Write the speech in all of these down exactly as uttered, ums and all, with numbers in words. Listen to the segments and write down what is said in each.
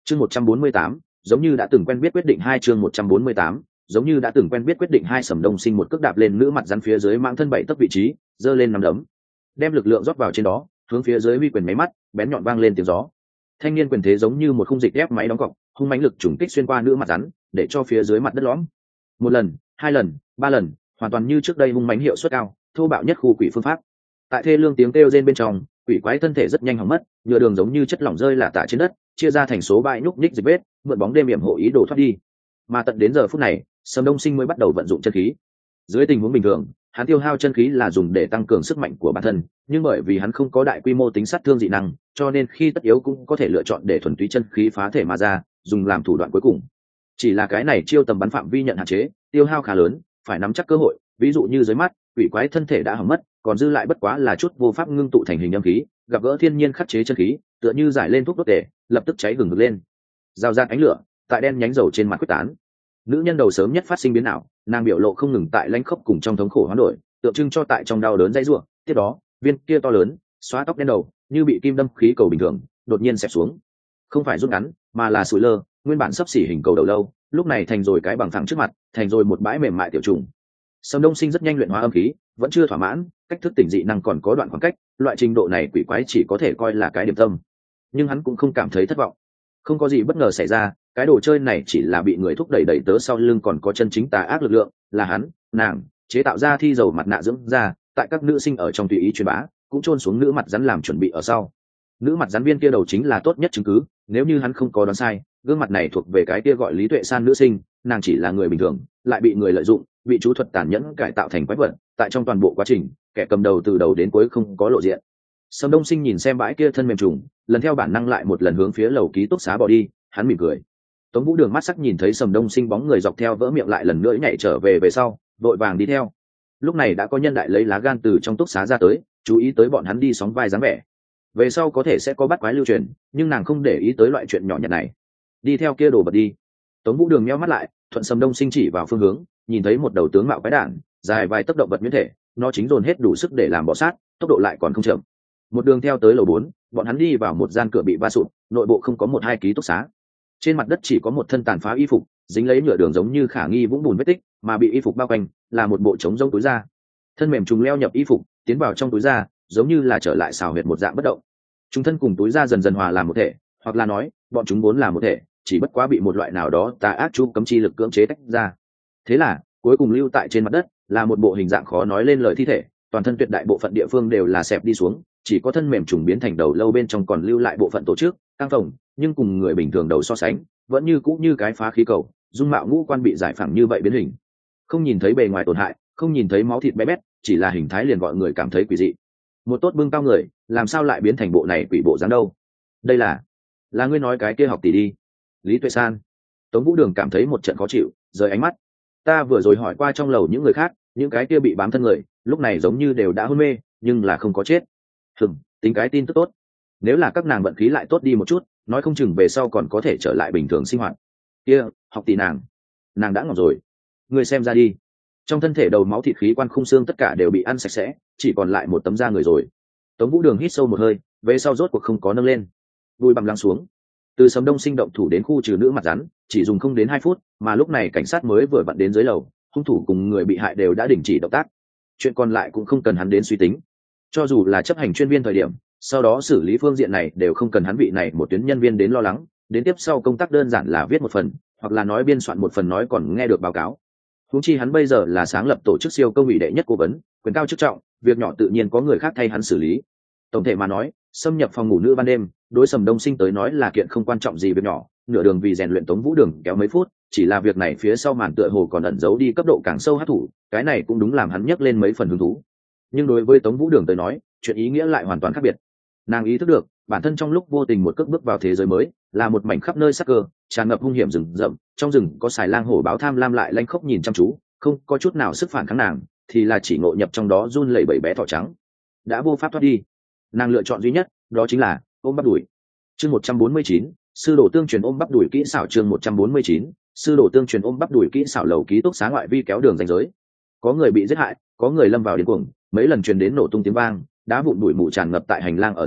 chương một trăm bốn mươi tám, giống như đã từng quen biết quyết định hai chương một trăm bốn mươi tám, giống như đã từng quen biết quyết định hai. Sầm Đông Sinh một cước đạp lên nữ mặt rắn phía dưới mãng thân bảy tấc vị trí, giơ lên nắm đấm, đem lực lượng rót vào trên đó, hướng phía dưới huy quyền máy mắt, bén nhọn vang lên tiếng gió. Thanh niên quyền thế giống như một khung dịch ép máy đóng cọc, hung mãnh lực trùng kích xuyên qua nữ mặt rắn, để cho phía dưới mặt đất lõm. Một lần, hai lần, ba lần, hoàn toàn như trước đây hung mãnh hiệu suất cao, thô bạo nhất khu quỷ phương pháp. Tại thê lương tiếng kêu rên bên trong, quỷ quái thân thể rất nhanh hỏng mất, nhựa đường giống như chất lỏng rơi lả tả trên đất, chia ra thành số bãi nhúc nhích dịch vết, mượn bóng đêm yểm hộ ý đồ thoát đi. Mà tận đến giờ phút này, Sầm Đông Sinh mới bắt đầu vận dụng chân khí. Dưới tình huống bình thường, hắn tiêu hao chân khí là dùng để tăng cường sức mạnh của bản thân, nhưng bởi vì hắn không có đại quy mô tính sát thương dị năng, cho nên khi tất yếu cũng có thể lựa chọn để thuần túy chân khí phá thể mà ra, dùng làm thủ đoạn cuối cùng. Chỉ là cái này chiêu tầm bắn phạm vi nhận hạn chế, tiêu hao khá lớn, phải nắm chắc cơ hội, ví dụ như dưới mắt, quỷ quái thân thể đã hỏng mất, còn dư lại bất quá là chút vô pháp ngưng tụ thành hình âm khí, gặp gỡ thiên nhiên khắc chế chân khí, tựa như giải lên thuốc đốt tể, lập tức cháy gừng ngực lên. Giao ra ánh lửa, tại đen nhánh dầu trên mặt quyết tán. Nữ nhân đầu sớm nhất phát sinh biến ảo, nàng biểu lộ không ngừng tại lãnh khốc cùng trong thống khổ hoán đổi, tượng trưng cho tại trong đau đớn dãy rủa. Tiếp đó, viên kia to lớn, xóa tóc đen đầu, như bị kim đâm khí cầu bình thường, đột nhiên xẹp xuống. Không phải rút ngắn, mà là sủi lơ, nguyên bản sấp xỉ hình cầu đầu lâu, lúc này thành rồi cái bằng phẳng trước mặt, thành rồi một bãi mềm mại tiểu trùng. Sầm Đông Sinh rất nhanh luyện hóa âm khí, vẫn chưa thỏa mãn, cách thức tỉnh dị năng còn có đoạn khoảng cách, loại trình độ này quỷ quái chỉ có thể coi là cái điểm tâm. Nhưng hắn cũng không cảm thấy thất vọng. Không có gì bất ngờ xảy ra, cái đồ chơi này chỉ là bị người thúc đẩy đẩy tớ sau lưng còn có chân chính tà ác lực lượng, là hắn, nàng chế tạo ra thi dầu mặt nạ dưỡng ra, tại các nữ sinh ở trong tùy ý truyền bá, cũng chôn xuống nữ mặt rắn làm chuẩn bị ở sau. Nữ mặt rắn viên kia đầu chính là tốt nhất chứng cứ, nếu như hắn không có đoán sai, gương mặt này thuộc về cái kia gọi Lý Tuệ San nữ sinh, nàng chỉ là người bình thường, lại bị người lợi dụng, bị chú thuật tàn nhẫn cải tạo thành quái vật, tại trong toàn bộ quá trình, kẻ cầm đầu từ đầu đến cuối không có lộ diện. Sầm Đông Sinh nhìn xem bãi kia thân mềm trùng, lần theo bản năng lại một lần hướng phía lầu ký túc xá bỏ đi, hắn mỉm cười. Tống Vũ Đường mắt sắc nhìn thấy Sầm Đông Sinh bóng người dọc theo vỡ miệng lại lần nữa nhảy trở về về sau, vội vàng đi theo. Lúc này đã có nhân đại lấy lá gan từ trong túc xá ra tới, chú ý tới bọn hắn đi sóng vai dáng vẻ. Về sau có thể sẽ có bắt quái lưu truyền, nhưng nàng không để ý tới loại chuyện nhỏ nhặt này. Đi theo kia đồ bật đi. Tống Vũ Đường nheo mắt lại, thuận Sầm Đông Sinh chỉ vào phương hướng, nhìn thấy một đầu tướng mạo quái đản, dài vài tốc động vật nguyên thể, nó chính dồn hết đủ sức để làm bọ sát, tốc độ lại còn không chậm. Một đường theo tới lầu bốn, bọn hắn đi vào một gian cửa bị va sụp, nội bộ không có một hai ký túc xá. Trên mặt đất chỉ có một thân tàn phá y phục, dính lấy nhựa đường giống như khả nghi vũng bùn vết tích, mà bị y phục bao quanh là một bộ trống rỗng túi da. Thân mềm trùng leo nhập y phục, tiến vào trong túi da, giống như là trở lại xào huyệt một dạng bất động. Chúng thân cùng túi da dần dần hòa làm một thể, hoặc là nói, bọn chúng vốn là một thể, chỉ bất quá bị một loại nào đó tà ác chu cấm chi lực cưỡng chế tách ra. Thế là, cuối cùng lưu tại trên mặt đất là một bộ hình dạng khó nói lên lời thi thể, toàn thân tuyệt đại bộ phận địa phương đều là xẹp đi xuống, chỉ có thân mềm trùng biến thành đầu lâu bên trong còn lưu lại bộ phận tổ chức căng phồng, nhưng cùng người bình thường đầu so sánh vẫn như cũ như cái phá khí cầu, dung mạo ngũ quan bị giải phẳng như vậy biến hình, không nhìn thấy bề ngoài tổn hại, không nhìn thấy máu thịt bé bét, chỉ là hình thái liền gọi người cảm thấy quỷ dị. Một tốt bưng cao người làm sao lại biến thành bộ này quỷ bộ dáng đâu? Đây là là ngươi nói cái kia học tỷ đi, Lý Tuệ San. Tống Vũ Đường cảm thấy một trận khó chịu, rời ánh mắt. Ta vừa rồi hỏi qua trong lầu những người khác, những cái kia bị bám thân người lúc này giống như đều đã hôn mê, nhưng là không có chết. Hừm, tính cái tin tức tốt. Nếu là các nàng vận khí lại tốt đi một chút, nói không chừng về sau còn có thể trở lại bình thường sinh hoạt. Kia, học tỷ nàng, nàng đã ngọc rồi. Ngươi xem ra đi, trong thân thể đầu máu thịt khí quan khung xương tất cả đều bị ăn sạch sẽ, chỉ còn lại một tấm da người rồi. Tống Vũ Đường hít sâu một hơi, về sau rốt cuộc không có nâng lên, đuôi bằng lắng xuống. Từ Sầm Đông Sinh động thủ đến khu trừ nữ mặt rắn chỉ dùng không đến hai phút, mà lúc này cảnh sát mới vừa vặn đến dưới lầu, hung thủ cùng người bị hại đều đã đình chỉ động tác, chuyện còn lại cũng không cần hắn đến suy tính. Cho dù là chấp hành chuyên viên thời điểm, sau đó xử lý phương diện này đều không cần hắn vị này một tuyến nhân viên đến lo lắng, đến tiếp sau công tác đơn giản là viết một phần, hoặc là nói biên soạn một phần nói còn nghe được báo cáo. Huống chi hắn bây giờ là sáng lập tổ chức siêu công ủy đệ nhất cố vấn, quyền cao chức trọng, việc nhỏ tự nhiên có người khác thay hắn xử lý. Tổng thể mà nói, xâm nhập phòng ngủ nữ ban đêm, đối Sầm Đông Sinh tới nói là kiện không quan trọng gì việc nhỏ, nửa đường vì rèn luyện Tống Vũ Đường kéo mấy phút, chỉ là việc này phía sau màn tựa hồ còn ẩn giấu đi cấp độ càng sâu hắc thủ, cái này cũng đúng làm hắn nhấc lên mấy phần hứng thú. Nhưng đối với Tống Vũ Đường tới nói, chuyện ý nghĩa lại hoàn toàn khác biệt. Nàng ý thức được, bản thân trong lúc vô tình một cước bước vào thế giới mới, là một mảnh khắp nơi sắc cơ, tràn ngập hung hiểm rừng rậm, trong rừng có xài lang hổ báo tham lam lại lanh khốc nhìn chăm chú, không có chút nào sức phản kháng nàng, thì là chỉ ngộ nhập trong đó run lẩy bẩy bé thỏ trắng, đã vô pháp thoát đi. Nàng lựa chọn duy nhất, đó chính là ôm bắp đùi. Chương một trăm bốn mươi chín, sư đồ tương truyền ôm bắp đùi kỹ xảo. Chương một trăm bốn mươi chín, sư đồ tương truyền ôm bắp đùi kỹ xảo. Lầu ký túc xá ngoại vi kéo đường ranh giới, có người bị giết hại, có người lâm vào điên cuồng, mấy lần truyền đến nổ tung tiếng vang, đá vụn bụi mù tràn ngập tại hành lang ở giữa,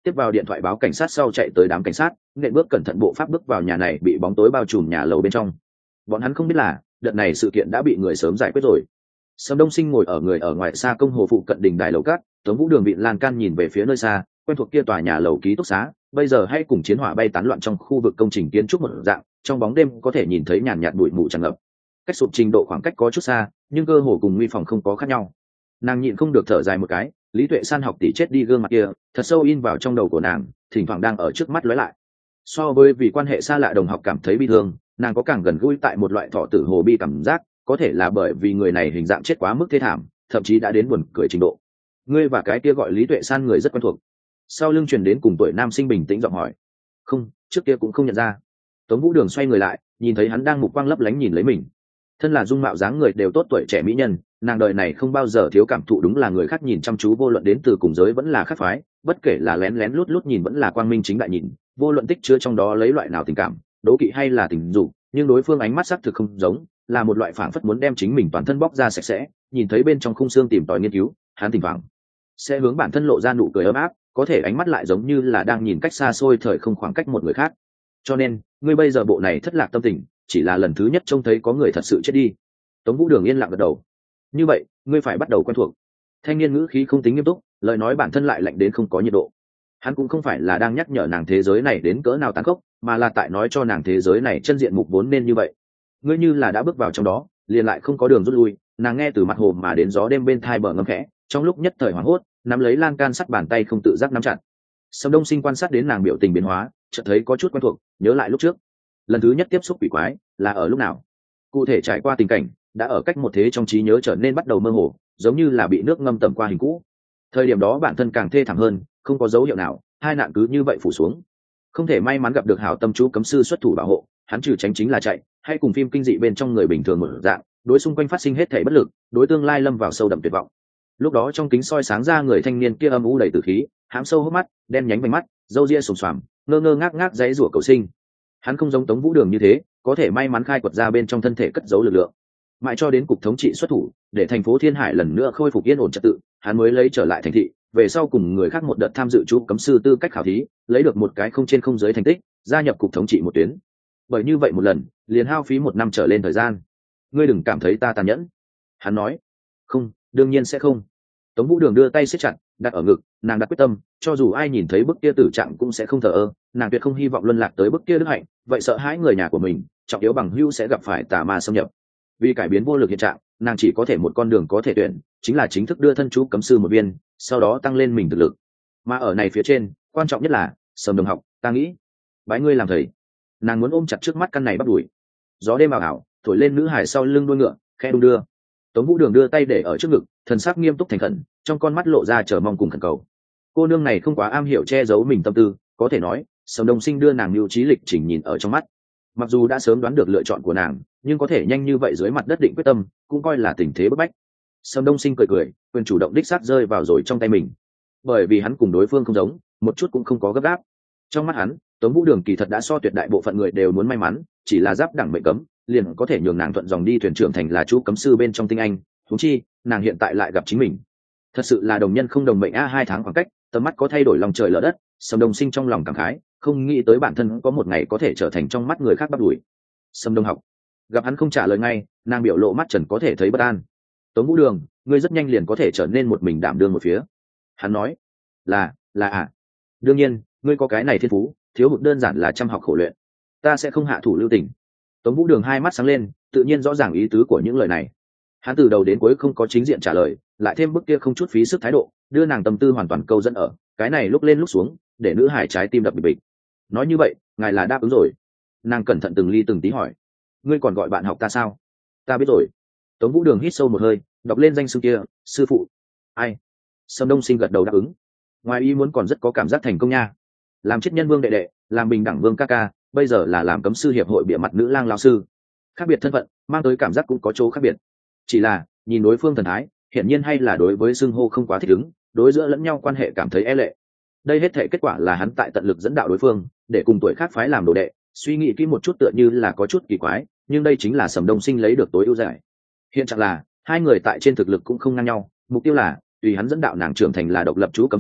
tiếp vào điện thoại báo cảnh sát sau chạy tới đám cảnh sát, nện bước cẩn thận bộ pháp bước vào nhà này bị bóng tối bao trùm nhà lầu bên trong. Bọn hắn không biết là đợt này sự kiện đã bị người sớm giải quyết rồi. Sầm Đông Sinh ngồi ở người ở ngoài xa công hồ phụ cận đỉnh đài lầu cát, Tống Vũ Đường vịn lan can nhìn về phía nơi xa, quen thuộc kia tòa nhà lầu ký túc xá, bây giờ hay cùng chiến hỏa bay tán loạn trong khu vực công trình kiến trúc một dạng, trong bóng đêm có thể nhìn thấy nhàn nhạt bụi mù tràn ngập. Cách sụp trình độ khoảng cách có chút xa, nhưng cơ hồ cùng nguy phòng không có khác nhau. Nàng nhịn không được thở dài một cái, Lý Tuệ San học tỷ chết đi gương mặt kia, thật sâu in vào trong đầu của nàng, thỉnh thoảng đang ở trước mắt lóe lại. So với vì quan hệ xa lạ đồng học cảm thấy bi thương, nàng có càng gần gũi tại một loại thọ tử hồ bi cảm giác, có thể là bởi vì người này hình dạng chết quá mức thê thảm, thậm chí đã đến buồn cười trình độ. Ngươi và cái kia gọi Lý Tuệ San người rất quen thuộc. Sau lưng truyền đến cùng tuổi nam sinh bình tĩnh giọng hỏi. Không, trước kia cũng không nhận ra. Tống Vũ Đường xoay người lại, nhìn thấy hắn đang mục quang lấp lánh nhìn lấy mình. Thân là dung mạo dáng người đều tốt tuổi trẻ mỹ nhân, nàng đời này không bao giờ thiếu cảm thụ đúng là người khác nhìn chăm chú, vô luận đến từ cùng giới vẫn là khác phái, bất kể là lén lén lút lút nhìn vẫn là quang minh chính đại nhìn, vô luận tích chứa trong đó lấy loại nào tình cảm, đố kỵ hay là tình dục, nhưng đối phương ánh mắt sắc thực không giống, là một loại phảng phất muốn đem chính mình toàn thân bóc ra sạch sẽ, nhìn thấy bên trong khung xương tìm tòi nghiên cứu, hắn thỉnh thoảng sẽ hướng bản thân lộ ra nụ cười ấm áp, có thể ánh mắt lại giống như là đang nhìn cách xa xôi thời không khoảng cách một người khác. Cho nên, ngươi bây giờ bộ này thất lạc tâm tình, chỉ là lần thứ nhất trông thấy có người thật sự chết đi. Tống Vũ Đường yên lặng gật đầu. Như vậy, ngươi phải bắt đầu quen thuộc. Thanh niên ngữ khí không tính nghiêm túc, lời nói bản thân lại lạnh đến không có nhiệt độ. Hắn cũng không phải là đang nhắc nhở nàng thế giới này đến cỡ nào tàn khốc, mà là tại nói cho nàng thế giới này chân diện mục vốn nên như vậy. Ngươi như là đã bước vào trong đó, liền lại không có đường rút lui. Nàng nghe từ mặt hồ mà đến gió đêm bên thai bờ ngâm khẽ, trong lúc nhất thời hoảng hốt, nắm lấy lan can sắt bàn tay không tự giác nắm chặt. Sầm Đông Sinh quan sát đến nàng biểu tình biến hóa, chợt thấy có chút quen thuộc, nhớ lại lúc trước, lần thứ nhất tiếp xúc quỷ quái là ở lúc nào, cụ thể trải qua tình cảnh đã ở cách một thế trong trí nhớ trở nên bắt đầu mơ hồ, giống như là bị nước ngâm tẩm qua hình cũ. Thời điểm đó bản thân càng thê thảm hơn, không có dấu hiệu nào, hai nạn cứ như vậy phủ xuống. Không thể may mắn gặp được hảo tâm chú cấm sư xuất thủ bảo hộ, hắn trừ tránh chính là chạy, hay cùng phim kinh dị bên trong người bình thường một dạng, đối xung quanh phát sinh hết thảy bất lực, đối tương lai lâm vào sâu đậm tuyệt vọng. Lúc đó trong kính soi sáng ra người thanh niên kia âm u đầy tử khí, hãm sâu hốc mắt, đen nhánh vành mắt, râu ria xồm xoàm, ngơ ngơ ngác ngác giãy giụa cầu sinh. Hắn không giống Tống Vũ Đường như thế, có thể may mắn khai quật ra bên trong thân thể cất giấu lực lượng. Mãi cho đến cục thống trị xuất thủ, để thành phố Thiên Hải lần nữa khôi phục yên ổn trật tự, hắn mới lấy trở lại thành thị, về sau cùng người khác một đợt tham dự chú cấm sư tư cách khảo thí, lấy được một cái không trên không dưới thành tích, gia nhập cục thống trị một tuyến. Bởi như vậy một lần, liền hao phí một năm trở lên thời gian. Ngươi đừng cảm thấy ta tàn nhẫn. Hắn nói. Không, đương nhiên sẽ không. Tống Vũ Đường đưa tay siết chặt, đặt ở ngực, nàng đặt quyết tâm, cho dù ai nhìn thấy bức kia tử trạng cũng sẽ không thờ ơ, nàng tuyệt không hy vọng luân lạc tới bức kia đức hạnh, vậy sợ hãi người nhà của mình, trọng yếu bằng hữu sẽ gặp phải tà ma xâm nhập. Vì cải biến vô lực hiện trạng, nàng chỉ có thể một con đường có thể tuyển, chính là chính thức đưa thân chú cấm sư một viên, sau đó tăng lên mình thực lực. Mà ở này phía trên, quan trọng nhất là, Sầm đồng học, ta nghĩ, bái ngươi làm thầy. Nàng muốn ôm chặt trước mắt căn này bắt đuổi. Gió đêm ảo ảo, thổi lên nữ hải sau lưng đuôi ngựa, khẽ đung đưa. Tống Vũ Đường đưa tay để ở trước ngực, thần sắc nghiêm túc thành khẩn, trong con mắt lộ ra chờ mong cùng khẩn cầu. Cô nương này không quá am hiểu che giấu mình tâm tư, có thể nói, Sầm Đông Sinh đưa nàng lưu trí lịch trình nhìn ở trong mắt. Mặc dù đã sớm đoán được lựa chọn của nàng, nhưng có thể nhanh như vậy dưới mặt đất định quyết tâm, cũng coi là tình thế bức bách. Sầm Đông Sinh cười cười, quyền chủ động đích xác rơi vào rồi trong tay mình. Bởi vì hắn cùng đối phương không giống, một chút cũng không có gấp gáp. Trong mắt hắn, Tống Vũ Đường kỳ thật đã so tuyệt đại bộ phận người đều muốn may mắn, chỉ là giáp đẳng mệnh cấm, liền có thể nhường nàng thuận dòng đi thuyền trưởng thành là chú cấm sư bên trong tinh anh. Huống chi, nàng hiện tại lại gặp chính mình. Thật sự là đồng nhân không đồng mệnh a, hai tháng khoảng cách, tầm mắt có thay đổi lòng trời lở đất. Sầm Đông Sinh trong lòng cảm khái, không nghĩ tới bản thân có một ngày có thể trở thành trong mắt người khác bắt đuổi. Sầm Đông học, gặp hắn không trả lời ngay, nàng biểu lộ mắt trần có thể thấy bất an. Tống Vũ Đường, ngươi rất nhanh liền có thể trở nên một mình đảm đương một phía. Hắn nói, là là à, đương nhiên, ngươi có cái này thiên phú, thiếu hụt đơn giản là chăm học khổ luyện. Ta sẽ không hạ thủ lưu tình. Tống Vũ Đường hai mắt sáng lên, tự nhiên rõ ràng ý tứ của những lời này. Hắn từ đầu đến cuối không có chính diện trả lời, lại thêm bức kia không chút phí sức thái độ, đưa nàng tâm tư hoàn toàn câu dẫn ở cái này lúc lên lúc xuống, để nữ hải trái tim đập bịch bịch. Nói như vậy, ngài là đáp ứng rồi. Nàng cẩn thận từng ly từng tí hỏi, ngươi còn gọi bạn học ta sao? Ta biết rồi. Tống Vũ Đường hít sâu một hơi, đọc lên danh xưng kia, sư phụ. Ai? Sầm Đông Sinh gật đầu đáp ứng. Ngoài ý muốn còn rất có cảm giác thành công nha. Làm triết nhân vương đệ đệ, làm bình đẳng vương ca ca, bây giờ là làm cấm sư hiệp hội bịa mặt nữ lang lao sư. Khác biệt thân phận, mang tới cảm giác cũng có chỗ khác biệt. Chỉ là, nhìn đối phương thần thái, hiển nhiên hay là đối với xưng hô không quá thích ứng, đối giữa lẫn nhau quan hệ cảm thấy e lệ. Đây hết thể kết quả là hắn tại tận lực dẫn đạo đối phương, để cùng tuổi khác phái làm đồ đệ, suy nghĩ kỹ một chút tựa như là có chút kỳ quái, nhưng đây chính là Sầm Đông Sinh lấy được tối ưu giải. Hiện trạng là, hai người tại trên thực lực cũng không ngang nhau, mục tiêu là tùy hắn dẫn đạo nàng trưởng thành là độc lập chú cấm sư,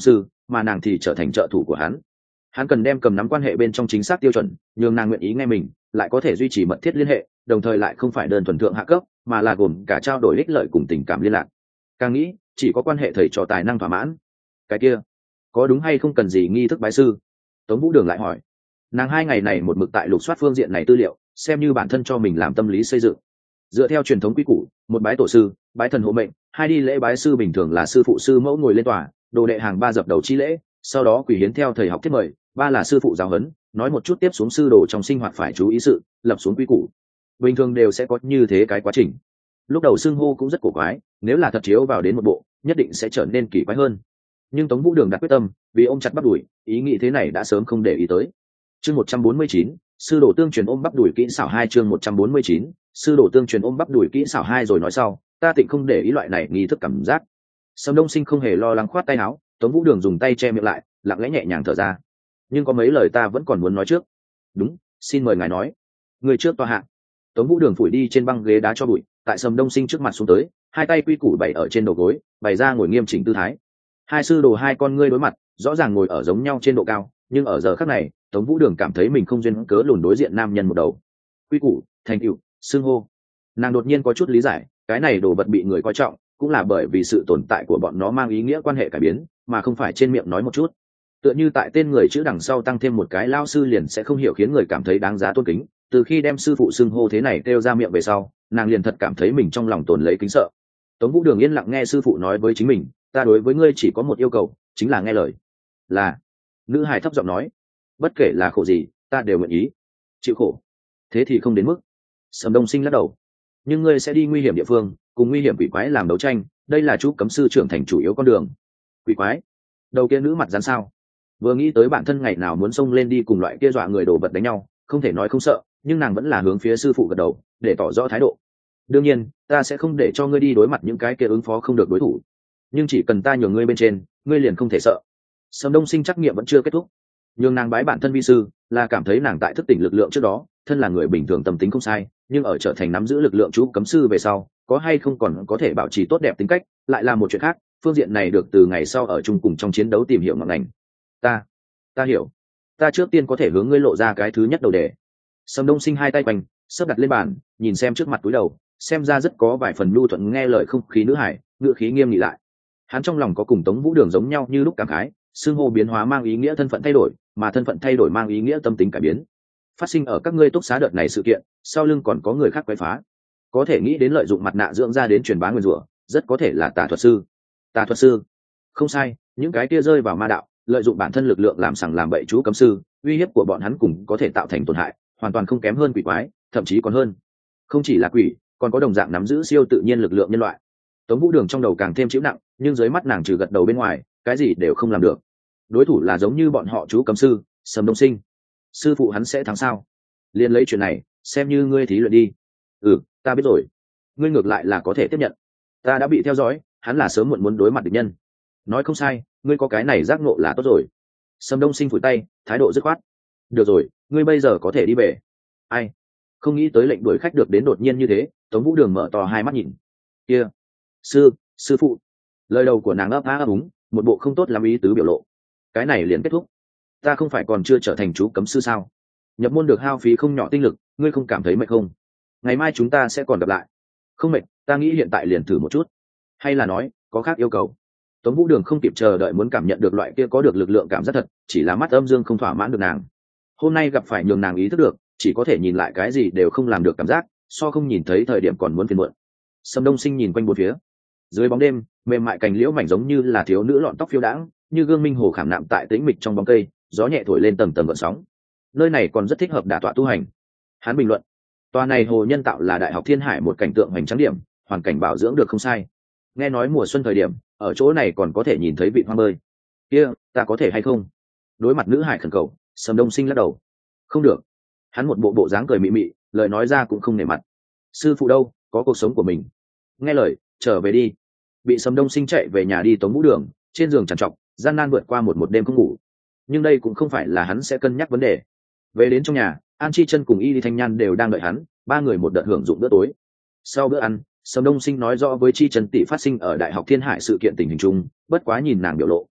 mà nàng thì trở thành trợ thủ của hắn. Hắn cần đem cầm nắm quan hệ bên trong chính xác tiêu chuẩn, nhường nàng nguyện ý nghe mình, lại có thể duy trì mật thiết liên hệ, đồng thời lại không phải đơn thuần thượng hạ cấp, mà là gồm cả trao đổi ích lợi cùng tình cảm liên lạc. Càng nghĩ, chỉ có quan hệ thầy trò tài năng thỏa mãn. Cái kia, có đúng hay không cần gì nghi thức bái sư? Tống Vũ Đường lại hỏi. Nàng hai ngày này một mực tại lục soát phương diện này tư liệu, xem như bản thân cho mình làm tâm lý xây dựng. Dựa theo truyền thống quy củ, một bái tổ sư, bái thần hộ mệnh, hai đi lễ bái sư bình thường là sư phụ sư mẫu ngồi lên tòa, đồ đệ hàng ba dập đầu chi lễ, sau đó quỳ hiến theo thầy học thiết mời, ba là sư phụ giáo huấn, nói một chút tiếp xuống sư đồ trong sinh hoạt phải chú ý sự, lập xuống quy củ. Bình thường đều sẽ có như thế cái quá trình. Lúc đầu xưng hô cũng rất cổ quái, nếu là thật chiếu vào đến một bộ, nhất định sẽ trở nên kỳ quái hơn. Nhưng Tống Vũ Đường đặt quyết tâm, vì ôm chặt bắp đùi, ý nghĩ thế này đã sớm không để ý tới. Chương một trăm bốn mươi chín, sư đồ tương truyền ôm bắp đùi kỹ xảo hai chương một trăm bốn mươi chín, sư đồ tương truyền ôm bắp đùi kỹ xảo hai rồi nói sau, ta tịnh không để ý loại này nghi thức cảm giác. Sâm Đông Sinh không hề lo lắng khoát tay áo, Tống Vũ Đường dùng tay che miệng lại, lặng lẽ nhẹ nhàng thở ra. Nhưng có mấy lời ta vẫn còn muốn nói trước. Đúng, xin mời ngài nói. Người trước tòa hạ. Tống Vũ Đường phủi đi trên băng ghế đá cho bụi, tại Sâm Đông Sinh trước mặt xuống tới, hai tay quy củ bày ở trên đầu gối, bày ra ngồi nghiêm chỉnh tư thái. Hai sư đồ hai con ngươi đối mặt, rõ ràng ngồi ở giống nhau trên độ cao, nhưng ở giờ khắc này, Tống Vũ Đường cảm thấy mình không duyên cớ lùn đối diện nam nhân một đầu. Quy củ, thành tựu, xưng hô. Nàng đột nhiên có chút lý giải, cái này đồ vật bị người coi trọng, cũng là bởi vì sự tồn tại của bọn nó mang ý nghĩa quan hệ cải biến, mà không phải trên miệng nói một chút. Tựa như tại tên người chữ đằng sau tăng thêm một cái lao sư liền sẽ không hiểu khiến người cảm thấy đáng giá tôn kính. Từ khi đem sư phụ xưng hô thế này kêu ra miệng về sau, nàng liền thật cảm thấy mình trong lòng tồn lấy kính sợ. Tống Vũ Đường yên lặng nghe sư phụ nói với chính mình, ta đối với ngươi chỉ có một yêu cầu, chính là nghe lời. Là. Nữ hài thấp giọng nói, bất kể là khổ gì, ta đều nguyện ý. Chịu khổ. Thế thì không đến mức. Sầm Đông Sinh lắc đầu. Nhưng ngươi sẽ đi nguy hiểm địa phương, cùng nguy hiểm quỷ quái làm đấu tranh, đây là chú cấm sư trưởng thành chủ yếu con đường. Quỷ quái? Đầu kia nữ mặt rắn sao? Vừa nghĩ tới bản thân ngày nào muốn xông lên đi cùng loại kia dọa người đổ vật đánh nhau, không thể nói không sợ, nhưng nàng vẫn là hướng phía sư phụ gật đầu, để tỏ rõ thái độ. Đương nhiên, ta sẽ không để cho ngươi đi đối mặt những cái kia ứng phó không được đối thủ, nhưng chỉ cần ta nhường ngươi bên trên, ngươi liền không thể sợ. Sầm Đông Sinh trắc nghiệm vẫn chưa kết thúc, nhường nàng bái bản thân vi sư, là cảm thấy nàng tại thức tỉnh lực lượng trước đó, thân là người bình thường tâm tính không sai, nhưng ở trở thành nắm giữ lực lượng chú cấm sư về sau, có hay không còn có thể bảo trì tốt đẹp tính cách, lại là một chuyện khác. Phương diện này được từ ngày sau ở chung cùng trong chiến đấu tìm hiểu ngọn ngành. Ta, ta hiểu. Ta trước tiên có thể hướng ngươi lộ ra cái thứ nhất đầu đề. Sầm Đông Sinh hai tay quanh, sấp đặt lên bàn, nhìn xem trước mặt túi đầu, xem ra rất có vài phần nhu thuận nghe lời không khí nữ hải, ngữ khí nghiêm nghị lại. Hắn trong lòng có cùng Tống Vũ Đường giống nhau như lúc cảm khái, xưng hô biến hóa mang ý nghĩa thân phận thay đổi, mà thân phận thay đổi mang ý nghĩa tâm tính cải biến. Phát sinh ở các ngươi túc xá đợt này sự kiện, sau lưng còn có người khác quấy phá, có thể nghĩ đến lợi dụng mặt nạ dưỡng ra đến truyền bá nguyên rủa, rất có thể là tà thuật sư. Tà thuật sư? Không sai, những cái kia rơi vào ma đạo, lợi dụng bản thân lực lượng làm sằng làm bậy chú cấm sư, uy hiếp của bọn hắn cùng có thể tạo thành tổn hại, hoàn toàn không kém hơn quỷ quái, thậm chí còn hơn. Không chỉ là quỷ, còn có đồng dạng nắm giữ siêu tự nhiên lực lượng nhân loại. Tống Vũ Đường trong đầu càng thêm chịu nặng, nhưng dưới mắt nàng trừ gật đầu bên ngoài, cái gì đều không làm được. Đối thủ là giống như bọn họ chú cấm sư, Sầm Đông Sinh. Sư phụ hắn sẽ thắng sao? Liên lấy chuyện này, xem như ngươi thí luyện đi. Ừ, ta biết rồi. Ngươi ngược lại là có thể tiếp nhận. Ta đã bị theo dõi, hắn là sớm muộn muốn đối mặt địch nhân. Nói không sai, ngươi có cái này giác ngộ là tốt rồi. Sầm Đông Sinh phủi tay, thái độ dứt khoát. Được rồi, ngươi bây giờ có thể đi về. Ai? Không nghĩ tới lệnh đuổi khách được đến đột nhiên như thế. Tống Vũ Đường mở to hai mắt nhìn. Kia, sư, sư phụ. Lời đầu của nàng ấp á ấp úng, một bộ không tốt lắm ý tứ biểu lộ. Cái này liền kết thúc. Ta không phải còn chưa trở thành chú cấm sư sao? Nhập môn được hao phí không nhỏ tinh lực, ngươi không cảm thấy mệt không? Ngày mai chúng ta sẽ còn gặp lại. Không mệt, ta nghĩ hiện tại liền thử một chút. Hay là nói, có khác yêu cầu? Tống Vũ Đường không kịp chờ đợi muốn cảm nhận được loại kia có được lực lượng cảm giác thật, chỉ là mắt âm dương không thỏa mãn được nàng. Hôm nay gặp phải nhường nàng ý thức được, chỉ có thể nhìn lại cái gì đều không làm được cảm giác, so không nhìn thấy thời điểm còn muốn phiền muộn. Sầm Đông Sinh nhìn quanh bốn phía. Dưới bóng đêm, mềm mại cành liễu mảnh giống như là thiếu nữ lọn tóc phiêu đãng, như gương minh hồ khảm nạm tại tĩnh mịch trong bóng cây, gió nhẹ thổi lên tầng tầng gợn sóng. Nơi này còn rất thích hợp đả tọa tu hành. Hắn bình luận, tòa này hồ nhân tạo là Đại học Thiên Hải một cảnh tượng hoành tráng điểm, hoàn cảnh bảo dưỡng được không sai. Nghe nói mùa xuân thời điểm, ở chỗ này còn có thể nhìn thấy vị hoa bơi. Kia, ta có thể hay không? Đối mặt nữ hải khẩn cầu, Sầm Đông Sinh lắc đầu. Không được. Hắn một bộ bộ dáng cười mị mị, lời nói ra cũng không nể mặt. Sư phụ đâu, có cuộc sống của mình. Nghe lời, trở về đi. Bị Sầm Đông Sinh chạy về nhà đi Tống Vũ Đường, trên giường trằn trọc, gian nan vượt qua một một đêm không ngủ. Nhưng đây cũng không phải là hắn sẽ cân nhắc vấn đề. Về đến trong nhà, An Chi Chân cùng Y Đi Thanh Nhan đều đang đợi hắn, ba người một đợt hưởng dụng bữa tối. Sau bữa ăn, Sầm Đông Sinh nói rõ với Chi Chân tỷ phát sinh ở Đại học Thiên Hải sự kiện tình hình chung, bất quá nhìn nàng biểu lộ,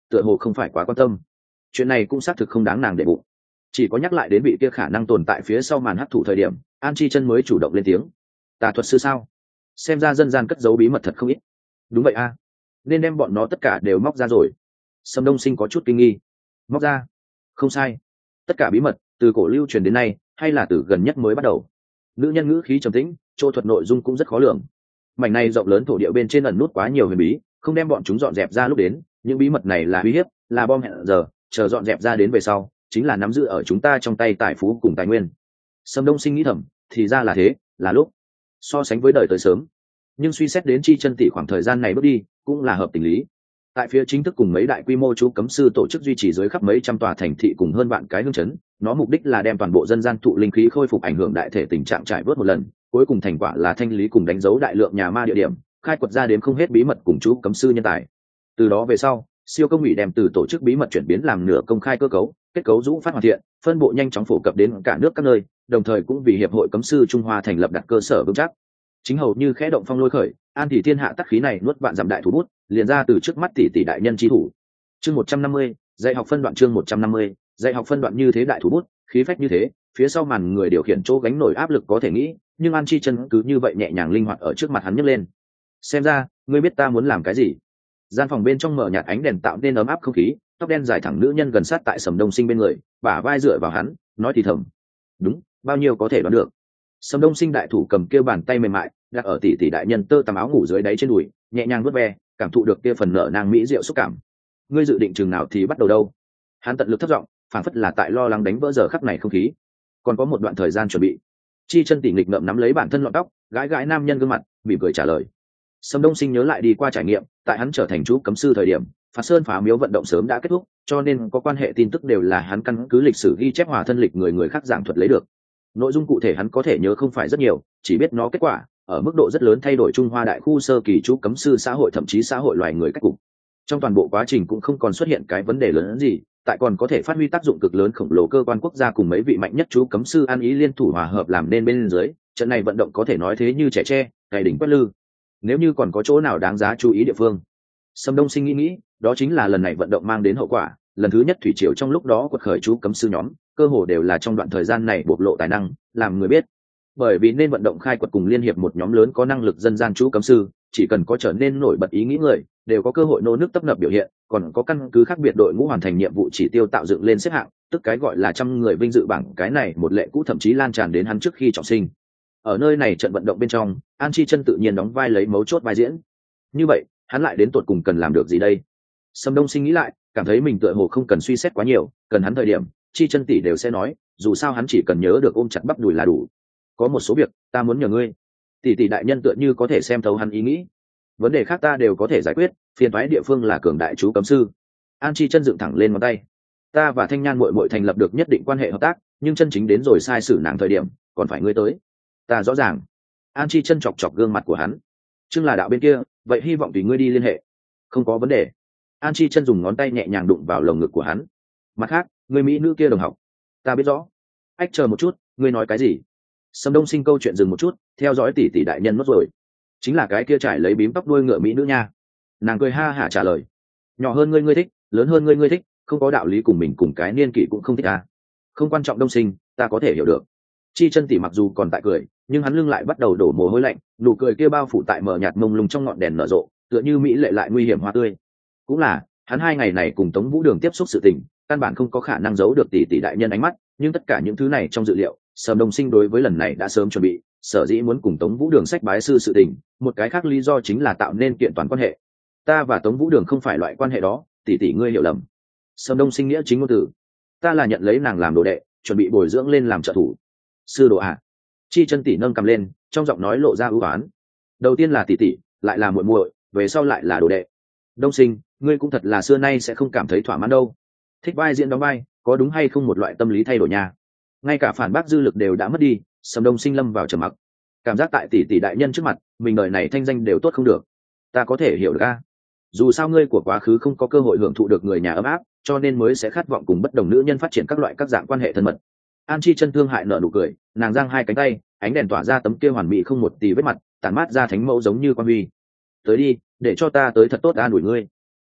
tựa hồ không phải quá quan tâm. Chuyện này cũng xác thực không đáng nàng để bụng. Chỉ có nhắc lại đến vị kia khả năng tồn tại phía sau màn hấp thụ thời điểm, An Chi Chân mới chủ động lên tiếng. Tà thuật sư sao? Xem ra dân gian cất giấu bí mật thật không ít. Đúng vậy a, nên đem bọn nó tất cả đều móc ra rồi. Sâm Đông Sinh có chút kinh nghi. Móc ra? Không sai. Tất cả bí mật, từ cổ lưu truyền đến nay, hay là từ gần nhất mới bắt đầu. Nữ nhân ngữ khí trầm tĩnh, chỗ thuật nội dung cũng rất khó lường. Mảnh này rộng lớn thổ địa bên trên ẩn nút quá nhiều huyền bí, không đem bọn chúng dọn dẹp ra lúc đến, những bí mật này là uy hiếp, là bom hẹn giờ, chờ dọn dẹp ra đến về sau, chính là nắm giữ ở chúng ta trong tay tài phú cùng tài nguyên. Sâm Đông Sinh nghĩ thầm, thì ra là thế, là lúc. So sánh với đời tới sớm, nhưng suy xét đến Chi Chân tỷ khoảng thời gian này bước đi, cũng là hợp tình lý. Tại phía chính thức cùng mấy đại quy mô chú cấm sư tổ chức duy trì dưới khắp mấy trăm tòa thành thị cùng hơn vạn cái hương chấn, nó mục đích là đem toàn bộ dân gian thụ linh khí khôi phục ảnh hưởng đại thể tình trạng trải vớt một lần, cuối cùng thành quả là thanh lý cùng đánh dấu đại lượng nhà ma địa điểm, khai quật ra đến không hết bí mật cùng chú cấm sư nhân tài. Từ đó về sau, siêu công ủy đem từ tổ chức bí mật chuyển biến làm nửa công khai cơ cấu, kết cấu rũ phát hoàn thiện, phân bộ nhanh chóng phổ cập đến cả nước các nơi, đồng thời cũng vì hiệp hội cấm sư Trung Hoa thành lập đặt cơ sở vững chắc. Chính hầu như khẽ động phong lôi khởi, An Thị Thiên hạ tắc khí này nuốt vạn giảm đại thủ bút, liền ra từ trước mắt tỷ tỷ đại nhân chi thủ. Chương một trăm năm mươi, dạy học phân đoạn chương một trăm năm mươi, dạy học phân đoạn như thế đại thủ bút, khí phách như thế, phía sau màn người điều khiển chỗ gánh nổi áp lực có thể nghĩ, nhưng An Chi Chân cứ như vậy nhẹ nhàng linh hoạt ở trước mặt hắn nhấc lên. Xem ra, ngươi biết ta muốn làm cái gì. Gian phòng bên trong mở nhạt ánh đèn tạo nên ấm áp không khí, tóc đen dài thẳng nữ nhân gần sát tại Sầm Đông Sinh bên người, bả vai dựa vào hắn, nói thì thầm. Đúng, bao nhiêu có thể đoán được. Sầm Đông Sinh đại thủ cầm kia bàn tay mềm mại, đặt ở tỷ tỷ đại nhân tơ tằm áo ngủ dưới đáy trên đùi, nhẹ nhàng vuốt ve, cảm thụ được kia phần nở nàng mỹ diệu xúc cảm. Ngươi dự định chừng nào thì bắt đầu đâu? Hắn tận lực thấp giọng, phảng phất là tại lo lắng đánh vỡ giờ khắc này không khí. Còn có một đoạn thời gian chuẩn bị. Chi Chân tỉ nghịch ngậm nắm lấy bản thân lọn tóc, gãi gãi nam nhân gương mặt, mỉm cười trả lời. Sâm Đông Sinh nhớ lại đi qua trải nghiệm, tại hắn trở thành chú cấm sư thời điểm, phạt sơn phá miếu vận động sớm đã kết thúc, cho nên có quan hệ tin tức đều là hắn căn cứ lịch sử ghi chép hòa thân lịch người người khác giảng thuật lấy được. Nội dung cụ thể hắn có thể nhớ không phải rất nhiều, chỉ biết nó kết quả ở mức độ rất lớn thay đổi Trung Hoa đại khu sơ kỳ chú cấm sư xã hội thậm chí xã hội loài người cách cục. Trong toàn bộ quá trình cũng không còn xuất hiện cái vấn đề lớn hơn gì, tại còn có thể phát huy tác dụng cực lớn khổng lồ cơ quan quốc gia cùng mấy vị mạnh nhất chú cấm sư an ý liên thủ hòa hợp làm nên bên dưới, trận này vận động có thể nói thế như trẻ tre, cày đỉnh quét lư. Nếu như còn có chỗ nào đáng giá chú ý địa phương, Sâm Đông Sinh nghĩ nghĩ, đó chính là lần này vận động mang đến hậu quả. Lần thứ nhất thủy triều trong lúc đó quật khởi chú cấm sư nhóm, cơ hồ đều là trong đoạn thời gian này bộc lộ tài năng, làm người biết. Bởi vì nên vận động khai quật cùng liên hiệp một nhóm lớn có năng lực dân gian chú cấm sư, chỉ cần có trở nên nổi bật ý nghĩ người, đều có cơ hội nô nước tấp nập biểu hiện, còn có căn cứ khác biệt đội ngũ hoàn thành nhiệm vụ chỉ tiêu tạo dựng lên xếp hạng, tức cái gọi là trăm người vinh dự bảng, cái này một lệ cũ thậm chí lan tràn đến hắn trước khi trọng sinh. Ở nơi này trận vận động bên trong, An Chi Chân tự nhiên đóng vai lấy mấu chốt vai diễn. Như vậy, hắn lại đến tột cùng cần làm được gì đây? Sâm Đông Sinh nghĩ lại, cảm thấy mình tựa hồ không cần suy xét quá nhiều, cần hắn thời điểm, Chi Chân tỷ đều sẽ nói, dù sao hắn chỉ cần nhớ được ôm chặt bắp đùi là đủ. Có một số việc, ta muốn nhờ ngươi. Tỷ tỷ đại nhân tựa như có thể xem thấu hắn ý nghĩ. Vấn đề khác ta đều có thể giải quyết, phiền toái địa phương là cường đại chú cấm sư. An Chi Chân dựng thẳng lên ngón tay. Ta và Thanh Nhan muội muội thành lập được nhất định quan hệ hợp tác, nhưng chân chính đến rồi sai sử nàng thời điểm, còn phải ngươi tới. Ta rõ ràng. An Chi Chân chọc chọc gương mặt của hắn. Trương là đạo bên kia, vậy hy vọng tùy ngươi đi liên hệ. Không có vấn đề. An Chi Chân dùng ngón tay nhẹ nhàng đụng vào lồng ngực của hắn. Mặt khác, người mỹ nữ kia đồng học, ta biết rõ. Ách chờ một chút, ngươi nói cái gì? Sâm Đông Sinh câu chuyện dừng một chút, theo dõi tỷ tỷ đại nhân mất rồi. Chính là cái kia trải lấy bím tóc đuôi ngựa mỹ nữ nha. Nàng cười ha hả trả lời. Nhỏ hơn ngươi ngươi thích, lớn hơn ngươi ngươi thích, không có đạo lý cùng mình cùng cái niên kỷ cũng không thích à. Không quan trọng Đông Sinh, ta có thể hiểu được. Chi Chân tỷ mặc dù còn tại cười, nhưng hắn lưng lại bắt đầu đổ mồ hôi lạnh, nụ cười kia bao phủ tại mờ nhạt mông lung trong ngọn đèn nở rộ, tựa như mỹ lệ lại nguy hiểm hoa tươi. Cũng là, hắn hai ngày này cùng Tống Vũ Đường tiếp xúc sự tình, căn bản không có khả năng giấu được tỷ tỷ đại nhân ánh mắt, nhưng tất cả những thứ này trong dự liệu, Sâm Đông Sinh đối với lần này đã sớm chuẩn bị, sở dĩ muốn cùng Tống Vũ Đường sách bái sư sự tình, một cái khác lý do chính là tạo nên kiện toàn quan hệ. Ta và Tống Vũ Đường không phải loại quan hệ đó, tỷ tỷ ngươi hiểu lầm. Sâm Đông Sinh nghĩa chính ngôn từ. Ta là nhận lấy nàng làm đồ đệ, chuẩn bị bồi dưỡng lên làm trợ thủ. Sư đồ à? Chi Chân tỷ nâng cầm lên, trong giọng nói lộ ra ưu oán. Đầu tiên là tỷ tỷ, lại là muội muội, về sau lại là đồ đệ. Đông Sinh, ngươi cũng thật là xưa nay sẽ không cảm thấy thỏa mãn đâu. Thích vai diễn đóng vai, có đúng hay không một loại tâm lý thay đổi nha. Ngay cả phản bác dư lực đều đã mất đi, Sâm Đông Sinh lâm vào trầm mặc. Cảm giác tại tỷ tỷ đại nhân trước mặt, mình đời này thanh danh đều tốt không được. Ta có thể hiểu được a. Dù sao ngươi của quá khứ không có cơ hội hưởng thụ được người nhà ấm áp, cho nên mới sẽ khát vọng cùng bất đồng nữ nhân phát triển các loại các dạng quan hệ thân mật. An Chi Chân thương hại nở nụ cười, nàng giang hai cánh tay, ánh đèn tỏa ra tấm kia hoàn mỹ không một tì vết mặt, tản mát ra thánh mẫu giống như quan huy. Tới đi, để cho ta tới thật tốt an ủi ngươi.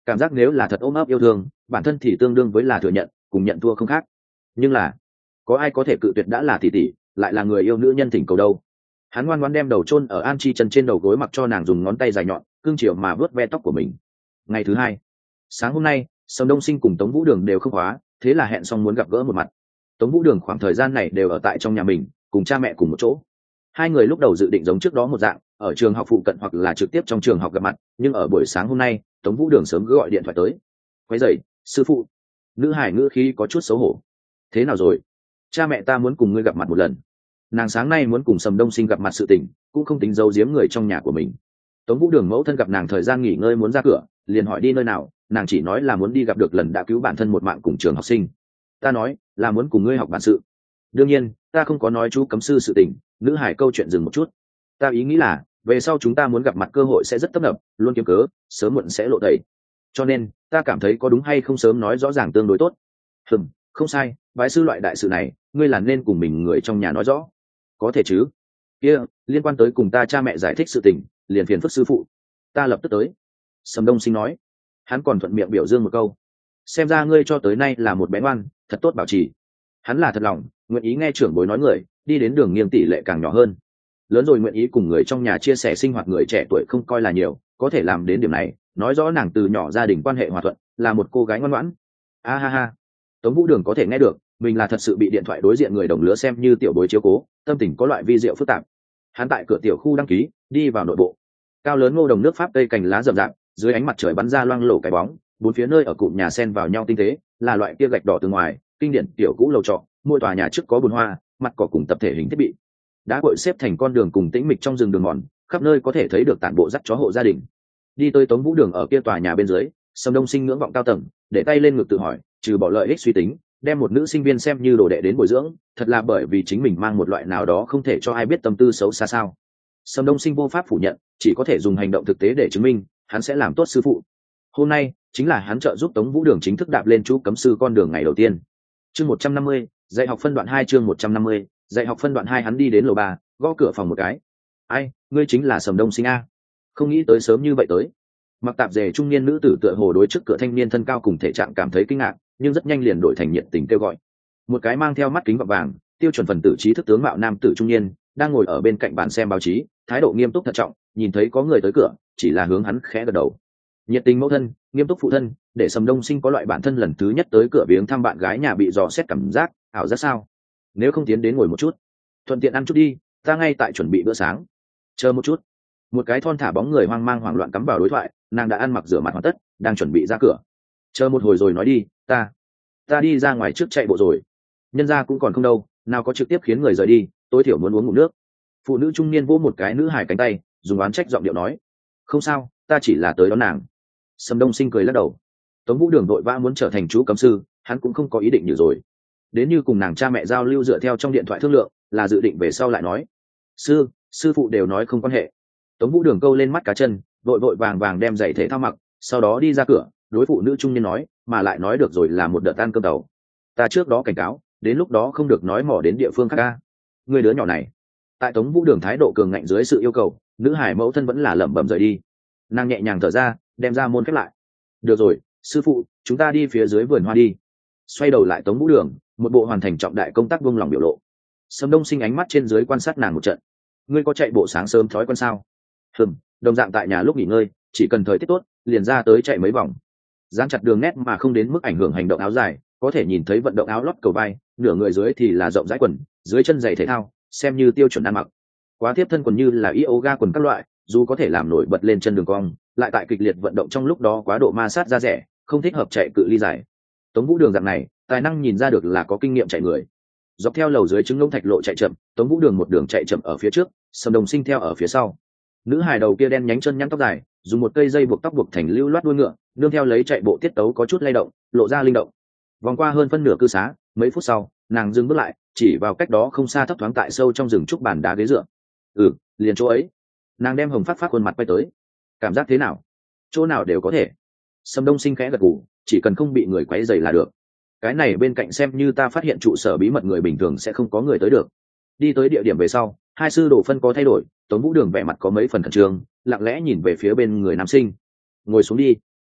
cảm giác nếu là thật ôm ấp yêu thương bản thân thì tương đương với là thừa nhận cùng nhận thua không khác. Nhưng là có ai có thể cự tuyệt đã là tỷ tỷ lại là người yêu nữ nhân thỉnh cầu đâu. Hắn ngoan ngoãn đem đầu chôn ở An Chi chân trên đầu gối, mặc cho nàng dùng ngón tay dài nhọn cương chiều mà vớt ve tóc của mình. Ngày thứ hai sáng hôm nay, Sầm Đông Sinh cùng Tống Vũ Đường đều không khóa, thế là hẹn xong muốn gặp gỡ một mặt. Tống Vũ Đường khoảng thời gian này đều ở tại trong nhà mình cùng cha mẹ cùng một chỗ. Hai người lúc đầu dự định giống trước đó một dạng ở trường học phụ cận hoặc là trực tiếp trong trường học gặp mặt, nhưng ở buổi sáng hôm nay Tống Vũ Đường sớm gọi điện thoại tới. Quấy rầy sư phụ. Nữ hải ngữ khí có chút xấu hổ. Thế nào rồi? Cha mẹ ta muốn cùng ngươi gặp mặt một lần. Nàng sáng nay muốn cùng Sầm Đông Sinh gặp mặt sự tình cũng không tính giấu giếm người trong nhà của mình. Tống Vũ Đường mẫu thân gặp nàng thời gian nghỉ ngơi muốn ra cửa, liền hỏi đi nơi nào, nàng chỉ nói là muốn đi gặp được lần đã cứu bản thân một mạng cùng trường học sinh. Ta nói là muốn cùng ngươi học bản sự. Đương nhiên ta không có nói chú cấm sư sự tình. Nữ hải câu chuyện dừng một chút. Ta ý nghĩ là về sau chúng ta muốn gặp mặt cơ hội sẽ rất tấp nập, luôn kiếm cớ sớm muộn sẽ lộ tẩy, cho nên ta cảm thấy có đúng hay không sớm nói rõ ràng tương đối tốt. Hừm, không sai, bái sư loại đại sự này ngươi là nên cùng mình người trong nhà nói rõ. Có thể chứ? Kia liên quan tới cùng ta cha mẹ giải thích sự tình liền phiền phức sư phụ. Ta lập tức tới. Sầm Đông Sinh nói. Hắn còn thuận miệng biểu dương một câu. Xem ra ngươi cho tới nay là một bé ngoan, thật tốt bảo trì. Hắn là thật lòng nguyện ý nghe trưởng bối nói người, đi đến đường nghiêng tỷ lệ càng nhỏ hơn. Lớn rồi nguyện ý cùng người trong nhà chia sẻ sinh hoạt người trẻ tuổi không coi là nhiều, có thể làm đến điểm này nói rõ nàng từ nhỏ gia đình quan hệ hòa thuận, là một cô gái ngoan ngoãn. A ha ha. Tống Vũ Đường có thể nghe được mình là thật sự bị điện thoại đối diện người đồng lứa xem như tiểu bối chiếu cố, tâm tình có loại vi diệu phức tạp. Hắn tại cửa tiểu khu đăng ký đi vào nội bộ. Cao lớn ngô đồng nước pháp tây cành lá rậm rạp, dưới ánh mặt trời bắn ra loang lổ cái bóng, bốn phía nơi ở cụm nhà xen vào nhau tinh tế, là loại kia gạch đỏ từ ngoài, kinh điển tiểu cũ lầu trọ, mỗi tòa nhà trước có bồn hoa, mặt cỏ cùng tập thể hình thiết bị. Đã cội xếp thành con đường cùng tĩnh mịch trong rừng đường mòn, khắp nơi có thể thấy được tản bộ dắt chó hộ gia đình. Đi tới Tống Vũ Đường ở kia tòa nhà bên dưới, Sầm Đông Sinh ngưỡng vọng cao tầng, để tay lên ngực tự hỏi, trừ bỏ lợi ích suy tính, đem một nữ sinh viên xem như đồ đệ đến bồi dưỡng, thật là bởi vì chính mình mang một loại nào đó không thể cho ai biết tâm tư xấu xa sao? Sầm Đông Sinh vô pháp phủ nhận, chỉ có thể dùng hành động thực tế để chứng minh hắn sẽ làm tốt sư phụ. Hôm nay chính là hắn trợ giúp Tống Vũ Đường chính thức đạp lên chú cấm sư con đường ngày đầu tiên. Chương một trăm năm mươi, dạy học phân đoạn hai. Chương một trăm năm mươi, dạy học phân đoạn hai. Hắn đi đến lầu ba, gõ cửa phòng một cái. Ai, ngươi chính là Sầm Đông Sinh a? Không nghĩ tới sớm như vậy tới. Mặc tạp dề trung niên nữ tử tựa hồ đối trước cửa thanh niên thân cao cùng thể trạng cảm thấy kinh ngạc, nhưng rất nhanh liền đổi thành nhiệt tình kêu gọi. Một cái mang theo mắt kính gọng vàng, tiêu chuẩn phần tử trí thức tướng mạo nam tử trung niên đang ngồi ở bên cạnh bàn xem báo chí, thái độ nghiêm túc thận trọng, nhìn thấy có người tới cửa chỉ là hướng hắn khẽ gật đầu. Nhiệt tình mẫu thân, nghiêm túc phụ thân, để Sầm Đông Sinh có loại bản thân lần thứ nhất tới cửa viếng thăm bạn gái nhà bị dò xét cảm giác ảo giác sao? Nếu không tiến đến ngồi một chút, thuận tiện ăn chút đi, ta ngay tại chuẩn bị bữa sáng. Chờ một chút. Một cái thon thả bóng người hoang mang hoảng loạn cắm vào đối thoại, nàng đã ăn mặc rửa mặt hoàn tất, đang chuẩn bị ra cửa. Chờ một hồi rồi nói đi, ta ta đi ra ngoài trước chạy bộ rồi. Nhân gia cũng còn không đâu, nào có trực tiếp khiến người rời đi, tối thiểu muốn uống ngụm nước. Phụ nữ trung niên vỗ một cái nữ hài cánh tay, dùng oán trách giọng điệu nói, không sao, ta chỉ là tới đón nàng. Sầm Đông Sinh cười lắc đầu. Tống Vũ Đường vội vã muốn trở thành chú cấm sư, hắn cũng không có ý định như rồi. Đến như cùng nàng cha mẹ giao lưu dựa theo trong điện thoại thương lượng, là dự định về sau lại nói. Sư, sư phụ đều nói không quan hệ. Tống Vũ Đường câu lên mắt cá chân, vội vội vàng vàng đem giày thể thao mặc, sau đó đi ra cửa, đối phụ nữ trung niên nói, mà lại nói được rồi là một đợt ăn cơm tàu. Ta trước đó cảnh cáo, đến lúc đó không được nói mỏ đến địa phương khác ca. Người đứa nhỏ này. Tại Tống Vũ Đường thái độ cường ngạnh dưới sự yêu cầu, nữ hải mẫu thân vẫn là lẩm bẩm rời đi. Nàng nhẹ nhàng thở ra, đem ra môn khép lại. Được rồi, sư phụ, chúng ta đi phía dưới vườn hoa đi. Xoay đầu lại Tống Vũ Đường, một bộ hoàn thành trọng đại công tác buông lòng biểu lộ. Sầm Đông Sinh ánh mắt trên dưới quan sát nàng một trận. Ngươi có chạy bộ sáng sớm thói quen sao? Hừm, đồng dạng tại nhà lúc nghỉ ngơi, chỉ cần thời tiết tốt, liền ra tới chạy mấy vòng. Dán chặt đường nét mà không đến mức ảnh hưởng hành động áo dài, có thể nhìn thấy vận động áo lót cầu vai, nửa người dưới thì là rộng rãi quần, dưới chân giày thể thao, xem như tiêu chuẩn ăn mặc. Quá tiếp thân quần như là yoga quần các loại, dù có thể làm nổi bật lên chân đường cong, lại tại kịch liệt vận động trong lúc đó quá độ ma sát da rẻ, không thích hợp chạy cự ly dài. Tống Vũ Đường dạng này, tài năng nhìn ra được là có kinh nghiệm chạy người. Dọc theo lầu dưới trứng ngông thạch lộ chạy chậm, Tống Vũ Đường một đường chạy chậm ở phía trước, Sầm Đồng Sinh theo ở phía sau. Nữ hài đầu kia đen nhánh chân nhăn tóc dài, dùng một cây dây buộc tóc buộc thành lưu loát đuôi ngựa, nương theo lấy chạy bộ tiết tấu có chút lay động, lộ ra linh động. Vòng qua hơn phân nửa cư xá, mấy phút sau, nàng dừng bước lại, chỉ vào cách đó không xa thấp thoáng tại sâu trong rừng trúc bàn đá ghế dựa. Ừ, liền chỗ ấy. Nàng đem hồng phát phát khuôn mặt quay tới. Cảm giác thế nào? Chỗ nào đều có thể. Sầm Đông Sinh khẽ gật gù, chỉ cần không bị người quấy rầy là được. Cái này bên cạnh xem như ta phát hiện trụ sở bí mật người bình thường sẽ không có người tới được. Đi tới địa điểm về sau, hai sư đồ phân có thay đổi, Tống Vũ Đường vẻ mặt có mấy phần khẩn trương, lặng lẽ nhìn về phía bên người nam sinh. Ngồi xuống đi.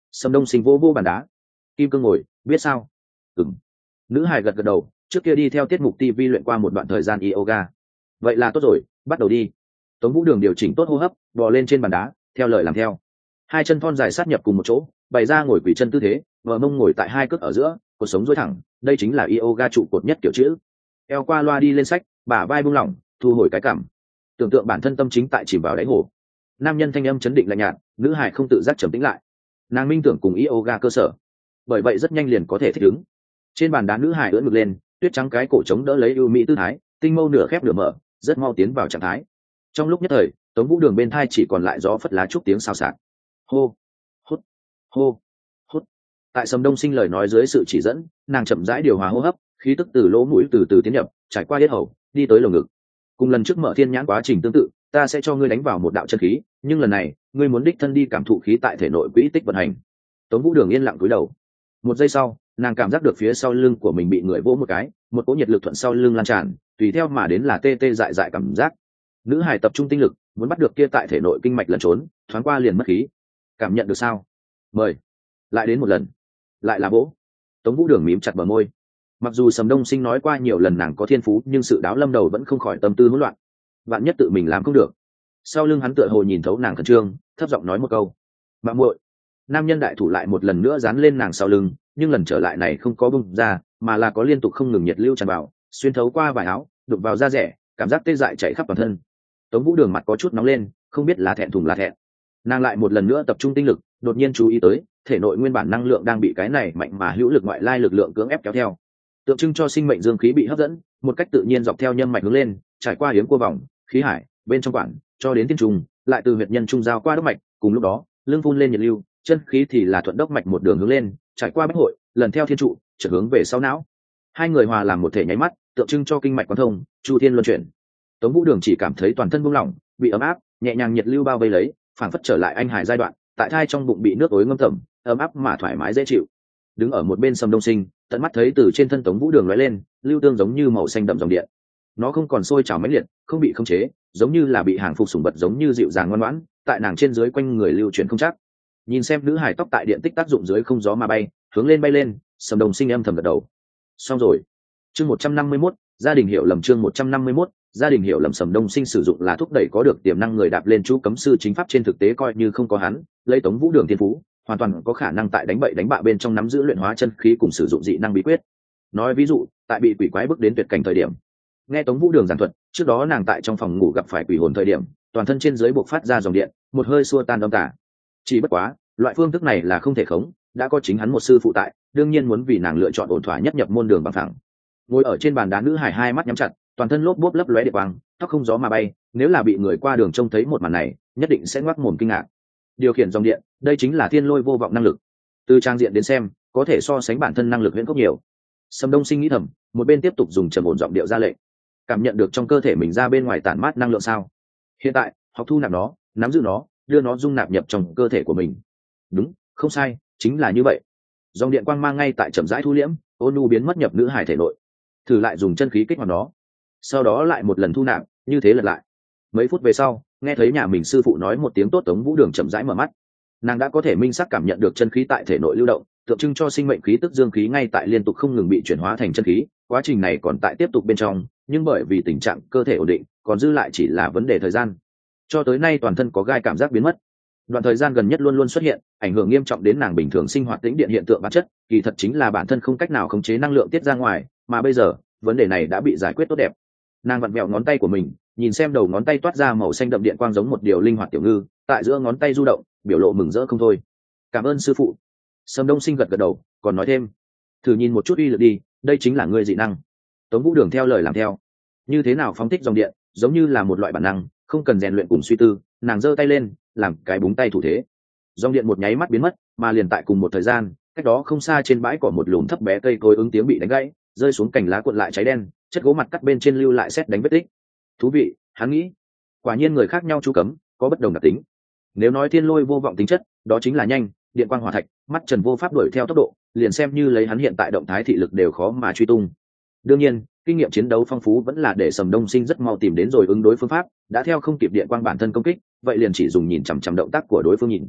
Sầm Đông Sinh vô vô bàn đá. Kim Cương ngồi, biết sao? Ừm. Nữ hài gật gật đầu, trước kia đi theo tiết mục ti vi luyện qua một đoạn thời gian yoga. Vậy là tốt rồi, bắt đầu đi. Tống Vũ Đường điều chỉnh tốt hô hấp, bò lên trên bàn đá, theo lời làm theo. Hai chân thon dài sát nhập cùng một chỗ, bày ra ngồi quỳ chân tư thế, vợ mông ngồi tại hai cước ở giữa, cột sống duỗi thẳng, đây chính là yoga trụ cột nhất kiểu chữ. Eo qua loa đi lên sách, bả vai buông lỏng, thu hồi cái cằm. Tưởng tượng bản thân tâm chính tại chìm vào đáy hồ. Nam nhân thanh âm chấn định lạnh nhạt, nữ hài không tự giác trầm tĩnh lại. Nàng minh tưởng cùng yoga cơ sở, bởi vậy rất nhanh liền có thể thích ứng. Trên bàn đá nữ hài ưỡn ngực lên, tuyết trắng cái cổ chống đỡ lấy ưu mỹ tư thái, tinh mâu nửa khép nửa mở, rất mau tiến vào trạng thái. Trong lúc nhất thời, Tống Vũ Đường bên thai chỉ còn lại gió phất lá trúc tiếng xào xạc. Hô, hút, hô, hút. Tại Sầm Đông Sinh lời nói dưới sự chỉ dẫn, nàng chậm rãi điều hòa hô hấp, khí tức từ lỗ mũi từ từ tiến nhập, trải qua yết hầu, đi tới lồng ngực. Cùng lần trước mở thiên nhãn quá trình tương tự, ta sẽ cho ngươi đánh vào một đạo chân khí, nhưng lần này, ngươi muốn đích thân đi cảm thụ khí tại thể nội quỹ tích vận hành. Tống Vũ Đường yên lặng cúi đầu. Một giây sau, nàng cảm giác được phía sau lưng của mình bị người vỗ một cái, một cỗ nhiệt lực thuận sau lưng lan tràn, tùy theo mà đến là tê tê dại dại cảm giác. Nữ hài tập trung tinh lực, muốn bắt được kia tại thể nội kinh mạch lẩn trốn, thoáng qua liền mất khí. Cảm nhận được sao? Mời. Lại đến một lần. Lại là vỗ. Tống Vũ Đường mím chặt bờ môi. Mặc dù Sầm Đông Sinh nói qua nhiều lần nàng có thiên phú, nhưng sự đáo lâm đầu vẫn không khỏi tâm tư hỗn loạn. Vạn nhất tự mình làm không được. Sau lưng hắn tựa hồ nhìn thấu nàng khẩn trương, thấp giọng nói một câu. Mạng muội. Nam nhân đại thủ lại một lần nữa dán lên nàng sau lưng, nhưng lần trở lại này không có bung ra, mà là có liên tục không ngừng nhiệt lưu tràn vào, xuyên thấu qua vải áo, đục vào da rẻ, cảm giác tê dại chạy khắp toàn thân. Tống Vũ Đường mặt có chút nóng lên, không biết là thẹn thùng là thẹn. Nàng lại một lần nữa tập trung tinh lực, đột nhiên chú ý tới, thể nội nguyên bản năng lượng đang bị cái này mạnh mà hữu lực ngoại lai lực lượng cưỡng ép kéo theo, tượng trưng cho sinh mệnh dương khí bị hấp dẫn, một cách tự nhiên dọc theo nhân mạch hướng lên, trải qua hiếm cua vòng, khí hải, bên trong quản, cho đến tiên trùng, lại từ huyệt nhân trung giao qua đốc mạch, cùng lúc đó, lưng phun lên nhiệt lưu, chân khí thì là thuận đốc mạch một đường hướng lên, trải qua bách hội, lần theo thiên trụ, trở hướng về sau não. Hai người hòa làm một thể nháy mắt, tượng trưng cho kinh mạch quán thông, chu thiên luân chuyển. Tống Vũ Đường chỉ cảm thấy toàn thân buông lỏng, bị ấm áp, nhẹ nhàng nhiệt lưu bao vây lấy, phảng phất trở lại anh hải giai đoạn, tại thai trong bụng bị nước ối ngâm tẩm, ấm áp mà thoải mái dễ chịu. Đứng ở một bên Sầm Đông Sinh, tận mắt thấy từ trên thân Tống Vũ Đường lóe lên, lưu tương giống như màu xanh đậm dòng điện. Nó không còn sôi trào mãnh liệt, không bị khống chế, giống như là bị hàng phục sủng vật giống như dịu dàng ngoan ngoãn, tại nàng trên dưới quanh người lưu chuyển không chắc. Nhìn xem nữ hải tóc tại điện tích tác dụng dưới không gió mà bay, hướng lên bay lên, Sầm Đông Sinh âm thầm gật đầu. Xong rồi. Chương một trăm năm mươi mốt, gia đình hiểu lầm chương một trăm năm mươi mốt, gia đình hiểu lầm. Sầm Đông Sinh sử dụng là thúc đẩy có được tiềm năng người đạp lên chú cấm sư chính pháp, trên thực tế coi như không có hắn, lấy Tống Vũ Đường thiên phú, hoàn toàn có khả năng tại đánh bậy đánh bạ bên trong nắm giữ luyện hóa chân khí cùng sử dụng dị năng bí quyết. Nói ví dụ, tại bị quỷ quái bước đến tuyệt cảnh thời điểm, nghe Tống Vũ Đường giảng thuật, trước đó nàng tại trong phòng ngủ gặp phải quỷ hồn thời điểm, toàn thân trên dưới buộc phát ra dòng điện, một hơi xua tan âm tà. Chỉ bất quá, loại phương thức này là không thể khống, đã có chính hắn một sư phụ tại, đương nhiên muốn vì nàng lựa chọn ổn thỏa nhất nhập môn đường bằng thẳng. Ngồi ở trên bàn đá, nữ hải hai mắt nhắm chặt, toàn thân lốp bốp lấp lóe điện quang, tóc không gió mà bay, nếu là bị người qua đường trông thấy một màn này, nhất định sẽ ngoác mồm kinh ngạc. Điều khiển dòng điện, đây chính là thiên lôi vô vọng năng lực. Từ trang diện đến xem, có thể so sánh bản thân năng lực huyễn cốc nhiều. Sầm Đông Sinh nghĩ thầm, một bên tiếp tục dùng trầm ổn giọng điệu ra lệnh, cảm nhận được trong cơ thể mình ra bên ngoài tản mát năng lượng sao? Hiện tại, học thu nạp nó, nắm giữ nó, đưa nó dung nạp nhập trong cơ thể của mình. Đúng, không sai, chính là như vậy. Dòng điện quang mang ngay tại chậm rãi thu liễm, ôn nhu biến mất nhập nữ hải thể nội. Thử lại dùng chân khí kích hoạt nó, sau đó lại một lần thu nạp, như thế lật lại. Mấy phút về sau, nghe thấy nhà mình sư phụ nói một tiếng tốt, Tống Vũ Đường chậm rãi mở mắt. Nàng đã có thể minh xác cảm nhận được chân khí tại thể nội lưu động, tượng trưng cho sinh mệnh khí tức dương khí ngay tại liên tục không ngừng bị chuyển hóa thành chân khí. Quá trình này còn tại tiếp tục bên trong, nhưng bởi vì tình trạng cơ thể ổn định, còn dư lại chỉ là vấn đề thời gian. Cho tới nay toàn thân có gai cảm giác biến mất. Đoạn thời gian gần nhất luôn luôn xuất hiện, ảnh hưởng nghiêm trọng đến nàng bình thường sinh hoạt tĩnh điện hiện tượng bản chất, kỳ thật chính là bản thân không cách nào khống chế năng lượng tiết ra ngoài, mà bây giờ, vấn đề này đã bị giải quyết tốt đẹp. Nàng vặn vẹo ngón tay của mình, nhìn xem đầu ngón tay toát ra màu xanh đậm điện quang giống một điều linh hoạt tiểu ngư, tại giữa ngón tay du động, biểu lộ mừng rỡ không thôi. Cảm ơn sư phụ. Sầm Đông Sinh gật gật đầu, còn nói thêm, thử nhìn một chút uy lực đi, đây chính là ngươi dị năng. Tống Vũ Đường theo lời làm theo. Như thế nào phóng thích dòng điện, giống như là một loại bản năng, không cần rèn luyện cùng suy tư, nàng giơ tay lên, làm cái búng tay thủ thế. Dòng điện một nháy mắt biến mất, mà liền tại cùng một thời gian, cách đó không xa trên bãi cỏ một lùm thấp bé cây cối ứng tiếng bị đánh gãy, rơi xuống cành lá cuộn lại cháy đen, chất gỗ mặt cắt bên trên lưu lại sét đánh vết tích. Thú vị, hắn nghĩ. Quả nhiên người khác nhau chú cấm, có bất đồng đặc tính. Nếu nói thiên lôi vô vọng tính chất, đó chính là nhanh, điện quang hỏa thạch, mắt trần vô pháp đuổi theo tốc độ, liền xem như lấy hắn hiện tại động thái thị lực đều khó mà truy tung. Đương nhiên, kinh nghiệm chiến đấu phong phú vẫn là để Sầm Đông Sinh rất mau tìm đến rồi ứng đối phương pháp, đã theo không kịp điện quang bản thân công kích, vậy liền chỉ dùng nhìn chằm chằm động tác của đối phương nhìn.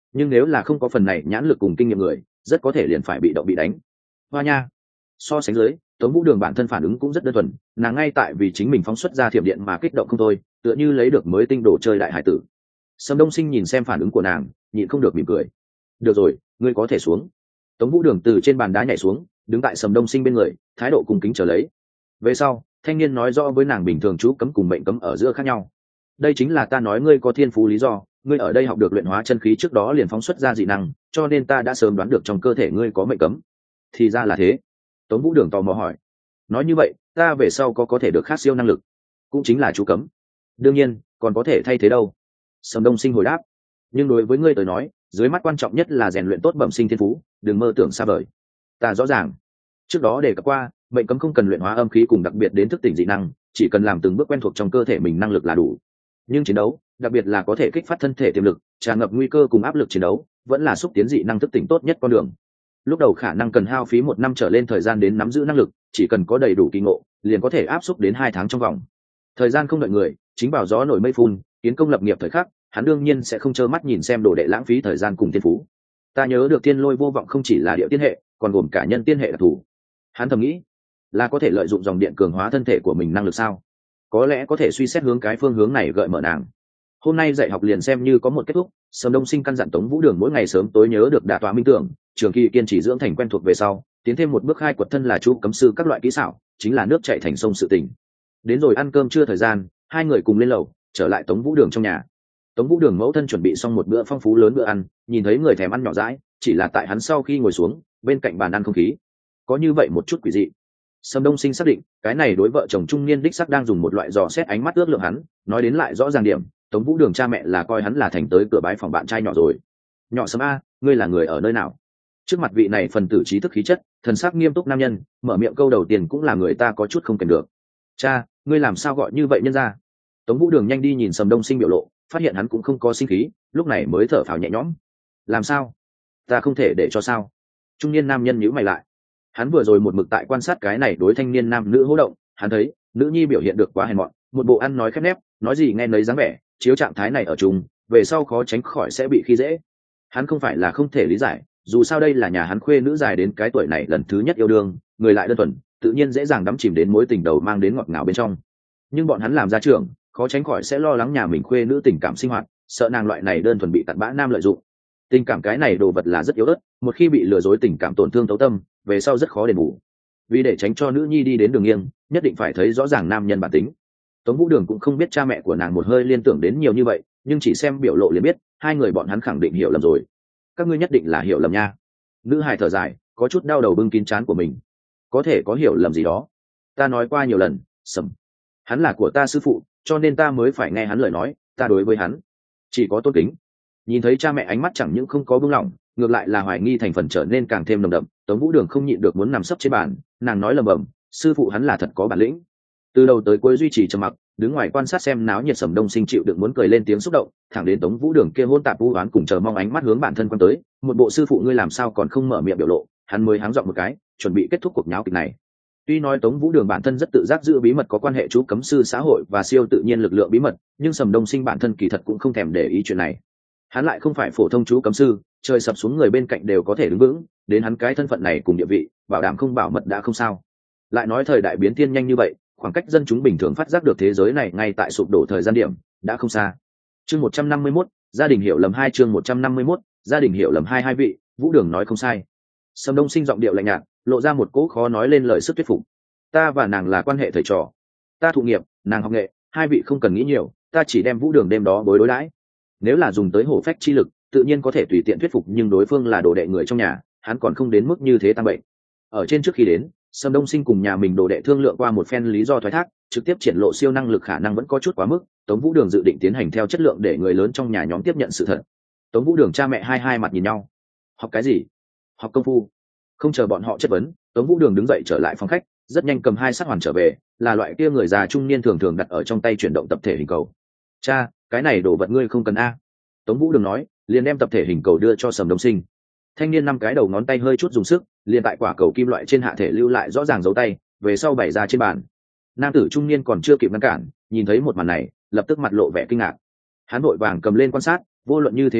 nhưng nếu là không có phần này nhãn lực cùng kinh nghiệm người rất có thể liền phải bị động bị đánh. Hoa nha. So sánh dưới, Tống Vũ Đường bản thân phản ứng cũng rất đơn thuần, nàng ngay tại vì chính mình phóng xuất ra thiểm điện mà kích động không thôi, tựa như lấy được mới tinh đồ chơi đại hải tử. Sâm Đông Sinh nhìn xem phản ứng của nàng, nhịn không được mỉm cười. Được rồi, ngươi có thể xuống. Tống Vũ Đường từ trên bàn đá nhảy xuống, đứng tại Sâm Đông Sinh bên người, thái độ cung kính trở lấy. Về sau, thanh niên nói rõ với nàng bình thường chú cấm cùng mệnh cấm ở giữa khác nhau. Đây chính là ta nói ngươi có thiên phú lý do, ngươi ở đây học được luyện hóa chân khí trước đó liền phóng xuất ra dị năng, cho nên ta đã sớm đoán được trong cơ thể ngươi có mệnh cấm. Thì ra là thế. Tống Vũ Đường tò mò hỏi. Nói như vậy, ta về sau có có thể được khác siêu năng lực, cũng chính là chú cấm. Đương nhiên, còn có thể thay thế đâu. Sâm Đông Sinh hồi đáp. Nhưng đối với ngươi tới nói, dưới mắt quan trọng nhất là rèn luyện tốt bẩm sinh thiên phú, đừng mơ tưởng xa vời. Ta rõ ràng. Trước đó đề cập qua, mệnh cấm không cần luyện hóa âm khí cùng đặc biệt đến thức tỉnh dị năng, chỉ cần làm từng bước quen thuộc trong cơ thể mình năng lực là đủ. Nhưng chiến đấu, đặc biệt là có thể kích phát thân thể tiềm lực, tràn ngập nguy cơ cùng áp lực chiến đấu, vẫn là xúc tiến dị năng thức tỉnh tốt nhất con đường. Lúc đầu khả năng cần hao phí một năm trở lên thời gian đến nắm giữ năng lực, chỉ cần có đầy đủ kỳ ngộ, liền có thể áp xúc đến hai tháng trong vòng. Thời gian không đợi người, chính bảo gió nổi mây phun, kiến công lập nghiệp thời khắc, hắn đương nhiên sẽ không trơ mắt nhìn xem đồ đệ lãng phí thời gian cùng thiên phú. Ta nhớ được thiên lôi vô vọng không chỉ là địa tiên hệ, còn gồm cả nhân tiên hệ đặc thù. Hắn thầm nghĩ, là có thể lợi dụng dòng điện cường hóa thân thể của mình năng lực sao? Có lẽ có thể suy xét hướng cái phương hướng này gợi mở nàng. Hôm nay dạy học liền xem như có một kết thúc. Sâm Đông Sinh căn dặn Tống Vũ Đường mỗi ngày sớm tối nhớ được đả tọa minh tưởng, trường kỳ kiên trì dưỡng thành quen thuộc về sau, tiến thêm một bước khai quật thân là chú cấm sư các loại kỹ xảo, chính là nước chảy thành sông sự tình. Đến rồi ăn cơm trưa thời gian, hai người cùng lên lầu, trở lại Tống Vũ Đường trong nhà. Tống Vũ Đường mẫu thân chuẩn bị xong một bữa phong phú lớn bữa ăn, nhìn thấy người thèm ăn nhỏ dãi, chỉ là tại hắn sau khi ngồi xuống, bên cạnh bàn ăn không khí có như vậy một chút quỷ dị. Sâm Đông Sinh xác định, cái này đối vợ chồng trung niên đích sắc đang dùng một loại dò xét ánh mắt ước lượng hắn, nói đến lại rõ ràng điểm, Tống Vũ Đường cha mẹ là coi hắn là thành tới cửa bái phòng bạn trai nhỏ rồi. Nhỏ Sâm a, ngươi là người ở nơi nào? Trước mặt vị này phần tử trí thức khí chất, thần sắc nghiêm túc nam nhân, mở miệng câu đầu tiên cũng là người ta có chút không kèm được. Cha, ngươi làm sao gọi như vậy nhân ra? Tống Vũ Đường nhanh đi nhìn Sâm Đông Sinh biểu lộ, phát hiện hắn cũng không có sinh khí, lúc này mới thở phào nhẹ nhõm. Làm sao? Ta không thể để cho sao? Trung niên nam nhân nhíu mày lại. Hắn vừa rồi một mực tại quan sát cái này đối thanh niên nam nữ hô động, hắn thấy nữ nhi biểu hiện được quá hèn mọn, một bộ ăn nói khép nép, nói gì nghe nấy dáng vẻ, chiếu trạng thái này ở chung, về sau khó tránh khỏi sẽ bị khi dễ. Hắn không phải là không thể lý giải, dù sao đây là nhà hắn khuê nữ dài đến cái tuổi này lần thứ nhất yêu đương, người lại đơn thuần, tự nhiên dễ dàng đắm chìm đến mối tình đầu mang đến ngọt ngào bên trong. Nhưng bọn hắn làm gia trưởng, khó tránh khỏi sẽ lo lắng nhà mình khuê nữ tình cảm sinh hoạt, sợ nàng loại này đơn thuần bị cặn bã nam lợi dụng. Tình cảm cái này đồ vật là rất yếu ớt, một khi bị lừa dối tình cảm tổn thương tấu tâm, về sau rất khó đền bù. Vì để tránh cho nữ nhi đi đến đường nghiêng, nhất định phải thấy rõ ràng nam nhân bản tính. Tống Vũ Đường cũng không biết cha mẹ của nàng một hơi liên tưởng đến nhiều như vậy, nhưng chỉ xem biểu lộ liền biết, hai người bọn hắn khẳng định hiểu lầm rồi. Các ngươi nhất định là hiểu lầm nha. Nữ hài thở dài, có chút đau đầu bưng kín trán của mình. Có thể có hiểu lầm gì đó. Ta nói qua nhiều lần, Sầm. Hắn là của ta sư phụ, cho nên ta mới phải nghe hắn lời nói, ta đối với hắn chỉ có tôn kính. Nhìn thấy cha mẹ ánh mắt chẳng những không có buông lỏng, ngược lại là hoài nghi thành phần trở nên càng thêm nồng đậm, Tống Vũ Đường không nhịn được muốn nằm sấp trên bàn, nàng nói lầm bầm, sư phụ hắn là thật có bản lĩnh. Từ đầu tới cuối duy trì trầm mặc, đứng ngoài quan sát xem náo nhiệt Sầm Đông Sinh chịu đựng muốn cười lên tiếng xúc động, thẳng đến Tống Vũ Đường kia hôn tạp u oán cùng chờ mong ánh mắt hướng bản thân quan tới, một bộ sư phụ ngươi làm sao còn không mở miệng biểu lộ, hắn mới háng giọng một cái, chuẩn bị kết thúc cuộc nháo kịch này. Tuy nói Tống Vũ Đường bản thân rất tự giác giữ bí mật có quan hệ chú cấm sư xã hội và siêu tự nhiên lực lượng bí mật, nhưng Sầm Đông Sinh bản thân kỳ thật cũng không thèm để ý chuyện này. Hắn lại không phải phổ thông chú cấm sư, trời sập xuống người bên cạnh đều có thể đứng vững, đến hắn cái thân phận này cùng địa vị, bảo đảm không bảo mật đã không sao. Lại nói thời đại biến thiên nhanh như vậy, khoảng cách dân chúng bình thường phát giác được thế giới này ngay tại sụp đổ thời gian điểm đã không xa. Chương một trăm năm mươi mốt, gia đình hiểu lầm hai chương một trăm năm mươi mốt, gia đình hiểu lầm hai hai vị, Vũ Đường nói không sai. Sầm Đông Sinh giọng điệu lạnh nhạt, lộ ra một cỗ khó nói lên lời sức thuyết phục. Ta và nàng là quan hệ thầy trò, ta thụ nghiệp, nàng học nghệ, hai vị không cần nghĩ nhiều, ta chỉ đem Vũ Đường đêm đó bối đối đãi. Nếu là dùng tới hổ phách chi lực, tự nhiên có thể tùy tiện thuyết phục, nhưng đối phương là đồ đệ người trong nhà, hắn còn không đến mức như thế tăng bệnh. Ở trên trước khi đến, Sầm Đông Sinh cùng nhà mình đồ đệ thương lượng qua một phen lý do thoái thác, trực tiếp triển lộ siêu năng lực khả năng vẫn có chút quá mức, Tống Vũ Đường dự định tiến hành theo chất lượng để người lớn trong nhà nhóm tiếp nhận sự thật. Tống Vũ Đường cha mẹ hai hai mặt nhìn nhau. Học cái gì? Học công phu. Không chờ bọn họ chất vấn, Tống Vũ Đường đứng dậy trở lại phòng khách, rất nhanh cầm hai sát hoàn trở về, là loại kia người già trung niên thường thường đặt ở trong tay chuyển động tập thể hình cầu. Cha, cái này đồ vật ngươi không cần a. Tống Vũ Đường nói, liền đem tập thể hình cầu đưa cho Sầm Đông Sinh. Thanh niên năm cái đầu ngón tay hơi chút dùng sức, liền tại quả cầu kim loại trên hạ thể lưu lại rõ ràng dấu tay, về sau bày ra trên bàn. Nam tử trung niên còn chưa kịp ngăn cản, nhìn thấy một màn này, lập tức mặt lộ vẻ kinh ngạc. Hắn vội vàng cầm lên quan sát, vô luận như thế nào bóp,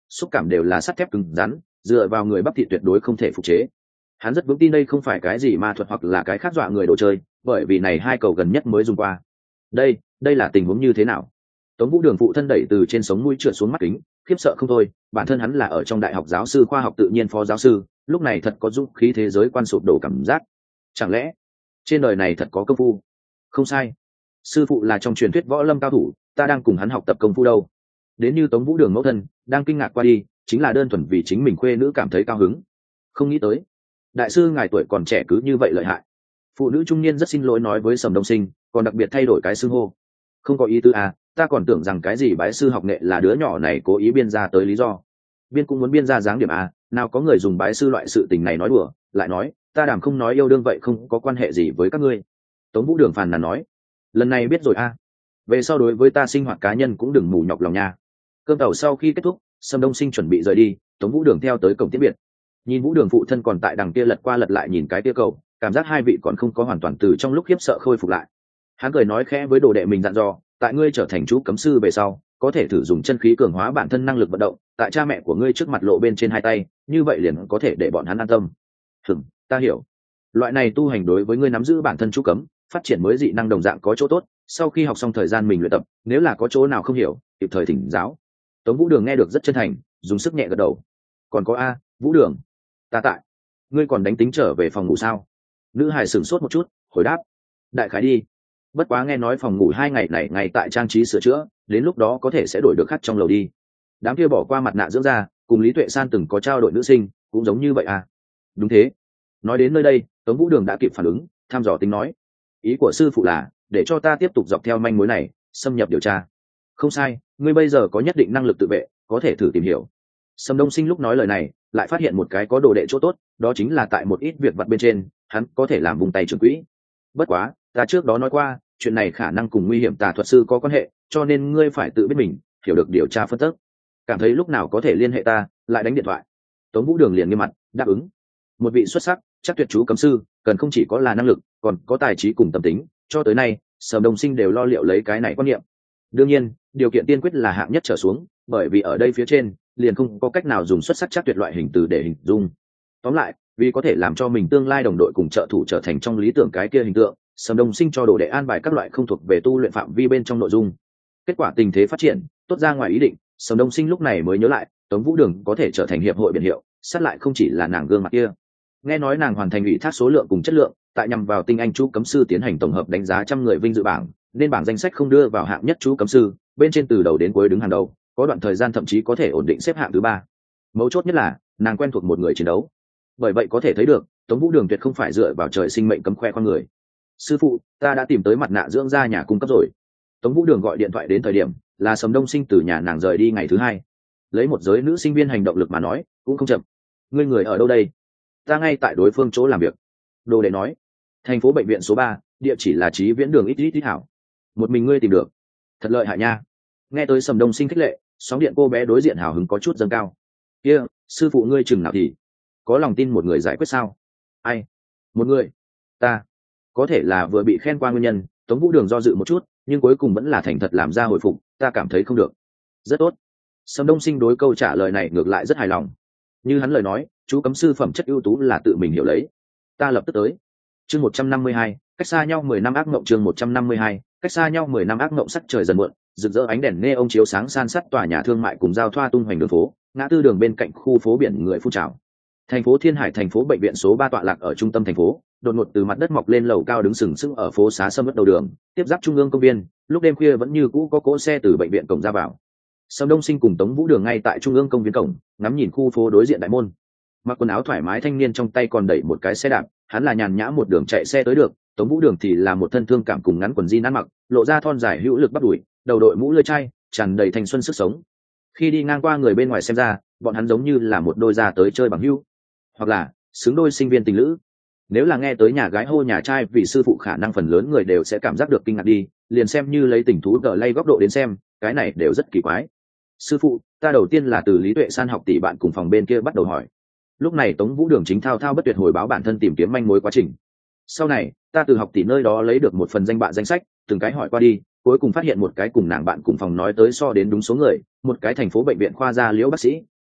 xúc cảm đều là sắt thép cứng rắn, dựa vào người bắp thịt tuyệt đối không thể phục chế. Hắn rất vững tin đây không phải cái gì ma thuật hoặc là cái khác dọa người đồ chơi, bởi vì này hai cầu gần nhất mới dùng qua. Đây, đây là tình huống như thế nào? Tống Vũ Đường phụ thân đẩy từ trên sống mũi trượt xuống mắt kính, khiếp sợ không thôi, bản thân hắn là ở trong đại học giáo sư khoa học tự nhiên phó giáo sư, lúc này thật có dũng khí thế giới quan sụp đổ cảm giác. Chẳng lẽ trên đời này thật có công phu? Không sai, sư phụ là trong truyền thuyết võ lâm cao thủ, ta đang cùng hắn học tập công phu đâu. Đến như Tống Vũ Đường mẫu thân đang kinh ngạc qua đi, chính là đơn thuần vì chính mình khuê nữ cảm thấy cao hứng. Không nghĩ tới đại sư ngài tuổi còn trẻ cứ như vậy lợi hại. Phụ nữ trung niên rất xin lỗi nói với Sầm Đông Sinh, còn đặc biệt thay đổi cái xưng hô. Không có ý tứ à, ta còn tưởng rằng cái gì bái sư học nghệ là đứa nhỏ này cố ý biên ra tới lý do. Biên cũng muốn biên ra dáng điểm à, nào có người dùng bái sư loại sự tình này nói đùa, lại nói ta đảm không nói yêu đương vậy không có quan hệ gì với các ngươi. Tống Vũ Đường phàn nàn nói, lần này biết rồi à, về sau đối với ta sinh hoạt cá nhân cũng đừng mù nhọc lòng nha. Cơm tàu sau khi kết thúc, Sầm Đông Sinh chuẩn bị rời đi, Tống Vũ Đường theo tới cổng tiễn biệt. Nhìn Vũ Đường phụ thân còn tại đằng kia lật qua lật lại nhìn cái kia cầu, cảm giác hai vị còn không có hoàn toàn từ trong lúc khiếp sợ khôi phục lại. Hắn cười nói khẽ với đồ đệ mình dặn dò, tại ngươi trở thành chú cấm sư về sau, có thể thử dùng chân khí cường hóa bản thân năng lực vận động, tại cha mẹ của ngươi trước mặt lộ bên trên hai tay, như vậy liền có thể để bọn hắn an tâm. Hừm, ta hiểu. Loại này tu hành đối với ngươi nắm giữ bản thân chú cấm, phát triển mới dị năng đồng dạng có chỗ tốt, sau khi học xong thời gian mình luyện tập, nếu là có chỗ nào không hiểu, kịp thời thỉnh giáo. Tống Vũ Đường nghe được rất chân thành, dùng sức nhẹ gật đầu. Còn có a, Vũ Đường, ta tại. Ngươi còn đánh tính trở về phòng ngủ sao? Nữ hài sửng sốt một chút, hồi đáp, đại khái đi. Bất quá nghe nói phòng ngủ hai ngày này ngày tại trang trí sửa chữa, đến lúc đó có thể sẽ đổi được khách trong lầu đi. Đám kia bỏ qua mặt nạ dưỡng da, cùng Lý Tuệ San từng có trao đổi nữ sinh, cũng giống như vậy à? Đúng thế. Nói đến nơi đây, Tống Vũ Đường đã kịp phản ứng, thăm dò tính nói, ý của sư phụ là để cho ta tiếp tục dọc theo manh mối này xâm nhập điều tra. Không sai, ngươi bây giờ có nhất định năng lực tự vệ, có thể thử tìm hiểu. Sầm Đông Sinh lúc nói lời này lại phát hiện một cái có đồ đệ chỗ tốt, đó chính là tại một ít việc vặt bên trên hắn có thể làm vùng tay trưởng quỹ. Bất quá ta trước đó nói qua, chuyện này khả năng cùng nguy hiểm tà thuật sư có quan hệ, cho nên ngươi phải tự biết mình hiểu được điều tra phân tích, cảm thấy lúc nào có thể liên hệ ta lại đánh điện thoại. Tống Vũ Đường liền nghiêm mặt đáp ứng. Một vị xuất sắc chắc tuyệt chú cấm sư cần không chỉ có là năng lực, còn có tài trí cùng tâm tính, cho tới nay Sầm Đông Sinh đều lo liệu lấy cái này quan niệm. Đương nhiên điều kiện tiên quyết là hạng nhất trở xuống, bởi vì ở đây phía trên liền không có cách nào dùng xuất sắc chắc tuyệt loại hình từ để hình dung. Tóm lại, vì có thể làm cho mình tương lai đồng đội cùng trợ thủ trở thành trong lý tưởng cái kia hình tượng, Sầm Đông Sinh cho đồ đệ an bài các loại không thuộc về tu luyện phạm vi bên trong nội dung. Kết quả tình thế phát triển tốt ra ngoài ý định, Sầm Đông Sinh lúc này mới nhớ lại, Tống Vũ Đường có thể trở thành hiệp hội biển hiệu, sát lại không chỉ là nàng gương mặt kia. Nghe nói nàng hoàn thành ủy thác số lượng cùng chất lượng, tại nhằm vào tinh anh chú cấm sư tiến hành tổng hợp đánh giá trăm người vinh dự bảng, nên bảng danh sách không đưa vào hạng nhất chú cấm sư, bên trên từ đầu đến cuối đứng hàng đầu, có đoạn thời gian thậm chí có thể ổn định xếp hạng thứ ba. Mấu chốt nhất là nàng quen thuộc một người chiến đấu, bởi vậy có thể thấy được Tống Vũ Đường tuyệt không phải dựa vào trời sinh mệnh cấm khoe con người. Sư phụ, ta đã tìm tới mặt nạ dưỡng da nhà cung cấp rồi. Tống Vũ Đường gọi điện thoại đến thời điểm là Sầm Đông Sinh từ nhà nàng rời đi ngày thứ hai. Lấy một giới nữ sinh viên hành động lực mà nói cũng không chậm. Ngươi người ở đâu đây? Ta ngay tại đối phương chỗ làm việc. Đồ đệ nói, thành phố bệnh viện số ba, địa chỉ là Chí Viễn đường ít ít ít hảo. Một mình ngươi tìm được, thật lợi hại nha. Nghe tới Sầm Đông Sinh khích lệ, sóng điện cô bé đối diện hào hứng có chút dâng cao. Kia, sư phụ ngươi chừng nào thì có lòng tin một người giải quyết sao? Ai? Một người? Ta. Có thể là vừa bị khen qua nguyên nhân, Tống Vũ Đường do dự một chút, nhưng cuối cùng vẫn là thành thật làm ra hồi phục, ta cảm thấy không được. Rất tốt. Sầm Đông Sinh đối câu trả lời này ngược lại rất hài lòng. Như hắn lời nói, chú cấm sư phẩm chất ưu tú là tự mình hiểu lấy. Ta lập tức tới. Chương một trăm năm mươi hai, cách xa nhau mười năm ác mộng. Chương một trăm năm mươi hai, cách xa nhau mười năm ác mộng. Sắc trời dần muộn, rực rỡ ánh đèn neon chiếu sáng san sắt tòa nhà thương mại cùng giao thoa tung hoành đường phố, ngã tư đường bên cạnh khu phố biển người phun trào. Thành phố Thiên Hải, thành phố bệnh viện số ba tọa lạc ở trung tâm thành phố, đột ngột từ mặt đất mọc lên lầu cao đứng sừng sững ở phố xá sâm mất đầu đường, tiếp giáp trung ương công viên, lúc đêm khuya vẫn như cũ có cỗ xe từ bệnh viện cổng ra vào. Sầm Đông Sinh cùng Tống Vũ Đường ngay tại trung ương công viên cổng, ngắm nhìn khu phố đối diện đại môn. Mặc quần áo thoải mái thanh niên trong tay còn đẩy một cái xe đạp, hắn là nhàn nhã một đường chạy xe tới được, Tống Vũ Đường thì là một thân thương cảm cùng ngắn quần jean ăn mặc, lộ ra thon dài hữu lực bắp đùi, đầu đội mũ lưỡi chai, tràn đầy thanh xuân sức sống. Khi đi ngang qua người bên ngoài xem ra, bọn hắn giống như là một đôi ra tới chơi bằng hữu, hoặc là xứng đôi sinh viên tình lữ. Nếu là nghe tới nhà gái hô nhà trai vì sư phụ, khả năng phần lớn người đều sẽ cảm giác được kinh ngạc đi, liền xem như lấy tình thú gờ lay góc độ đến xem, cái này đều rất kỳ quái. Sư phụ, ta đầu tiên là từ Lý Tuệ San học tỷ bạn cùng phòng bên kia bắt đầu hỏi. Lúc này Tống Vũ Đường chính thao thao bất tuyệt hồi báo bản thân tìm kiếm manh mối quá trình. Sau này ta từ học tỷ nơi đó lấy được một phần danh bạ danh sách, từng cái hỏi qua đi, cuối cùng phát hiện một cái cùng nàng bạn cùng phòng nói tới so đến đúng số người, một cái thành phố bệnh viện khoa gia Liễu bác sĩ,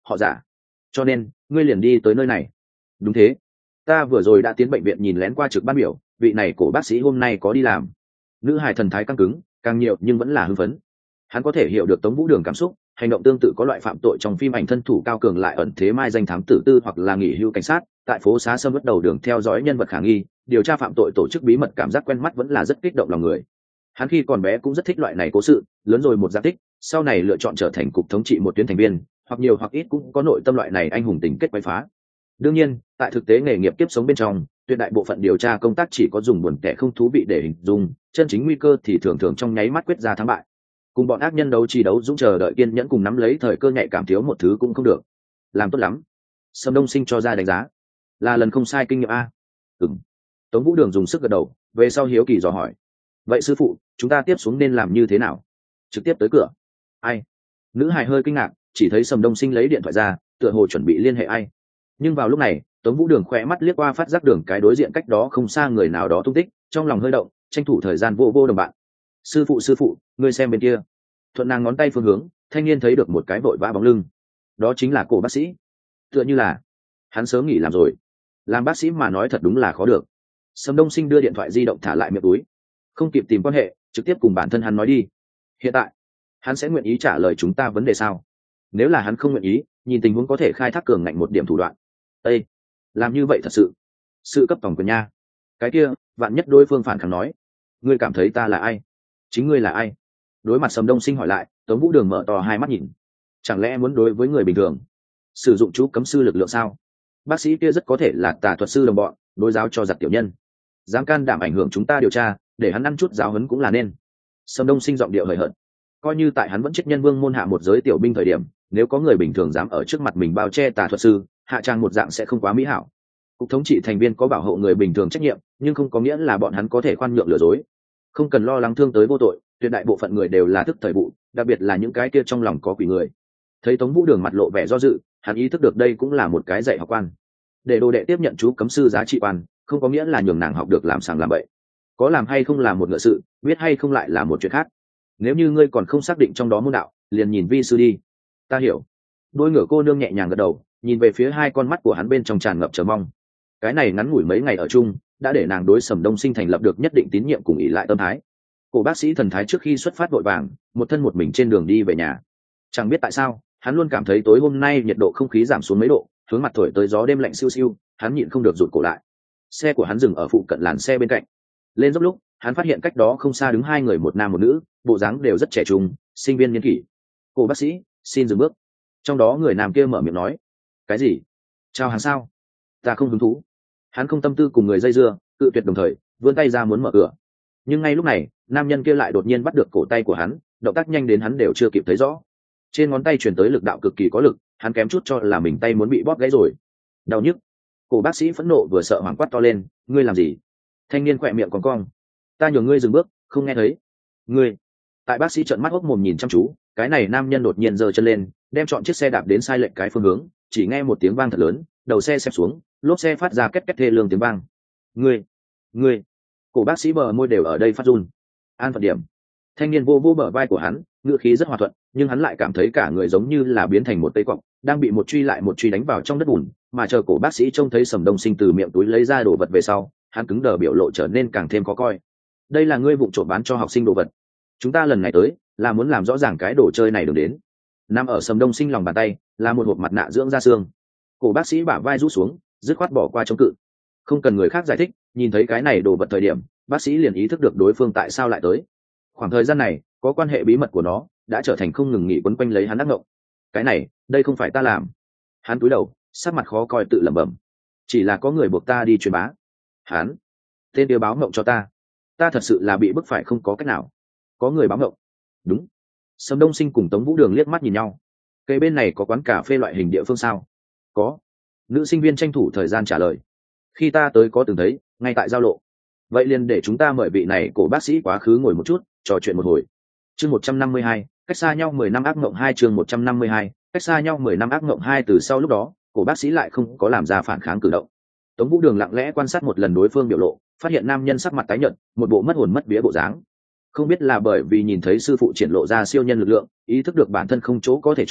họ giả, cho nên ngươi liền đi tới nơi này. Đúng thế, ta vừa rồi đã tiến bệnh viện nhìn lén qua trực ban biểu, vị này cổ bác sĩ hôm nay có đi làm. Nữ hài thần thái căng cứng, càng nhiều nhưng vẫn là hưng phấn. Hắn có thể hiểu được Tống Vũ Đường cảm xúc, hành động tương tự có loại phạm tội trong phim ảnh thân thủ cao cường lại ẩn thế mai danh thám tử tư hoặc là nghỉ hưu cảnh sát, tại phố xá sâm bắt đầu đường theo dõi nhân vật khả nghi, điều tra phạm tội tổ chức bí mật, cảm giác quen mắt vẫn là rất kích động lòng người. Hắn khi còn bé cũng rất thích loại này cố sự, lớn rồi một gia tích, sau này lựa chọn trở thành cục thống trị một tuyến thành viên, hoặc nhiều hoặc ít cũng có nội tâm loại này anh hùng tình kết quấy phá. Đương nhiên, tại thực tế nghề nghiệp kiếp sống bên trong, tuyệt đại bộ phận điều tra công tác chỉ có dùng buồn tẻ không thú vị để hình dung, chân chính nguy cơ thì thường thường trong nháy mắt quyết ra thắng bại. Cùng bọn ác nhân đấu trí đấu dũng chờ đợi kiên nhẫn cùng nắm lấy thời cơ nhạy cảm thiếu một thứ cũng không được. Làm tốt lắm. Sâm Đông Sinh cho ra đánh giá. Là lần không sai kinh nghiệm a. Ừm. Tống Vũ Đường dùng sức gật đầu, về sau hiếu kỳ dò hỏi. Vậy sư phụ, chúng ta tiếp xuống nên làm như thế nào? Trực tiếp tới cửa. Ai? Nữ hài hơi kinh ngạc, chỉ thấy Sâm Đông Sinh lấy điện thoại ra, tựa hồ chuẩn bị liên hệ ai. Nhưng vào lúc này, Tống Vũ Đường khỏe mắt liếc qua phát giác đường cái đối diện cách đó không xa người nào đó tung tích, trong lòng hơi động, tranh thủ thời gian vô vô đồng bạn. Sư phụ sư phụ, ngươi xem bên kia. Thuận nàng ngón tay phương hướng, thanh niên thấy được một cái vội vã bóng lưng. Đó chính là cổ bác sĩ. Tựa như là hắn sớm nghỉ làm rồi. Làm bác sĩ mà nói thật đúng là khó được. Sâm Đông Sinh đưa điện thoại di động thả lại miệng túi, không kịp tìm quan hệ, trực tiếp cùng bản thân hắn nói đi. Hiện tại, hắn sẽ nguyện ý trả lời chúng ta vấn đề sao? Nếu là hắn không nguyện ý, nhìn tình huống có thể khai thác cường ngạnh một điểm thủ đoạn. Ê, làm như vậy thật sự sự cấp tổng quyền nha. Cái kia, vạn nhất đối phương phản kháng nói, ngươi cảm thấy ta là ai? Chính ngươi là ai? Đối mặt Sâm Đông Sinh hỏi lại, Tống Vũ Đường mở to hai mắt nhìn. Chẳng lẽ muốn đối với người bình thường sử dụng chú cấm sư lực lượng sao? Bác sĩ kia rất có thể là tà thuật sư đồng bọn, đối giáo cho giặc tiểu nhân, dám can đảm ảnh hưởng chúng ta điều tra, để hắn ăn chút giáo huấn cũng là nên. Sâm Đông Sinh giọng điệu hời hợt, coi như tại hắn vẫn chết nhân vương môn hạ một giới tiểu binh thời điểm, nếu có người bình thường dám ở trước mặt mình bao che tà thuật sư, hạ trang một dạng sẽ không quá mỹ hảo. Cục thống trị thành viên có bảo hộ người bình thường trách nhiệm, nhưng không có nghĩa là bọn hắn có thể khoan nhượng lừa dối. Không cần lo lắng thương tới vô tội, tuyệt đại bộ phận người đều là thức thời vụ, đặc biệt là những cái kia trong lòng có quỷ người. Thấy Tống Vũ Đường mặt lộ vẻ do dự, hắn ý thức được đây cũng là một cái dạy học quan. Để đồ đệ tiếp nhận chú cấm sư giá trị quan, không có nghĩa là nhường nàng học được làm sàng làm bậy. Có làm hay không là một ngựa sự, biết hay không lại là một chuyện khác. Nếu như ngươi còn không xác định trong đó môn đạo, liền nhìn vi sư đi. Ta hiểu. Đôi ngựa cô nương nhẹ nhàng gật đầu, nhìn về phía hai con mắt của hắn bên trong tràn ngập chờ mong. Cái này ngắn ngủi mấy ngày ở chung, đã để nàng đối Sâm Đông Sinh thành lập được nhất định tín nhiệm cùng ỷ lại tâm thái. Cổ bác sĩ thần thái trước khi xuất phát vội vàng, một thân một mình trên đường đi về nhà. Chẳng biết tại sao, hắn luôn cảm thấy tối hôm nay nhiệt độ không khí giảm xuống mấy độ, hướng mặt thổi tới gió đêm lạnh siêu siêu, hắn nhịn không được rụt cổ lại. Xe của hắn dừng ở phụ cận làn xe bên cạnh. Lên dốc lúc, hắn phát hiện cách đó không xa đứng hai người, một nam một nữ, bộ dáng đều rất trẻ trung, sinh viên niên kỷ. Cổ bác sĩ, xin dừng bước. Trong đó người nam kia mở miệng nói. Cái gì? Chào hàng sao? Ta không hứng thú. Hắn không tâm tư cùng người dây dưa, cự tuyệt đồng thời vươn tay ra muốn mở cửa. Nhưng ngay lúc này, nam nhân kia lại đột nhiên bắt được cổ tay của hắn, động tác nhanh đến hắn đều chưa kịp thấy rõ. Trên ngón tay truyền tới lực đạo cực kỳ có lực, hắn kém chút cho là mình tay muốn bị bóp gãy rồi. Đau nhức. Cổ bác sĩ phẫn nộ vừa sợ hoảng quát to lên, ngươi làm gì? Thanh niên khỏe miệng còn cong. Ta nhường ngươi dừng bước, không nghe thấy. Ngươi. Tại bác sĩ trợn mắt hốc mồm nhìn chăm chú, cái này nam nhân đột nhiên giơ chân lên, đem chọn chiếc xe đạp đến sai lệch cái phương hướng, chỉ nghe một tiếng vang thật lớn, đầu xe xẹp xuống, lốp xe phát ra két két thê lương tiếng vang. Ngươi, ngươi. Cổ bác sĩ bờ môi đều ở đây phát run. An phận điểm. Thanh niên vô vô bờ vai của hắn, ngữ khí rất hòa thuận, nhưng hắn lại cảm thấy cả người giống như là biến thành một cây cọc, đang bị một truy lại một truy đánh vào trong đất bùn. Mà chờ cổ bác sĩ trông thấy Sâm Đông Sinh từ miệng túi lấy ra đồ vật về sau, hắn cứng đờ, biểu lộ trở nên càng thêm khó coi. Đây là ngươi vụng trộm bán cho học sinh đồ vật. Chúng ta lần này tới là muốn làm rõ ràng cái đồ chơi này được đến. Nằm ở Sâm Đông Sinh lòng bàn tay là một hộp mặt nạ dưỡng da xương. Cổ bác sĩ bả vai rũ xuống, dứt khoát bỏ qua chống cự. Không cần người khác giải thích, nhìn thấy cái này đồ vật thời điểm, bác sĩ liền ý thức được đối phương tại sao lại tới. Khoảng thời gian này, có quan hệ bí mật của nó đã trở thành không ngừng nghỉ quấn quanh lấy hắn ác mộng. Cái này, đây không phải ta làm. Hắn cúi đầu, sắc mặt khó coi tự lẩm bẩm. Chỉ là có người buộc ta đi truyền bá. Hắn, tên kia báo mộng cho ta. Ta thật sự là bị bức phải không có cách nào. Có người báo mộng. Đúng. Sâm Đông Sinh cùng Tống Vũ Đường liếc mắt nhìn nhau. Cây bên này có quán cà phê loại hình địa phương sao? Có. Nữ sinh viên tranh thủ thời gian trả lời. Khi ta tới có từng thấy, ngay tại giao lộ. Vậy liền để chúng ta mời vị này cổ bác sĩ quá khứ ngồi một chút, trò chuyện một hồi. Chương một trăm năm mươi hai, cách xa nhau mười năm ác mộng hai. Chương một trăm năm mươi hai, cách xa nhau mười năm ác mộng hai. Từ sau lúc đó, cổ bác sĩ lại không có làm ra phản kháng cử động. Tống Vũ Đường lặng lẽ quan sát một lần đối phương biểu lộ, phát hiện nam nhân sắc mặt tái nhợt, một bộ mất hồn mất vía bộ dáng. Không biết là bởi vì nhìn thấy sư phụ triển lộ ra siêu nhân lực lượng, ý thức được bản thân không chỗ có thể trốn,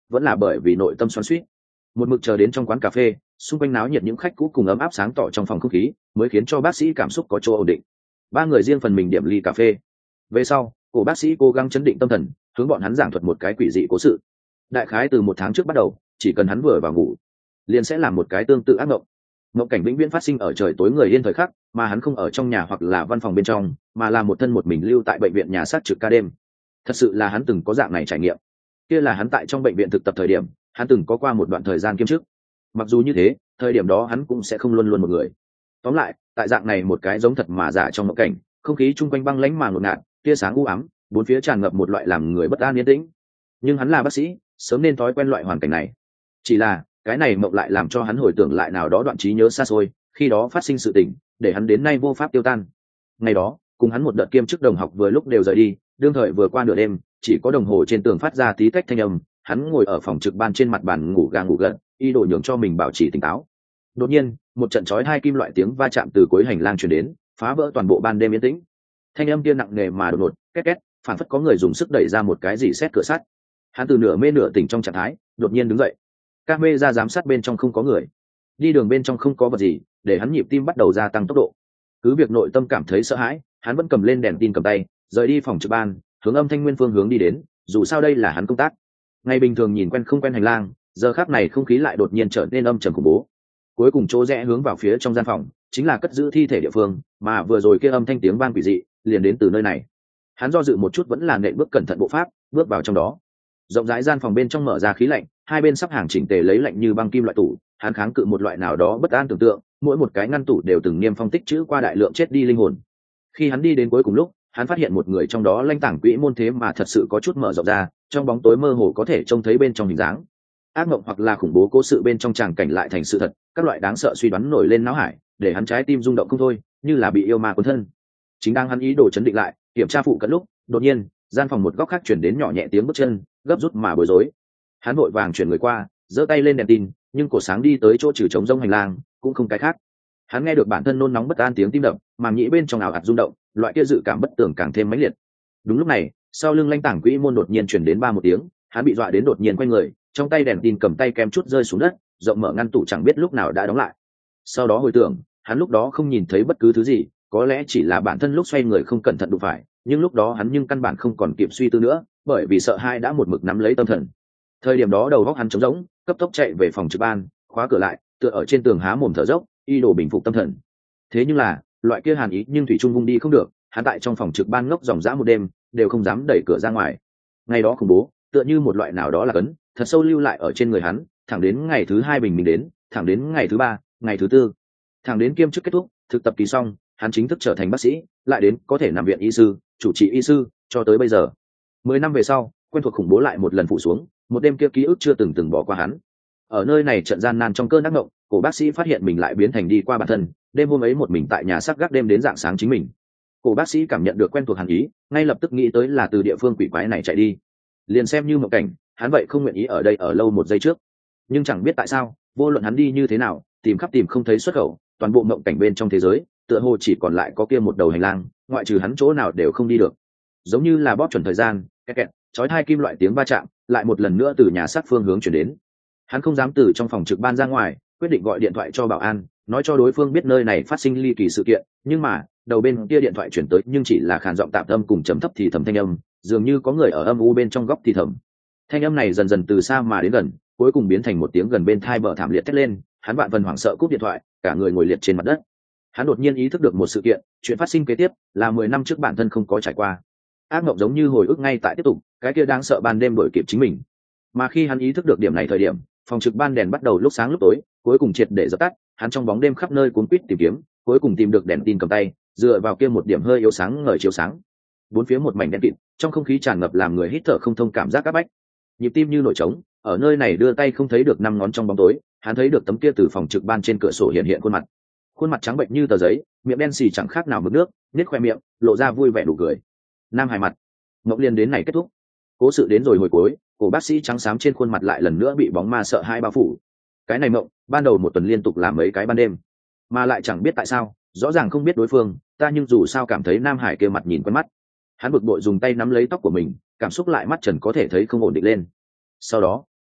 vẫn là bởi vì nội tâm xoắn xuýt. Một mực chờ đến trong quán cà phê, xung quanh náo nhiệt những khách cũ cùng ấm áp sáng tỏ trong phòng không khí, mới khiến cho bác sĩ cảm xúc có chỗ ổn định. Ba người riêng phần mình điểm ly cà phê. Về sau, cổ bác sĩ cố gắng chấn định tâm thần, hướng bọn hắn giảng thuật một cái quỷ dị cố sự. Đại khái từ một tháng trước bắt đầu, chỉ cần hắn vừa vào ngủ, liền sẽ làm một cái tương tự ác mộng. Mộng cảnh vĩnh viễn phát sinh ở trời tối người yên thời khắc, mà hắn không ở trong nhà hoặc là văn phòng bên trong, mà là một thân một mình lưu tại bệnh viện nhà xác trực ca đêm. Thật sự là hắn từng có dạng này trải nghiệm. Kia là hắn tại trong bệnh viện thực tập thời điểm, hắn từng có qua một đoạn thời gian kiêm chức. Mặc dù như thế, thời điểm đó hắn cũng sẽ không luôn luôn một người. Tóm lại, tại dạng này một cái giống thật mà giả trong mộng cảnh, không khí chung quanh băng lãnh mà ngột ngạt, tia sáng u ám, bốn phía tràn ngập một loại làm người bất an yên tĩnh. Nhưng hắn là bác sĩ, sớm nên thói quen loại hoàn cảnh này. Chỉ là cái này mộng lại làm cho hắn hồi tưởng lại nào đó đoạn trí nhớ xa xôi, khi đó phát sinh sự tình, để hắn đến nay vô pháp tiêu tan. Ngày đó, cùng hắn một đợt kiêm chức đồng học vừa lúc đều rời đi, đương thời vừa qua nửa đêm, chỉ có đồng hồ trên tường phát ra tí tách thanh âm, hắn ngồi ở phòng trực ban trên mặt bàn ngủ gà ngủ gật, y đồ nhường cho mình bảo trì tỉnh táo. Đột nhiên, một trận chói hai kim loại tiếng va chạm từ cuối hành lang truyền đến, phá vỡ toàn bộ ban đêm yên tĩnh. Thanh âm kia nặng nề mà đột ngột, két két, phản phất có người dùng sức đẩy ra một cái gì xét cửa sắt. Hắn từ nửa mê nửa tỉnh trong trạng thái, đột nhiên đứng dậy. Camera giám sát bên trong không có người, đi đường bên trong không có vật gì, để hắn nhịp tim bắt đầu gia tăng tốc độ. Cứ việc nội tâm cảm thấy sợ hãi, hắn vẫn cầm lên đèn tin cầm tay, rời đi phòng trực ban, hướng âm thanh nguyên phương hướng đi đến, dù sao đây là hắn công tác. Ngày bình thường nhìn quen không quen hành lang, giờ khắc này không khí lại đột nhiên trở nên âm trầm khủng bố. Cuối cùng chỗ rẽ hướng vào phía trong gian phòng, chính là cất giữ thi thể địa phương, mà vừa rồi kia âm thanh tiếng vang quỷ dị, liền đến từ nơi này. Hắn do dự một chút vẫn là nện bước cẩn thận bộ pháp, bước vào trong đó. Rộng rãi gian phòng bên trong mở ra khí lạnh, hai bên sắp hàng chỉnh tề lấy lạnh như băng kim loại tủ, hắn kháng cự một loại nào đó bất an tưởng tượng, mỗi một cái ngăn tủ đều từng niêm phong tích chữ qua đại lượng chết đi linh hồn. Khi hắn đi đến cuối cùng lúc, hắn phát hiện một người trong đó lanh tảng quỹ môn thế mà thật sự có chút mở rộng ra, trong bóng tối mơ hồ có thể trông thấy bên trong hình dáng. Ác mộng hoặc là khủng bố cố sự bên trong tràng cảnh lại thành sự thật, các loại đáng sợ suy đoán nổi lên não hải, để hắn trái tim rung động không thôi, như là bị yêu ma cuốn thân. Chính đang hắn ý đồ chấn định lại, kiểm tra phụ cận lúc, đột nhiên, gian phòng một góc khác chuyển đến nhỏ nhẹ tiếng bước chân, gấp rút mà bối rối. Hắn vội vàng chuyển người qua, giơ tay lên đèn tin, nhưng cổ sáng đi tới chỗ trừ trống rông hành lang, cũng không cái khác. Hắn nghe được bản thân nôn nóng bất an tiếng tim đập, màng nhĩ bên trong ảo ạt rung động, loại kia dự cảm bất tường càng thêm mãnh liệt. Đúng lúc này, sau lưng lanh tảng quỹ môn đột nhiên chuyển đến ba một tiếng, hắn bị dọa đến đột nhiên quay người, trong tay đèn tin cầm tay kem chút rơi xuống đất, rộng mở ngăn tủ chẳng biết lúc nào đã đóng lại. Sau đó hồi tưởng, hắn lúc đó không nhìn thấy bất cứ thứ gì, có lẽ chỉ là bản thân lúc xoay người không cẩn thận đụng phải, nhưng lúc đó hắn nhưng căn bản không còn kịp suy tư nữa, bởi vì sợ hãi đã một mực nắm lấy tâm thần. Thời điểm đó đầu óc hắn trống rỗng, cấp tốc chạy về phòng trực ban, khóa cửa lại, tựa ở trên tường há mồm thở dốc, y đồ bình phục tâm thần. Thế nhưng là, loại kia hàn ý nhưng thủy trung vung đi không được, hắn tại trong phòng trực ban ngốc dòng dã một đêm, đều không dám đẩy cửa ra ngoài. Ngày đó khủng bố, tựa như một loại nào đó là cấn, thật sâu lưu lại ở trên người hắn, thẳng đến ngày thứ hai bình minh đến, thẳng đến ngày thứ ba, ngày thứ tư, thẳng đến kiêm chức kết thúc, thực tập kỳ xong, hắn chính thức trở thành bác sĩ, lại đến có thể nằm viện y sư, chủ trị y sư, cho tới bây giờ. Mười năm về sau, quen thuộc khủng bố lại một lần phủ xuống, một đêm kia ký ức chưa từng từng bỏ qua hắn. Ở nơi này trận gian nan trong cơn ác mộng, cổ bác sĩ phát hiện mình lại biến thành đi qua bản thân, đêm hôm ấy một mình tại nhà xác gác đêm đến rạng sáng chính mình. Cổ bác sĩ cảm nhận được quen thuộc hàn ý, ngay lập tức nghĩ tới là từ địa phương quỷ quái này chạy đi. Liền xem như một cảnh, hắn vậy không nguyện ý ở đây ở lâu một giây trước. Nhưng chẳng biết tại sao, vô luận hắn đi như thế nào, tìm khắp tìm không thấy xuất khẩu, toàn bộ mộng cảnh bên trong thế giới, tựa hồ chỉ còn lại có kia một đầu hành lang, ngoại trừ hắn chỗ nào đều không đi được. Giống như là bóp chuẩn thời gian, kẹt kẹt, chói hai kim loại tiếng va chạm, lại một lần nữa từ nhà xác phương hướng chuyển đến. Hắn không dám từ trong phòng trực ban ra ngoài, quyết định gọi điện thoại cho bảo an, nói cho đối phương biết nơi này phát sinh ly kỳ sự kiện, nhưng mà, đầu bên kia điện thoại chuyển tới nhưng chỉ là khàn giọng tạm âm cùng trầm thấp thì thầm thanh âm, dường như có người ở âm u bên trong góc thì thầm. Thanh âm này dần dần từ xa mà đến gần, cuối cùng biến thành một tiếng gần bên tai bờ thảm liệt thét lên, hắn vạn phần hoảng sợ cúp điện thoại, cả người ngồi liệt trên mặt đất. Hắn đột nhiên ý thức được một sự kiện, chuyện phát sinh kế tiếp là mười năm trước bản thân không có trải qua. Ác mộng giống như hồi ức ngay tại tiếp tục, cái kia đáng sợ ban đêm đuổi kịp chính mình. Mà khi hắn ý thức được điểm này thời điểm, phòng trực ban đèn bắt đầu lúc sáng lúc tối, cuối cùng triệt để dập tắt, hắn trong bóng đêm khắp nơi cuốn quýt tìm kiếm, cuối cùng tìm được đèn tin cầm tay, dựa vào kia một điểm hơi yếu sáng ngời chiếu sáng. Bốn phía một mảnh đen kịt, trong không khí tràn ngập làm người hít thở không thông cảm giác áp bách. Nhịp tim như nổi trống, ở nơi này đưa tay không thấy được năm ngón trong bóng tối, hắn thấy được tấm kia từ phòng trực ban trên cửa sổ hiện hiện khuôn mặt. Khuôn mặt trắng bệnh như tờ giấy, miệng đen xì chẳng khác nào mực nước, nhếch khoe miệng, lộ ra vui vẻ đủ cười. Nam Hải mặt. Mộng liên đến này kết thúc. Cố sự đến rồi hồi cuối, cổ bác sĩ trắng xám trên khuôn mặt lại lần nữa bị bóng ma sợ hãi bao phủ. Cái này mộng, ban đầu một tuần liên tục làm mấy cái ban đêm, mà lại chẳng biết tại sao, rõ ràng không biết đối phương, ta nhưng dù sao cảm thấy Nam Hải kia mặt nhìn quen mắt. Hắn bực bội dùng tay nắm lấy tóc của mình, cảm xúc lại mắt trần có thể thấy không ổn định lên. Sau đó,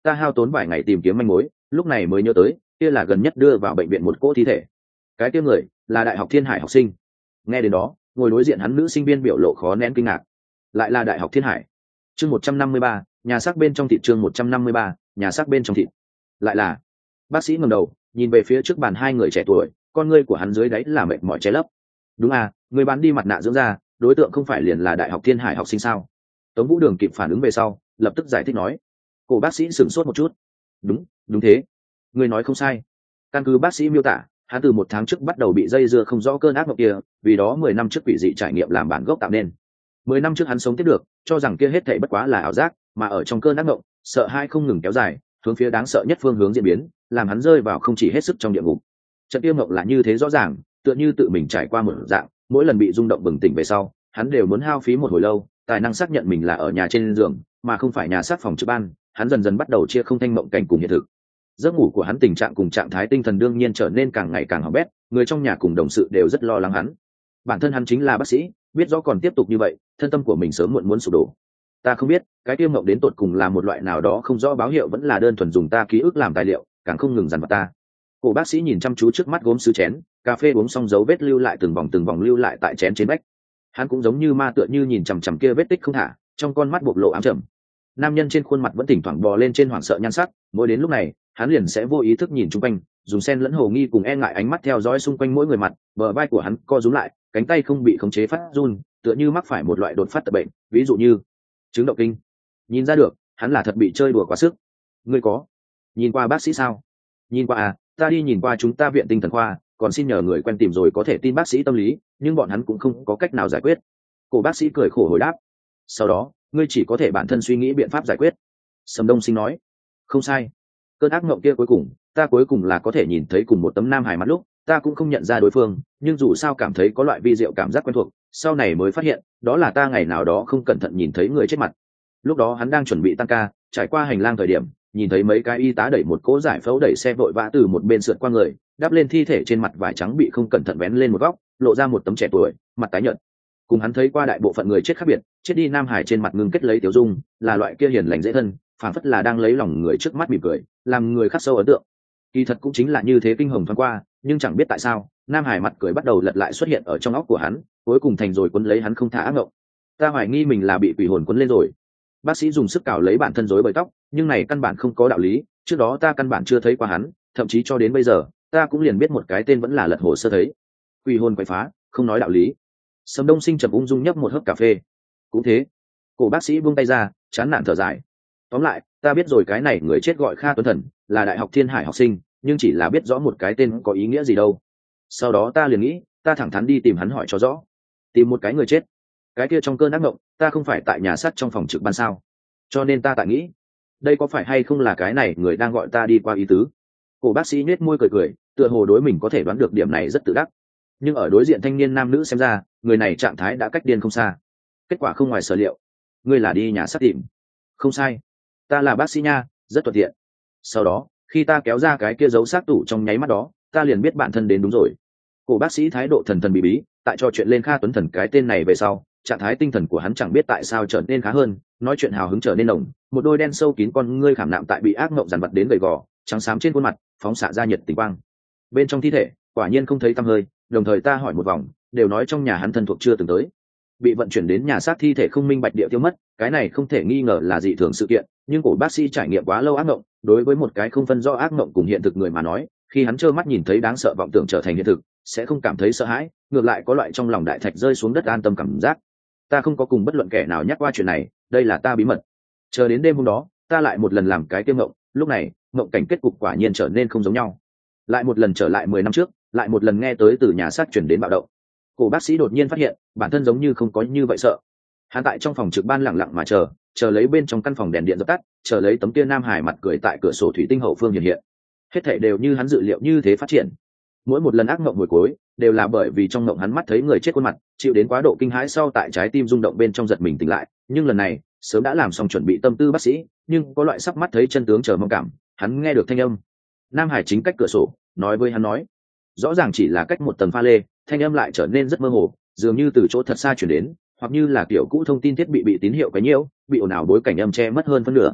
ta hao tốn vài ngày tìm kiếm manh mối, lúc này mới nhớ tới kia là gần nhất đưa vào bệnh viện một cỗ thi thể. Cái kia người là Đại học Thiên Hải học sinh. Nghe đến đó, ngồi đối diện hắn nữ sinh viên biểu lộ khó nén kinh ngạc. Lại là Đại học Thiên Hải. Chương một trăm năm mươi ba, nhà xác bên trong thịt. Chương một trăm năm mươi ba, nhà xác bên trong thịt. Lại là. Bác sĩ ngẩng đầu, nhìn về phía trước bàn hai người trẻ tuổi, con ngươi của hắn dưới đáy là mệt mỏi che lấp. Đúng à, người bán đi mặt nạ dưỡng da, đối tượng không phải liền là Đại học Thiên Hải học sinh sao? Tống Vũ Đường kịp phản ứng về sau, lập tức giải thích nói. Cổ bác sĩ sửng sốt một chút. Đúng, đúng thế. Người nói không sai. Căn cứ bác sĩ miêu tả, hắn từ một tháng trước bắt đầu bị dây dưa không rõ cơn ác mộng kia, vì đó mười năm trước quỷ dị trải nghiệm làm bản gốc tạo nên. Mười năm trước hắn sống tiếp được, cho rằng kia hết thảy bất quá là ảo giác, mà ở trong cơn ác mộng, sợ hãi không ngừng kéo dài, hướng phía đáng sợ nhất phương hướng diễn biến, làm hắn rơi vào không chỉ hết sức trong địa ngục. Trận kia mộng là như thế rõ ràng, tựa như tự mình trải qua một dạng, mỗi lần bị rung động bừng tỉnh về sau, hắn đều muốn hao phí một hồi lâu, tài năng xác nhận mình là ở nhà trên giường, mà không phải nhà xác phòng trực ban. Hắn dần dần bắt đầu chia không thanh mộng cảnh cùng hiện thực. Giấc ngủ của hắn tình trạng cùng trạng thái tinh thần đương nhiên trở nên càng ngày càng hỏng bét, người trong nhà cùng đồng sự đều rất lo lắng hắn. Bản thân hắn chính là bác sĩ, biết rõ còn tiếp tục như vậy, thân tâm của mình sớm muộn muốn sụp đổ. Ta không biết, cái tiêu mộng đến tột cùng là một loại nào đó không rõ báo hiệu vẫn là đơn thuần dùng ta ký ức làm tài liệu, càng không ngừng dằn vặt ta. Cổ bác sĩ nhìn chăm chú trước mắt gốm sứ chén, cà phê uống xong dấu vết lưu lại từng vòng từng vòng lưu lại tại chén trên vách. Hắn cũng giống như ma tựa như nhìn chằm chằm kia vết tích không thả, trong con mắt bộc lộ ám trầm. Nam nhân trên khuôn mặt vẫn thỉnh thoảng bò lên trên hoảng sợ nhan sắc, mỗi đến lúc này, hắn liền sẽ vô ý thức nhìn chung quanh, dùng sen lẫn hồ nghi cùng e ngại ánh mắt theo dõi xung quanh mỗi người mặt, bờ vai của hắn co rúm lại, cánh tay không bị khống chế phát run, tựa như mắc phải một loại đột phát tật bệnh, ví dụ như chứng động kinh. Nhìn ra được, hắn là thật bị chơi đùa quá sức. Ngươi có nhìn qua bác sĩ sao? Nhìn qua à, ta đi nhìn qua chúng ta viện tinh thần khoa, còn xin nhờ người quen tìm rồi có thể tin bác sĩ tâm lý, nhưng bọn hắn cũng không có cách nào giải quyết. Cổ bác sĩ cười khổ hồi đáp. Sau đó, ngươi chỉ có thể bản thân suy nghĩ biện pháp giải quyết. Sầm Đông Sinh nói. Không sai. Cơn ác mộng kia cuối cùng, ta cuối cùng là có thể nhìn thấy cùng một tấm nam hài mắt lúc, ta cũng không nhận ra đối phương, nhưng dù sao cảm thấy có loại vi diệu cảm giác quen thuộc, sau này mới phát hiện, đó là ta ngày nào đó không cẩn thận nhìn thấy người chết mặt. Lúc đó hắn đang chuẩn bị tăng ca, trải qua hành lang thời điểm, nhìn thấy mấy cái y tá đẩy một cỗ giải phẫu đẩy xe vội vã từ một bên sượt qua người, đắp lên thi thể trên mặt vải trắng bị không cẩn thận vén lên một góc, lộ ra một tấm trẻ tuổi, mặt tái nhợt. Cùng hắn thấy qua đại bộ phận người chết khác biệt, chết đi nam hải trên mặt ngưng kết lấy tiểu dung, là loại kia hiền lành dễ thân, phản phất là đang lấy lòng người trước mắt mỉm cười, làm người khắc sâu ấn tượng. Kỳ thật cũng chính là như thế kinh hồng thoáng qua, nhưng chẳng biết tại sao, nam hải mặt cười bắt đầu lật lại xuất hiện ở trong óc của hắn, cuối cùng thành rồi quấn lấy hắn không thả ác mộng. Ta hoài nghi mình là bị quỷ hồn quấn lên rồi. Bác sĩ dùng sức cào lấy bản thân rối bời tóc, nhưng này căn bản không có đạo lý, trước đó ta căn bản chưa thấy qua hắn, thậm chí cho đến bây giờ, ta cũng liền biết một cái tên vẫn là lật hồ sơ thấy. Quỷ hồn quậy phá, không nói đạo lý. Sầm Đông Sinh trầm ung dung nhấp một hớp cà phê. Cũng thế. Cổ bác sĩ buông tay ra, chán nản thở dài. Tóm lại, ta biết rồi cái này người chết gọi Kha Tuấn Thần, là Đại học Thiên Hải học sinh, nhưng chỉ là biết rõ một cái tên có ý nghĩa gì đâu. Sau đó ta liền nghĩ, ta thẳng thắn đi tìm hắn hỏi cho rõ. Tìm một cái người chết. Cái kia trong cơn ác mộng, ta không phải tại nhà xác trong phòng trực ban sao? Cho nên ta tại nghĩ, đây có phải hay không là cái này người đang gọi ta đi qua ý tứ. Cổ bác sĩ nhếch môi cười cười, tựa hồ đối mình có thể đoán được điểm này rất tự đắc. Nhưng ở đối diện thanh niên nam nữ xem ra, người này trạng thái đã cách điên không xa. Kết quả không ngoài sở liệu. Ngươi là đi nhà xác tìm. Không sai, ta là bác sĩ nha, rất thuận tiện. Sau đó, khi ta kéo ra cái kia giấu xác tủ trong nháy mắt đó, ta liền biết bản thân đến đúng rồi. Cổ bác sĩ thái độ thần thần bí bí, tại trò chuyện lên Kha Tuấn Thần cái tên này về sau, trạng thái tinh thần của hắn chẳng biết tại sao trở nên khá hơn, nói chuyện hào hứng trở nên nồng, một đôi đen sâu kín con ngươi khảm nạm tại bị ác mộng dằn vặt đến gầy gò, trắng xám trên khuôn mặt, phóng xạ ra nhiệt tình quang. Bên trong thi thể, quả nhiên không thấy tăm hơi, đồng thời ta hỏi một vòng, đều nói trong nhà hắn thân thuộc chưa từng tới. Bị vận chuyển đến nhà xác thi thể không minh bạch địa tiêu mất, cái này không thể nghi ngờ là dị thường sự kiện, nhưng cổ bác sĩ trải nghiệm quá lâu ác mộng, đối với một cái không phân rõ ác mộng cùng hiện thực người mà nói, khi hắn trơ mắt nhìn thấy đáng sợ vọng tưởng trở thành hiện thực, sẽ không cảm thấy sợ hãi, ngược lại có loại trong lòng đại thạch rơi xuống đất an tâm cảm giác. Ta không có cùng bất luận kẻ nào nhắc qua chuyện này, đây là ta bí mật. Chờ đến đêm hôm đó, ta lại một lần làm cái tiêu mộng, lúc này, mộng cảnh kết cục quả nhiên trở nên không giống nhau. Lại một lần trở lại mười năm trước, lại một lần nghe tới từ nhà xác chuyển đến bạo động. Cổ bác sĩ đột nhiên phát hiện, bản thân giống như không có như vậy sợ. Hắn tại trong phòng trực ban lặng lặng mà chờ, chờ lấy bên trong căn phòng đèn điện dập tắt, chờ lấy tấm kia nam hải mặt cười tại cửa sổ thủy tinh hậu phương hiện hiện. Hết thảy đều như hắn dự liệu như thế phát triển. Mỗi một lần ác mộng hồi cuối, đều là bởi vì trong mộng hắn mắt thấy người chết khuôn mặt, chịu đến quá độ kinh hãi sau tại trái tim rung động bên trong giật mình tỉnh lại, nhưng lần này, sớm đã làm xong chuẩn bị tâm tư bác sĩ, nhưng có loại sắp mắt thấy chân tướng chờ mong cảm, hắn nghe được thanh âm. Nam hải chính cách cửa sổ, nói với hắn nói, rõ ràng chỉ là cách một tầng pha lê, thanh âm lại trở nên rất mơ hồ, dường như từ chỗ thật xa chuyển đến, hoặc như là kiểu cũ thông tin thiết bị bị tín hiệu cái nhiễu, bị ồn ào bối cảnh âm che mất hơn phân nửa.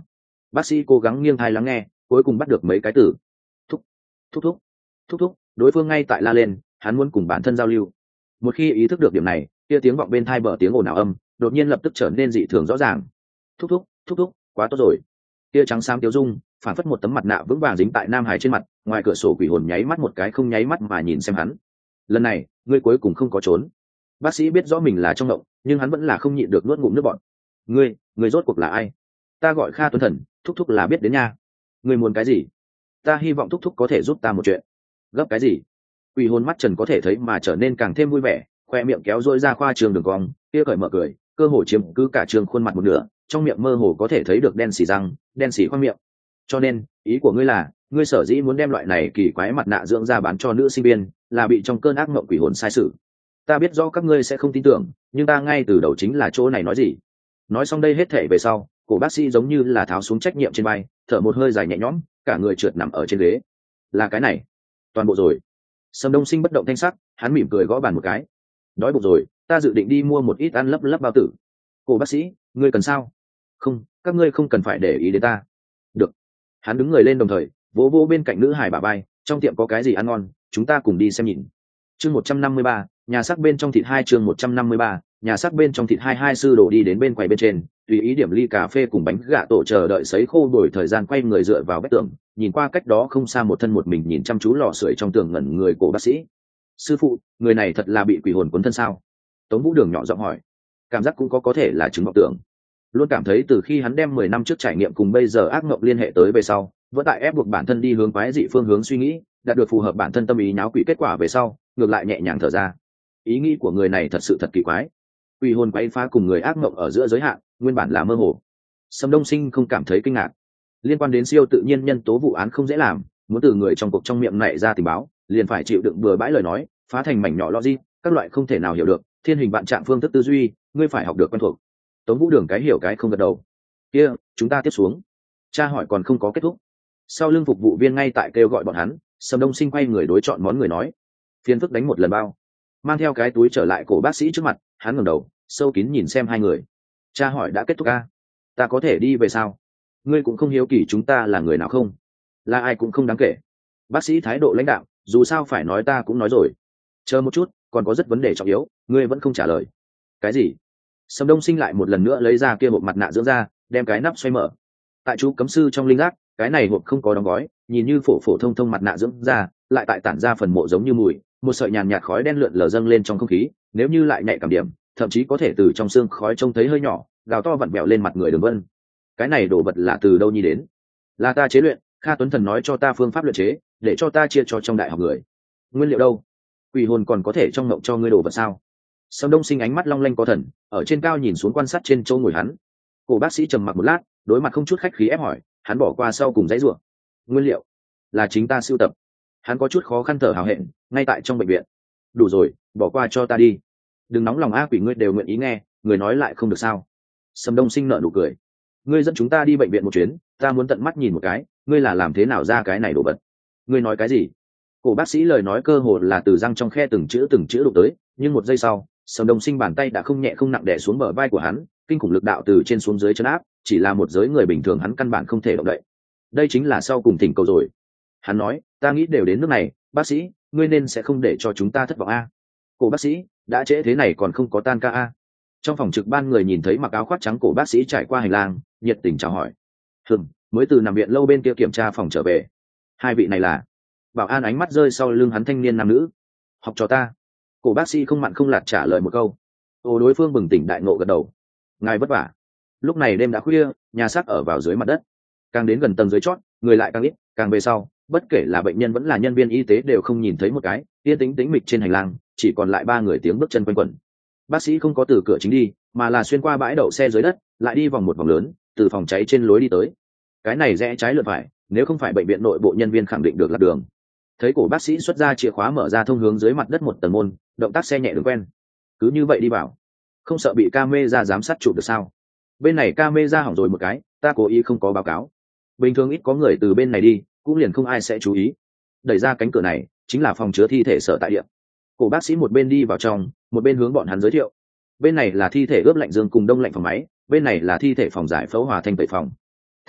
Bác sĩ cố gắng nghiêng tai lắng nghe, cuối cùng bắt được mấy cái từ. Thúc, thúc thúc, thúc thúc. Đối phương ngay tại la lên, hắn muốn cùng bản thân giao lưu. Một khi ý thức được điểm này, kia tiếng vọng bên tai bờ tiếng ồn ào âm đột nhiên lập tức trở nên dị thường rõ ràng. Thúc thúc, thúc thúc, quá tốt rồi. Kia trắng xám tiêu dung phản phất một tấm mặt nạ vững vàng dính tại Nam Hải trên mặt, ngoài cửa sổ quỷ hồn nháy mắt một cái không nháy mắt mà nhìn xem hắn. Lần này ngươi cuối cùng không có trốn. Bác sĩ biết rõ mình là trong động, nhưng hắn vẫn là không nhịn được nuốt ngụm nước bọt. Ngươi, ngươi rốt cuộc là ai? Ta gọi Kha Tuấn Thần, thúc thúc là biết đến nha. Ngươi muốn cái gì? Ta hy vọng thúc thúc có thể giúp ta một chuyện. Gấp cái gì? Quỷ hồn mắt trần có thể thấy mà trở nên càng thêm vui vẻ, khoe miệng kéo rỗi ra khoa trường đường cong, kia cởi mở cười, cơ hồ chiếm cứ cả trường khuôn mặt một nửa, trong miệng mơ hồ có thể thấy được đen xì răng, đen xì khoang miệng. Cho nên, ý của ngươi là, ngươi sở dĩ muốn đem loại này kỳ quái mặt nạ dưỡng ra bán cho nữ sinh viên, là bị trong cơn ác mộng quỷ hồn sai sự. Ta biết rõ các ngươi sẽ không tin tưởng, nhưng ta ngay từ đầu chính là chỗ này nói gì. Nói xong đây hết thể về sau, cổ bác sĩ giống như là tháo xuống trách nhiệm trên vai, thở một hơi dài nhẹ nhõm, cả người trượt nằm ở trên ghế. Là cái này, toàn bộ rồi. Sâm Đông Sinh bất động thanh sắc, hắn mỉm cười gõ bàn một cái. Đói bụng rồi, ta dự định đi mua một ít ăn lấp lấp bao tử. Cổ bác sĩ, ngươi cần sao? Không, các ngươi không cần phải để ý đến ta. Được. Hắn đứng người lên đồng thời vỗ vỗ bên cạnh nữ hải bà bay, trong tiệm có cái gì ăn ngon, chúng ta cùng đi xem nhìn. Chương một trăm năm mươi ba, nhà sắc bên trong thịt hai chương một trăm năm mươi ba, nhà sắc bên trong thịt hai hai sư đồ đi đến bên quầy bên trên, tùy ý điểm ly cà phê cùng bánh gạ tổ chờ đợi sấy khô đổi thời gian quay người dựa vào vách tường, nhìn qua cách đó không xa một thân một mình nhìn chăm chú lò sưởi trong tường ngẩn người cổ bác sĩ. Sư phụ, người này thật là bị quỷ hồn cuốn thân sao? Tống Vũ Đường nhỏ giọng hỏi. Cảm giác cũng có có thể là chứng vọng tưởng. Luôn cảm thấy từ khi hắn đem mười năm trước trải nghiệm cùng bây giờ ác mộng liên hệ tới về sau, vẫn tại ép buộc bản thân đi hướng quái dị phương hướng suy nghĩ, đạt được phù hợp bản thân tâm ý nháo quỷ kết quả về sau, ngược lại nhẹ nhàng thở ra. Ý nghĩ của người này thật sự thật kỳ quái. Quỷ hồn quấy phá cùng người ác mộng ở giữa giới hạn, nguyên bản là mơ hồ. Sâm Đông Sinh không cảm thấy kinh ngạc. Liên quan đến siêu tự nhiên nhân tố vụ án không dễ làm, muốn từ người trong cuộc trong miệng này ra tình báo, liền phải chịu đựng bừa bãi lời nói, phá thành mảnh nhỏ logic, các loại không thể nào hiểu được, thiên hình vạn trạng phương thức tư duy, ngươi phải học được quen thuộc. Tống Vũ Đường cái hiểu cái không gật đầu. Kia, chúng ta tiếp xuống. Cha hỏi còn không có kết thúc. Sau lưng phục vụ viên ngay tại kêu gọi bọn hắn, Sâm Đông Sinh quay người đối chọn món người nói, phiền phức đánh một lần bao. Mang theo cái túi trở lại cổ bác sĩ trước mặt, hắn ngẩng đầu, sâu kín nhìn xem hai người. Cha hỏi đã kết thúc a? Ta có thể đi về sao? Ngươi cũng không hiếu kỳ chúng ta là người nào không? Là ai cũng không đáng kể. Bác sĩ thái độ lãnh đạo, dù sao phải nói ta cũng nói rồi. Chờ một chút, còn có rất vấn đề trọng yếu, ngươi vẫn không trả lời. Cái gì? Sâm Đông Sinh lại một lần nữa lấy ra kia hộp mặt nạ dưỡng da, đem cái nắp xoay mở. Tại chú cấm sư trong linh giác, cái này hộp không có đóng gói, nhìn như phổ phổ thông thông mặt nạ dưỡng da, lại tại tản ra phần mộ giống như mùi, một sợi nhàn nhạt khói đen lượn lờ dâng lên trong không khí, nếu như lại nhạy cảm điểm, thậm chí có thể từ trong xương khói trông thấy hơi nhỏ, gào to vặn vẹo lên mặt người đường vân. Cái này đồ vật là từ đâu nhi đến? Là ta chế luyện, Kha Tuấn Thần nói cho ta phương pháp luyện chế, để cho ta chia cho trong đại học người. Nguyên liệu đâu? Quỷ hồn còn có thể trong ngộng cho ngươi đồ vật sao? Sâm Đông Sinh ánh mắt long lanh có thần, ở trên cao nhìn xuống quan sát trên chỗ ngồi hắn. Cổ bác sĩ trầm mặc một lát, đối mặt không chút khách khí ép hỏi, hắn bỏ qua sau cùng dãy rủa. Nguyên liệu là chính ta sưu tập. Hắn có chút khó khăn thở hào hẹn, ngay tại trong bệnh viện. Đủ rồi, bỏ qua cho ta đi. Đừng nóng lòng, a quỷ ngươi đều nguyện ý nghe, người nói lại không được sao? Sâm Đông Sinh nở nụ cười. Ngươi dẫn chúng ta đi bệnh viện một chuyến, ta muốn tận mắt nhìn một cái, ngươi là làm thế nào ra cái này đồ vật? Ngươi nói cái gì? Cổ bác sĩ lời nói cơ hồ là từ răng trong khe từng chữ từng chữ đụng tới, nhưng một giây sau, Sâm Đông Sinh bàn tay đã không nhẹ không nặng đè xuống bờ vai của hắn, kinh khủng lực đạo từ trên xuống dưới chấn áp, chỉ là một giới người bình thường hắn căn bản không thể động đậy. Đây chính là sau cùng thỉnh cầu rồi. Hắn nói, ta nghĩ đều đến nước này, bác sĩ, ngươi nên sẽ không để cho chúng ta thất vọng a. Cổ bác sĩ, đã trễ thế này còn không có tan ca a. Trong phòng trực ban người nhìn thấy mặc áo khoác trắng cổ bác sĩ trải qua hành lang, nhiệt tình chào hỏi. Hừm, mới từ nằm viện lâu bên kia kiểm tra phòng trở về. Hai vị này là? Bảo an ánh mắt rơi sau lưng hắn thanh niên nam nữ. Học cho ta. Cổ bác sĩ không mặn không lạt trả lời một câu. Ô đối phương bừng tỉnh đại ngộ gật đầu. Ngài vất vả. Lúc này đêm đã khuya, nhà xác ở vào dưới mặt đất. Càng đến gần tầng dưới chót, người lại càng ít, càng về sau, bất kể là bệnh nhân vẫn là nhân viên y tế đều không nhìn thấy một cái, yên tĩnh tĩnh mịch trên hành lang, chỉ còn lại ba người tiếng bước chân quanh quẩn. Bác sĩ không có từ cửa chính đi, mà là xuyên qua bãi đậu xe dưới đất, lại đi vòng một vòng lớn, từ phòng cháy trên lối đi tới. Cái này rẽ trái lượt phải, nếu không phải bệnh viện nội bộ nhân viên khẳng định được là đường. Thấy cổ bác sĩ xuất ra chìa khóa mở ra thông hướng dưới mặt đất một tầng môn, động tác xe nhẹ đường quen. Cứ như vậy đi vào, không sợ bị camera giám sát chụp được sao? Bên này camera hỏng rồi một cái, ta cố ý không có báo cáo. Bình thường ít có người từ bên này đi, cũng liền không ai sẽ chú ý. Đẩy ra cánh cửa này, chính là phòng chứa thi thể sở tại địa. Cổ bác sĩ một bên đi vào trong, một bên hướng bọn hắn giới thiệu. Bên này là thi thể ướp lạnh dương cùng đông lạnh phòng máy, bên này là thi thể phòng giải phẫu hòa thanh tẩy phòng.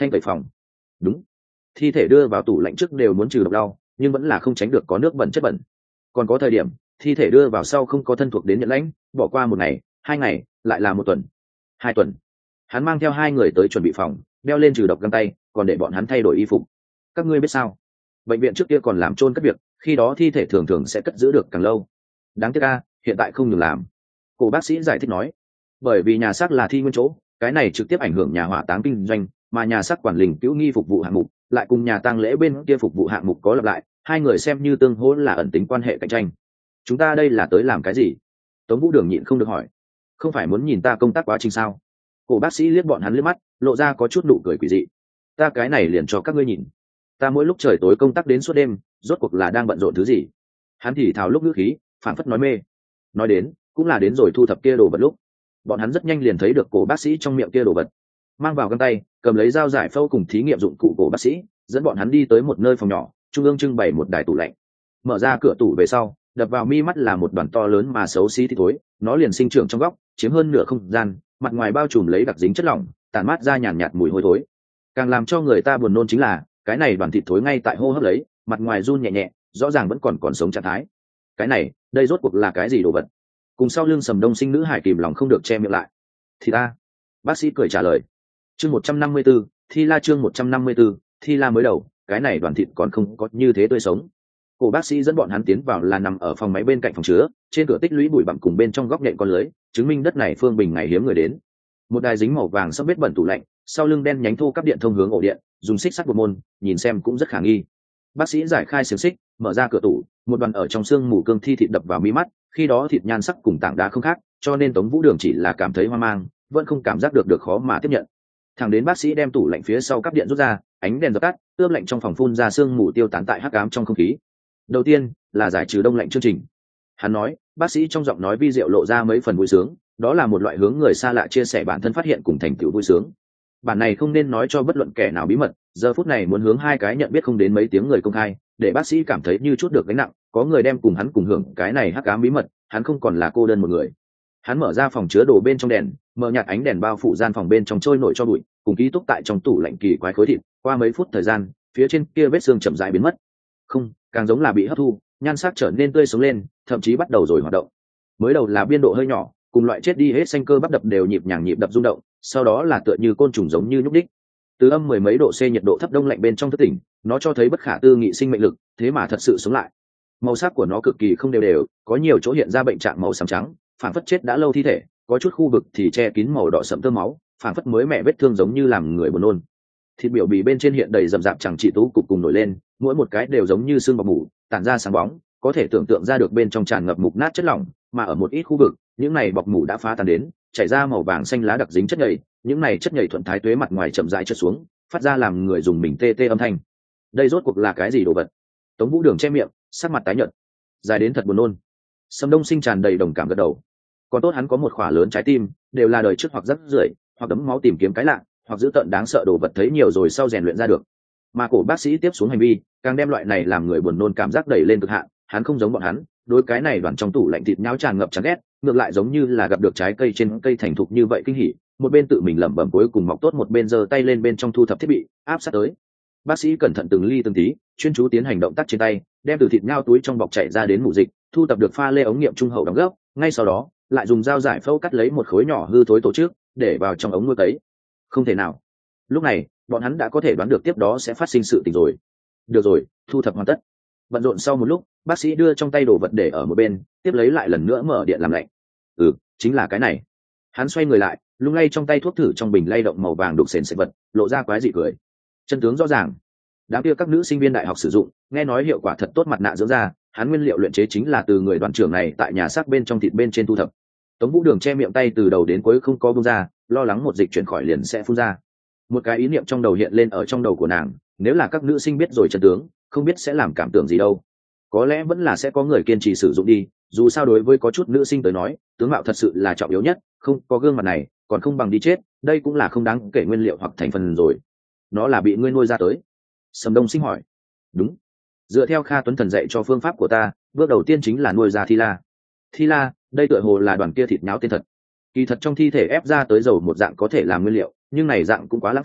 thanh tẩy phòng. Đúng, thi thể đưa vào tủ lạnh trước đều muốn trừ độc đau, nhưng vẫn là không tránh được có nước bẩn chất bẩn. Còn có thời điểm thi thể đưa vào sau không có thân thuộc đến nhận lãnh, bỏ qua một ngày hai ngày lại là một tuần hai tuần. Hắn mang theo hai người tới chuẩn bị phòng, đeo lên trừ độc găng tay, còn để bọn hắn thay đổi y phục. Các ngươi biết sao, bệnh viện trước kia còn làm chôn cất việc, khi đó thi thể thường thường sẽ cất giữ được càng lâu. Đáng tiếc a, hiện tại không được làm. Cổ bác sĩ giải thích nói, bởi vì nhà xác là thi nguyên chỗ, cái này trực tiếp ảnh hưởng nhà hỏa táng kinh doanh, mà nhà xác quản linh cứu nghi phục vụ hạng mục lại cùng nhà tang lễ bên kia phục vụ hạng mục có lặp lại, hai người xem như tương hỗ là ẩn tính quan hệ cạnh tranh. Chúng ta đây là tới làm cái gì? Tống Vũ Đường nhịn không được hỏi. Không phải muốn nhìn ta công tác quá trình sao? Cổ bác sĩ liếc bọn hắn liếc mắt, lộ ra có chút nụ cười quỷ dị. Ta cái này liền cho các ngươi nhìn. Ta mỗi lúc trời tối công tác đến suốt đêm, rốt cuộc là đang bận rộn thứ gì? Hắn thì thào lúc ngữ khí, phảng phất nói mê. Nói đến, cũng là đến rồi thu thập kia đồ vật lúc. Bọn hắn rất nhanh liền thấy được cổ bác sĩ trong miệng kia đồ vật. Mang vào găng tay, cầm lấy dao giải phẫu cùng thí nghiệm dụng cụ cổ bác sĩ, dẫn bọn hắn đi tới một nơi phòng nhỏ, trung ương trưng bày một đài tủ lạnh. Mở ra cửa tủ về sau, đập vào mi mắt là một đoàn to lớn mà xấu xí thì thối, nó liền sinh trưởng trong góc, chiếm hơn nửa không gian, mặt ngoài bao trùm lấy đặc dính chất lỏng, tản mát ra nhàn nhạt, nhạt mùi hôi thối. Càng làm cho người ta buồn nôn chính là, cái này đoàn thịt thối ngay tại hô hấp lấy, mặt ngoài run nhẹ nhẹ, rõ ràng vẫn còn còn sống trạng thái. Cái này, đây rốt cuộc là cái gì đồ vật? Cùng sau lưng Sầm Đông Sinh nữ hải kìm lòng không được che miệng lại. Thì ta, bác sĩ cười trả lời. Chương một trăm năm mươi 154, Thi La chương một trăm năm mươi 154, Thi La mới đầu, cái này đoàn thịt còn không có như thế tươi sống. Cổ bác sĩ dẫn bọn hắn tiến vào là nằm ở phòng máy bên cạnh phòng chứa, trên cửa tích lũy bụi bặm cùng bên trong góc nhện con lưới, chứng minh đất này phương bình ngày hiếm người đến. Một đài dính màu vàng sẫm vết bẩn tủ lạnh, sau lưng đen nhánh thô cáp điện thông hướng ổ điện, dùng xích sắt buộc môn, nhìn xem cũng rất khả nghi. Bác sĩ giải khai xiềng xích, mở ra cửa tủ, một đoàn ở trong xương mù cương thi thịt đập vào mí mắt, khi đó thịt nhan sắc cùng tảng đá không khác, cho nên Tống Vũ Đường chỉ là cảm thấy hoang mang, vẫn không cảm giác được được khó mà tiếp nhận. Thẳng đến bác sĩ đem tủ lạnh phía sau cáp điện rút ra, ánh đèn dập tắt, ướp lạnh trong phòng phun ra sương mù tiêu tán tại hắc ám trong không khí. Đầu tiên là giải trừ đông lạnh chương trình. Hắn nói, bác sĩ trong giọng nói vi diệu lộ ra mấy phần vui sướng, đó là một loại hướng người xa lạ chia sẻ bản thân phát hiện cùng thành tựu vui sướng. Bản này không nên nói cho bất luận kẻ nào bí mật, giờ phút này muốn hướng hai cái nhận biết không đến mấy tiếng người công khai, để bác sĩ cảm thấy như chút được gánh nặng, có người đem cùng hắn cùng hưởng cái này hắc ám bí mật, hắn không còn là cô đơn một người. Hắn mở ra phòng chứa đồ bên trong đèn, mở nhạt ánh đèn bao phủ gian phòng bên trong trôi nổi cho bụi, cùng ký túc tại trong tủ lạnh kỳ quái khối thịt, qua mấy phút thời gian, phía trên kia vết xương chậm rãi biến mất. Không, càng giống là bị hấp thu, nhan sắc trở nên tươi sống lên, thậm chí bắt đầu rồi hoạt động. Mới đầu là biên độ hơi nhỏ, cùng loại chết đi hết xanh cơ bắp đập đều nhịp nhàng nhịp đập rung động, sau đó là tựa như côn trùng giống như nhúc đích. Từ âm mười mấy độ C nhiệt độ thấp đông lạnh bên trong thức tỉnh, nó cho thấy bất khả tư nghị sinh mệnh lực, thế mà thật sự sống lại. Màu sắc của nó cực kỳ không đều đều, có nhiều chỗ hiện ra bệnh trạng màu xám trắng, phản phất chết đã lâu thi thể, có chút khu vực thì che kín màu đỏ sẫm tơ máu, phản phất mới mẹ vết thương giống như làm người buồn nôn. Thịt biểu bì bên trên hiện đầy rậm rạp chẳng trị tú cục cùng nổi lên, mỗi một cái đều giống như xương bọc mủ, tản ra sáng bóng, có thể tưởng tượng ra được bên trong tràn ngập mục nát chất lỏng, mà ở một ít khu vực, những này bọc mủ đã phá tan đến, chảy ra màu vàng xanh lá đặc dính chất nhầy, những này chất nhầy thuận thái tuế mặt ngoài chậm rãi trượt xuống, phát ra làm người dùng mình tê tê âm thanh. Đây rốt cuộc là cái gì đồ vật? Tống Vũ Đường che miệng, sắc mặt tái nhợt. Dài đến thật buồn nôn. Sâm Đông Sinh tràn đầy đồng cảm gật đầu. Còn tốt hắn có một khỏa lớn trái tim, đều là đời trước hoặc rất rưởi, hoặc đấm máu tìm kiếm cái lạ, hoặc giữ tận đáng sợ đồ vật thấy nhiều rồi sau rèn luyện ra được. Mà cổ bác sĩ tiếp xuống hành vi, càng đem loại này làm người buồn nôn cảm giác đẩy lên cực hạn. Hắn không giống bọn hắn, đối cái này đoàn trong tủ lạnh thịt nhão tràn ngập chán ghét, ngược lại giống như là gặp được trái cây trên cây thành thục như vậy kinh hỉ, một bên tự mình lẩm bẩm cuối cùng mọc tốt, một bên giơ tay lên bên trong thu thập thiết bị, áp sát tới. Bác sĩ cẩn thận từng ly từng tí, chuyên chú tiến hành động tác trên tay, đem từ thịt nhão túi trong bọc chạy ra đến mủ dịch, thu thập được pha lê ống nghiệm trung hậu đóng gốc, ngay sau đó, lại dùng dao giải phẫu cắt lấy một khối nhỏ hư thối tổ chức, để vào trong ống nuôi cấy. Không thể nào. Lúc này, bọn hắn đã có thể đoán được tiếp đó sẽ phát sinh sự tình rồi. Được rồi, thu thập hoàn tất. Bận rộn sau một lúc, bác sĩ đưa trong tay đồ vật để ở một bên, tiếp lấy lại lần nữa mở điện làm lạnh. Ừ, chính là cái này. Hắn xoay người lại, lung lay trong tay thuốc thử trong bình lay động màu vàng đục sền sệt vật, lộ ra quái dị cười. Chân tướng rõ ràng. Đám kia các nữ sinh viên đại học sử dụng, nghe nói hiệu quả thật tốt mặt nạ dưỡng da, hắn nguyên liệu luyện chế chính là từ người đoàn trưởng này tại nhà xác bên trong thịt bên trên thu thập. Tống Vũ Đường che miệng tay từ đầu đến cuối không có buông ra, lo lắng một dịch chuyển khỏi liền sẽ phun ra. Một cái ý niệm trong đầu hiện lên ở trong đầu của nàng, nếu là các nữ sinh biết rồi chân tướng, không biết sẽ làm cảm tưởng gì đâu. Có lẽ vẫn là sẽ có người kiên trì sử dụng đi, dù sao đối với có chút nữ sinh tới nói, tướng mạo thật sự là trọng yếu nhất, không có gương mặt này, còn không bằng đi chết, đây cũng là không đáng kể nguyên liệu hoặc thành phần rồi. Nó là bị ngươi nuôi ra tới. Sầm Đông Sinh hỏi. Đúng. Dựa theo Kha Tuấn Thần dạy cho phương pháp của ta, bước đầu tiên chính là nuôi ra Thi La. Thi La, đây tựa hồ là đoàn kia thịt nháo tên thật. Kỳ thật trong thi thể ép ra tới dầu một dạng có thể làm nguyên liệu, nhưng này dạng cũng quá lãng phí,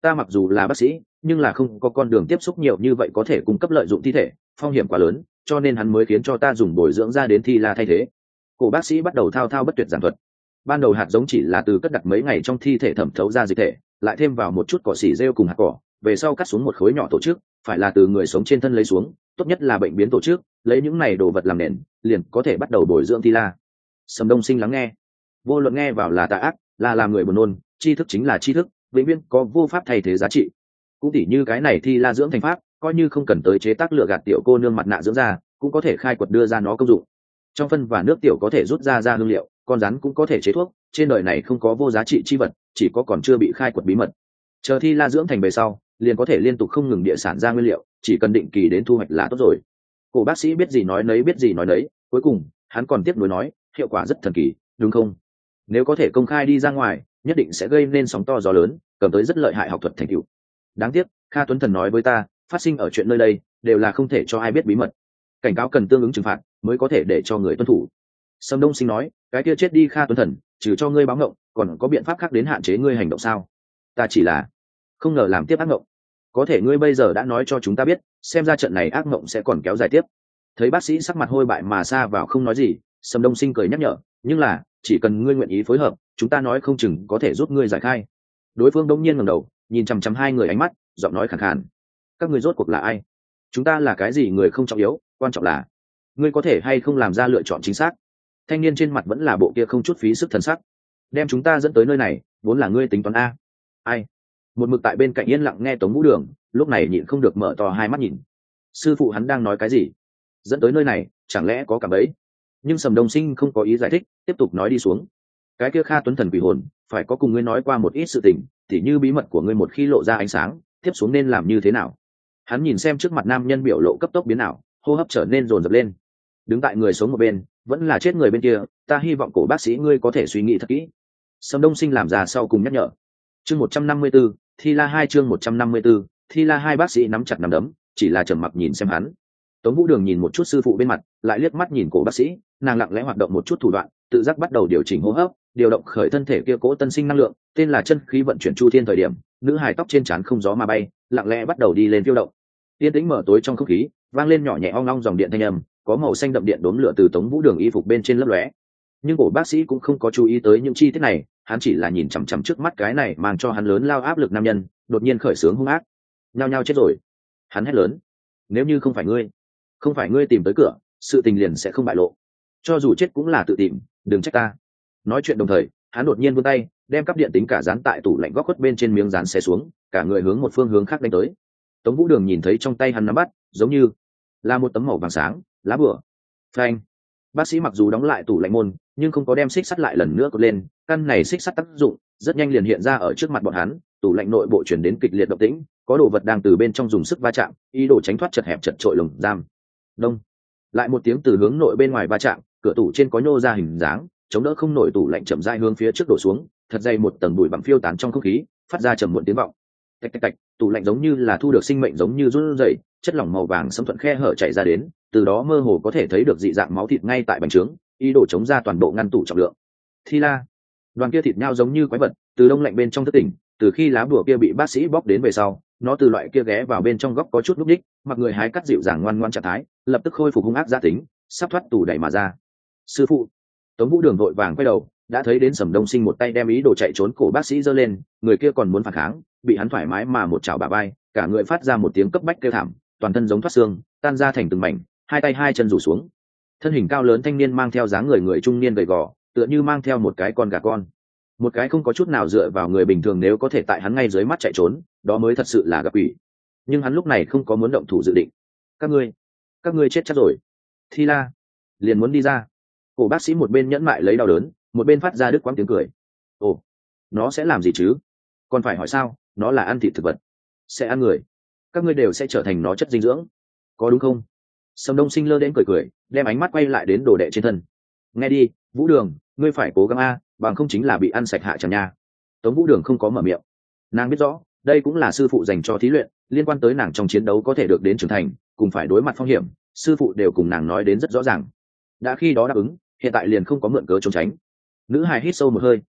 ta mặc dù là bác sĩ nhưng là không có con đường tiếp xúc nhiều như vậy có thể cung cấp lợi dụng thi thể, phong hiểm quá lớn, cho nên hắn mới khiến cho ta dùng bồi dưỡng ra đến Thi La thay thế. Cổ bác sĩ bắt đầu thao thao bất tuyệt giảng thuật. Ban đầu hạt giống chỉ là từ cất đặt mấy ngày trong thi thể thẩm thấu ra dịch thể, lại thêm vào một chút cỏ xỉ rêu cùng hạt cỏ, về sau cắt xuống một khối nhỏ tổ chức, phải là từ người sống trên thân lấy xuống, tốt nhất là bệnh biến tổ chức, lấy những này đồ vật làm nền, liền có thể bắt đầu bồi dưỡng Thi La. Sầm Đông Sinh lắng nghe, vô luận nghe vào là tà ác, là làm người buồn nôn, tri thức chính là tri thức, vĩnh viễn có vô pháp thay thế giá trị. Cũng tỉ như cái này Thi La dưỡng thành pháp, coi như không cần tới chế tác lựa gạt tiểu cô nương mặt nạ dưỡng da, cũng có thể khai quật đưa ra nó công dụng. Trong phân và nước tiểu có thể rút ra ra hương liệu, con rắn cũng có thể chế thuốc, trên đời này không có vô giá trị chi vật, chỉ có còn chưa bị khai quật bí mật. Chờ Thi La dưỡng thành về sau, liền có thể liên tục không ngừng địa sản ra nguyên liệu, chỉ cần định kỳ đến thu hoạch là tốt rồi. Cổ bác sĩ biết gì nói nấy biết gì nói nấy, cuối cùng hắn còn tiếp nối nói, hiệu quả rất thần kỳ, đúng không? Nếu có thể công khai đi ra ngoài, nhất định sẽ gây nên sóng to gió lớn, cầm tới rất lợi hại học thuật thành tựu. Đáng tiếc, Kha Tuấn Thần nói với ta, phát sinh ở chuyện nơi đây đều là không thể cho ai biết bí mật, cảnh cáo cần tương ứng trừng phạt mới có thể để cho người tuân thủ. Sâm Đông Sinh nói, cái kia chết đi Kha Tuấn Thần, trừ cho ngươi báo ngộng, còn có biện pháp khác đến hạn chế ngươi hành động sao? Ta chỉ là không ngờ làm tiếp ác ngộng, có thể ngươi bây giờ đã nói cho chúng ta biết, xem ra trận này ác ngộng sẽ còn kéo dài tiếp. Thấy bác sĩ sắc mặt hôi bại mà xa vào không nói gì, Sâm Đông Sinh cười nhắc nhở, nhưng là chỉ cần ngươi nguyện ý phối hợp, chúng ta nói không chừng có thể giúp ngươi giải khai. Đối phương đông nhiên ngẩng đầu, nhìn chằm chằm hai người ánh mắt, giọng nói khàn khàn, các ngươi rốt cuộc là ai? Chúng ta là cái gì người không trọng yếu, quan trọng là ngươi có thể hay không làm ra lựa chọn chính xác. Thanh niên trên mặt vẫn là bộ kia không chút phí sức thần sắc, đem chúng ta dẫn tới nơi này vốn là ngươi tính toán a. Ai? Một mực tại bên cạnh yên lặng nghe Tống Vũ Đường, lúc này nhịn không được mở to hai mắt nhìn. Sư phụ hắn đang nói cái gì? Dẫn tới nơi này chẳng lẽ có cả bấy? Nhưng Sầm Đông Sinh không có ý giải thích, tiếp tục nói đi xuống. Cái kia Kha Tuấn Thần quỷ hồn phải có cùng ngươi nói qua một ít sự tình, tỉ như bí mật của ngươi một khi lộ ra ánh sáng, tiếp xuống nên làm như thế nào. Hắn nhìn xem trước mặt nam nhân biểu lộ cấp tốc biến ảo, hô hấp trở nên dồn dập lên. Đứng tại người sống một bên, vẫn là chết người bên kia, ta hy vọng cổ bác sĩ ngươi có thể suy nghĩ thật kỹ. Sâm Đông Sinh làm ra sau cùng nhắc nhở. Chương một trăm năm mươi 154, Thi La hai chương một trăm năm mươi 154, Thi La hai. Bác sĩ nắm chặt nắm đấm, chỉ là trầm mặc nhìn xem hắn. Tống Vũ Đường nhìn một chút sư phụ bên mặt, lại liếc mắt nhìn cổ bác sĩ, nàng lặng lẽ hoạt động một chút thủ đoạn, tự giác bắt đầu điều chỉnh hô hấp, điều động khởi thân thể kia cố tân sinh năng lượng, tên là chân khí vận chuyển chu thiên. Thời điểm nữ hài tóc trên trán không gió mà bay, lặng lẽ bắt đầu đi lên phiêu động. Tiên tĩnh mở tối trong không khí, vang lên nhỏ nhẹ ong ong dòng điện thanh âm, có màu xanh đậm điện đốm lửa từ Tống Vũ Đường y phục bên trên lấp lóe. Nhưng cổ bác sĩ cũng không có chú ý tới những chi tiết này, hắn chỉ là nhìn chằm chằm trước mắt cái này mang cho hắn lớn lao áp lực nam nhân, đột nhiên khởi sướng hung ác. Nhao nhao chết rồi. Hắn hét lớn, nếu như không phải ngươi, không phải ngươi tìm tới cửa, sự tình liền sẽ không bại lộ. Cho dù chết cũng là tự tìm, đừng trách ta. Nói chuyện đồng thời, hắn đột nhiên vươn tay, đem cắp điện tính cả dán tại tủ lạnh góc khuất bên trên miếng dán xé xuống, cả người hướng một phương hướng khác đánh tới. Tống Vũ Đường nhìn thấy trong tay hắn nắm bắt, giống như là một tấm màu vàng sáng, lá bùa. Phanh. Bác sĩ mặc dù đóng lại tủ lạnh môn, nhưng không có đem xích sắt lại lần nữa cột lên, căn này xích sắt tác dụng rất nhanh liền hiện ra ở trước mặt bọn hắn. Tủ lạnh nội bộ chuyển đến kịch liệt động tĩnh, có đồ vật đang từ bên trong dùng sức va chạm, ý đồ tránh thoát chật hẹp chật trội lồng giam. Đông. Lại một tiếng từ hướng nội bên ngoài va chạm, cửa tủ trên có nhô ra hình dáng, chống đỡ không nổi, tủ lạnh chậm rãi hướng phía trước đổ xuống, thật dày một tầng bụi bặm phiêu tán trong không khí, phát ra trầm muộn tiếng vọng. Tạch tạch tạch, tủ lạnh giống như là thu được sinh mệnh, giống như run rẩy, chất lỏng màu vàng sẫm thuận khe hở chảy ra đến, từ đó mơ hồ có thể thấy được dị dạng máu thịt ngay tại bành trướng, ý đồ chống ra toàn bộ ngăn tủ trọng lượng. Thi La, đoàn kia thịt nhau giống như quái vật, từ đông lạnh bên trong thức tỉnh, từ khi lá bùa kia bị bác sĩ bóc đến về sau, nó từ loại kia ghé vào bên trong góc có chút núp đích, mặc người hái cắt dịu dàng ngoan ngoãn trạng thái, lập tức khôi phục hung ác giá tính, sắp thoát tủ đẩy mà ra. Sư phụ. Tống Vũ Đường vội vàng quay đầu, đã thấy đến Sầm Đông Sinh một tay đem ý đồ chạy trốn cổ bác sĩ giơ lên, người kia còn muốn phản kháng, bị hắn thoải mái mà một chảo bả vai, cả người phát ra một tiếng cấp bách kêu thảm, toàn thân giống thoát xương, tan ra thành từng mảnh, hai tay hai chân rủ xuống. Thân hình cao lớn thanh niên mang theo dáng người người trung niên gầy gò, tựa như mang theo một cái con gà con, một cái không có chút nào dựa vào người bình thường nếu có thể tại hắn ngay dưới mắt chạy trốn, đó mới thật sự là gặp quỷ. Nhưng hắn lúc này không có muốn động thủ dự định. Các ngươi, các ngươi chết chắc rồi. Thi La liền muốn đi ra. Cổ bác sĩ một bên nhẫn mại lấy đau đớn, một bên phát ra đứt quãng tiếng cười. Ồ, nó sẽ làm gì chứ? Còn phải hỏi sao? Nó là ăn thịt thực vật, sẽ ăn người, các ngươi đều sẽ trở thành nó chất dinh dưỡng, có đúng không? Sầm Đông Sinh lơ đến cười cười, đem ánh mắt quay lại đến đồ đệ trên thân. Nghe đi, Vũ Đường, ngươi phải cố gắng a, bằng không chính là bị ăn sạch hạ chẳng nha. Tống Vũ Đường không có mở miệng, nàng biết rõ đây cũng là sư phụ dành cho thí luyện, liên quan tới nàng trong chiến đấu có thể được đến trưởng thành, cùng phải đối mặt phong hiểm, sư phụ đều cùng nàng nói đến rất rõ ràng. Đã khi đó đáp ứng, hiện tại liền không có mượn cớ trốn tránh. Nữ hài hít sâu một hơi,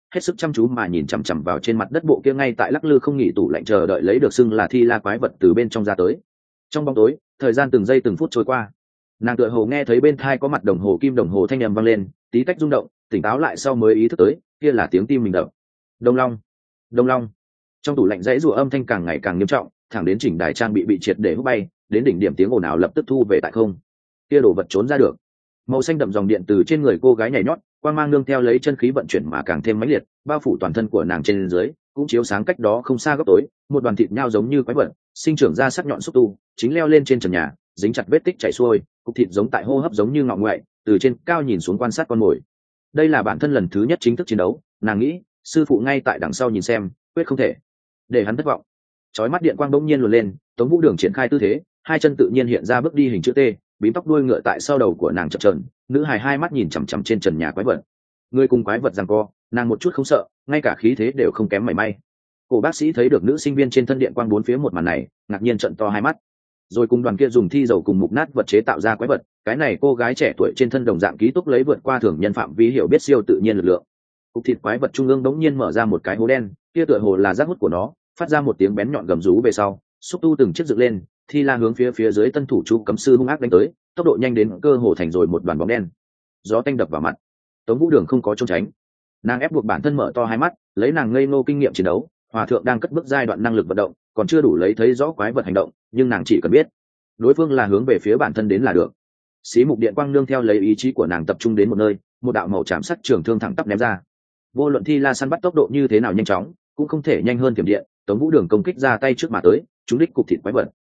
hết sức chăm chú mà nhìn chằm chằm vào trên mặt đất bộ kia ngay tại lắc lư không nghỉ tủ lạnh chờ đợi lấy được xưng là thi la quái vật từ bên trong ra tới. Trong bóng tối, thời gian từng giây từng phút trôi qua, nàng tựa hồ nghe thấy bên thai có mặt đồng hồ kim đồng hồ thanh ầm vang lên, tí tách rung động, tỉnh táo lại sau mới ý thức tới kia là tiếng tim mình đập. Đông long, đông long. Trong tủ lạnh dãy rủa âm thanh càng ngày càng nghiêm trọng, thẳng đến chỉnh đài trang bị bị triệt để hút bay, đến đỉnh điểm tiếng ồn ào lập tức thu về tại không. Kia đồ vật trốn ra được. Màu xanh đậm dòng điện từ trên người cô gái nhảy nhót, quang mang nương theo lấy chân khí vận chuyển mà càng thêm mãnh liệt, bao phủ toàn thân của nàng trên dưới, cũng chiếu sáng cách đó không xa góc tối, một đoàn thịt nhau giống như quái vật, sinh trưởng ra sắc nhọn xúc tu, chính leo lên trên trần nhà, dính chặt vết tích chảy xuôi, cục thịt giống tại hô hấp giống như ngọ ngoại, từ trên cao nhìn xuống quan sát con mồi. Đây là bản thân lần thứ nhất chính thức chiến đấu, nàng nghĩ, sư phụ ngay tại đằng sau nhìn xem, quyết không thể để hắn thất vọng. Chói mắt điện quang bỗng nhiên luồn lên, Tống Vũ Đường triển khai tư thế, hai chân tự nhiên hiện ra bước đi hình chữ T, bím tóc đuôi ngựa tại sau đầu của nàng chập chờn, nữ hài hai mắt nhìn chằm chằm trên trần nhà quái vật. Người cùng quái vật giằng co, nàng một chút không sợ, ngay cả khí thế đều không kém mảy may. Cổ bác sĩ thấy được nữ sinh viên trên thân điện quang bốn phía một màn này, ngạc nhiên trợn to hai mắt. Rồi cùng đoàn kia dùng thi dầu cùng mục nát vật chế tạo ra quái vật, cái này cô gái trẻ tuổi trên thân đồng dạng ký túc lấy vượt qua thường nhân phạm vi hiểu biết siêu tự nhiên lực lượng. Cục thịt quái vật trung ương đống nhiên mở ra một cái hố đen, kia tựa hồ là rác hút của nó, phát ra một tiếng bén nhọn gầm rú về sau, xúc tu từng chiếc dựng lên, thi la hướng phía phía dưới tân thủ chu cấm sư hung ác đánh tới, tốc độ nhanh đến cơ hồ thành rồi một đoàn bóng đen. Gió tanh đập vào mặt, Tống Vũ Đường không có trốn tránh, nàng ép buộc bản thân mở to hai mắt, lấy nàng ngây ngô kinh nghiệm chiến đấu, hòa thượng đang cất bước giai đoạn năng lực vận động, còn chưa đủ lấy thấy rõ quái vật hành động, nhưng nàng chỉ cần biết đối phương là hướng về phía bản thân đến là được. Xí mục điện quang nương theo lấy ý chí của nàng tập trung đến một nơi, một đạo màu chạm sắt trường thương thẳng tắp ném ra. Vô luận thi la săn bắt tốc độ như thế nào nhanh chóng, cũng không thể nhanh hơn thiểm điện. Tống Vũ Đường công kích ra tay trước mà tới, trúng đích cục thịt quái vật.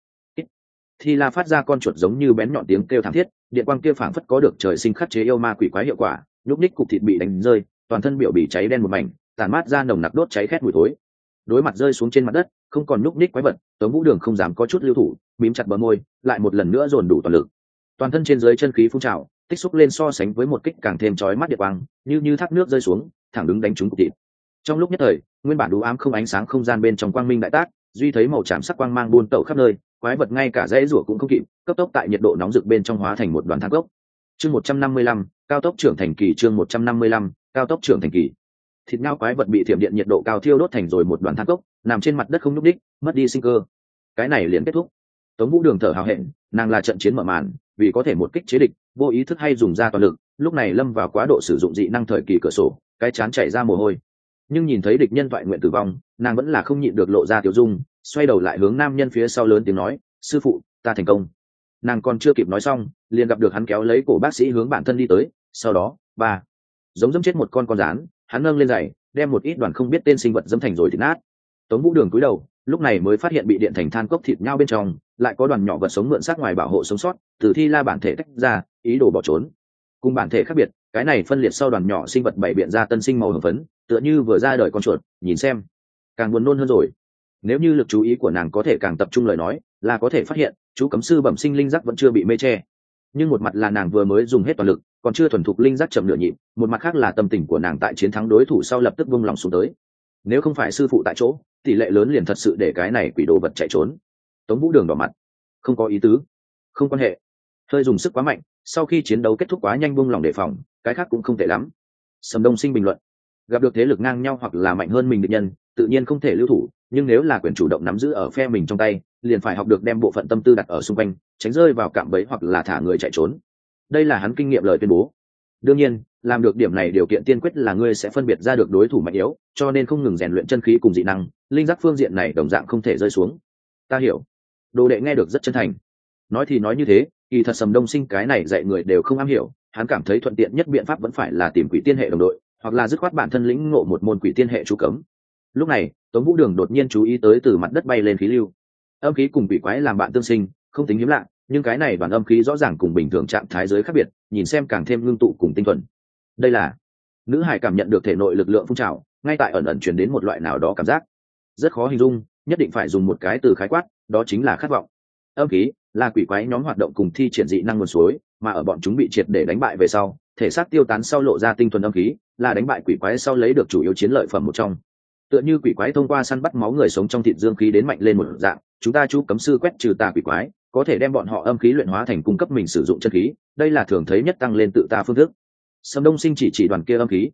Thi la phát ra con chuột giống như bén nhọn tiếng kêu thảm thiết, điện quang kia phảng phất có được trời sinh khắc chế yêu ma quỷ quái hiệu quả, nhúc ních cục thịt bị đánh rơi, toàn thân biểu bị cháy đen một mảnh, tàn mát ra nồng nặc đốt cháy khét mùi thối. Đối mặt rơi xuống trên mặt đất, không còn nhúc ních quái vật, Tống Vũ Đường không dám có chút lưu thủ, mím chặt bờ môi, lại một lần nữa dồn đủ toàn lực. Toàn thân trên dưới chân khí phun trào, tích xúc lên so sánh với một kích càng thêm chói mắt điện quang, như như thác nước rơi xuống, thẳng đứng đánh trúng cục thịt. Trong lúc nhất thời, nguyên bản đủ ám không ánh sáng không gian bên trong quang minh đại tác, duy thấy màu tràm sắc quang mang buôn tẩu khắp nơi, quái vật ngay cả dãy rủa cũng không kịp, cấp tốc tại nhiệt độ nóng rực bên trong hóa thành một đoàn than cốc. Chương một trăm năm mươi lăm, cao tốc trưởng thành kỳ. Chương một trăm năm mươi lăm, cao tốc trưởng thành kỳ. Thịt nhau quái vật bị thiểm điện nhiệt độ cao thiêu đốt thành rồi một đoàn than cốc, nằm trên mặt đất không nhúc đích, mất đi sinh cơ. Cái này liền kết thúc. Tống Vũ Đường thở hào hẹn, nàng là trận chiến mở màn, vì có thể một kích chế địch, vô ý thức hay dùng ra toàn lực, lúc này lâm vào quá độ sử dụng dị năng thời kỳ cửa sổ, cái chán chảy ra mồ hôi. Nhưng nhìn thấy địch nhân toại nguyện tử vong, nàng vẫn là không nhịn được lộ ra tiểu dung, xoay đầu lại hướng nam nhân phía sau lớn tiếng nói, sư phụ, ta thành công. Nàng còn chưa kịp nói xong, liền gặp được hắn kéo lấy cổ bác sĩ hướng bản thân đi tới, sau đó, ba, giống dẫm chết một con con rán, hắn nâng lên giày, đem một ít đoàn không biết tên sinh vật dẫm thành rồi thịt nát. Tống Vũ Đường cúi đầu, lúc này mới phát hiện bị điện thành than cốc thịt nhau bên trong, lại có đoàn nhỏ vật sống mượn xác ngoài bảo hộ sống sót, từ thi la bản thể tách ra, ý đồ bỏ trốn. Cùng bản thể khác biệt, cái này phân liệt sau đoàn nhỏ sinh vật bảy biện ra tân sinh màu hồng phấn, tựa như vừa ra đời con chuột, nhìn xem, càng buồn nôn hơn rồi. Nếu như lực chú ý của nàng có thể càng tập trung lời nói, là có thể phát hiện, chú cấm sư bẩm sinh linh giác vẫn chưa bị mê che. Nhưng một mặt là nàng vừa mới dùng hết toàn lực, còn chưa thuần thục linh giác chậm nửa nhịp, một mặt khác là tâm tình của nàng tại chiến thắng đối thủ sau lập tức buông lòng xuống tới. Nếu không phải sư phụ tại chỗ, tỷ lệ lớn liền thật sự để cái này quỷ đồ vật chạy trốn. Tống Vũ Đường đỏ mặt, không có ý tứ, không quan hệ, hơi dùng sức quá mạnh, sau khi chiến đấu kết thúc quá nhanh buông lòng đề phòng, cái khác cũng không tệ lắm. Sầm Đông Sinh bình luận, gặp được thế lực ngang nhau hoặc là mạnh hơn mình địch nhân, tự nhiên không thể lưu thủ, nhưng nếu là quyền chủ động nắm giữ ở phe mình trong tay, liền phải học được đem bộ phận tâm tư đặt ở xung quanh, tránh rơi vào cạm bẫy hoặc là thả người chạy trốn. Đây là hắn kinh nghiệm lời tuyên bố. Đương nhiên, làm được điểm này điều kiện tiên quyết là ngươi sẽ phân biệt ra được đối thủ mạnh yếu, cho nên không ngừng rèn luyện chân khí cùng dị năng, linh giác phương diện này đồng dạng không thể rơi xuống. Ta hiểu. Đồ đệ nghe được rất chân thành. Nói thì nói như thế, kỳ thật Sầm Đông Sinh cái này dạy người đều không am hiểu, hắn cảm thấy thuận tiện nhất biện pháp vẫn phải là tìm quỷ tiên hệ đồng đội, hoặc là dứt khoát bản thân lĩnh ngộ một môn quỷ tiên hệ chú cấm. Lúc này, Tống Vũ Đường đột nhiên chú ý tới từ mặt đất bay lên khí lưu. Âm khí cùng quỷ quái làm bạn tương sinh, không tính hiếm lạ, nhưng cái này đoàn âm khí rõ ràng cùng bình thường trạng thái giới khác biệt, nhìn xem càng thêm ngưng tụ cùng tinh thuần. Đây là nữ hải cảm nhận được thể nội lực lượng phun trào, ngay tại ẩn ẩn truyền đến một loại nào đó cảm giác rất khó hình dung, nhất định phải dùng một cái từ khái quát, đó chính là khát vọng. Âm khí là quỷ quái nhóm hoạt động cùng thi triển dị năng nguồn suối, mà ở bọn chúng bị triệt để đánh bại về sau, thể xác tiêu tán sau lộ ra tinh thuần âm khí, là đánh bại quỷ quái sau lấy được chủ yếu chiến lợi phẩm một trong. Tựa như quỷ quái thông qua săn bắt máu người sống trong thịt dương khí đến mạnh lên một dạng, chúng ta chú cấm sư quét trừ tà quỷ quái, có thể đem bọn họ âm khí luyện hóa thành cung cấp mình sử dụng chân khí, đây là thường thấy nhất tăng lên tự ta phương thức. Sầm Đông Sinh chỉ chỉ đoàn kia âm khí.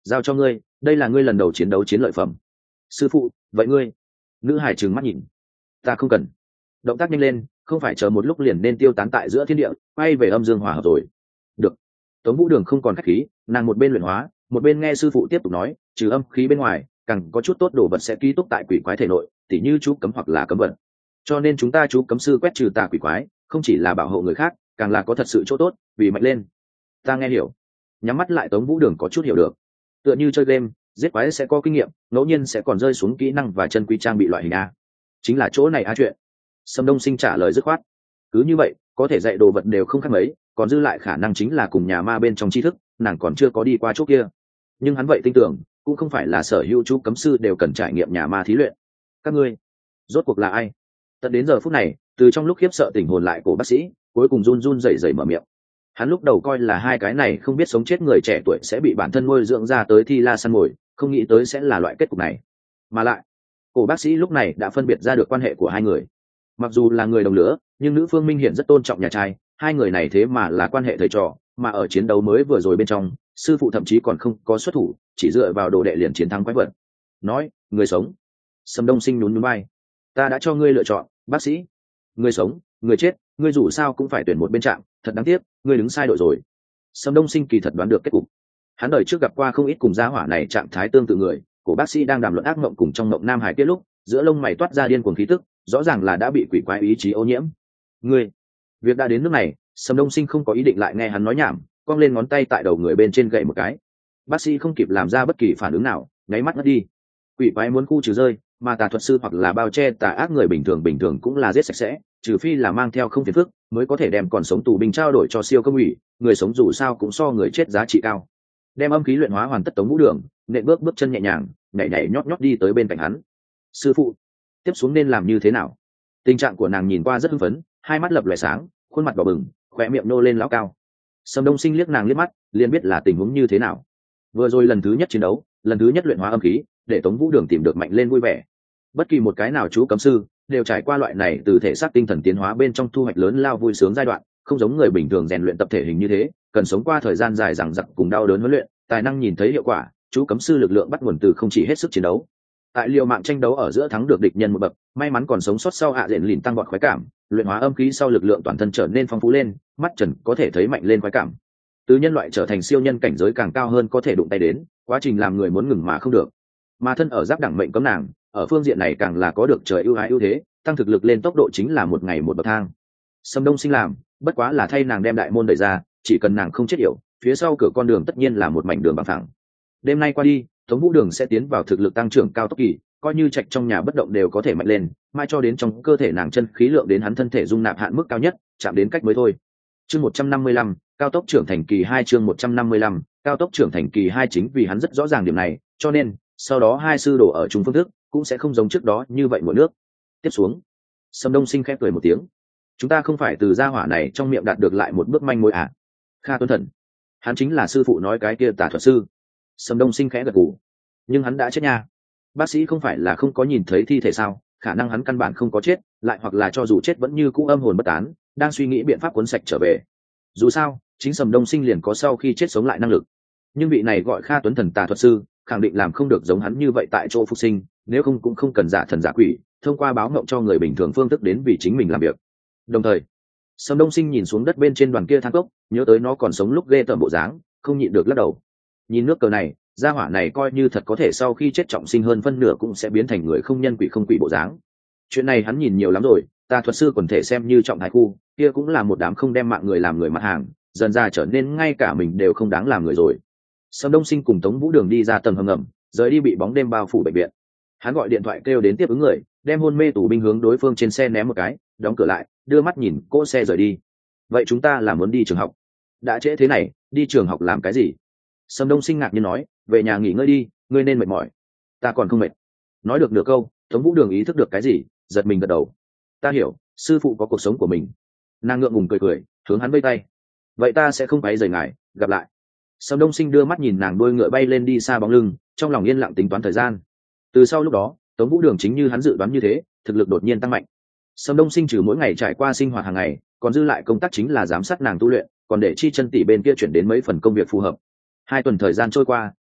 giao cho ngươi, đây là ngươi lần đầu chiến đấu chiến lợi phẩm. Sư phụ, vậy ngươi? Nữ hải trừng mắt nhìn. Ta không cần. Động tác nhanh lên, không phải chờ một lúc liền nên tiêu tán tại giữa thiên địa, quay về âm dương hòa hợp rồi. Được. Tống Vũ Đường không còn khách khí, nàng một bên luyện hóa, một bên nghe sư phụ tiếp tục nói, trừ âm khí bên ngoài, càng có chút tốt đồ vật sẽ ký túc tại quỷ quái thể nội, tỉ như chú cấm hoặc là cấm vật. Cho nên chúng ta chú cấm sư quét trừ tà quỷ quái, không chỉ là bảo hộ người khác, càng là có thật sự chỗ tốt, vì mạnh lên. Ta nghe hiểu. Nhắm mắt lại Tống Vũ Đường có chút hiểu được. Tựa như chơi game, giết quái sẽ có kinh nghiệm, ngẫu nhiên sẽ còn rơi xuống kỹ năng và chân quý trang bị loại hình a. Chính là chỗ này a chuyện. Sâm Đông Sinh trả lời dứt khoát. Cứ như vậy, có thể dạy đồ vật đều không khác mấy, còn dư lại khả năng chính là cùng nhà ma bên trong tri thức, nàng còn chưa có đi qua chỗ kia. Nhưng hắn vậy tin tưởng, cũng không phải là sở hữu chú cấm sư đều cần trải nghiệm nhà ma thí luyện. Các ngươi, rốt cuộc là ai? Tận đến giờ phút này, từ trong lúc khiếp sợ tỉnh hồn lại cổ bác sĩ, cuối cùng run run rẩy rẩy mở miệng. Hắn lúc đầu coi là hai cái này không biết sống chết người trẻ tuổi sẽ bị bản thân nuôi dưỡng ra tới thi la săn mồi, không nghĩ tới sẽ là loại kết cục này. Mà lại, cổ bác sĩ lúc này đã phân biệt ra được quan hệ của hai người. Mặc dù là người đồng lứa, nhưng nữ phương minh hiện rất tôn trọng nhà trai, hai người này thế mà là quan hệ thầy trò, mà ở chiến đấu mới vừa rồi bên trong, sư phụ thậm chí còn không có xuất thủ, chỉ dựa vào đồ đệ liền chiến thắng quái vật. Nói, người sống. Sâm Đông Sinh nhún nhún vai. Ta đã cho ngươi lựa chọn, bác sĩ. Người sống, người chết, ngươi dù sao cũng phải tuyển một bên trạm, thật đáng tiếc, ngươi đứng sai đội rồi. Sâm Đông Sinh kỳ thật đoán được kết cục. Hắn đời trước gặp qua không ít cùng gia hỏa này trạng thái tương tự người, cổ bác sĩ đang đàm luận ác mộng cùng trong mộng Nam Hải tiết lúc, giữa lông mày toát ra điên cuồng khí tức, rõ ràng là đã bị quỷ quái ý chí ô nhiễm. Ngươi, việc đã đến nước này, Sâm Đông Sinh không có ý định lại nghe hắn nói nhảm, cong lên ngón tay tại đầu người bên trên gậy một cái. Bác sĩ không kịp làm ra bất kỳ phản ứng nào, nháy mắt ngất đi. Quỷ quái muốn khu trừ rơi, mà tà thuật sư hoặc là bao che tà ác người bình thường bình thường cũng là giết sạch sẽ, trừ phi là mang theo không phiền phức, mới có thể đem còn sống tù binh trao đổi cho siêu công ủy, người sống dù sao cũng so người chết giá trị cao. Đem âm khí luyện hóa hoàn tất Tống Vũ Đường, nện bước bước chân nhẹ nhàng, nhảy nhảy nhót nhót đi tới bên cạnh hắn. Sư phụ, tiếp xuống nên làm như thế nào? Tình trạng của nàng nhìn qua rất hưng phấn, hai mắt lập lòe sáng, khuôn mặt đỏ bừng, khóe miệng nô lên lão cao. Sâm Đông Sinh liếc nàng liếc mắt, liền biết là tình huống như thế nào. Vừa rồi lần thứ nhất chiến đấu, lần thứ nhất luyện hóa âm khí, để Tống Vũ Đường tìm được mạnh lên vui vẻ. Bất kỳ một cái nào chú cấm sư đều trải qua loại này từ thể xác tinh thần tiến hóa bên trong thu hoạch lớn lao vui sướng giai đoạn, không giống người bình thường rèn luyện tập thể hình như thế, cần sống qua thời gian dài dằng dặc cùng đau đớn huấn luyện, tài năng nhìn thấy hiệu quả. Chú cấm sư lực lượng bắt nguồn từ không chỉ hết sức chiến đấu, tại liều mạng tranh đấu ở giữa thắng được địch nhân một bậc, may mắn còn sống sót sau hạ diện lìn tăng bọn khoái cảm, luyện hóa âm khí sau lực lượng toàn thân trở nên phong phú lên, mắt trần có thể thấy mạnh lên khoái cảm. Từ nhân loại trở thành siêu nhân cảnh giới càng cao hơn có thể đụng tay đến, quá trình làm người muốn ngừng mà không được. Mà thân ở giáp đẳng mệnh cấm nàng, ở phương diện này càng là có được trời ưu ái ưu thế, tăng thực lực lên tốc độ chính là một ngày một bậc thang. Sâm Đông Sinh làm, bất quá là thay nàng đem đại môn đẩy ra, chỉ cần nàng không chết yểu, phía sau cửa con đường tất nhiên là một mảnh đường bằng phẳng. Đêm nay qua đi, Tống Vũ Đường sẽ tiến vào thực lực tăng trưởng cao tốc kỳ, coi như trạch trong nhà bất động đều có thể mạnh lên, mai cho đến trong cơ thể nàng chân khí lượng đến hắn thân thể dung nạp hạn mức cao nhất, chạm đến cách mới thôi. Chương một trăm năm mươi lăm, cao tốc trưởng thành kỳ hai chương một trăm năm mươi lăm, cao tốc trưởng thành kỳ hai chính vì hắn rất rõ ràng điểm này, cho nên sau đó hai sư đồ ở chung phương thức cũng sẽ không giống trước đó như vậy mỗi nước. Tiếp xuống, Sâm Đông Sinh khép cười một tiếng. Chúng ta không phải từ gia hỏa này trong miệng đạt được lại một bước manh mối à? Kha Tuấn Thần, hắn chính là sư phụ nói cái kia tà thuật sư. Sâm Đông Sinh khẽ gật gù. Nhưng hắn đã chết nha. Bác sĩ không phải là không có nhìn thấy thi thể sao? Khả năng hắn căn bản không có chết, lại hoặc là cho dù chết vẫn như cũ âm hồn bất tán, đang suy nghĩ biện pháp cuốn sạch trở về. Dù sao, chính Sâm Đông Sinh liền có sau khi chết sống lại năng lực. Nhưng vị này gọi Kha Tuấn Thần tà thuật sư, khẳng định làm không được giống hắn như vậy tại chỗ phục sinh, nếu không cũng không cần giả thần giả quỷ, thông qua báo ngộng cho người bình thường phương thức đến vì chính mình làm việc. Đồng thời, Sâm Đông Sinh nhìn xuống đất bên trên đoàn kia than cốc, nhớ tới nó còn sống lúc ghê tởm bộ dáng, không nhịn được lắc đầu. Nhìn nước cờ này, gia hỏa này coi như thật có thể sau khi chết trọng sinh hơn phân nửa cũng sẽ biến thành người không nhân quỷ không quỷ bộ dáng. Chuyện này hắn nhìn nhiều lắm rồi, tà thuật sư quần thể xem như trọng thái khu, kia cũng là một đám không đem mạng người làm người mặt hàng, dần ra trở nên ngay cả mình đều không đáng làm người rồi. Sâm Đông Sinh cùng Tống Vũ Đường đi ra tầng hầm ngầm, rời đi bị bóng đêm bao phủ bệnh viện. Hắn gọi điện thoại kêu đến tiếp ứng người, đem hôn mê tù binh hướng đối phương trên xe ném một cái, đóng cửa lại, đưa mắt nhìn cỗ xe rời đi. Vậy chúng ta là muốn đi trường học? Đã trễ thế này, đi trường học làm cái gì? Sâm Đông Sinh ngạc nhiên nói, về nhà nghỉ ngơi đi, ngươi nên mệt mỏi. Ta còn không mệt. Nói được nửa câu, Tống Vũ Đường ý thức được cái gì, giật mình gật đầu. Ta hiểu, sư phụ có cuộc sống của mình. Nàng ngượng ngùng cười cười, hướng hắn vây tay. Vậy ta sẽ không quấy rầy ngài, gặp lại. Sâm Đông Sinh đưa mắt nhìn nàng đôi ngựa bay lên đi xa bóng lưng, trong lòng yên lặng tính toán thời gian. Từ sau lúc đó, Tống Vũ Đường chính như hắn dự đoán như thế, thực lực đột nhiên tăng mạnh. Sâm Đông Sinh trừ mỗi ngày trải qua sinh hoạt hàng ngày, còn dư lại công tác chính là giám sát nàng tu luyện, còn để chi chân tỷ bên kia chuyển đến mấy phần công việc phù hợp. Hai tuần thời gian trôi qua,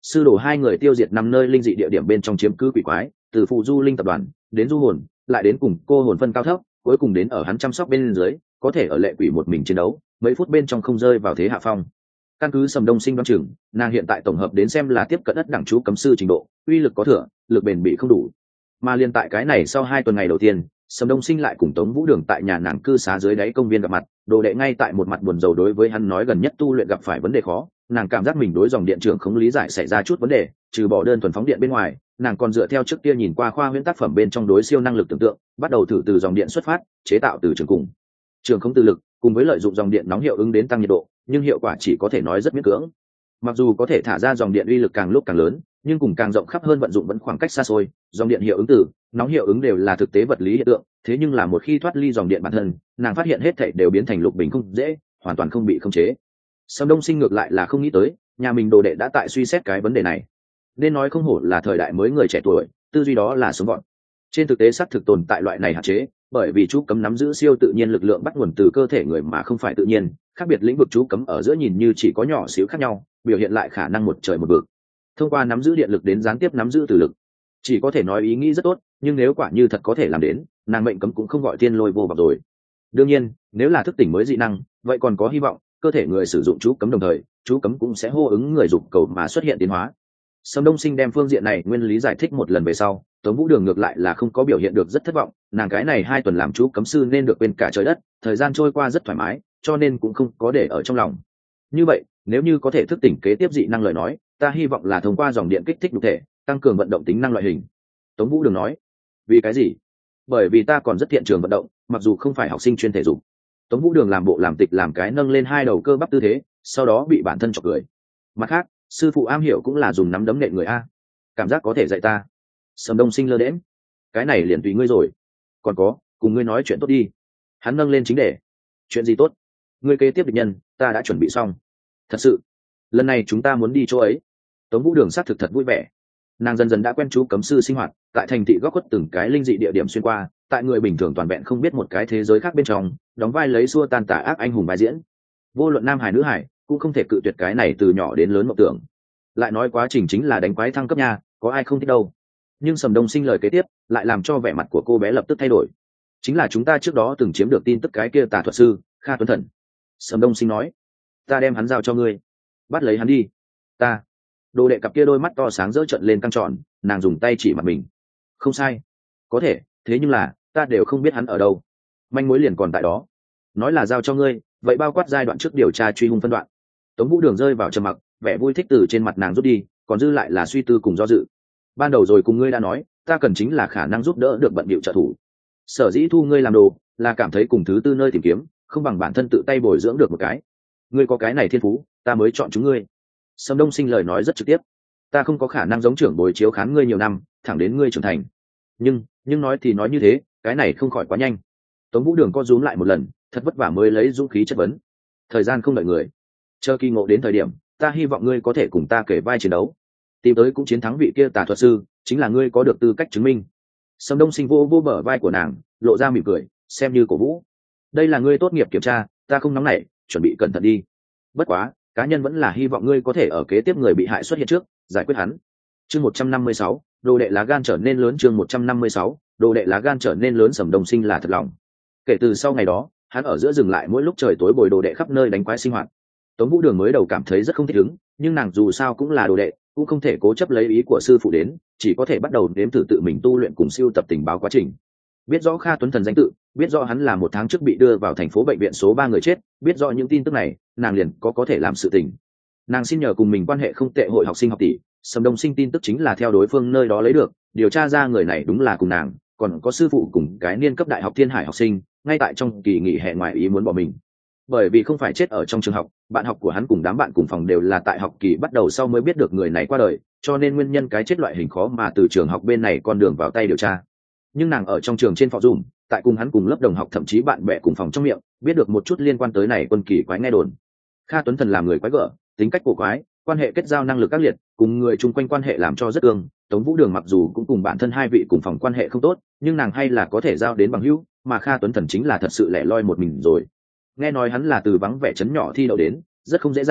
sư đồ hai người tiêu diệt năm nơi linh dị địa điểm bên trong chiếm cứ quỷ quái, từ phụ du linh tập đoàn đến du hồn, lại đến cùng cô hồn phân cao thấp, cuối cùng đến ở hắn chăm sóc bên dưới, có thể ở lệ quỷ một mình chiến đấu, mấy phút bên trong không rơi vào thế hạ phong. Căn cứ Sầm Đông Sinh đoán chừng, nàng hiện tại tổng hợp đến xem là tiếp cận đất đẳng chú cấm sư trình độ, uy lực có thừa, lực bền bị không đủ. Mà liên tại cái này sau hai tuần ngày đầu tiên, Sầm Đông Sinh lại cùng Tống Vũ Đường tại nhà nàng cư xá dưới đáy công viên gặp mặt, đồ đệ ngay tại một mặt buồn rầu đối với hắn nói gần nhất tu luyện gặp phải vấn đề khó, nàng cảm giác mình đối dòng điện trưởng không lý giải xảy ra chút vấn đề, trừ bỏ đơn thuần phóng điện bên ngoài, nàng còn dựa theo trước kia nhìn qua khoa huyễn tác phẩm bên trong đối siêu năng lực tưởng tượng, bắt đầu thử từ dòng điện xuất phát, chế tạo từ trường cùng trường không từ lực, cùng với lợi dụng dòng điện nóng hiệu ứng đến tăng nhiệt độ, nhưng hiệu quả chỉ có thể nói rất miễn cưỡng. Mặc dù có thể thả ra dòng điện uy lực càng lúc càng lớn, nhưng cùng càng rộng khắp hơn vận dụng vẫn khoảng cách xa xôi. Dòng điện hiệu ứng từ nóng hiệu ứng đều là thực tế vật lý hiện tượng, thế nhưng là một khi thoát ly dòng điện bản thân, nàng phát hiện hết thảy đều biến thành lục bình không dễ, hoàn toàn không bị khống chế. Sâm Đông Sinh ngược lại là không nghĩ tới, nhà mình đồ đệ đã tại suy xét cái vấn đề này. Nên nói không hổ là thời đại mới người trẻ tuổi, tư duy đó là sống gọn. Trên thực tế xác thực tồn tại loại này hạn chế, bởi vì chú cấm nắm giữ siêu tự nhiên lực lượng bắt nguồn từ cơ thể người mà không phải tự nhiên, khác biệt lĩnh vực chú cấm ở giữa nhìn như chỉ có nhỏ xíu khác nhau, biểu hiện lại khả năng một trời một vực. Thông qua nắm giữ điện lực đến gián tiếp nắm giữ từ lực, chỉ có thể nói ý nghĩ rất tốt, nhưng nếu quả như thật có thể làm đến, nàng mệnh cấm cũng không gọi tiên lôi vô vọng rồi. Đương nhiên, nếu là thức tỉnh mới dị năng, vậy còn có hy vọng, cơ thể người sử dụng chú cấm đồng thời, chú cấm cũng sẽ hô ứng người dục cầu mà xuất hiện tiến hóa. Sâm Đông Sinh đem phương diện này nguyên lý giải thích một lần về sau, Tống Vũ Đường ngược lại là không có biểu hiện được rất thất vọng, nàng cái này hai tuần làm chú cấm sư nên được quên cả trời đất, thời gian trôi qua rất thoải mái, cho nên cũng không có để ở trong lòng. Như vậy, nếu như có thể thức tỉnh kế tiếp dị năng lời nói, ta hy vọng là thông qua dòng điện kích thích nhục thể, tăng cường vận động tính năng loại hình. Tống Vũ Đường nói. Vì cái gì? Bởi vì ta còn rất thiện trường vận động, mặc dù không phải học sinh chuyên thể dục. Tống Vũ Đường làm bộ làm tịch làm cái nâng lên hai đầu cơ bắp tư thế, sau đó bị bản thân chọc cười. Mặt khác, sư phụ am hiểu cũng là dùng nắm đấm nện người a, cảm giác có thể dạy ta. Sầm Đông Sinh lơ đễm. Cái này liền tùy ngươi rồi. Còn có, cùng ngươi nói chuyện tốt đi. Hắn nâng lên chính đề. Chuyện gì tốt? Ngươi kế tiếp địch nhân, ta đã chuẩn bị xong. Thật sự, lần này chúng ta muốn đi chỗ ấy. Tống Vũ Đường xác thực thật vui vẻ. Nàng dần dần đã quen chú cấm sư sinh hoạt, tại thành thị góc khuất từng cái linh dị địa điểm xuyên qua, tại người bình thường toàn vẹn không biết một cái thế giới khác bên trong, đóng vai lấy xua tan tà ác anh hùng vai diễn. Vô luận nam hải nữ hải, cũng không thể cự tuyệt cái này từ nhỏ đến lớn mộng tưởng. Lại nói quá trình chính là đánh quái thăng cấp nha, có ai không thích đâu. Nhưng Sầm Đông Sinh lời kế tiếp lại làm cho vẻ mặt của cô bé lập tức thay đổi. Chính là chúng ta trước đó từng chiếm được tin tức cái kia tà thuật sư Kha Tuấn Thần. Sầm Đông Sinh nói, ta đem hắn giao cho ngươi, bắt lấy hắn đi. Ta. Đồ đệ cặp kia đôi mắt to sáng rỡ trợn lên căng tròn, nàng dùng tay chỉ mặt mình. Không sai, có thể, thế nhưng là ta đều không biết hắn ở đâu, manh mối liền còn tại đó. Nói là giao cho ngươi, vậy bao quát giai đoạn trước điều tra truy hung phân đoạn. Tống Vũ Đường rơi vào trầm mặc, vẻ vui thích từ trên mặt nàng rút đi, còn dư lại là suy tư cùng do dự. Ban đầu rồi cùng ngươi đã nói, ta cần chính là khả năng giúp đỡ được bận bịu trợ thủ. Sở dĩ thu ngươi làm đồ, là cảm thấy cùng thứ tư nơi tìm kiếm, không bằng bản thân tự tay bồi dưỡng được một cái. Ngươi có cái này thiên phú, ta mới chọn chúng ngươi. Sâm Đông Sinh lời nói rất trực tiếp. Ta không có khả năng giống trưởng bồi chiếu khán ngươi nhiều năm, thẳng đến ngươi trưởng thành. Nhưng, nhưng nói thì nói như thế, cái này không khỏi quá nhanh. Tống Vũ Đường co rúm lại một lần, thật vất vả mới lấy dũng khí chất vấn. Thời gian không đợi người, chờ kỳ ngộ đến thời điểm, ta hy vọng ngươi có thể cùng ta kể vai chiến đấu, tìm tới cũng chiến thắng vị kia tà thuật sư, chính là ngươi có được tư cách chứng minh. Sâm Đông Sinh vô vô bờ vai của nàng, lộ ra mỉm cười, xem như cổ vũ. Đây là ngươi tốt nghiệp kiểm tra, ta không nóng nảy, chuẩn bị cẩn thận đi. Bất quá, cá nhân vẫn là hy vọng ngươi có thể ở kế tiếp người bị hại xuất hiện trước, giải quyết hắn. Chương một trăm năm mươi sáu, đồ đệ lá gan trở nên lớn. Chương một trăm năm mươi sáu, đồ đệ lá gan trở nên lớn. Sầm Đông Sinh là thật lòng. Kể từ sau ngày đó, hắn ở giữa dừng lại mỗi lúc trời tối bồi đồ đệ khắp nơi đánh quái sinh hoạt. Tống Vũ Đường mới đầu cảm thấy rất không thích ứng, nhưng nàng dù sao cũng là đồ đệ, cũng không thể cố chấp lấy ý của sư phụ đến, chỉ có thể bắt đầu nếm thử tự mình tu luyện cùng siêu tập tình báo quá trình. Biết rõ Kha Tuấn Thần danh tự, biết rõ hắn là một tháng trước bị đưa vào thành phố bệnh viện số ba người chết, biết rõ những tin tức này, nàng liền có có thể làm sự tình. Nàng xin nhờ cùng mình quan hệ không tệ hội học sinh học tỷ, Sầm Đông Sinh tin tức chính là theo đối phương nơi đó lấy được, điều tra ra người này đúng là cùng nàng, còn có sư phụ cùng cái niên cấp đại học Thiên Hải học sinh, ngay tại trong kỳ nghỉ hè ngoài ý muốn bỏ mình. Bởi vì không phải chết ở trong trường học, bạn học của hắn cùng đám bạn cùng phòng đều là tại học kỳ bắt đầu sau mới biết được người này qua đời, cho nên nguyên nhân cái chết loại hình khó mà từ trường học bên này con đường vào tay điều tra. Nhưng nàng ở trong trường trên phò dùm, tại cùng hắn cùng lớp đồng học thậm chí bạn bè cùng phòng trong miệng, biết được một chút liên quan tới này quân kỳ quái nghe đồn. Kha Tuấn Thần làm người quái gở, tính cách cổ quái, quan hệ kết giao năng lực các liệt, cùng người chung quanh quan hệ làm cho rất ương. Tống Vũ Đường mặc dù cũng cùng bản thân hai vị cùng phòng quan hệ không tốt, nhưng nàng hay là có thể giao đến bằng hữu, mà Kha Tuấn Thần chính là thật sự lẻ loi một mình rồi. Nghe nói hắn là từ vắng vẻ trấn nhỏ thi đậu đến, rất không dễ dàng,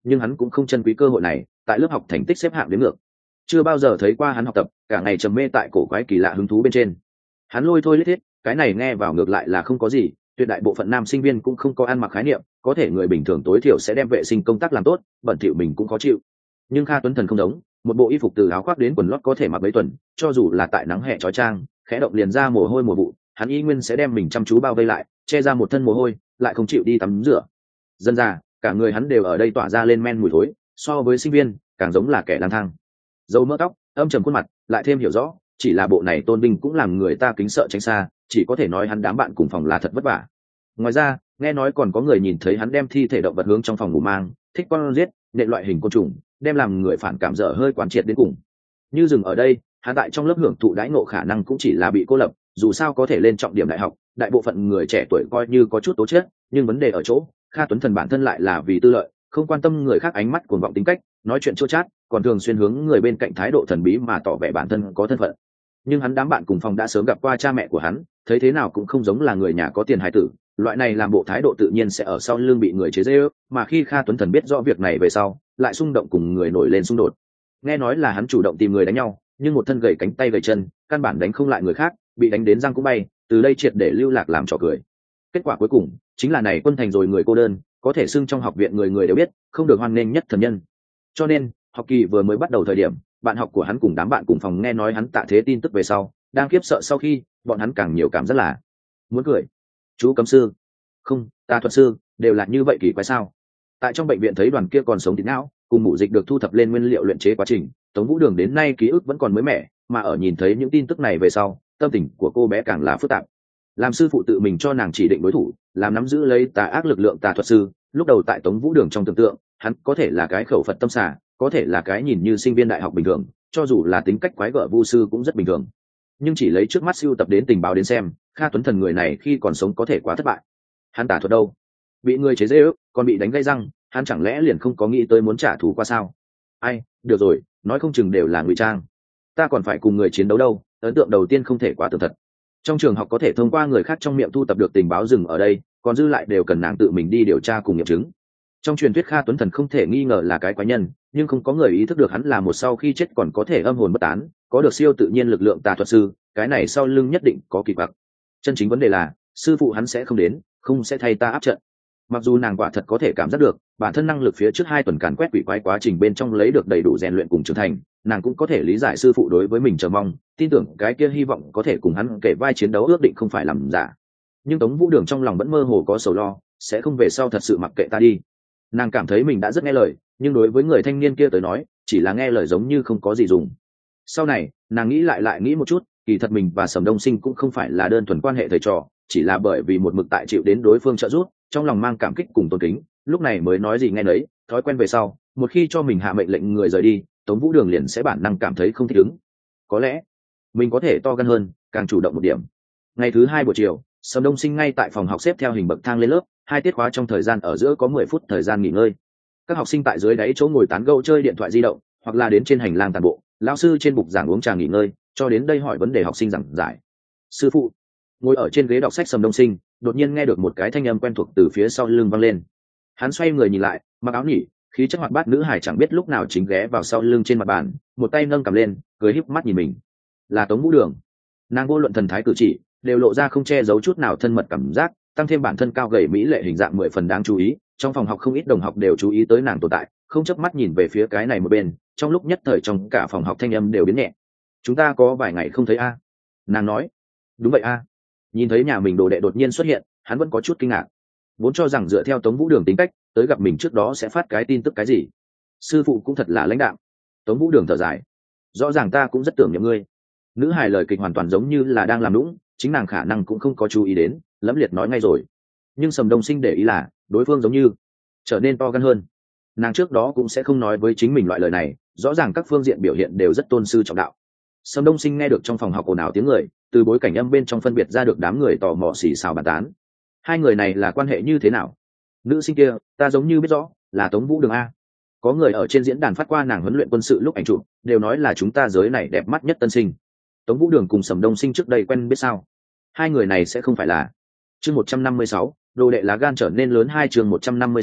nhưng hắn cũng không trân quý cơ hội này, tại lớp học thành tích xếp hạng đến ngược, chưa bao giờ thấy qua hắn học tập cả ngày trầm mê tại cổ quái kỳ lạ hứng thú bên trên. Hắn lôi thôi lết thiết, cái này nghe vào ngược lại là không có gì, tuyệt đại bộ phận nam sinh viên cũng không có ăn mặc khái niệm, có thể người bình thường tối thiểu sẽ đem vệ sinh công tác làm tốt, bẩn thỉu mình cũng khó chịu. Nhưng Kha Tuấn Thần không giống, một bộ y phục từ áo khoác đến quần lót có thể mặc mấy tuần, cho dù là tại nắng hè chói chang, khẽ động liền ra mồ hôi mùa vụ, hắn y nguyên sẽ đem mình chăm chú bao vây lại, che ra một thân mồ hôi, lại không chịu đi tắm rửa. Dân ra, cả người hắn đều ở đây tỏa ra lên men mùi thối, so với sinh viên, càng giống là kẻ lang thang. Dâu mỡ tóc, âm trầm khuôn mặt, lại thêm hiểu rõ, chỉ là bộ này Tôn Vinh cũng làm người ta kính sợ tránh xa, chỉ có thể nói hắn đám bạn cùng phòng là thật vất vả. Ngoài ra, nghe nói còn có người nhìn thấy hắn đem thi thể động vật hướng trong phòng ngủ mang, thích con giết, nện loại hình côn trùng, đem làm người phản cảm dở hơi quán triệt đến cùng. Như dừng ở đây, hắn tại trong lớp hưởng thụ đãi ngộ khả năng cũng chỉ là bị cô lập, dù sao có thể lên trọng điểm đại học, đại bộ phận người trẻ tuổi coi như có chút tố chất, nhưng vấn đề ở chỗ, Kha Tuấn Thần bản thân lại là vì tư lợi, không quan tâm người khác ánh mắt cuồng vọng tính cách, nói chuyện chua chát, còn thường xuyên hướng người bên cạnh thái độ thần bí mà tỏ vẻ bản thân có thân phận. Nhưng hắn đám bạn cùng phòng đã sớm gặp qua cha mẹ của hắn, thấy thế nào cũng không giống là người nhà có tiền hài tử, loại này làm bộ thái độ tự nhiên sẽ ở sau lưng bị người chế giễu, mà khi Kha Tuấn Thần biết rõ việc này về sau, lại xung động cùng người nổi lên xung đột. Nghe nói là hắn chủ động tìm người đánh nhau, nhưng một thân gầy cánh tay gầy chân, căn bản đánh không lại người khác, bị đánh đến răng cũng bay, từ đây triệt để lưu lạc làm trò cười. Kết quả cuối cùng chính là này quân thành rồi người cô đơn, có thể xưng trong học viện người người đều biết, không được hoan nghênh nhất thần nhân. Cho nên, học kỳ vừa mới bắt đầu thời điểm, bạn học của hắn cùng đám bạn cùng phòng nghe nói hắn tạ thế tin tức về sau, đang khiếp sợ sau khi, bọn hắn càng nhiều cảm rất là muốn cười. Chú cấm sư, không, tà thuật sư, đều là như vậy kỳ quái sao? Tại trong bệnh viện thấy đoàn kia còn sống thịt não, cùng mủ dịch được thu thập lên nguyên liệu luyện chế quá trình, Tống Vũ Đường đến nay ký ức vẫn còn mới mẻ, mà ở nhìn thấy những tin tức này về sau, tâm tình của cô bé càng là phức tạp. Làm sư phụ tự mình cho nàng chỉ định đối thủ, làm nắm giữ lấy tà ác lực lượng tà thuật sư, lúc đầu tại Tống Vũ Đường trong tưởng tượng, hắn có thể là cái khẩu Phật tâm xà, có thể là cái nhìn như sinh viên đại học bình thường, cho dù là tính cách quái gở vu sư cũng rất bình thường. Nhưng chỉ lấy trước mắt siêu tập đến tình báo đến xem, Kha Tuấn Thần người này khi còn sống có thể quá thất bại. Hắn tà thuật đâu? Bị người chế giễu, còn bị đánh gãy răng, hắn chẳng lẽ liền không có nghĩ tới muốn trả thù qua sao? Ai, được rồi, nói không chừng đều là ngụy trang. Ta còn phải cùng người chiến đấu đâu, ấn tượng đầu tiên không thể quá tường thật. Trong trường học có thể thông qua người khác trong miệng thu tập được tình báo dừng ở đây, còn dư lại đều cần nàng tự mình đi điều tra cùng nghiệm chứng. Trong truyền thuyết Kha Tuấn Thần không thể nghi ngờ là cái quái nhân, nhưng không có người ý thức được hắn là một sau khi chết còn có thể âm hồn bất tán, có được siêu tự nhiên lực lượng tà thuật sư, cái này sau lưng nhất định có kỳ quặc. Chân chính vấn đề là, sư phụ hắn sẽ không đến, không sẽ thay ta áp trận. Mặc dù nàng quả thật có thể cảm giác được, bản thân năng lực phía trước hai tuần càn quét quỷ quái quá trình bên trong lấy được đầy đủ rèn luyện cùng trưởng thành, nàng cũng có thể lý giải sư phụ đối với mình chờ mong, tin tưởng cái kia hy vọng có thể cùng hắn kể vai chiến đấu ước định không phải làm giả. Nhưng Tống Vũ Đường trong lòng vẫn mơ hồ có sầu lo, sẽ không về sau thật sự mặc kệ ta đi. Nàng cảm thấy mình đã rất nghe lời, nhưng đối với người thanh niên kia tới nói, chỉ là nghe lời giống như không có gì dùng. Sau này, nàng nghĩ lại lại nghĩ một chút, kỳ thật mình và Sầm Đông Sinh cũng không phải là đơn thuần quan hệ thầy trò, chỉ là bởi vì một mực tại chịu đến đối phương trợ giúp, trong lòng mang cảm kích cùng tôn kính, lúc này mới nói gì nghe nấy, thói quen về sau, một khi cho mình hạ mệnh lệnh người rời đi, Tống Vũ Đường liền sẽ bản năng cảm thấy không thích ứng. Có lẽ, mình có thể to gan hơn, càng chủ động một điểm. Ngày thứ hai buổi chiều, Sầm Đông Sinh ngay tại phòng học xếp theo hình bậc thang lên lớp, hai tiết khóa trong thời gian ở giữa có mười phút thời gian nghỉ ngơi. Các học sinh tại dưới đáy chỗ ngồi tán gẫu chơi điện thoại di động, hoặc là đến trên hành lang tản bộ, lão sư trên bục giảng uống trà nghỉ ngơi, cho đến đây hỏi vấn đề học sinh giảng giải. Sư phụ, ngồi ở trên ghế đọc sách Sầm Đông Sinh đột nhiên nghe được một cái thanh âm quen thuộc từ phía sau lưng vang lên. Hắn xoay người nhìn lại, mặc áo nhỉ, khí chất hoạt bát nữ hải chẳng biết lúc nào chính ghé vào sau lưng trên mặt bàn, một tay nâng cầm lên, cười híp mắt nhìn mình. Là Tống Vũ Đường. Nàng vô luận thần thái cử chỉ, đều lộ ra không che giấu chút nào thân mật cảm giác, tăng thêm bản thân cao gầy mỹ lệ hình dạng mười phần đáng chú ý, trong phòng học không ít đồng học đều chú ý tới nàng tồn tại, không chớp mắt nhìn về phía cái này một bên, trong lúc nhất thời trong cả phòng học thanh âm đều biến nhẹ. Chúng ta có vài ngày không thấy a. Nàng nói. Đúng vậy a. Nhìn thấy nhà mình đồ đệ đột nhiên xuất hiện, hắn vẫn có chút kinh ngạc, vốn cho rằng dựa theo Tống Vũ Đường tính cách, tới gặp mình trước đó sẽ phát cái tin tức cái gì. Sư phụ cũng thật là lãnh đạm. Tống Vũ Đường thở dài. Rõ ràng ta cũng rất tưởng nhầm ngươi. Nữ hài lời kịch hoàn toàn giống như là đang làm nũng, chính nàng khả năng cũng không có chú ý đến, lẫm liệt nói ngay rồi. Nhưng Sầm Đông Sinh để ý là đối phương giống như trở nên to gan hơn. Nàng trước đó cũng sẽ không nói với chính mình loại lời này, rõ ràng các phương diện biểu hiện đều rất tôn sư trọng đạo. Sầm Đông Sinh nghe được trong phòng học ồn ào tiếng người, từ bối cảnh âm bên trong phân biệt ra được đám người tò mò xì xào bàn tán. Hai người này là quan hệ như thế nào? Nữ sinh kia, ta giống như biết rõ, là Tống Vũ Đường a. Có người ở trên diễn đàn phát qua nàng huấn luyện quân sự lúc ảnh chụp, đều nói là chúng ta giới này đẹp mắt nhất tân sinh. Tống Vũ Đường cùng Sầm Đông Sinh trước đây quen biết sao? Hai người này sẽ không phải là... Chương một trăm năm mươi sáu, đồ đệ lá gan trở nên lớn hai chương một trăm năm mươi sáu,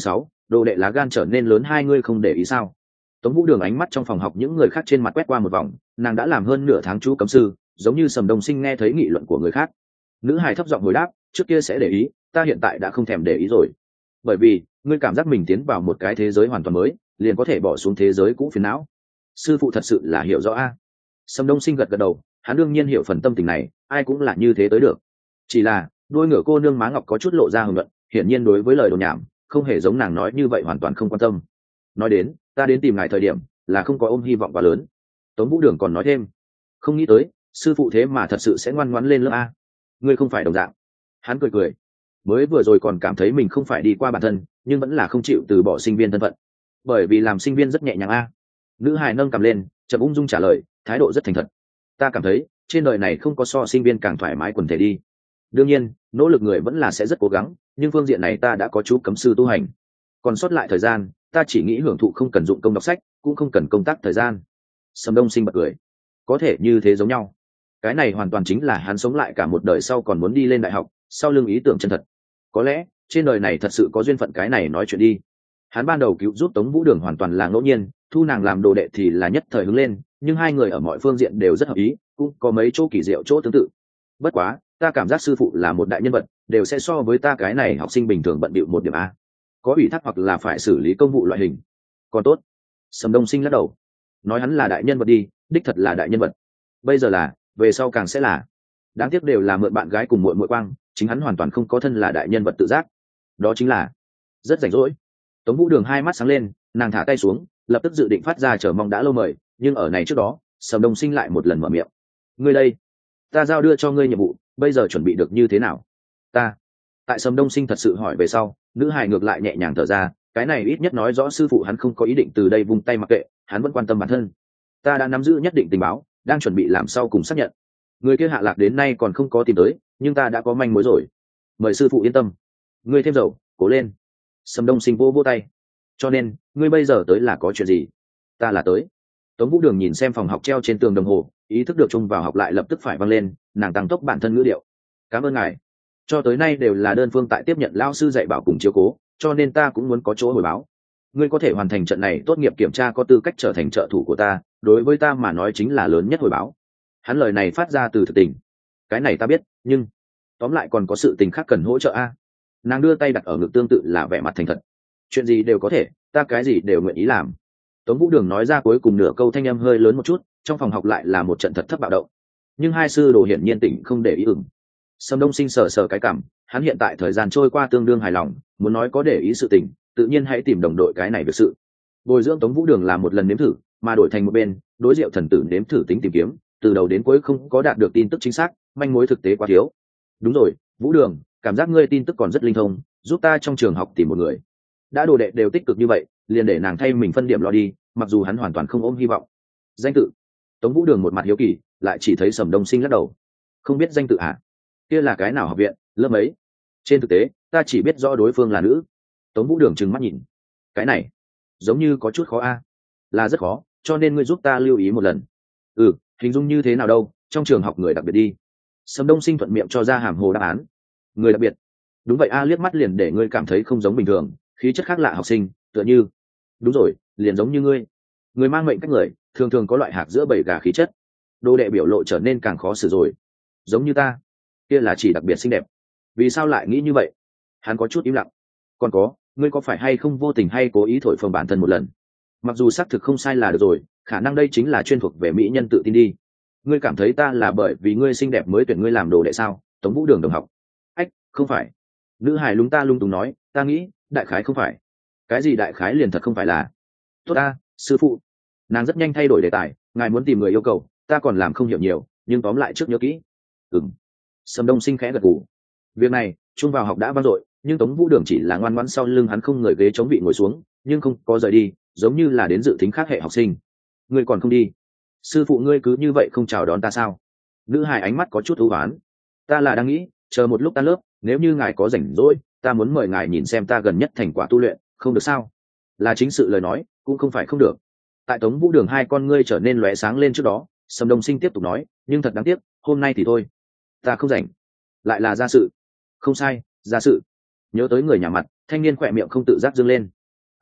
đồ đệ lá gan trở nên lớn, hai ngươi không để ý sao? Tống Vũ Đường ánh mắt trong phòng học những người khác trên mặt quét qua một vòng, nàng đã làm hơn nửa tháng chú cấm sư, giống như Sầm Đông Sinh nghe thấy nghị luận của người khác. Nữ hài thấp giọng hồi đáp, trước kia sẽ để ý, ta hiện tại đã không thèm để ý rồi. Bởi vì ngươi cảm giác mình tiến vào một cái thế giới hoàn toàn mới, liền có thể bỏ xuống thế giới cũ phiền não. Sư phụ thật sự là hiểu rõ a. Sầm Đông Sinh gật gật đầu, hắn đương nhiên hiểu phần tâm tình này, ai cũng là như thế tới được. Chỉ là đôi ngựa cô nương má ngọc có chút lộ ra hưởng luận, hiển nhiên đối với lời đồn nhảm không hề giống nàng nói như vậy hoàn toàn không quan tâm. Nói đến, ta đến tìm ngài thời điểm là không có ôm hy vọng quá lớn. Tống Vũ Đường còn nói thêm, không nghĩ tới sư phụ thế mà thật sự sẽ ngoan ngoãn lên lớp a. Ngươi không phải đồng dạng. Hắn cười cười, mới vừa rồi còn cảm thấy mình không phải đi qua bản thân, nhưng vẫn là không chịu từ bỏ sinh viên thân phận, bởi vì làm sinh viên rất nhẹ nhàng a. Nữ hài nâng cầm lên, chậm ung dung trả lời, thái độ rất thành thật. Ta cảm thấy trên đời này không có so sinh viên càng thoải mái quần thể đi. Đương nhiên nỗ lực người vẫn là sẽ rất cố gắng, nhưng phương diện này ta đã có chú cấm sư tu hành, còn sót lại thời gian ta chỉ nghĩ hưởng thụ, không cần dụng công đọc sách, cũng không cần công tác thời gian. Sầm Đông Sinh bật cười, có thể như thế giống nhau, cái này hoàn toàn chính là hắn sống lại cả một đời sau còn muốn đi lên đại học, sau lưng ý tưởng chân thật. Có lẽ trên đời này thật sự có duyên phận, cái này nói chuyện đi. Hắn ban đầu cứu giúp Tống Vũ Đường hoàn toàn là ngẫu nhiên, thu nàng làm đồ đệ thì là nhất thời hứng lên, nhưng hai người ở mọi phương diện đều rất hợp ý, cũng có mấy chỗ kỳ diệu, chỗ tương tự. Bất quá ta cảm giác sư phụ là một đại nhân vật, đều sẽ so với ta cái này học sinh bình thường bận bịu một điểm a, có ủy thác hoặc là phải xử lý công vụ loại hình. Còn tốt. Sầm Đông Sinh lắc đầu, nói hắn là đại nhân vật đi, đích thật là đại nhân vật, bây giờ là, về sau càng sẽ là. Đáng tiếc đều là mượn bạn gái cùng muội muội quang, chính hắn hoàn toàn không có thân là đại nhân vật tự giác. Đó chính là rất rảnh rỗi. Tống Vũ Đường hai mắt sáng lên, nàng thả tay xuống, lập tức dự định phát ra chờ mong đã lâu mời, nhưng ở này trước đó Sầm Đông Sinh lại một lần mở miệng, ngươi đây, ta giao đưa cho ngươi nhiệm vụ, bây giờ chuẩn bị được như thế nào? Ta tại Sầm Đông Sinh thật sự hỏi về sau, nữ hài ngược lại nhẹ nhàng thở ra, cái này ít nhất nói rõ sư phụ hắn không có ý định từ đây vung tay mặc kệ, hắn vẫn quan tâm bản thân. Ta đã nắm giữ nhất định tình báo, đang chuẩn bị làm sau cùng xác nhận. Người kia hạ lạc đến nay còn không có tìm tới, nhưng ta đã có manh mối rồi. Mời sư phụ yên tâm. Ngươi thêm dầu, cố lên. Sầm Đông Sinh vô vô tay. Cho nên ngươi bây giờ tới là có chuyện gì? Ta là tới. Tống Vũ Đường nhìn xem phòng học treo trên tường đồng hồ, ý thức được chung vào học lại lập tức phải văng lên, nàng tăng tốc bản thân ngữ điệu. Cảm ơn ngài. Cho tới nay đều là đơn phương tại tiếp nhận lao sư dạy bảo cùng chiếu cố, cho nên ta cũng muốn có chỗ hồi báo. Ngươi có thể hoàn thành trận này tốt nghiệp kiểm tra, có tư cách trở thành trợ thủ của ta, đối với ta mà nói chính là lớn nhất hồi báo. Hắn lời này phát ra từ thực tình. Cái này ta biết, nhưng tóm lại còn có sự tình khác cần hỗ trợ a. Nàng đưa tay đặt ở ngực, tương tự là vẻ mặt thành thật. Chuyện gì đều có thể, ta cái gì đều nguyện ý làm. Tống Vũ Đường nói ra cuối cùng nửa câu, thanh âm hơi lớn một chút, trong phòng học lại là một trận thật thấp bạo động. Nhưng hai sư đồ hiển nhiên tỉnh không để ý ửng. Sầm Đông Sinh sờ sờ cái cảm, hắn hiện tại thời gian trôi qua tương đương hài lòng, muốn nói có để ý sự tình, tự nhiên hãy tìm đồng đội cái này việc sự. Bồi dưỡng Tống Vũ Đường là một lần nếm thử, mà đổi thành một bên, đối Diệu Thần Tử nếm thử tính tìm kiếm, từ đầu đến cuối không có đạt được tin tức chính xác, manh mối thực tế quá thiếu. Đúng rồi, Vũ Đường, cảm giác ngươi tin tức còn rất linh thông, giúp ta trong trường học tìm một người. Đã đồ đệ đều tích cực như vậy, liền để nàng thay mình phân điểm lo đi, mặc dù hắn hoàn toàn không ôm hy vọng. Danh tự? Tống Vũ Đường một mặt hiếu kỳ, lại chỉ thấy Sầm Đông Sinh lắc đầu. Không biết danh tự à? Kia là cái nào học viện, lớp mấy? Trên thực tế ta chỉ biết rõ đối phương là nữ. Tống Vũ Đường trừng mắt nhìn, cái này giống như có chút khó a. Là rất khó, cho nên ngươi giúp ta lưu ý một lần. Ừ, hình dung như thế nào đâu, trong trường học người đặc biệt đi. Sầm Đông Sinh thuận miệng cho ra hàm hồ đáp án. Người đặc biệt? Đúng vậy a, liếc mắt liền để ngươi cảm thấy không giống bình thường, khí chất khác lạ học sinh, tựa như. Đúng rồi, liền giống như ngươi. Người mang mệnh cách người thường thường có loại hạc giữa bầy gà khí chất. Đồ đệ biểu lộ trở nên càng khó xử rồi. Giống như ta? Kia là chỉ đặc biệt xinh đẹp. Vì sao lại nghĩ như vậy? Hắn có chút im lặng. Còn có, ngươi có phải hay không vô tình hay cố ý thổi phồng bản thân một lần? Mặc dù xác thực không sai là được rồi, khả năng đây chính là chuyên thuộc về mỹ nhân tự tin đi. Ngươi cảm thấy ta là bởi vì ngươi xinh đẹp mới tuyển ngươi làm đồ đệ sao? Tống Vũ Đường đồng học. Ách, không phải. Nữ hài lúng ta lung túng nói, ta nghĩ đại khái không phải. Cái gì đại khái liền thật không phải là? Tốt ta, sư phụ. Nàng rất nhanh thay đổi đề tài, ngài muốn tìm người yêu cầu, ta còn làm không hiểu nhiều, nhưng tóm lại trước nhớ kỹ. Ừm. Sầm Đông Sinh khẽ gật gù. Việc này chung vào học đã vang dội, nhưng Tống Vũ Đường chỉ là ngoan ngoãn sau lưng hắn, không người ghế chống vị ngồi xuống, nhưng không có rời đi, giống như là đến dự thính khác hệ học sinh. Ngươi còn không đi? Sư phụ ngươi cứ như vậy không chào đón ta sao? Nữ hài ánh mắt có chút thú oán. Ta là đang nghĩ, chờ một lúc tan lớp, nếu như ngài có rảnh rỗi, ta muốn mời ngài nhìn xem ta gần nhất thành quả tu luyện, không được sao? Là chính sự lời nói, cũng không phải không được. Tại Tống Vũ Đường hai con ngươi trở nên lóe sáng lên trước đó, Sầm Đông Sinh tiếp tục nói, nhưng thật đáng tiếc, hôm nay thì thôi, ta không rảnh. Lại là gia sự? Không sai, gia sự. Nhớ tới người nhà mặt, thanh niên khỏe miệng không tự giác dương lên.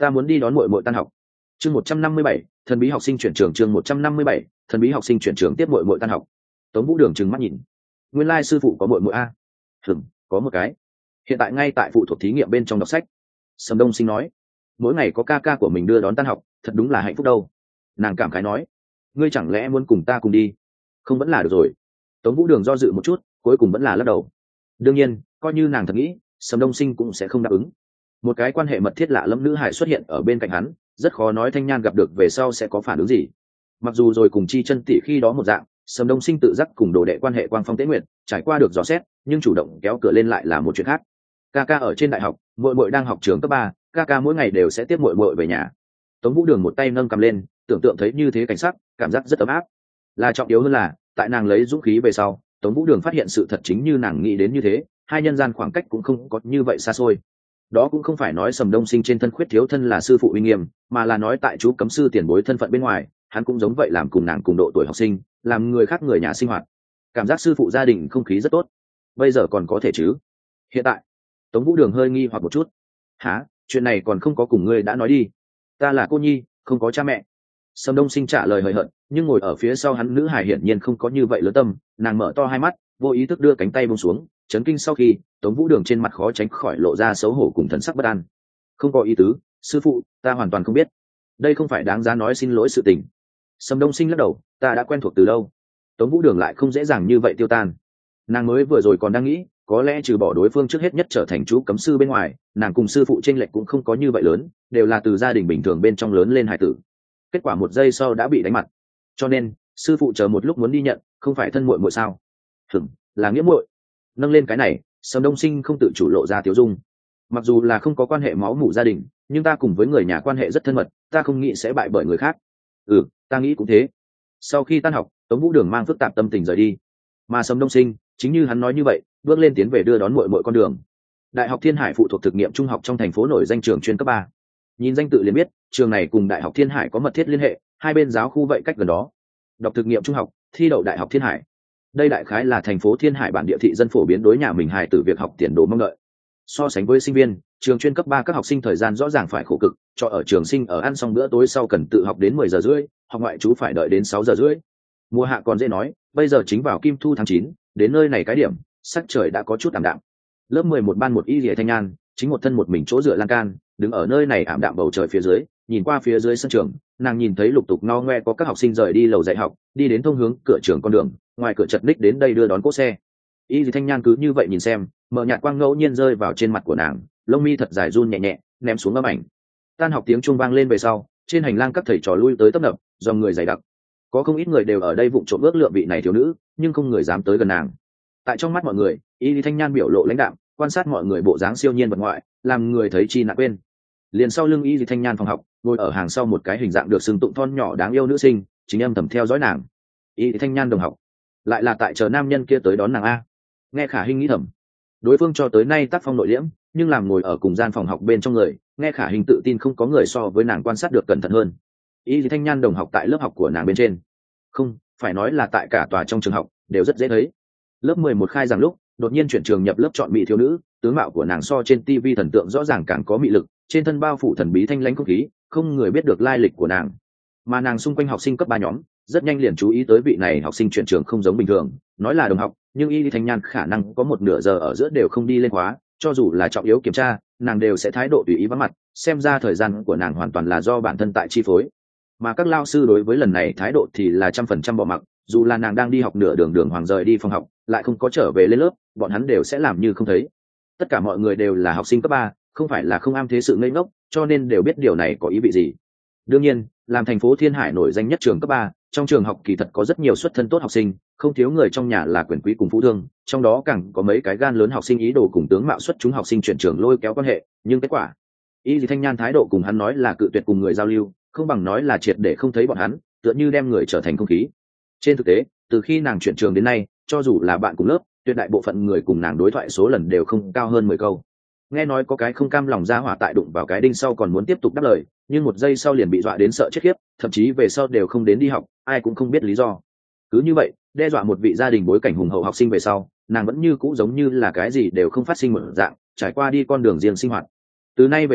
ta muốn đi đón muội muội tan học. Chương một trăm năm mươi bảy, thần bí học sinh chuyển trường. Chương một trăm năm mươi bảy, thần bí học sinh chuyển trường tiếp muội muội tan học. Tống Vũ Đường trừng mắt nhìn, nguyên lai sư phụ có muội muội a? Hừm, có một cái, hiện tại ngay tại phụ thuộc thí nghiệm bên trong đọc sách. Sầm Đông Sinh nói, mỗi ngày có ca ca của mình đưa đón tan học, thật đúng là hạnh phúc đâu. Nàng cảm khái nói, ngươi chẳng lẽ muốn cùng ta cùng đi? Không vẫn là được rồi. Tống Vũ Đường do dự một chút, cuối cùng vẫn là lắc đầu. Đương nhiên, coi như nàng thật nghĩ, Sầm Đông Sinh cũng sẽ không đáp ứng. Một cái quan hệ mật thiết lạ lẫm nữ hải xuất hiện ở bên cạnh hắn, rất khó nói Thanh Nhan gặp được về sau sẽ có phản ứng gì. Mặc dù rồi cùng Chi Chân tỷ khi đó một dạng, Sầm Đông Sinh tự giác cùng đồ đệ quan hệ quang phong tế nguyệt, trải qua được dò xét, nhưng chủ động kéo cửa lên lại là một chuyện khác. Ca ca ở trên đại học, muội muội đang học trường cấp ba, ca ca mỗi ngày đều sẽ tiếp muội muội về nhà. Tống Vũ Đường một tay nâng cầm lên, tưởng tượng thấy như thế cảnh sắc, cảm giác rất ấm áp. Là trọng yếu hơn là, tại nàng lấy dũng khí về sau, Tống Vũ Đường phát hiện sự thật chính như nàng nghĩ đến như thế, hai nhân gian khoảng cách cũng không có như vậy xa xôi. Đó cũng không phải nói Sầm Đông Sinh trên thân khuyết thiếu thân là sư phụ uy nghiêm, mà là nói tại chú cấm sư tiền bối thân phận bên ngoài, hắn cũng giống vậy làm cùng nàng cùng độ tuổi học sinh, làm người khác người nhà sinh hoạt. Cảm giác sư phụ gia đình không khí rất tốt. Bây giờ còn có thể chứ? Hiện tại, Tống Vũ Đường hơi nghi hoặc một chút. Hả, chuyện này còn không có cùng ngươi đã nói đi. Ta là cô nhi, không có cha mẹ. Sầm Đông Sinh trả lời hời hợt, nhưng ngồi ở phía sau hắn nữ hải hiển nhiên không có như vậy lớn tâm, nàng mở to hai mắt, vô ý thức đưa cánh tay buông xuống, chấn kinh sau khi, Tống Vũ Đường trên mặt khó tránh khỏi lộ ra xấu hổ cùng thần sắc bất an. Không có ý tứ, sư phụ, ta hoàn toàn không biết. Đây không phải đáng giá nói xin lỗi sự tình. Sầm Đông Sinh lắc đầu, ta đã quen thuộc từ lâu. Tống Vũ Đường lại không dễ dàng như vậy tiêu tan. Nàng mới vừa rồi còn đang nghĩ, có lẽ trừ bỏ đối phương trước hết nhất trở thành chú cấm sư bên ngoài, nàng cùng sư phụ chênh lệch cũng không có như vậy lớn, đều là từ gia đình bình thường bên trong lớn lên hải tử. Kết quả một giây sau đã bị đánh mặt. Cho nên, sư phụ chờ một lúc muốn đi nhận, không phải thân muội muội sao? Hửm, là nghĩa muội. Nâng lên cái này, Sầm Đông Sinh không tự chủ lộ ra tiếu dung. Mặc dù là không có quan hệ máu mủ gia đình, nhưng ta cùng với người nhà quan hệ rất thân mật, ta không nghĩ sẽ bại bởi người khác. Ừ, ta nghĩ cũng thế. Sau khi tan học, Tống Vũ Đường mang phức tạp tâm tình rời đi, mà Sầm Đông Sinh chính như hắn nói như vậy, bước lên tiến về đưa đón muội muội con đường. Đại học Thiên Hải phụ thuộc thực nghiệm trung học trong thành phố nổi danh trường chuyên cấp ba. Nhìn danh tự liền biết, trường này cùng Đại học Thiên Hải có mật thiết liên hệ, hai bên giáo khu vậy cách gần đó. Đọc thực nghiệm trung học, thi đậu Đại học Thiên Hải. Đây đại khái là thành phố Thiên Hải bản địa thị dân phổ biến đối nhà mình hài tử việc học tiền đồ mong đợi. So sánh với sinh viên, trường chuyên cấp ba các học sinh thời gian rõ ràng phải khổ cực, cho ở trường sinh ở ăn xong bữa tối sau cần tự học đến mười giờ rưỡi, học ngoại trú phải đợi đến sáu giờ rưỡi. Mùa hạ còn dễ nói, bây giờ chính vào kim thu tháng chín, đến nơi này cái điểm, sắc trời đã có chút ảm đạm. Lớp mười một ban một Y Lìa Thanh Nhan, chính một thân một mình chỗ dựa lan can, đứng ở nơi này ảm đạm bầu trời phía dưới, nhìn qua phía dưới sân trường, nàng nhìn thấy lục tục no ngoe có các học sinh rời đi lầu dạy học, đi đến thông hướng cửa trường con đường, ngoài cửa chật ních đến đây đưa đón cỗ xe. Y Lìa Thanh Nhan cứ như vậy nhìn xem, mở nhạt quang ngẫu nhiên rơi vào trên mặt của nàng, lông mi thật dài run nhẹ nhẹ, ném xuống âm ảnh. Tan học tiếng chuông vang lên về sau, trên hành lang các thầy trò lui tới tấp nập, dòng người dày đặc. Có không ít người đều ở đây vụng trộm ước lượng vị này thiếu nữ, nhưng không người dám tới gần nàng. Tại trong mắt mọi người, Y Lìa Thanh Nhan biểu lộ lãnh đạm, quan sát mọi người bộ dáng siêu nhiên vật ngoại, làm người thấy chi nặng quên. Liền sau lưng Y Lìa Thanh Nhan phòng học, ngồi ở hàng sau một cái hình dạng được sừng tụng thon nhỏ đáng yêu nữ sinh, chính âm thầm theo dõi nàng. Y Lìa Thanh Nhan đồng học, lại là tại chờ nam nhân kia tới đón nàng a. Nghe Khả Hinh nghĩ thầm, đối phương cho tới nay tác phong nội liễm, nhưng làm ngồi ở cùng gian phòng học bên trong người, nghe Khả Hinh tự tin không có người so với nàng quan sát được cẩn thận hơn. Y Lìa Thanh Nhan đồng học tại lớp học của nàng bên trên, không phải nói là tại cả tòa trong trường học đều rất dễ thấy. Lớp mười một khai giảng lúc, đột nhiên chuyển trường nhập lớp chọn mỹ thiếu nữ, tướng mạo của nàng so trên tivi thần tượng rõ ràng càng có mị lực, trên thân bao phủ thần bí thanh lãnh không khí, không người biết được lai lịch của nàng. Mà nàng xung quanh học sinh cấp ba nhóm, rất nhanh liền chú ý tới vị này học sinh chuyển trường không giống bình thường, nói là đồng học, nhưng Y Lìa Thanh Nhan khả năng có một nửa giờ ở giữa đều không đi lên khóa, cho dù là trọng yếu kiểm tra, nàng đều sẽ thái độ tùy ý vắng mặt, xem ra thời gian của nàng hoàn toàn là do bản thân tại chi phối. Mà các lao sư đối với lần này thái độ thì là trăm phần trăm bỏ mặc, dù là nàng đang đi học nửa đường đường hoàng rời đi phòng học, lại không có trở về lên lớp, bọn hắn đều sẽ làm như không thấy. Tất cả mọi người đều là học sinh cấp ba, không phải là không am thế sự ngây ngốc, cho nên đều biết điều này có ý vị gì. Đương nhiên, làm thành phố Thiên Hải nổi danh nhất trường cấp ba, trong trường học kỳ thật có rất nhiều xuất thân tốt học sinh, không thiếu người trong nhà là quyền quý cùng phú thương, trong đó càng có mấy cái gan lớn học sinh ý đồ cùng tướng mạo xuất chúng học sinh chuyển trường lôi kéo quan hệ, nhưng kết quả, Y Lìa Thanh Nhan thái độ cùng hắn nói là cự tuyệt cùng người giao lưu, không bằng nói là triệt để không thấy bọn hắn, tựa như đem người trở thành không khí. Trên thực tế, từ khi nàng chuyển trường đến nay, cho dù là bạn cùng lớp, tuyệt đại bộ phận người cùng nàng đối thoại số lần đều không cao hơn mười câu. Nghe nói có cái không cam lòng ra hỏa tại đụng vào cái đinh sau còn muốn tiếp tục đáp lời, nhưng một giây sau liền bị dọa đến sợ chết khiếp, thậm chí về sau đều không đến đi học, ai cũng không biết lý do. Cứ như vậy, đe dọa một vị gia đình bối cảnh hùng hậu học sinh về sau, nàng vẫn như cũ giống như là cái gì đều không phát sinh một dạng, trải qua đi con đường riêng sinh hoạt. Từ nay về sau,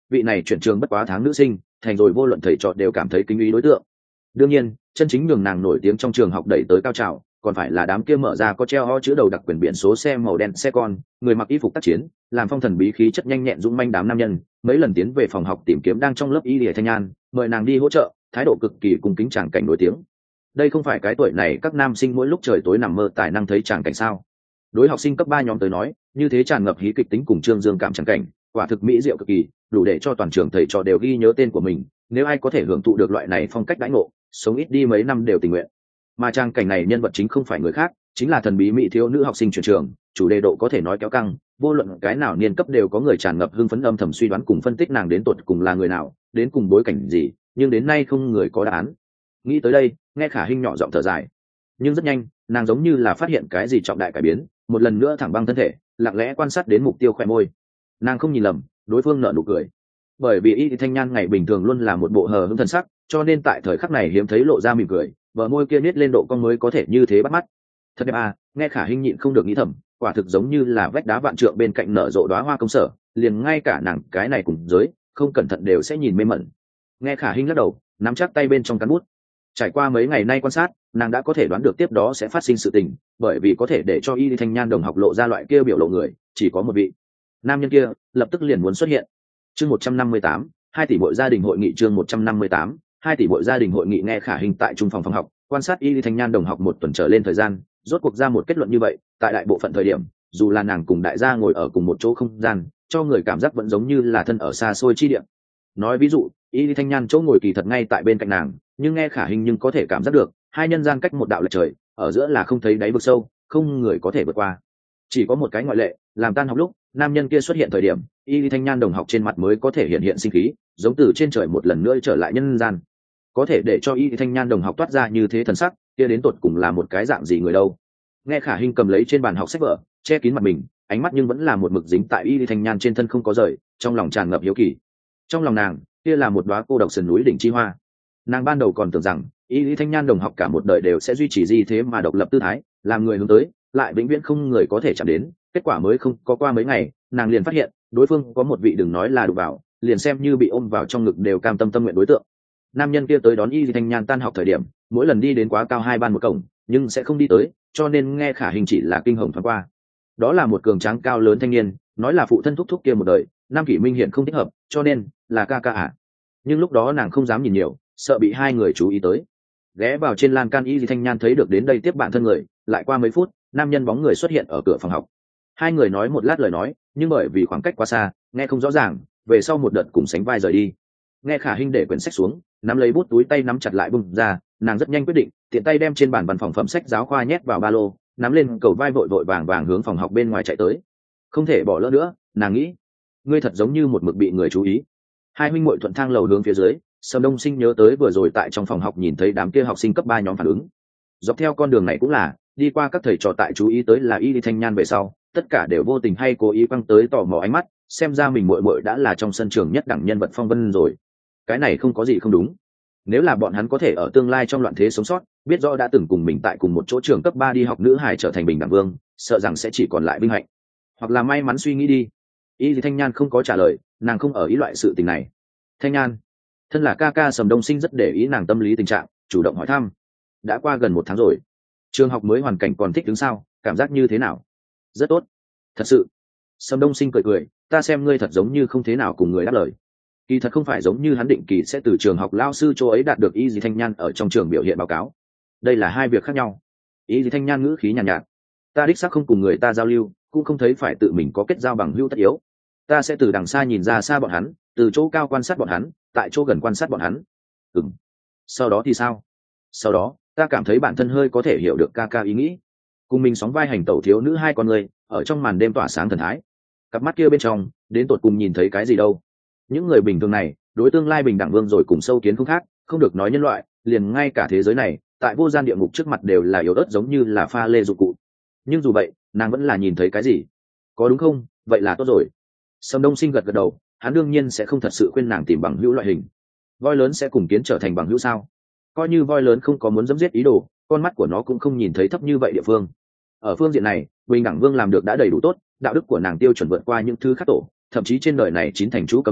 vị này chuyển trường bất quá tháng nữ sinh thành rồi vô luận thầy trò đều cảm thấy kính ý đối tượng. Đương nhiên chân chính nhường nàng nổi tiếng trong trường học đẩy tới cao trào còn phải là đám kia mở ra có treo ho chữ đầu đặc quyền biển số xe màu đen xe con, người mặc y phục tác chiến, làm phong thần bí khí chất nhanh nhẹn dũng manh đám nam nhân mấy lần tiến về phòng học tìm kiếm đang trong lớp y lìa thanh nhan, mời nàng đi hỗ trợ, thái độ cực kỳ cung kính tràng cảnh nổi tiếng. Đây không phải cái tuổi này các nam sinh mỗi lúc trời tối nằm mơ tài năng thấy tràng cảnh sao? Đối học sinh cấp ba nhóm tới nói, như thế tràn ngập hí kịch tính cùng trương dương cảm tràng cảnh, quả thực mỹ diệu cực kỳ, đủ để cho toàn trường thầy trò đều ghi nhớ tên của mình. Nếu ai có thể hưởng thụ được loại này phong cách đãi ngộ, sống ít đi mấy năm đều tình nguyện. Mà trang cảnh này nhân vật chính không phải người khác, chính là thần bí mỹ thiếu nữ học sinh chuyển trường, chủ đề độ có thể nói kéo căng, vô luận cái nào niên cấp đều có người tràn ngập hưng phấn âm thầm suy đoán cùng phân tích nàng đến tột cùng là người nào, đến cùng bối cảnh gì, nhưng đến nay không người có đáp án. Nghĩ tới đây, nghe Khả Hinh nhỏ giọng thở dài, nhưng rất nhanh, nàng giống như là phát hiện cái gì trọng đại cải biến, một lần nữa thẳng băng thân thể, lặng lẽ quan sát đến mục tiêu khỏe môi. Nàng không nhìn lầm, đối phương nở nụ cười. Bởi vì Y Thanh Nhan ngày bình thường luôn là một bộ hờ hững thần sắc, cho nên tại thời khắc này hiếm thấy lộ ra mỉm cười, bờ môi kia nết lên độ cong mới có thể như thế bắt mắt. Thật đẹp à, nghe Khả Hinh nhịn không được nghĩ thầm, quả thực giống như là vách đá vạn trượng bên cạnh nở rộ đóa hoa công sở, liền ngay cả nàng cái này cùng giới, không cẩn thận đều sẽ nhìn mê mẩn. Nghe Khả Hinh lắc đầu, nắm chắc tay bên trong cán bút. Trải qua mấy ngày nay quan sát, nàng đã có thể đoán được tiếp đó sẽ phát sinh sự tình, bởi vì có thể để cho Y Thanh Nhan đồng học lộ ra loại kia biểu lộ người, chỉ có một vị. Nam nhân kia lập tức liền muốn xuất hiện. Chương một trăm năm mươi tám, hai tỷ muội gia đình hội nghị chương một trăm năm mươi tám, hai tỷ muội gia đình hội nghị nghe Khả Hinh tại trung phòng phòng học, quan sát Y Thanh Nhan đồng học một tuần trở lên thời gian, rốt cuộc ra một kết luận như vậy, tại đại bộ phận thời điểm, dù là nàng cùng đại gia ngồi ở cùng một chỗ không gian, cho người cảm giác vẫn giống như là thân ở xa xôi chi địa. Nói ví dụ, Y Thanh Nhan chỗ ngồi kỳ thật ngay tại bên cạnh nàng, nhưng nghe Khả Hinh nhưng có thể cảm giác được, hai nhân gian cách một đạo lệch trời, ở giữa là không thấy đáy vực sâu, không người có thể vượt qua. Chỉ có một cái ngoại lệ, làm tan học lúc, nam nhân kia xuất hiện thời điểm, Y Thanh Nhan đồng học trên mặt mới có thể hiện hiện sinh khí, giống từ trên trời một lần nữa trở lại nhân gian. Có thể để cho Y Thanh Nhan đồng học toát ra như thế thần sắc, kia đến tột cùng là một cái dạng gì người đâu? Nghe Khả Hinh cầm lấy trên bàn học sách vở, che kín mặt mình, ánh mắt nhưng vẫn là một mực dính tại Y Thanh Nhan trên thân không có rời, trong lòng tràn ngập hiếu kỳ. Trong lòng nàng, kia là một đóa cô độc sườn núi đỉnh chi hoa. Nàng ban đầu còn tưởng rằng Y Thanh Nhan đồng học cả một đời đều sẽ duy trì gì thế mà độc lập tư thái, làm người hướng tới, lại vĩnh viễn không người có thể chạm đến. Kết quả mới không có qua mấy ngày, nàng liền phát hiện đối phương có một vị đừng nói là đụng vào, liền xem như bị ôm vào trong ngực đều cam tâm tâm nguyện đối tượng. Nam nhân kia tới đón Y Thanh Nhan tan học thời điểm, mỗi lần đi đến quá cao hai ban một cổng, nhưng sẽ không đi tới, cho nên nghe Khả Hinh chỉ là kinh hồng thoáng qua. Đó là một cường tráng cao lớn thanh niên, nói là phụ thân thúc thúc kia một đời, Nam Kỷ Minh hiện không thích hợp, cho nên là ca ca à. Nhưng lúc đó nàng không dám nhìn nhiều, sợ bị hai người chú ý tới. Ghé vào trên lan can Y Thanh Nhan thấy được đến đây tiếp bạn thân người, lại qua mấy phút, nam nhân bóng người xuất hiện ở cửa phòng học. Hai người nói một lát lời nói, nhưng bởi vì khoảng cách quá xa, nghe không rõ ràng, về sau một đợt cùng sánh vai rời đi. Nghe Khả Hinh để quyển sách xuống, nắm lấy bút túi tay nắm chặt lại bung ra, nàng rất nhanh quyết định, tiện tay đem trên bàn văn phòng phẩm sách giáo khoa nhét vào ba lô, nắm lên cầu vai vội vội vàng vàng hướng phòng học bên ngoài chạy tới. Không thể bỏ lỡ nữa, nàng nghĩ, ngươi thật giống như một mực bị người chú ý. Hai huynh muội thuận thang lầu hướng phía dưới, Sầm Đông Sinh nhớ tới vừa rồi tại trong phòng học nhìn thấy đám kia học sinh cấp ba nhóm phản ứng. Dọc theo con đường này cũng là, đi qua các thầy trò tại chú ý tới là Y Thanh Nhan về sau, tất cả đều vô tình hay cố ý quăng tới tò mò ánh mắt, xem ra mình muội muội đã là trong sân trường nhất đẳng nhân vật phong vân rồi. Cái này không có gì không đúng. Nếu là bọn hắn có thể ở tương lai trong loạn thế sống sót, biết rõ đã từng cùng mình tại cùng một chỗ trường cấp ba đi học nữ hài trở thành bình đẳng vương, sợ rằng sẽ chỉ còn lại vinh hạnh. Hoặc là may mắn suy nghĩ đi. Y Thanh Nhan không có trả lời, nàng không ở ý loại sự tình này. Thanh Nhan, thân là ca ca Sầm Đông Sinh rất để ý nàng tâm lý tình trạng, chủ động hỏi thăm. Đã qua gần một tháng rồi, trường học mới hoàn cảnh còn thích đứng sao, cảm giác như thế nào? Rất tốt, thật sự. Sầm Đông Sinh cười cười, ta xem ngươi thật giống như không thế nào cùng người đáp lời. Kỳ thật không phải giống như hắn định kỳ sẽ từ trường học lao sư chỗ ấy đạt được Y Thanh Nhan ở trong trường biểu hiện báo cáo. Đây là hai việc khác nhau. Y Thanh Nhan ngữ khí nhàn nhạt, nhạt, ta đích xác không cùng người ta giao lưu, cũng không thấy phải tự mình có kết giao bằng hữu tất yếu. Ta sẽ từ đằng xa nhìn ra xa bọn hắn, từ chỗ cao quan sát bọn hắn, tại chỗ gần quan sát bọn hắn. Ừm. Sau đó thì sao? Sau đó, ta cảm thấy bản thân hơi có thể hiểu được ca ca ý nghĩ. Cùng mình sóng vai hành tẩu thiếu nữ hai con người, ở trong màn đêm tỏa sáng thần thái. Cặp mắt kia bên trong, đến tột cùng nhìn thấy cái gì đâu? Những người bình thường này, đối tương lai bình đẳng vương rồi cùng sâu kiến không khác, không được nói nhân loại, liền ngay cả thế giới này, tại vô gian địa ngục trước mặt đều là yếu ớt giống như là pha lê dụng cụ. Nhưng dù vậy, nàng vẫn là nhìn thấy cái gì? Có đúng không? Vậy là tốt rồi. Sầm Đông Sinh gật gật đầu, hắn đương nhiên sẽ không thật sự khuyên nàng tìm bằng hữu loại hình. Voi lớn sẽ cùng kiến trở thành bằng hữu sao? Coi như voi lớn không có muốn dẫm giết ý đồ, con mắt của nó cũng không nhìn thấy thấp như vậy địa phương. Ở phương diện này, bình đẳng vương làm được đã đầy đủ tốt, đạo đức của nàng tiêu chuẩn vượt qua những thứ khác tổ, thậm chí trên đời này chín thành chú cấm sư,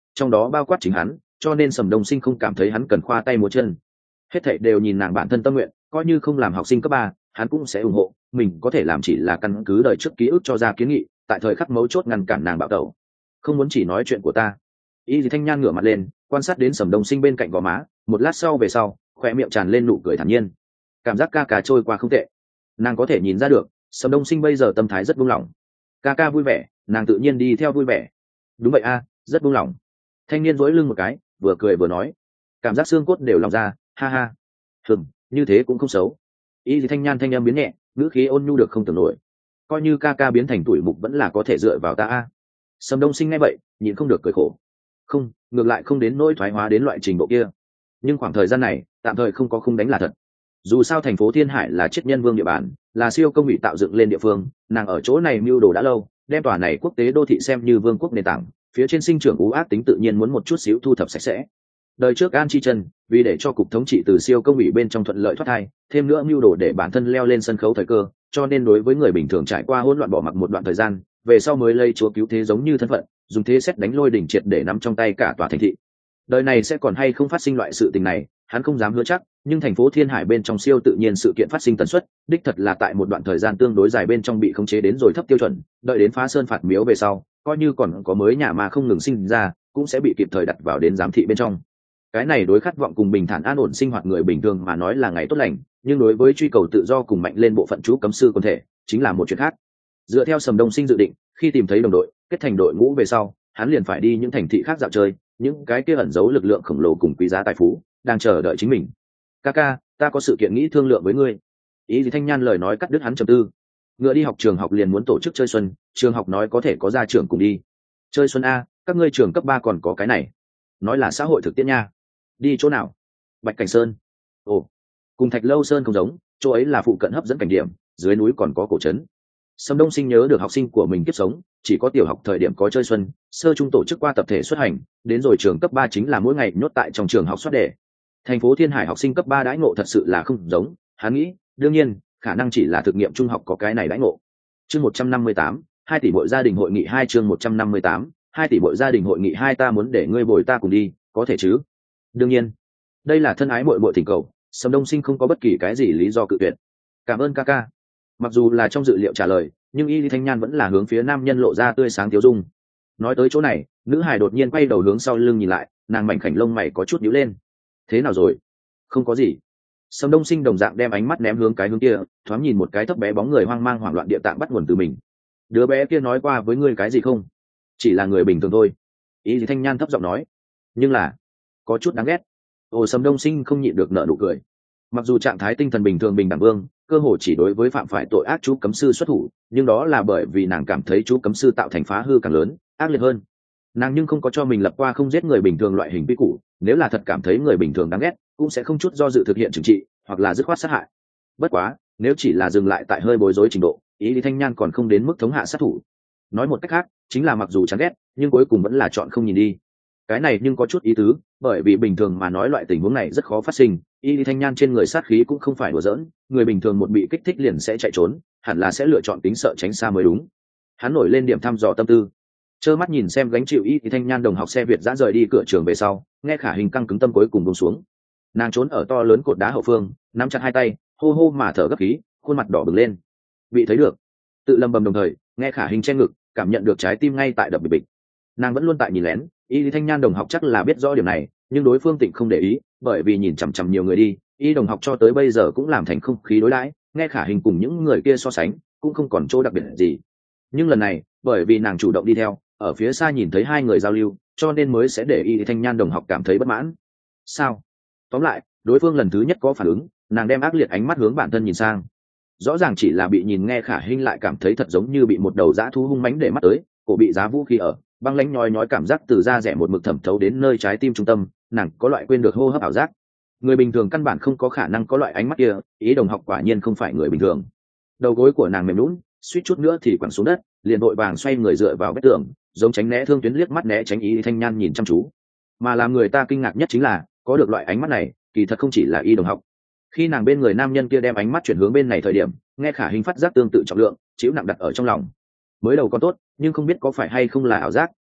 trong đó bao quát chính hắn, cho nên Sầm Đông Sinh không cảm thấy hắn cần khoa tay múa chân. Hết thảy đều nhìn nàng bản thân tâm nguyện, coi như không làm học sinh cấp ba, hắn cũng sẽ ủng hộ, mình có thể làm chỉ là căn cứ đời trước ký ức cho ra kiến nghị, tại thời khắc mấu chốt ngăn cản nàng bạo tẩu. Không muốn chỉ nói chuyện của ta. Y Dì Thanh Nhan ngửa mặt lên, quan sát đến Sầm Đông Sinh bên cạnh gò má, một lát sau về sau, khóe miệng tràn lên nụ cười thản nhiên. Cảm giác ca ca trôi qua không tệ. Nàng có thể nhìn ra được, Sầm Đông Sinh bây giờ tâm thái rất buông lỏng. Ca ca vui vẻ, nàng tự nhiên đi theo vui vẻ. Đúng vậy a, rất buông lỏng. Thanh niên duỗi lưng một cái, vừa cười vừa nói, cảm giác xương cốt đều lòng ra, ha ha. Hừm, như thế cũng không xấu. Y Dì Thanh Nhan thanh âm biến nhẹ, ngữ khí ôn nhu được không tưởng nổi. Coi như ca ca biến thành tuổi mục vẫn là có thể dựa vào ta a. Sầm Đông Sinh nghe vậy, nhịn không được cười khổ. Không, ngược lại không đến nỗi thoái hóa đến loại trình độ kia. Nhưng khoảng thời gian này, tạm thời không có khung đánh là thật. Dù sao thành phố Thiên Hải là chiết nhân vương địa bàn, là siêu công ủy tạo dựng lên địa phương, nàng ở chỗ này mưu đồ đã lâu, đem tòa này quốc tế đô thị xem như vương quốc nền tảng, phía trên sinh trưởng ú ác tính tự nhiên muốn một chút xíu thu thập sạch sẽ. Đời trước An Chi Chân, vì để cho cục thống trị từ siêu công ủy bên trong thuận lợi thoát thai, thêm nữa mưu đồ để bản thân leo lên sân khấu thời cơ, cho nên đối với người bình thường trải qua hỗn loạn bỏ mặc một đoạn thời gian, về sau mới lây chúa cứu thế giống như thân phận, dùng thế xét đánh lôi đỉnh triệt để nắm trong tay cả tòa thành thị. Đời này sẽ còn hay không phát sinh loại sự tình này, hắn không dám hứa chắc, nhưng thành phố Thiên Hải bên trong siêu tự nhiên sự kiện phát sinh tần suất, đích thật là tại một đoạn thời gian tương đối dài bên trong bị khống chế đến rồi thấp tiêu chuẩn, đợi đến phá sơn phạt miếu về sau, coi như còn có mới nhà mà không ngừng sinh ra, cũng sẽ bị kịp thời đặt vào đến giám thị bên trong. Cái này đối khát vọng cùng bình thản an ổn sinh hoạt người bình thường mà nói là ngày tốt lành, nhưng đối với truy cầu tự do cùng mạnh lên bộ phận chú cấm sư quân thể, chính là một chuyện khác. Dựa theo Sầm Đông Sinh dự định, khi tìm thấy đồng đội, kết thành đội ngũ về sau, hắn liền phải đi những thành thị khác dạo chơi, những cái kia ẩn giấu lực lượng khổng lồ cùng quý giá tài phú đang chờ đợi chính mình. Kaka, ta có sự kiện nghĩ thương lượng với ngươi. Ý gì Thanh Nhan lời nói cắt đứt hắn trầm tư. Ngựa đi học trường học liền muốn tổ chức chơi xuân, trường học nói có thể có gia trưởng cùng đi. Chơi xuân a, các ngươi trường cấp ba còn có cái này. Nói là xã hội thực tiễn nha. Đi chỗ nào? Bạch Cảnh Sơn. Ồ, cùng Thạch Lâu Sơn không giống, chỗ ấy là phụ cận hấp dẫn cảnh điểm, dưới núi còn có cổ trấn. Sâm Đông Sinh nhớ được học sinh của mình kiếp sống, chỉ có tiểu học thời điểm có chơi xuân, sơ trung tổ chức qua tập thể xuất hành, đến rồi trường cấp ba chính là mỗi ngày nhốt tại trong trường học soát đề. Thành phố Thiên Hải học sinh cấp ba đãi ngộ thật sự là không giống, hắn nghĩ, đương nhiên, khả năng chỉ là thực nghiệm trung học có cái này đãi ngộ. Chương một trăm năm mươi tám, hai tỷ mỗi gia đình hội nghị hai chương một trăm năm mươi tám, hai tỷ mỗi gia đình hội nghị hai ta muốn để ngươi bồi ta cùng đi, có thể chứ? Đương nhiên. Đây là thân ái muội muội thỉnh cầu, Sâm Đông Sinh không có bất kỳ cái gì lý do cự tuyệt. Cảm ơn Kaka. Mặc dù là trong dự liệu trả lời, nhưng Y Lý Thanh Nhan vẫn là hướng phía nam nhân lộ ra tươi sáng tiêu dung. Nói tới chỗ này, nữ hải đột nhiên quay đầu hướng sau lưng nhìn lại, nàng mảnh khảnh lông mày có chút nhíu lên. Thế nào rồi? Không có gì. Sâm Đông Sinh đồng dạng đem ánh mắt ném hướng cái hướng kia, thoáng nhìn một cái thấp bé bóng người hoang mang hoảng loạn địa tạng bắt nguồn từ mình. Đứa bé kia nói qua với ngươi cái gì không? Chỉ là người bình thường thôi. Y Lý Thanh Nhan thấp giọng nói. Nhưng là, có chút đáng ghét. Ồ, Sâm Đông Sinh không nhịn được nở nụ cười. Mặc dù trạng thái tinh thần bình thường bình đẳng vương, cơ hồ chỉ đối với phạm phải tội ác chú cấm sư xuất thủ, nhưng đó là bởi vì nàng cảm thấy chú cấm sư tạo thành phá hư càng lớn, ác liệt hơn. Nàng nhưng không có cho mình lập qua không giết người bình thường loại hình quy củ, nếu là thật cảm thấy người bình thường đáng ghét, cũng sẽ không chút do dự thực hiện trừng trị, hoặc là dứt khoát sát hại. Bất quá, nếu chỉ là dừng lại tại hơi bối rối trình độ, Ý Lý Thanh Nhan còn không đến mức thống hạ sát thủ. Nói một cách khác, chính là mặc dù chán ghét, nhưng cuối cùng vẫn là chọn không nhìn đi. Cái này nhưng có chút ý tứ, bởi vì bình thường mà nói loại tình huống này rất khó phát sinh. Y Lý Thanh Nhan trên người sát khí cũng không phải đùa giỡn, người bình thường một bị kích thích liền sẽ chạy trốn, hẳn là sẽ lựa chọn tính sợ tránh xa mới đúng. Hắn nổi lên điểm thăm dò tâm tư, trơ mắt nhìn xem gánh chịu Y Lý Thanh Nhan đồng học xe Việt dã rời đi cửa trường về sau, nghe Khả Hình căng cứng tâm cuối cùng buông xuống. Nàng trốn ở to lớn cột đá hậu phương, nắm chặt hai tay, hô hô mà thở gấp khí, khuôn mặt đỏ bừng lên. Bị thấy được, tự lầm bầm đồng thời, nghe Khả Hình che ngực, cảm nhận được trái tim ngay tại đập bịch bịch. Nàng vẫn luôn tại nhìn lén, Y Lý Thanh Nhan đồng học chắc là biết rõ điểm này, nhưng đối phương Tịnh không để ý, bởi vì nhìn chằm chằm nhiều người đi, Y đồng học cho tới bây giờ cũng làm thành không khí đối đãi, nghe Khả Hình cùng những người kia so sánh, cũng không còn chỗ đặc biệt gì. Nhưng lần này, bởi vì nàng chủ động đi theo, ở phía xa nhìn thấy hai người giao lưu, cho nên mới sẽ để Y Lý Thanh Nhan đồng học cảm thấy bất mãn. Sao? Tóm lại, đối phương lần thứ nhất có phản ứng, nàng đem ác liệt ánh mắt hướng bản thân nhìn sang. Rõ ràng chỉ là bị nhìn nghe Khả Hình lại cảm thấy thật giống như bị một đầu dã thú hung mãnh để mắt tới, cổ bị giá vũ khí ở, băng lãnh nhói nhói cảm giác từ da rẻ một mực thẩm thấu đến nơi trái tim trung tâm, nàng có loại quên được hô hấp ảo giác. Người bình thường căn bản không có khả năng có loại ánh mắt kia, Ý đồng học quả nhiên không phải người bình thường. Đầu gối của nàng mềm lún, suýt chút nữa thì quẳng xuống đất, liền vội vàng xoay người dựa vào vách tường, giống tránh né thương tuyến liếc mắt né tránh Ý Thanh Nhan nhìn chăm chú. Mà làm người ta kinh ngạc nhất chính là, có được loại ánh mắt này, kỳ thật không chỉ là Y đồng học. Khi nàng bên người nam nhân kia đem ánh mắt chuyển hướng bên này thời điểm, nghe Khả Hình phát giác tương tự trọng lượng, chịu nặng đặt ở trong lòng. Mới đầu còn tốt, nhưng không biết có phải hay không là ảo giác,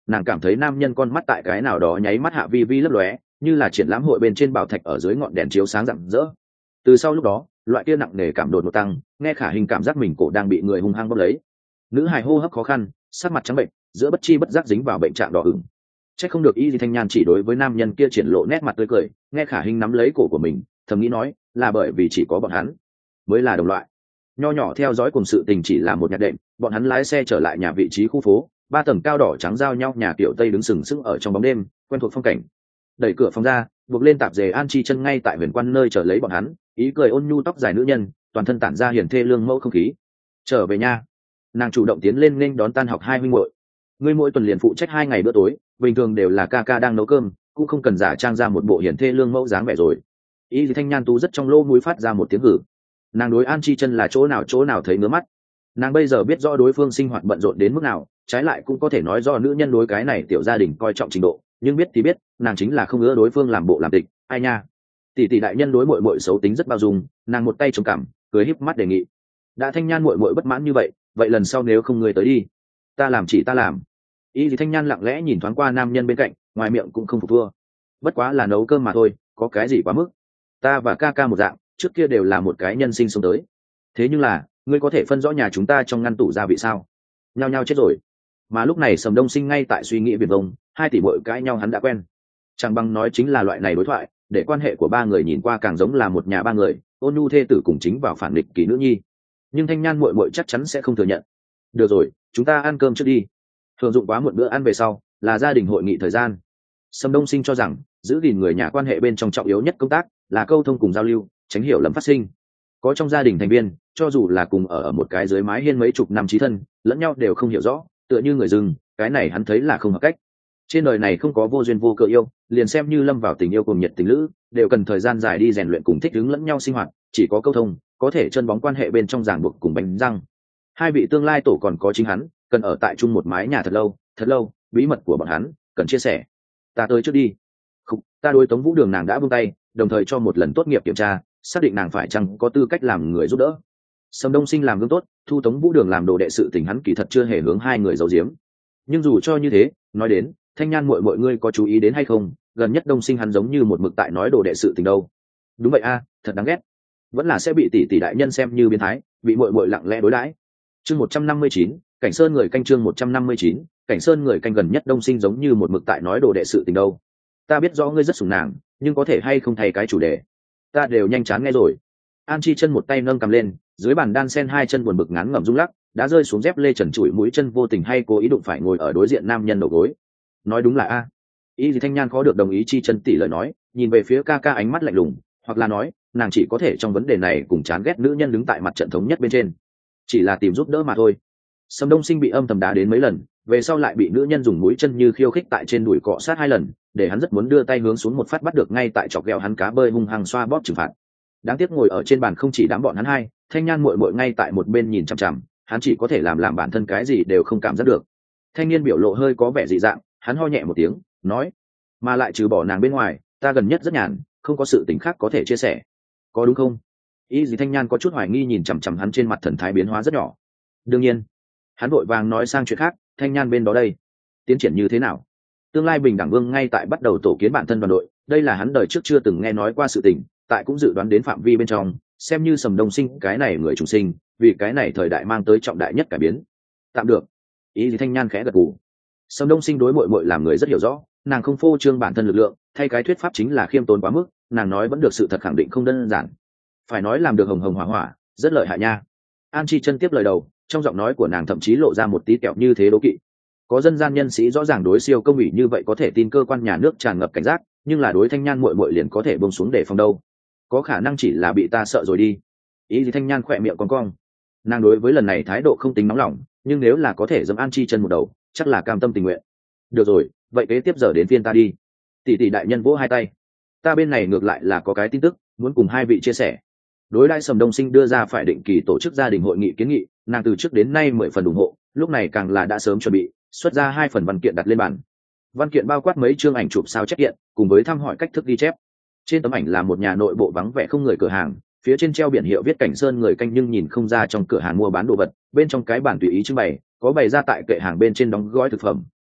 nàng cảm thấy nam nhân con mắt tại cái nào đó nháy mắt hạ vi vi lấp lóe, như là triển lãm hội bên trên bảo thạch ở dưới ngọn đèn chiếu sáng rạng rỡ. Từ sau lúc đó loại kia nặng nề cảm đột một tăng, nghe Khả Hinh cảm giác mình cổ đang bị người hung hăng bóp lấy. Nữ hài hô hấp khó khăn, sắc mặt trắng bệnh, giữa bất chi bất giác dính vào bệnh trạng đỏ ửng. Chắc không được Y Di Thanh Nhan chỉ đối với nam nhân kia triển lộ nét mặt tươi cười, nghe Khả Hinh nắm lấy cổ của mình, thầm nghĩ nói, là bởi vì chỉ có bọn hắn mới là đồng loại. Nho nhỏ theo dõi cùng sự tình chỉ là một nhạc đệm, bọn hắn lái xe trở lại nhà vị trí khu phố, ba tầng cao đỏ trắng giao nhau nhà kiểu Tây đứng sừng sững ở trong bóng đêm, quen thuộc phong cảnh. Đẩy cửa phòng ra, buộc lên tạp dề An Chi chân ngay tại huyền quan nơi chờ lấy bọn hắn, ý cười ôn nhu tóc dài nữ nhân, toàn thân tản ra hiền thê lương mẫu không khí. Trở về nhà, nàng chủ động tiến lên nên đón tan học hai huynh muội. Ngươi mỗi tuần liền phụ trách hai ngày bữa tối, bình thường đều là ca ca đang nấu cơm, cũng không cần giả trang ra một bộ hiền thê lương mẫu dáng vẻ rồi. Ý thì Thanh Nhan tú rất trong lô mũi phát ra một tiếng hử. Nàng đối An Chi chân là chỗ nào chỗ nào thấy ngứa mắt. Nàng bây giờ biết rõ đối phương sinh hoạt bận rộn đến mức nào, trái lại cũng có thể nói do nữ nhân đối cái này tiểu gia đình coi trọng trình độ, nhưng biết thì biết, nàng chính là không ưa đối phương làm bộ làm tịch. Ai nha, tỷ tỷ đại nhân đối muội muội xấu tính rất bao dung, nàng một tay chống cằm, cười híp mắt đề nghị. Đã Thanh Nhan muội muội bất mãn như vậy, vậy lần sau nếu không ngươi tới đi, ta làm chỉ ta làm. Ý thì Thanh Nhan lặng lẽ nhìn thoáng qua nam nhân bên cạnh, ngoài miệng cũng không phục thua. Bất quá là nấu cơm mà thôi, có cái gì quá mức. Ta và ca ca một dạng, trước kia đều là một cái nhân sinh sống tới. Thế nhưng là, ngươi có thể phân rõ nhà chúng ta trong ngăn tủ gia vị sao? Nhao nhao chết rồi. Mà lúc này Sầm Đông Sinh ngay tại suy nghĩ viền vông, hai tỷ muội cãi nhau hắn đã quen. Chẳng bằng nói chính là loại này đối thoại, để quan hệ của ba người nhìn qua càng giống là một nhà ba người, ôn nhu thê tử cùng chính vào phản nghịch kỳ nữ nhi. Nhưng Thanh Nhan muội muội chắc chắn sẽ không thừa nhận. Được rồi, chúng ta ăn cơm trước đi. Thường dụng quá một bữa ăn về sau, là gia đình hội nghị thời gian. Sầm Đông Sinh cho rằng, giữ gìn người nhà quan hệ bên trong trọng yếu nhất công tác là câu thông cùng giao lưu, tránh hiểu lầm phát sinh. Có trong gia đình thành viên, cho dù là cùng ở, ở một cái dưới mái hiên mấy chục năm chí thân, lẫn nhau đều không hiểu rõ, tựa như người rừng, cái này hắn thấy là không hợp cách. Trên đời này không có vô duyên vô cớ yêu, liền xem như lâm vào tình yêu cùng nhiệt tình lữ, đều cần thời gian dài đi rèn luyện cùng thích ứng lẫn nhau sinh hoạt, chỉ có câu thông, có thể chân bóng quan hệ bên trong ràng buộc cùng bánh răng. Hai vị tương lai tổ còn có chính hắn, cần ở tại chung một mái nhà thật lâu, thật lâu, bí mật của bọn hắn cần chia sẻ. Ta tới trước đi. Khúc, ta đối Tống Vũ Đường nàng đã buông tay, đồng thời cho một lần tốt nghiệp kiểm tra, xác định nàng phải chăng có tư cách làm người giúp đỡ. Sầm Đông Sinh làm gương tốt, thu Tống Vũ Đường làm đồ đệ sự tình hắn kỳ thật chưa hề hướng hai người giấu giếm. Nhưng dù cho như thế, nói đến, Thanh Nhan muội muội ngươi có chú ý đến hay không, gần nhất Đông Sinh hắn giống như một mực tại nói đồ đệ sự tình đâu. Đúng vậy a, thật đáng ghét. Vẫn là sẽ bị tỷ tỷ đại nhân xem như biến thái, bị muội muội lặng lẽ đối đãi. Chương một trăm năm mươi chín, Cảnh Sơn người canh chương một trăm năm mươi chín, Cảnh Sơn người canh gần nhất Đông Sinh giống như một mực tại nói đồ đệ sự tình đâu. Ta biết rõ ngươi rất sủng nàng, nhưng có thể hay không thay cái chủ đề. Ta đều nhanh chán nghe rồi. An Chi chân một tay nâng cầm lên, dưới bàn đan sen hai chân buồn bực ngán ngẩm rung lắc, đã rơi xuống dép lê trần trụi mũi chân vô tình hay cố ý đụng phải ngồi ở đối diện nam nhân đầu gối. Nói đúng là a. Ý gì Thanh Nhan khó được đồng ý Chi chân tỷ lời nói, nhìn về phía ca ca ánh mắt lạnh lùng, hoặc là nói, nàng chỉ có thể trong vấn đề này cùng chán ghét nữ nhân đứng tại mặt trận thống nhất bên trên, chỉ là tìm giúp đỡ mà thôi. Sầm Đông Sinh bị âm thầm đá đến mấy lần, về sau lại bị nữ nhân dùng mũi chân như khiêu khích tại trên đùi cọ sát hai lần, để hắn rất muốn đưa tay hướng xuống một phát bắt được ngay tại chọc ghẹo hắn cá bơi hung hăng xoa bóp trừng phạt. Đáng tiếc ngồi ở trên bàn không chỉ đám bọn hắn hai, Thanh Nhan muội muội ngay tại một bên nhìn chằm chằm, hắn chỉ có thể làm làm bản thân cái gì đều không cảm giác được. Thanh niên biểu lộ hơi có vẻ dị dạng, hắn ho nhẹ một tiếng, nói: "Mà lại trừ bỏ nàng bên ngoài, ta gần nhất rất nhàn, không có sự tình khác có thể chia sẻ, có đúng không?" Ý gì Thanh Nhan có chút hoài nghi nhìn chằm chằm hắn trên mặt thần thái biến hóa rất nhỏ. Đương nhiên, hắn vội vàng nói sang chuyện khác, Thanh Nhan bên đó đây, tiến triển như thế nào? Tương lai Bình Đẳng Vương ngay tại bắt đầu tổ kiến bản thân đoàn đội, đây là hắn đời trước chưa từng nghe nói qua sự tình, tại cũng dự đoán đến phạm vi bên trong, xem như Sầm Đông Sinh cái này người trùng sinh, vì cái này thời đại mang tới trọng đại nhất cải biến. Tạm được. Ý gì Thanh Nhan khẽ gật gù. Sầm Đông Sinh đối muội muội làm người rất hiểu rõ, nàng không phô trương bản thân lực lượng, thay cái thuyết pháp chính là khiêm tốn quá mức, nàng nói vẫn được sự thật khẳng định không đơn giản. Phải nói làm được hồng hồng hỏa hỏa, rất lợi hại nha. An Chi chân tiếp lời đầu, trong giọng nói của nàng thậm chí lộ ra một tí kẹo như thế đố kỵ. Có dân gian nhân sĩ rõ ràng đối siêu công ủy như vậy có thể tin cơ quan nhà nước tràn ngập cảnh giác, nhưng là đối Thanh Nhan muội muội liền có thể buông xuống để phòng đâu. Có khả năng chỉ là bị ta sợ rồi đi. Ý gì Thanh Nhan khỏe miệng cong cong. Nàng đối với lần này thái độ không tính nóng lòng, nhưng nếu là có thể dẫm An Chi chân một đầu, chắc là cam tâm tình nguyện. Được rồi, vậy kế tiếp giờ đến phiên ta đi. Tỷ tỷ đại nhân vỗ hai tay. Ta bên này ngược lại là có cái tin tức muốn cùng hai vị chia sẻ. Đối đãi Sầm Đông Sinh đưa ra phải định kỳ tổ chức gia đình hội nghị kiến nghị, nàng từ trước đến nay mười phần ủng hộ, lúc này càng là đã sớm chuẩn bị xuất ra hai phần văn kiện đặt lên bàn. Văn kiện bao quát mấy chương ảnh chụp sao chép kiện, cùng với thăm hỏi cách thức ghi chép. Trên tấm ảnh là một nhà nội bộ vắng vẻ không người cửa hàng, phía trên treo biển hiệu viết Cảnh Sơn người canh nhưng nhìn không ra trong cửa hàng mua bán đồ vật, bên trong cái bàn tùy ý trưng bày, có bày ra tại kệ hàng bên trên đóng gói thực phẩm,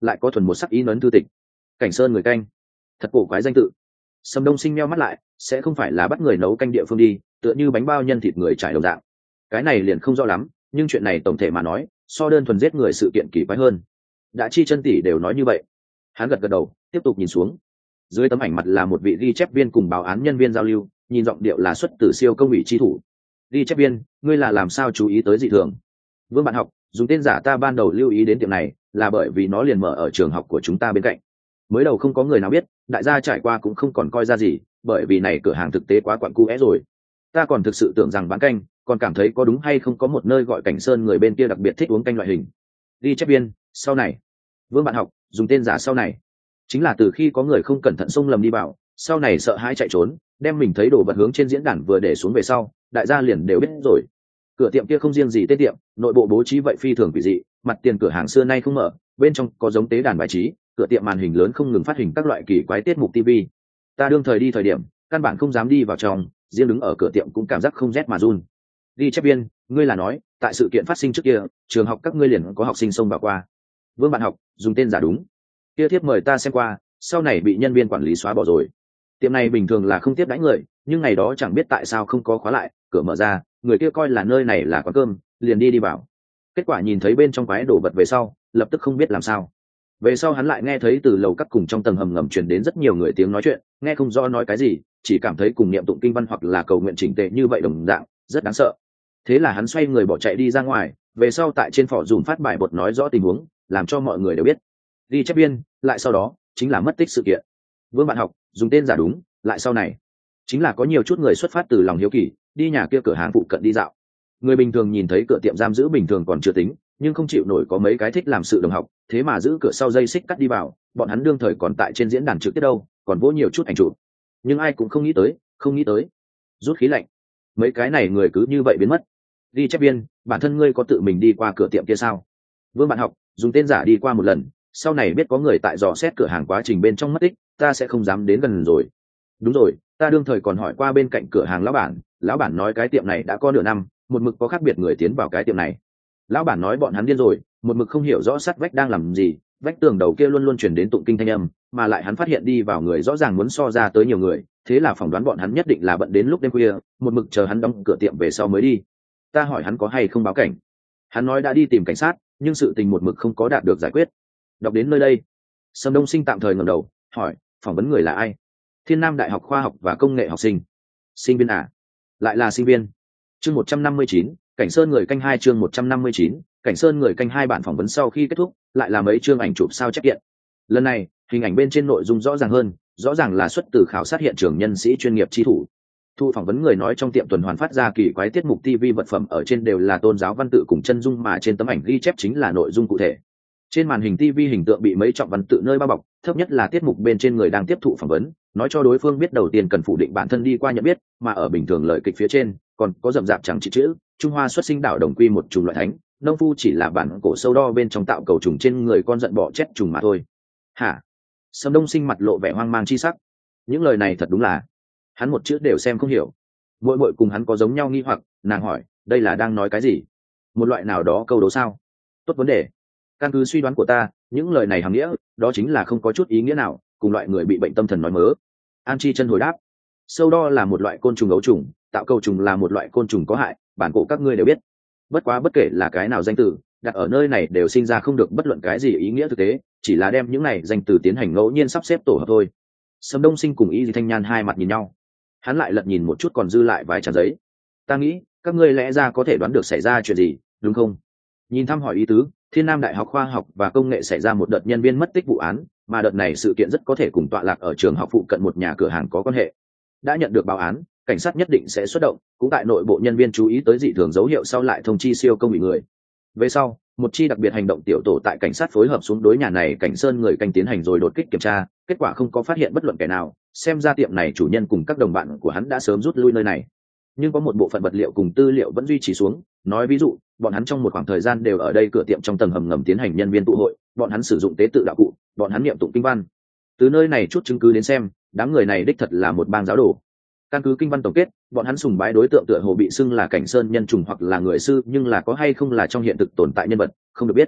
lại có thuần một sắc ý nấn thư tịch. Cảnh sơn người canh, thật cổ quái danh tự. Sầm Đông Sinh meo mắt lại, sẽ không phải là bắt người nấu canh địa phương đi, tựa như bánh bao nhân thịt người trải đồng dạng. Cái này liền không rõ lắm, nhưng chuyện này tổng thể mà nói, so đơn thuần giết người sự kiện kỳ quái hơn. Đã chi chân tỷ đều nói như vậy. Hắn gật gật đầu, tiếp tục nhìn xuống. Dưới tấm ảnh mặt là một vị ghi chép viên cùng báo án nhân viên giao lưu, nhìn giọng điệu là xuất từ siêu công ủy chi thủ. Ghi chép viên, ngươi là làm sao chú ý tới dị thường? Vương bạn học, dùng tên giả ta ban đầu lưu ý đến tiệm này, là bởi vì nó liền mở ở trường học của chúng ta bên cạnh. Mới đầu không có người nào biết, đại gia trải qua cũng không còn coi ra gì, bởi vì này cửa hàng thực tế quá quặn cu é rồi. Ta còn thực sự tưởng rằng bán canh, còn cảm thấy có đúng hay không có một nơi gọi Cảnh Sơn người bên kia đặc biệt thích uống canh loại hình. Ghi chép viên, sau này. Vương bạn học, dùng tên giả sau này. Chính là từ khi có người không cẩn thận xông lầm đi vào, sau này sợ hãi chạy trốn, đem mình thấy đồ vật hướng trên diễn đàn vừa để xuống về sau, đại gia liền đều biết rồi. Cửa tiệm kia không riêng gì tên tiệm, nội bộ bố trí vậy phi thường quỷ dị, mặt tiền cửa hàng xưa nay không mở, bên trong có giống tế đàn bài trí, cửa tiệm màn hình lớn không ngừng phát hình các loại kỳ quái tiết mục ti vi. Ta đương thời đi thời điểm, căn bản không dám đi vào trong, riêng đứng ở cửa tiệm cũng cảm giác không rét mà run. Ghi chép viên, ngươi là nói, tại sự kiện phát sinh trước kia, trường học các ngươi liền có học sinh xông vào qua. Vương bạn học, dùng tên giả đúng. Kia thiếp mời ta xem qua, sau này bị nhân viên quản lý xóa bỏ rồi. Tiệm này bình thường là không tiếp đãi người, nhưng ngày đó chẳng biết tại sao không có khóa lại, cửa mở ra, người kia coi là nơi này là quán cơm, liền đi đi vào. Kết quả nhìn thấy bên trong quái đổ vật về sau, lập tức không biết làm sao. Về sau hắn lại nghe thấy từ lầu các cùng trong tầng hầm ngầm truyền đến rất nhiều người tiếng nói chuyện, nghe không rõ nói cái gì, chỉ cảm thấy cùng niệm tụng kinh văn hoặc là cầu nguyện chỉnh tề như vậy đồng dạng, rất đáng sợ. Thế là hắn xoay người bỏ chạy đi ra ngoài, về sau tại trên phỏ dùm phát bài bột nói rõ tình huống, làm cho mọi người đều biết. Ghi chép viên, lại sau đó chính là mất tích sự kiện. Vương bạn học, dùng tên giả đúng, lại sau này chính là có nhiều chút người xuất phát từ lòng hiếu kỳ, đi nhà kia cửa hàng phụ cận đi dạo. Người bình thường nhìn thấy cửa tiệm giam giữ bình thường còn chưa tính, nhưng không chịu nổi có mấy cái thích làm sự đồng học, thế mà giữ cửa sau dây xích cắt đi vào, bọn hắn đương thời còn tại trên diễn đàn trực tiếp đâu, còn vỗ nhiều chút ảnh chụp. Nhưng ai cũng không nghĩ tới, không nghĩ tới. Rút khí lạnh, mấy cái này người cứ như vậy biến mất. Ghi chép viên, bản thân ngươi có tự mình đi qua cửa tiệm kia sao? Vương bạn học, dùng tên giả đi qua một lần, sau này biết có người tại dò xét cửa hàng quá trình bên trong mất tích, ta sẽ không dám đến gần rồi. Đúng rồi, ta đương thời còn hỏi qua bên cạnh cửa hàng lão bản, lão bản nói cái tiệm này đã có nửa năm, một mực có khác biệt người tiến vào cái tiệm này. Lão bản nói bọn hắn điên rồi, một mực không hiểu rõ sắt vách đang làm gì, vách tường đầu kia luôn luôn truyền đến tụng kinh thanh âm, mà lại hắn phát hiện đi vào người rõ ràng muốn so ra tới nhiều người, thế là phỏng đoán bọn hắn nhất định là bận đến lúc đêm khuya, một mực chờ hắn đóng cửa tiệm về sau mới đi. Ta hỏi hắn có hay không báo cảnh, hắn nói đã đi tìm cảnh sát, nhưng sự tình một mực không có đạt được giải quyết. Đọc đến nơi đây, Sâm Đông Sinh tạm thời ngẩng đầu, hỏi, phỏng vấn người là ai? Thiên Nam Đại học Khoa học và Công nghệ học sinh. Sinh viên à? Lại là sinh viên. Chương một trăm năm mươi chín, Cảnh Sơn người canh hai chương một trăm năm mươi chín, Cảnh Sơn người canh hai bản phỏng vấn sau khi kết thúc, lại là mấy chương ảnh chụp sao chép kiện. Lần này, hình ảnh bên trên nội dung rõ ràng hơn, rõ ràng là xuất từ khảo sát hiện trường nhân sĩ chuyên nghiệp chi thủ. Thu phỏng vấn người nói trong tiệm tuần hoàn phát ra kỳ quái tiết mục ti vi vật phẩm ở trên đều là tôn giáo văn tự cùng chân dung, mà trên tấm ảnh ghi chép chính là nội dung cụ thể. Trên màn hình ti vi hình tượng bị mấy trọng văn tự nơi bao bọc, thấp nhất là tiết mục bên trên người đang tiếp thụ phỏng vấn, nói cho đối phương biết đầu tiên cần phủ định bản thân đi qua nhận biết, mà ở bình thường lời kịch phía trên còn có rậm rạp chẳng chỉ chữ Trung Hoa xuất sinh đảo đồng quy một trùng loại thánh, nông phu chỉ là bản cổ sâu đo bên trong tạo cầu trùng trên người con giận bọ chết trùng mà thôi. Hả? Sâm Đông Sinh mặt lộ vẻ hoang mang chi sắc. Những lời này thật đúng là hắn một chữ đều xem không hiểu. Mỗi mỗi cùng hắn có giống nhau nghi hoặc, nàng hỏi, đây là đang nói cái gì? Một loại nào đó câu đố sao? Tốt vấn đề. Căn cứ suy đoán của ta, những lời này hàm nghĩa đó chính là không có chút ý nghĩa nào, cùng loại người bị bệnh tâm thần nói mớ. An Chi chân hồi đáp, sâu đo là một loại côn trùng ấu trùng, tạo cầu trùng là một loại côn trùng có hại, bản cổ các ngươi đều biết. Bất quá bất kể là cái nào danh từ đặt ở nơi này đều sinh ra không được bất luận cái gì ý nghĩa thực tế, chỉ là đem những này danh từ tiến hành ngẫu nhiên sắp xếp tổ hợp thôi. Sâm Đông Sinh cùng Y Di Thanh Nhan hai mặt nhìn nhau, hắn lại lật nhìn một chút còn dư lại vài trang giấy. Ta nghĩ các ngươi lẽ ra có thể đoán được xảy ra chuyện gì, đúng không? Nhìn thăm hỏi ý tứ, Thiên Nam Đại học Khoa học và Công nghệ xảy ra một đợt nhân viên mất tích vụ án, mà đợt này sự kiện rất có thể cùng tọa lạc ở trường học phụ cận một nhà cửa hàng có quan hệ. Đã nhận được báo án, cảnh sát nhất định sẽ xuất động, cũng tại nội bộ nhân viên chú ý tới dị thường dấu hiệu sau lại thông chi siêu công ủy người. Về sau, một chi đặc biệt hành động tiểu tổ tại cảnh sát phối hợp xuống đối nhà này Cảnh Sơn người canh tiến hành rồi đột kích kiểm tra, kết quả không có phát hiện bất luận kẻ nào, xem ra tiệm này chủ nhân cùng các đồng bạn của hắn đã sớm rút lui nơi này. Nhưng có một bộ phận vật liệu cùng tư liệu vẫn duy trì xuống, nói ví dụ, bọn hắn trong một khoảng thời gian đều ở đây cửa tiệm trong tầng hầm ngầm tiến hành nhân viên tụ hội, bọn hắn sử dụng tế tự đạo cụ, bọn hắn niệm tụng kinh văn. Từ nơi này chút chứng cứ đến xem, đám người này đích thật là một bang giáo đồ. Căn cứ kinh văn tổng kết, bọn hắn sùng bái đối tượng tựa hồ bị xưng là Cảnh Sơn nhân trùng hoặc là người sư, nhưng là có hay không là trong hiện thực tồn tại nhân vật, không được biết.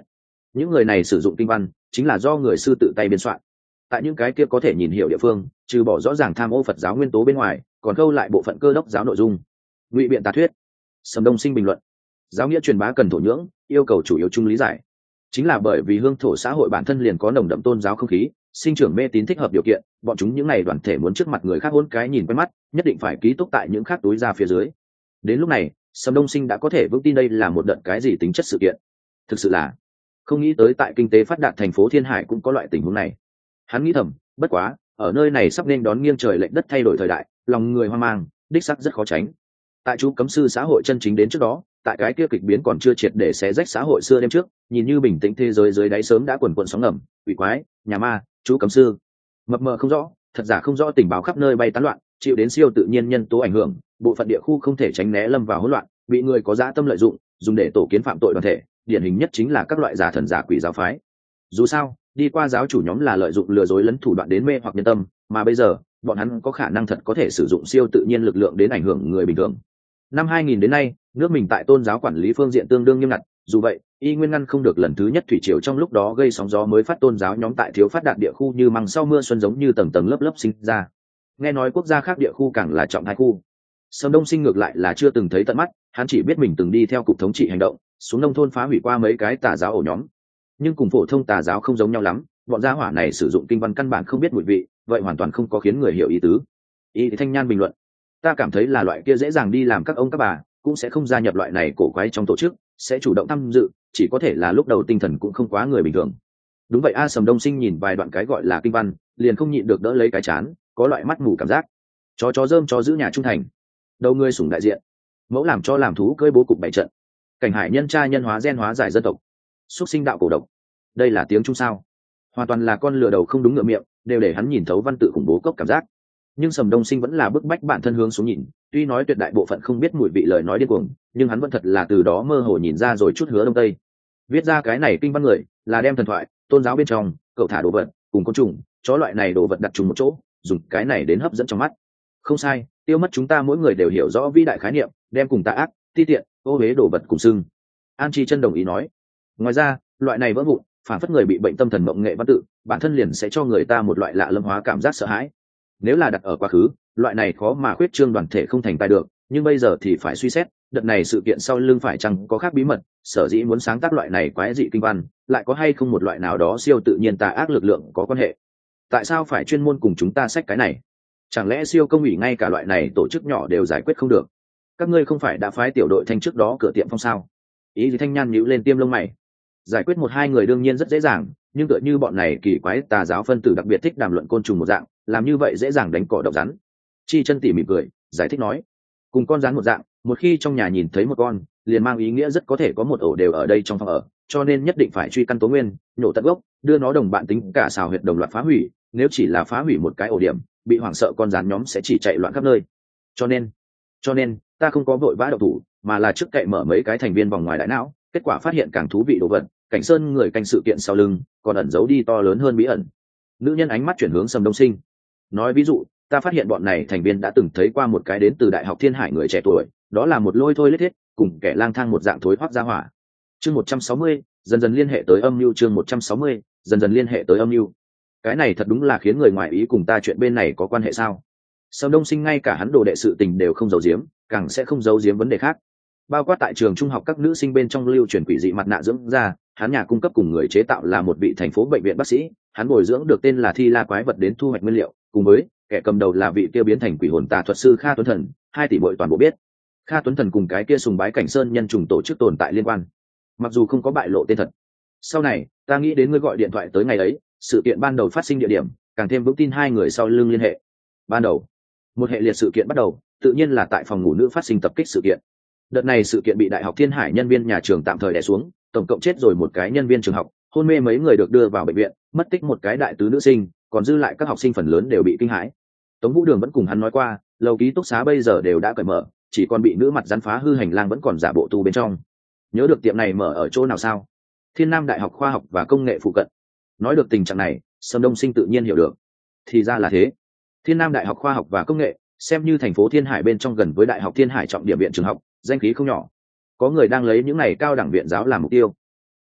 những người này sử dụng kinh văn chính là do người sư tự tay biên soạn. Tại những cái kia có thể nhìn hiểu địa phương, trừ bỏ rõ ràng tham ô Phật giáo nguyên tố bên ngoài, còn câu lại bộ phận Cơ Đốc giáo nội dung. Ngụy biện tà thuyết. Sầm Đông Sinh bình luận: giáo nghĩa truyền bá cần thổ nhưỡng, yêu cầu chủ yếu chung lý giải. Chính là bởi vì hương thổ xã hội bản thân liền có nồng đậm tôn giáo không khí, sinh trưởng mê tín thích hợp điều kiện, bọn chúng những ngày đoàn thể muốn trước mặt người khác hôn cái nhìn quen mắt, nhất định phải ký túc tại những khác túi ra phía dưới. Đến lúc này, Sầm Đông Sinh đã có thể vững tin đây là một đợt cái gì tính chất sự kiện. Thực sự là không nghĩ tới tại kinh tế phát đạt thành phố Thiên Hải cũng có loại tình huống này. Hắn nghĩ thầm, bất quá, ở nơi này sắp nên đón nghiêng trời lệch đất thay đổi thời đại, lòng người hoang mang, đích sắc rất khó tránh. Tại chú cấm sư xã hội chân chính đến trước đó, tại cái kia kịch biến còn chưa triệt để xé rách xã hội xưa đêm trước, nhìn như bình tĩnh thế giới dưới đáy sớm đã quần quần sóng ngầm, quỷ quái, nhà ma, chú cấm sư, mập mờ không rõ, thật giả không rõ, tình báo khắp nơi bay tán loạn, chịu đến siêu tự nhiên nhân tố ảnh hưởng, bộ phận địa khu không thể tránh né lâm vào hỗn loạn, bị người có dã tâm lợi dụng, dùng để tổ kiến phạm tội đoàn thể, điển hình nhất chính là các loại giả thần giả quỷ giáo phái. Dù sao, đi qua giáo chủ nhóm là lợi dụng lừa dối lẫn thủ đoạn đến mê hoặc nhân tâm, mà bây giờ bọn hắn có khả năng thật có thể sử dụng siêu tự nhiên lực lượng đến ảnh hưởng người bình thường. Năm hai nghìn đến nay, nước mình tại tôn giáo quản lý phương diện tương đương nghiêm ngặt, dù vậy, y nguyên ngăn không được lần thứ nhất thủy triều trong lúc đó gây sóng gió mới phát tôn giáo nhóm tại thiếu phát đạt địa khu như măng sau mưa xuân giống như tầng tầng lớp lớp sinh ra. Nghe nói quốc gia khác địa khu càng là trọng hai khu. Sầm Đông Sinh ngược lại là chưa từng thấy tận mắt, hắn chỉ biết mình từng đi theo cục thống trị hành động, xuống nông thôn phá hủy qua mấy cái tà giáo ổ nhóm. Nhưng cùng phổ thông tà giáo không giống nhau lắm, bọn gia hỏa này sử dụng kinh văn căn bản không biết mùi vị, vậy hoàn toàn không có khiến người hiểu ý tứ. Y Thanh Nhan bình luận: ta cảm thấy là loại kia dễ dàng đi làm các ông các bà, cũng sẽ không gia nhập loại này cổ quái trong tổ chức, sẽ chủ động tham dự, chỉ có thể là lúc đầu tinh thần cũng không quá người bình thường. Đúng vậy a. Sầm Đông Sinh nhìn vài đoạn cái gọi là kinh văn, liền không nhịn được đỡ lấy cái chán, có loại mắt mù cảm giác. Chó chó rơm cho giữ nhà trung thành, đầu người sủng đại diện, mẫu làm cho làm thú cơi bố cục bảy trận, cảnh hải nhân tra nhân hóa gen hóa giải dân tộc, xuất sinh đạo cổ độc. Đây là tiếng Trung sao? Hoàn toàn là con lừa đầu không đúng ngựa miệng, đều để hắn nhìn thấu văn tự khủng bố cốc cảm giác. Nhưng Sầm Đông Sinh vẫn là bức bách bản thân hướng xuống nhìn, tuy nói tuyệt đại bộ phận không biết mùi vị lời nói điên cuồng, nhưng hắn vẫn thật là từ đó mơ hồ nhìn ra rồi chút hứa đông tây. Viết ra cái này kinh văn người, là đem thần thoại, tôn giáo bên trong, cậu thả đồ vật, cùng côn trùng, chó loại này đồ vật đặt chung một chỗ, dùng cái này đến hấp dẫn trong mắt. Không sai, tiêu mất chúng ta mỗi người đều hiểu rõ vĩ đại khái niệm, đem cùng tà ác, ti tiện, ô uế đồ vật cùng xưng. An Chi Chân đồng ý nói. Ngoài ra, loại này vỡ vụn, phản phất người bị bệnh tâm thần mộng nghệ văn tự, bản thân liền sẽ cho người ta một loại lạ lâm hóa cảm giác sợ hãi. Nếu là đặt ở quá khứ, loại này khó mà khuyết trương đoàn thể không thành tài được, nhưng bây giờ thì phải suy xét, đợt này sự kiện sau lưng phải chăng có khác bí mật, sở dĩ muốn sáng tác loại này quái dị kinh văn, lại có hay không một loại nào đó siêu tự nhiên tà ác lực lượng có quan hệ. Tại sao phải chuyên môn cùng chúng ta xách cái này? Chẳng lẽ siêu công ủy ngay cả loại này tổ chức nhỏ đều giải quyết không được? Các ngươi không phải đã phái tiểu đội thanh trước đó cửa tiệm phong sao? Ý gì Thanh Nhan nhíu lên tiêm lông mày. Giải quyết một hai người đương nhiên rất dễ dàng, nhưng tựa như bọn này kỳ quái tà giáo phân tử đặc biệt thích đàm luận côn trùng một dạng, làm như vậy dễ dàng đánh cỏ độc rắn. Chi Chân tỉ mỉm cười, giải thích nói: cùng con rắn một dạng, một khi trong nhà nhìn thấy một con, liền mang ý nghĩa rất có thể có một ổ đều ở đây trong phòng ở, cho nên nhất định phải truy căn tố nguyên, nhổ tận gốc, đưa nó đồng bạn tính cả xào huyệt đồng loạt phá hủy. Nếu chỉ là phá hủy một cái ổ điểm, bị hoảng sợ con rắn nhóm sẽ chỉ chạy loạn khắp nơi. Cho nên, cho nên ta không có vội vã động thủ, mà là trước cậy mở mấy cái thành viên vòng ngoài đại não, kết quả phát hiện càng thú vị đồ vật. Cảnh Sơn người canh sự kiện sau lưng, còn ẩn giấu đi to lớn hơn bí ẩn. Nữ nhân ánh mắt chuyển hướng Sầm Đông Sinh, nói ví dụ, ta phát hiện bọn này thành viên đã từng thấy qua một cái đến từ Đại học Thiên Hải người trẻ tuổi, đó là một lôi thôi lết thiết, cùng kẻ lang thang một dạng thối thoát ra hỏa. Chương một trăm sáu mươi, dần dần liên hệ tới âm mưu. Chương một trăm sáu mươi, dần dần liên hệ tới âm mưu. Cái này thật đúng là khiến người ngoài ý, cùng ta chuyện bên này có quan hệ sao? Sầm Đông Sinh ngay cả hắn đồ đệ sự tình đều không giấu giếm, càng sẽ không giấu giếm vấn đề khác. Bao quát tại trường trung học các nữ sinh bên trong lưu truyền quỷ dị mặt nạ dưỡng da, hắn nhà cung cấp cùng người chế tạo là một vị thành phố bệnh viện bác sĩ, hắn bồi dưỡng được tên là Thi La quái vật đến thu hoạch nguyên liệu, cùng với kẻ cầm đầu là vị kia biến thành quỷ hồn tà thuật sư Kha Tuấn Thần, hai tỷ muội toàn bộ biết. Kha Tuấn Thần cùng cái kia sùng bái Cảnh Sơn nhân trùng tổ chức tồn tại liên quan, mặc dù không có bại lộ tên thật. Sau này, ta nghĩ đến ngươi gọi điện thoại tới ngày ấy, sự kiện ban đầu phát sinh địa điểm, càng thêm vững tin hai người sau lưng liên hệ. Ban đầu, một hệ liệt sự kiện bắt đầu, tự nhiên là tại phòng ngủ nữ phát sinh tập kích sự kiện. Đợt này sự kiện bị Đại học Thiên Hải nhân viên nhà trường tạm thời đè xuống, tổng cộng chết rồi một cái nhân viên trường học, hôn mê mấy người được đưa vào bệnh viện, mất tích một cái đại tứ nữ sinh, còn dư lại các học sinh phần lớn đều bị kinh hãi. Tống Vũ Đường vẫn cùng hắn nói qua, lầu ký túc xá bây giờ đều đã cởi mở, chỉ còn bị nữ mặt rắn phá hư hành lang vẫn còn giả bộ tu bên trong. Nhớ được tiệm này mở ở chỗ nào sao? Thiên Nam Đại học Khoa học và Công nghệ phụ cận. Nói được tình trạng này, Sầm Đông Sinh tự nhiên hiểu được. Thì ra là thế. Thiên Nam Đại học Khoa học và Công nghệ, xem như thành phố Thiên Hải bên trong gần với Đại học Thiên Hải trọng điểm viện trường học, danh khí không nhỏ. Có người đang lấy những này cao đẳng viện giáo làm mục tiêu.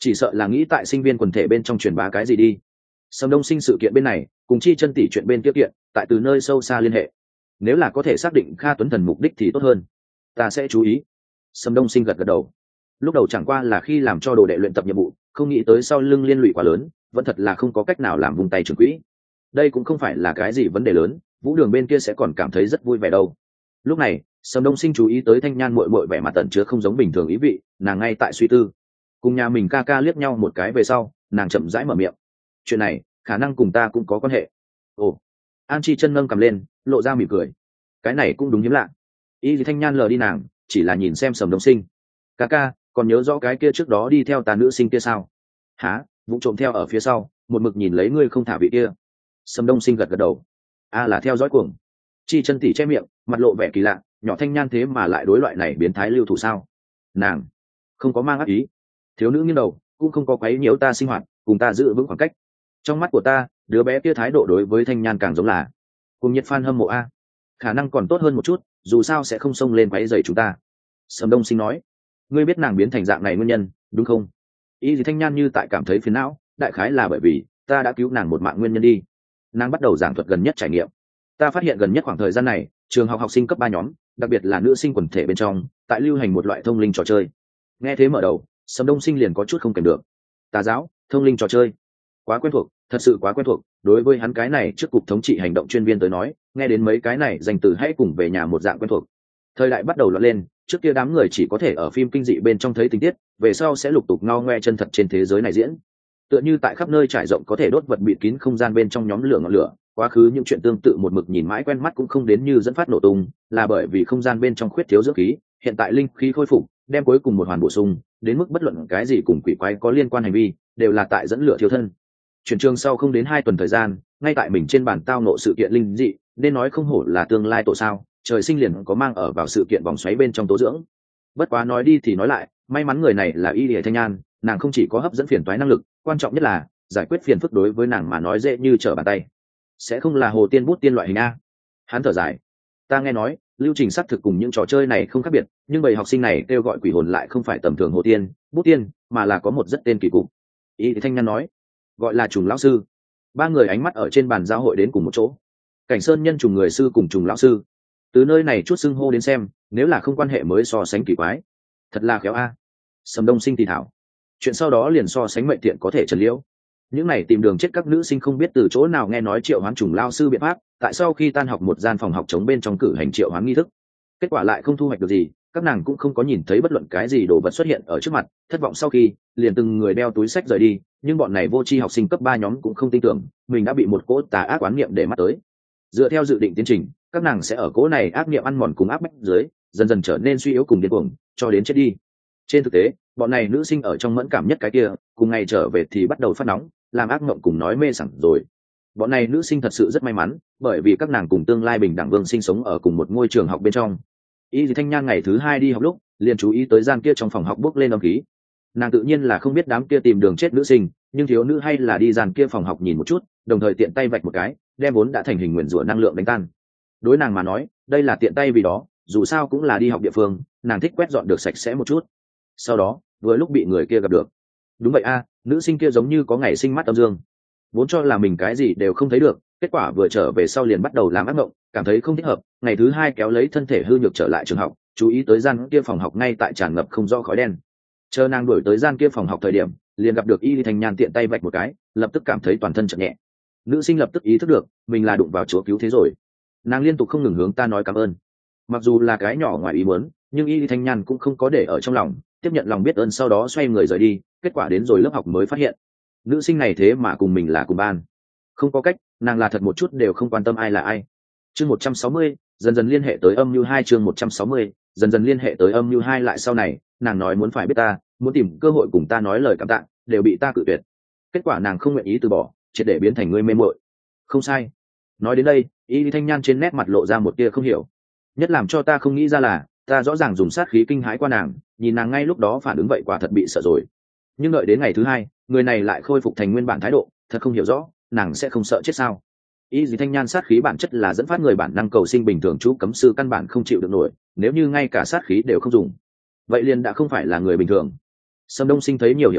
chỉ sợ là nghĩ tại sinh viên quần thể bên trong truyền bá cái gì đi. Sầm Đông Sinh sự kiện bên này cùng Chi Chân tỷ chuyện bên kia kiện tại từ nơi sâu xa liên hệ, nếu là có thể xác định Kha Tuấn Thần mục đích thì tốt hơn, ta sẽ chú ý. Sầm Đông Sinh gật gật đầu. Lúc đầu chẳng qua là khi làm cho đồ đệ luyện tập nhiệm vụ, không nghĩ tới sau lưng liên lụy quá lớn, vẫn thật là không có cách nào làm vùng tay trưởng quỹ. Đây cũng không phải là cái gì vấn đề lớn, Vũ Đường bên kia sẽ còn cảm thấy rất vui vẻ đâu. Lúc này Sầm Đông Sinh chú ý tới Thanh Nhan muội muội vẻ mặt tận chứa không giống bình thường ý vị, nàng ngay tại suy tư. Cùng nhà mình ca ca liếc nhau một cái về sau, nàng chậm rãi mở miệng. Chuyện này khả năng cùng ta cũng có quan hệ. Ồ. An Chi chân nâng cầm lên, lộ ra mỉm cười. Cái này cũng đúng hiếm lạ. Y thì Thanh Nhan lờ đi nàng, chỉ là nhìn xem Sầm Đông Sinh. Ca ca, còn nhớ rõ cái kia trước đó đi theo ta nữ sinh kia sao? Hả? Vụ trộm theo ở phía sau, một mực nhìn lấy ngươi không thả vị kia. Sầm Đông Sinh gật gật đầu. A là theo dõi cuồng. Chi chân tỉ che miệng, mặt lộ vẻ kỳ lạ, nhỏ Thanh Nhan thế mà lại đối loại này biến thái lưu thủ sao? Nàng không có mang ác ý. Thiếu nữ nghiêng đầu, cũng không có quấy nhiễu ta sinh hoạt, cùng ta giữ vững khoảng cách. Trong mắt của ta, đứa bé kia thái độ đối với Thanh Nhan càng giống là cùng nhiệt fan hâm mộ a. Khả năng còn tốt hơn một chút, dù sao sẽ không xông lên quấy rầy chúng ta. Sầm Đông Sinh nói. Ngươi biết nàng biến thành dạng này nguyên nhân, đúng không? Y gì Thanh Nhan như tại cảm thấy phiền não, đại khái là bởi vì ta đã cứu nàng một mạng nguyên nhân đi. Nàng bắt đầu giảng thuật gần nhất trải nghiệm. Ta phát hiện gần nhất khoảng thời gian này, trường học học sinh cấp ba nhóm, đặc biệt là nữ sinh quần thể bên trong, tại lưu hành một loại thông linh trò chơi. Nghe thế mở đầu, Sầm Đông Sinh liền có chút không kèm được. Tà giáo, thông linh trò chơi, quá quen thuộc, thật sự quá quen thuộc. Đối với hắn cái này trước cục thống trị hành động chuyên viên tới nói, nghe đến mấy cái này dành từ hãy cùng về nhà một dạng quen thuộc. Thời đại bắt đầu loạn lên, trước kia đám người chỉ có thể ở phim kinh dị bên trong thấy tình tiết, về sau sẽ lục tục ngao ngoe chân thật trên thế giới này diễn. Tựa như tại khắp nơi trải rộng có thể đốt vật bịt kín không gian bên trong nhóm lửa ngọn lửa, quá khứ những chuyện tương tự một mực nhìn mãi quen mắt cũng không đến như dẫn phát nổ tung, là bởi vì không gian bên trong khuyết thiếu dưỡng khí, hiện tại linh khí khôi phục, đem cuối cùng một hoàn bổ sung, đến mức bất luận cái gì cùng quỷ quái có liên quan hành vi, đều là tại dẫn lửa thiếu thân. Chuyển trường sau không đến hai tuần thời gian, ngay tại mình trên bàn tao nộ sự kiện linh dị, nên nói không hổ là tương lai tổ sao, trời sinh liền có mang ở vào sự kiện vòng xoáy bên trong tố dưỡng. Bất quá nói đi thì nói lại, may mắn người này là Y Lìa Thanh Nhan, nàng không chỉ có hấp dẫn phiền toái năng lực, quan trọng nhất là giải quyết phiền phức đối với nàng mà nói dễ như trở bàn tay. Sẽ không là hồ tiên bút tiên loại hình a? Hắn thở dài. Ta nghe nói, lưu trình xác thực cùng những trò chơi này không khác biệt, nhưng bầy học sinh này kêu gọi quỷ hồn lại không phải tầm thường hồ tiên, bút tiên, mà là có một rất tên kỳ cục. Y Thanh Nhan nói, gọi là trùng lão sư. Ba người ánh mắt ở trên bàn giao hội đến cùng một chỗ. Cảnh Sơn nhân trùng người sư cùng trùng lão sư. Từ nơi này chút xưng hô đến xem, nếu là không quan hệ mới so sánh kỳ quái. Thật là khéo a. Sầm Đông Sinh thì thảo. Chuyện sau đó liền so sánh mệnh tiện có thể trần liễu. Những này tìm đường chết các nữ sinh không biết từ chỗ nào nghe nói triệu hoán trùng lao sư biện pháp, tại sau khi tan học một gian phòng học trống bên trong cử hành triệu hoán nghi thức. Kết quả lại không thu hoạch được gì, các nàng cũng không có nhìn thấy bất luận cái gì đồ vật xuất hiện ở trước mặt, thất vọng sau khi, liền từng người đeo túi sách rời đi, nhưng bọn này vô tri học sinh cấp ba nhóm cũng không tin tưởng, mình đã bị một cỗ tà ác oán niệm để mắt tới. Dựa theo dự định tiến trình, các nàng sẽ ở cỗ này ác niệm ăn mòn cùng áp bách dưới, dần dần trở nên suy yếu cùng điên cuồng, cho đến chết đi. Trên thực tế, bọn này nữ sinh ở trong mẫn cảm nhất cái kia, cùng ngày trở về thì bắt đầu phát nóng, làm ác mộng cùng nói mê sảng rồi. Bọn này nữ sinh thật sự rất may mắn, bởi vì các nàng cùng tương lai bình đẳng vương sinh sống ở cùng một ngôi trường học bên trong. Y Dì Thanh Nhan ngày thứ hai đi học lúc, liền chú ý tới gian kia trong phòng học bốc lên âm khí. Nàng tự nhiên là không biết đám kia tìm đường chết nữ sinh, nhưng thiếu nữ hay là đi gian kia phòng học nhìn một chút, đồng thời tiện tay vạch một cái, đem vốn đã thành hình nguyền rủa năng lượng đánh tan. Đối nàng mà nói, đây là tiện tay vì đó, dù sao cũng là đi học địa phương, nàng thích quét dọn được sạch sẽ một chút. Sau đó, vừa lúc bị người kia gặp được. Đúng vậy a, nữ sinh kia giống như có ngày sinh mắt âm dương, vốn cho là mình cái gì đều không thấy được, kết quả vừa trở về sau liền bắt đầu làm ác mộng, cảm thấy không thích hợp, ngày thứ hai kéo lấy thân thể hư nhược trở lại trường học, chú ý tới gian kia phòng học ngay tại tràn ngập không rõ khói đen. Chờ nàng đuổi tới gian kia phòng học thời điểm, liền gặp được Y Lý Thanh Nhan tiện tay vạch một cái, lập tức cảm thấy toàn thân chợt nhẹ. Nữ sinh lập tức ý thức được mình là đụng vào chúa cứu thế rồi, nàng liên tục không ngừng hướng ta nói cảm ơn. Mặc dù là cái nhỏ ngoài ý muốn, nhưng Y Lý Thanh Nhan cũng không có để ở trong lòng, tiếp nhận lòng biết ơn sau đó xoay người rời đi. Kết quả đến rồi lớp học mới phát hiện, nữ sinh này thế mà cùng mình là cùng ban. Không có cách, nàng là thật một chút đều không quan tâm ai là ai. Chương một trăm sáu mươi, dần dần liên hệ tới âm mưu hai. Chương một trăm sáu mươi, dần dần liên hệ tới âm mưu hai. Lại sau này, nàng nói muốn phải biết ta, muốn tìm cơ hội cùng ta nói lời cảm tạ, đều bị ta cự tuyệt. Kết quả nàng không nguyện ý từ bỏ, triệt để biến thành người mê muội. Không sai. Nói đến đây, Y Thanh Nhan trên nét mặt lộ ra một tia không hiểu. Nhất làm cho ta không nghĩ ra là, ta rõ ràng dùng sát khí kinh hãi qua nàng, nhìn nàng ngay lúc đó phản ứng vậy quả thật bị sợ rồi. Nhưng đợi đến ngày thứ hai, người này lại khôi phục thành nguyên bản thái độ, thật không hiểu rõ, nàng sẽ không sợ chết sao? Y Dì Thanh Nhan sát khí bản chất là dẫn phát người bản năng cầu sinh bình thường, chú cấm sư căn bản không chịu được nổi, nếu như ngay cả sát khí đều không dùng, vậy liền đã không phải là người bình thường. Sâm Đông Sinh thấy nhiều hiểu rộng,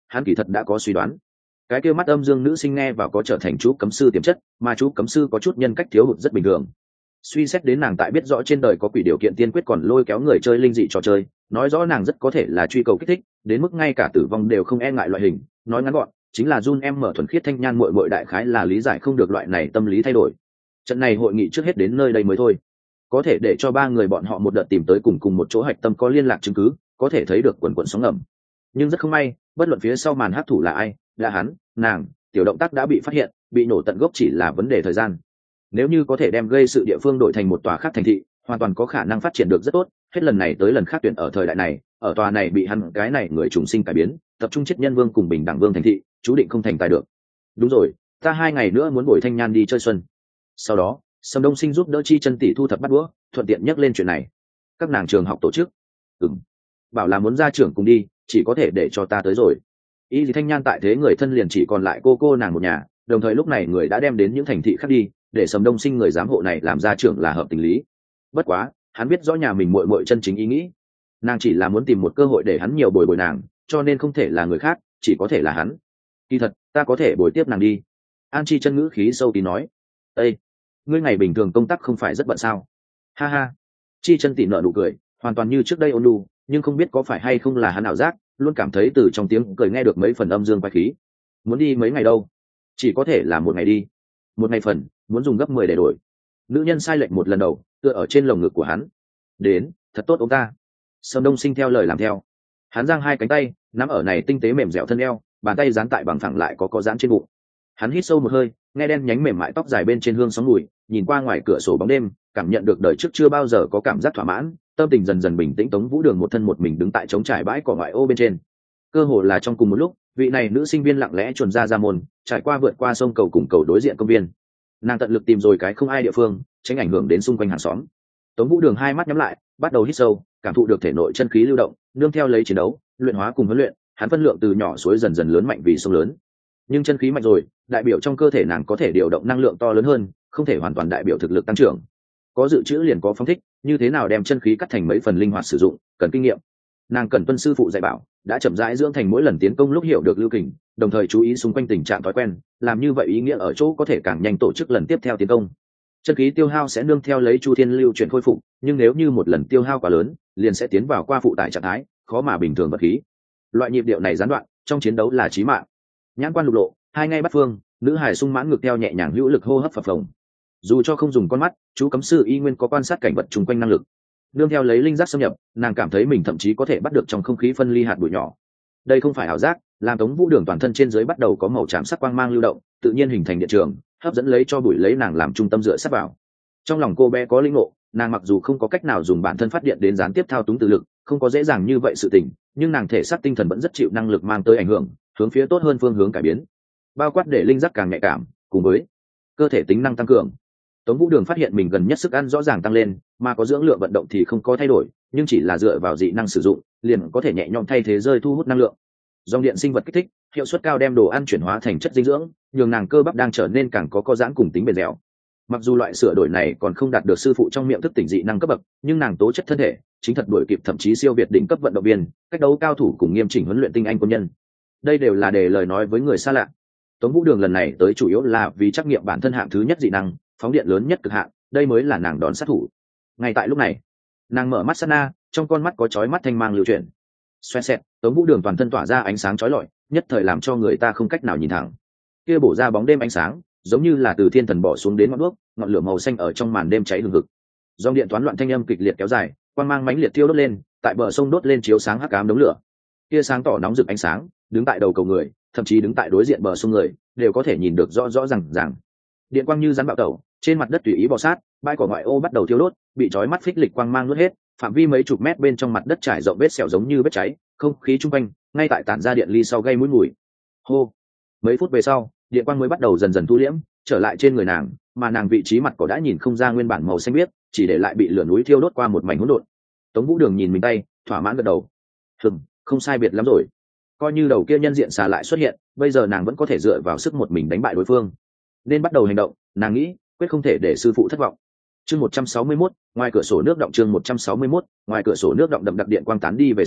hắn kỳ thật đã có suy đoán. Cái kia mắt âm dương nữ sinh nghe vào có trở thành chú cấm sư tiềm chất, mà chú cấm sư có chút nhân cách thiếu hụt rất bình thường. Suy xét đến nàng tại biết rõ trên đời có quỷ điều kiện tiên quyết còn lôi kéo người chơi linh dị trò chơi, nói rõ nàng rất có thể là truy cầu kích thích, đến mức ngay cả tử vong đều không e ngại loại hình. Nói ngắn gọn, chính là Jun em mở thuần khiết thanh nhan muội muội đại khái là lý giải không được loại này tâm lý thay đổi. Trận này hội nghị trước hết đến nơi đây mới thôi. Có thể để cho ba người bọn họ một đợt tìm tới cùng cùng một chỗ hạch tâm có liên lạc chứng cứ, có thể thấy được quần quần sóng ngầm. Nhưng rất không may, bất luận phía sau màn hắc thủ là ai, là hắn, nàng, tiểu động tác đã bị phát hiện, bị nổ tận gốc chỉ là vấn đề thời gian. Nếu như có thể đem gây sự địa phương đổi thành một tòa khác thành thị, hoàn toàn có khả năng phát triển được rất tốt. Hết lần này tới lần khác tuyển ở thời đại này, ở tòa này bị hắn cái này người trùng sinh cải biến, tập trung chết nhân vương cùng bình đẳng vương thành thị, chú định không thành tài được. Đúng rồi, ta hai ngày nữa muốn bồi thanh nhan đi chơi xuân. Sau đó, Sầm Đông Sinh giúp đỡ Chi Chân tỷ thu thập bắt đũa, thuận tiện nhắc lên chuyện này. Các nàng trường học tổ chức, ừm, bảo là muốn ra trưởng cùng đi, chỉ có thể để cho ta tới rồi. Ý gì thanh nhan tại thế người thân liền chỉ còn lại cô cô nàng một nhà, đồng thời lúc này người đã đem đến những thành thị khác đi, để Sầm Đông Sinh người giám hộ này làm ra trưởng là hợp tình lý. Bất quá, hắn biết rõ nhà mình muội muội chân chính ý nghĩ, nàng chỉ là muốn tìm một cơ hội để hắn nhiều bồi bồi nàng, cho nên không thể là người khác, chỉ có thể là hắn. Kỳ thật, ta có thể bồi tiếp nàng đi. An Chi Chân ngữ khí sâu tí nói. Ê, ngươi ngày bình thường công tác không phải rất bận sao? Ha ha. Chi Chân tỉ nợ nụ cười, hoàn toàn như trước đây ôn nhu, nhưng không biết có phải hay không là hắn ảo giác, luôn cảm thấy từ trong tiếng cười nghe được mấy phần âm dương quái khí. Muốn đi mấy ngày đâu? Chỉ có thể là một ngày đi. Một ngày phần, muốn dùng gấp mười để đổi. Nữ nhân sai lệch một lần đầu, tựa ở trên lồng ngực của hắn. Đến, thật tốt ông ta. Sầm Đông Sinh theo lời làm theo. Hắn giang hai cánh tay, nắm ở này tinh tế mềm dẻo thân eo, bàn tay dán tại bằng phẳng lại có có dán trên bụng. Hắn hít sâu một hơi, nghe đen nhánh mềm mại tóc dài bên trên hương sóng mùi, nhìn qua ngoài cửa sổ bóng đêm, cảm nhận được đời trước chưa bao giờ có cảm giác thỏa mãn, tâm tình dần dần bình tĩnh. Tống Vũ Đường một thân một mình đứng tại trống trải bãi cỏ ngoại ô bên trên. Cơ hồ là trong cùng một lúc, vị này nữ sinh viên lặng lẽ chuồn ra ra môn, trải qua vượt qua sông cầu cùng cầu đối diện công viên. Nàng tận lực tìm rồi cái không ai địa phương, tránh ảnh hưởng đến xung quanh hàng xóm. Tống Vũ Đường hai mắt nhắm lại, bắt đầu hít sâu, cảm thụ được thể nội chân khí lưu động, nương theo lấy chiến đấu, luyện hóa cùng huấn luyện, hắn phân lượng từ nhỏ suối dần dần lớn mạnh vì sông lớn. Nhưng chân khí mạnh rồi, đại biểu trong cơ thể nàng có thể điều động năng lượng to lớn hơn, không thể hoàn toàn đại biểu thực lực tăng trưởng. Có dự trữ liền có phóng thích, như thế nào đem chân khí cắt thành mấy phần linh hoạt sử dụng, cần kinh nghiệm. Nàng cần tuân sư phụ dạy bảo, đã chậm rãi dưỡng thành mỗi lần tiến công lúc hiểu được lưu kình, đồng thời chú ý xung quanh tình trạng thói quen, làm như vậy ý nghĩa ở chỗ có thể càng nhanh tổ chức lần tiếp theo tiến công. Chân khí tiêu hao sẽ nương theo lấy chu thiên lưu chuyển khôi phục, nhưng nếu như một lần tiêu hao quá lớn, liền sẽ tiến vào qua phụ tải trạng thái, khó mà bình thường vật khí. Loại nhịp điệu này gián đoạn, trong chiến đấu là chí mạng. Nhãn quan lục lộ, hai ngay bắt phương, nữ hải sung mãn ngực theo nhẹ nhàng hữu lực hô hấp phập phồng. Dù cho không dùng con mắt, chú cấm sư y nguyên có quan sát cảnh vật chung quanh năng lực. Nương theo lấy linh giác xâm nhập, nàng cảm thấy mình thậm chí có thể bắt được trong không khí phân ly hạt bụi nhỏ. Đây không phải ảo giác, làm Tống Vũ Đường toàn thân trên dưới bắt đầu có màu tràm sắc quang mang lưu động, tự nhiên hình thành điện trường, hấp dẫn lấy cho bụi lấy nàng làm trung tâm dựa sát vào. Trong lòng cô bé có linh ngộ, nàng mặc dù không có cách nào dùng bản thân phát điện đến gián tiếp thao túng tự lực, không có dễ dàng như vậy sự tình, nhưng nàng thể xác tinh thần vẫn rất chịu năng lực mang tới ảnh hưởng, hướng phía tốt hơn phương hướng cải biến, bao quát để linh giác càng nhạy cảm, cùng với cơ thể tính năng tăng cường. Tống Vũ Đường phát hiện mình gần nhất sức ăn rõ ràng tăng lên, mà có dưỡng lượng vận động thì không có thay đổi, nhưng chỉ là dựa vào dị năng sử dụng, liền có thể nhẹ nhõm thay thế rơi thu hút năng lượng. Dòng điện sinh vật kích thích, hiệu suất cao đem đồ ăn chuyển hóa thành chất dinh dưỡng, nhường nàng cơ bắp đang trở nên càng có co giãn cùng tính bền dẻo. Mặc dù loại sửa đổi này còn không đạt được sư phụ trong miệng thức tỉnh dị năng cấp bậc, nhưng nàng tố chất thân thể chính thật đuổi kịp thậm chí siêu việt đỉnh cấp vận động viên, cách đấu cao thủ cùng nghiêm chỉnh huấn luyện tinh anh quân nhân. Đây đều là để lời nói với người xa lạ. Tống Vũ Đường lần này tới chủ yếu là vì trắc nghiệm bản thân hạng thứ nhất dị năng, phóng điện lớn nhất cực hạn, đây mới là nàng đón sát thủ. Ngay tại lúc này, nàng mở mắt sát na, trong con mắt có chói mắt thanh mang lưu chuyển. Xoẹt xẹt, Tống Vũ Đường toàn thân tỏa ra ánh sáng chói lọi, nhất thời làm cho người ta không cách nào nhìn thẳng. Kia bổ ra bóng đêm ánh sáng, giống như là từ thiên thần bỏ xuống đến ngọn đuốc, ngọn lửa màu xanh ở trong màn đêm cháy hừng hực. Dòng điện toán loạn thanh âm kịch liệt kéo dài, quang mang mãnh liệt thiêu đốt lên, tại bờ sông đốt lên chiếu sáng hắc ám đống lửa. Kia sáng tỏ nóng rực ánh sáng, đứng tại đầu cầu người, thậm chí đứng tại đối diện bờ sông người, đều có thể nhìn được rõ rõ ràng ràng. Điện quang như rắn bạo tẩu, trên mặt đất tùy ý bò sát, bãi cỏ ngoại ô bắt đầu thiêu đốt, bị chói mắt phích lịch quang mang nuốt hết, phạm vi mấy chục mét bên trong mặt đất trải rộng vết sẹo giống như vết cháy, không khí trung quanh ngay tại tản ra điện ly sau gây mũi mùi. Hô, mấy phút về sau, điện quang mới bắt đầu dần dần thu liễm, trở lại trên người nàng, mà nàng vị trí mặt cỏ đã nhìn không ra nguyên bản màu xanh biếc, chỉ để lại bị lửa núi thiêu đốt qua một mảnh hỗn độn. Tống Vũ Đường nhìn mình tay, thỏa mãn gật đầu. Hừm, không sai biệt lắm rồi. Coi như đầu kia nhân diện xà lại xuất hiện, bây giờ nàng vẫn có thể dựa vào sức một mình đánh bại đối phương. Nên bắt đầu hành động, nàng nghĩ, quyết không thể để sư phụ thất vọng. Chương một trăm sáu mươi mốt, ngoài cửa sổ nước động chương một trăm sáu mươi mốt, ngoài cửa sổ nước động đậm đặc điện quang tán đi về sau,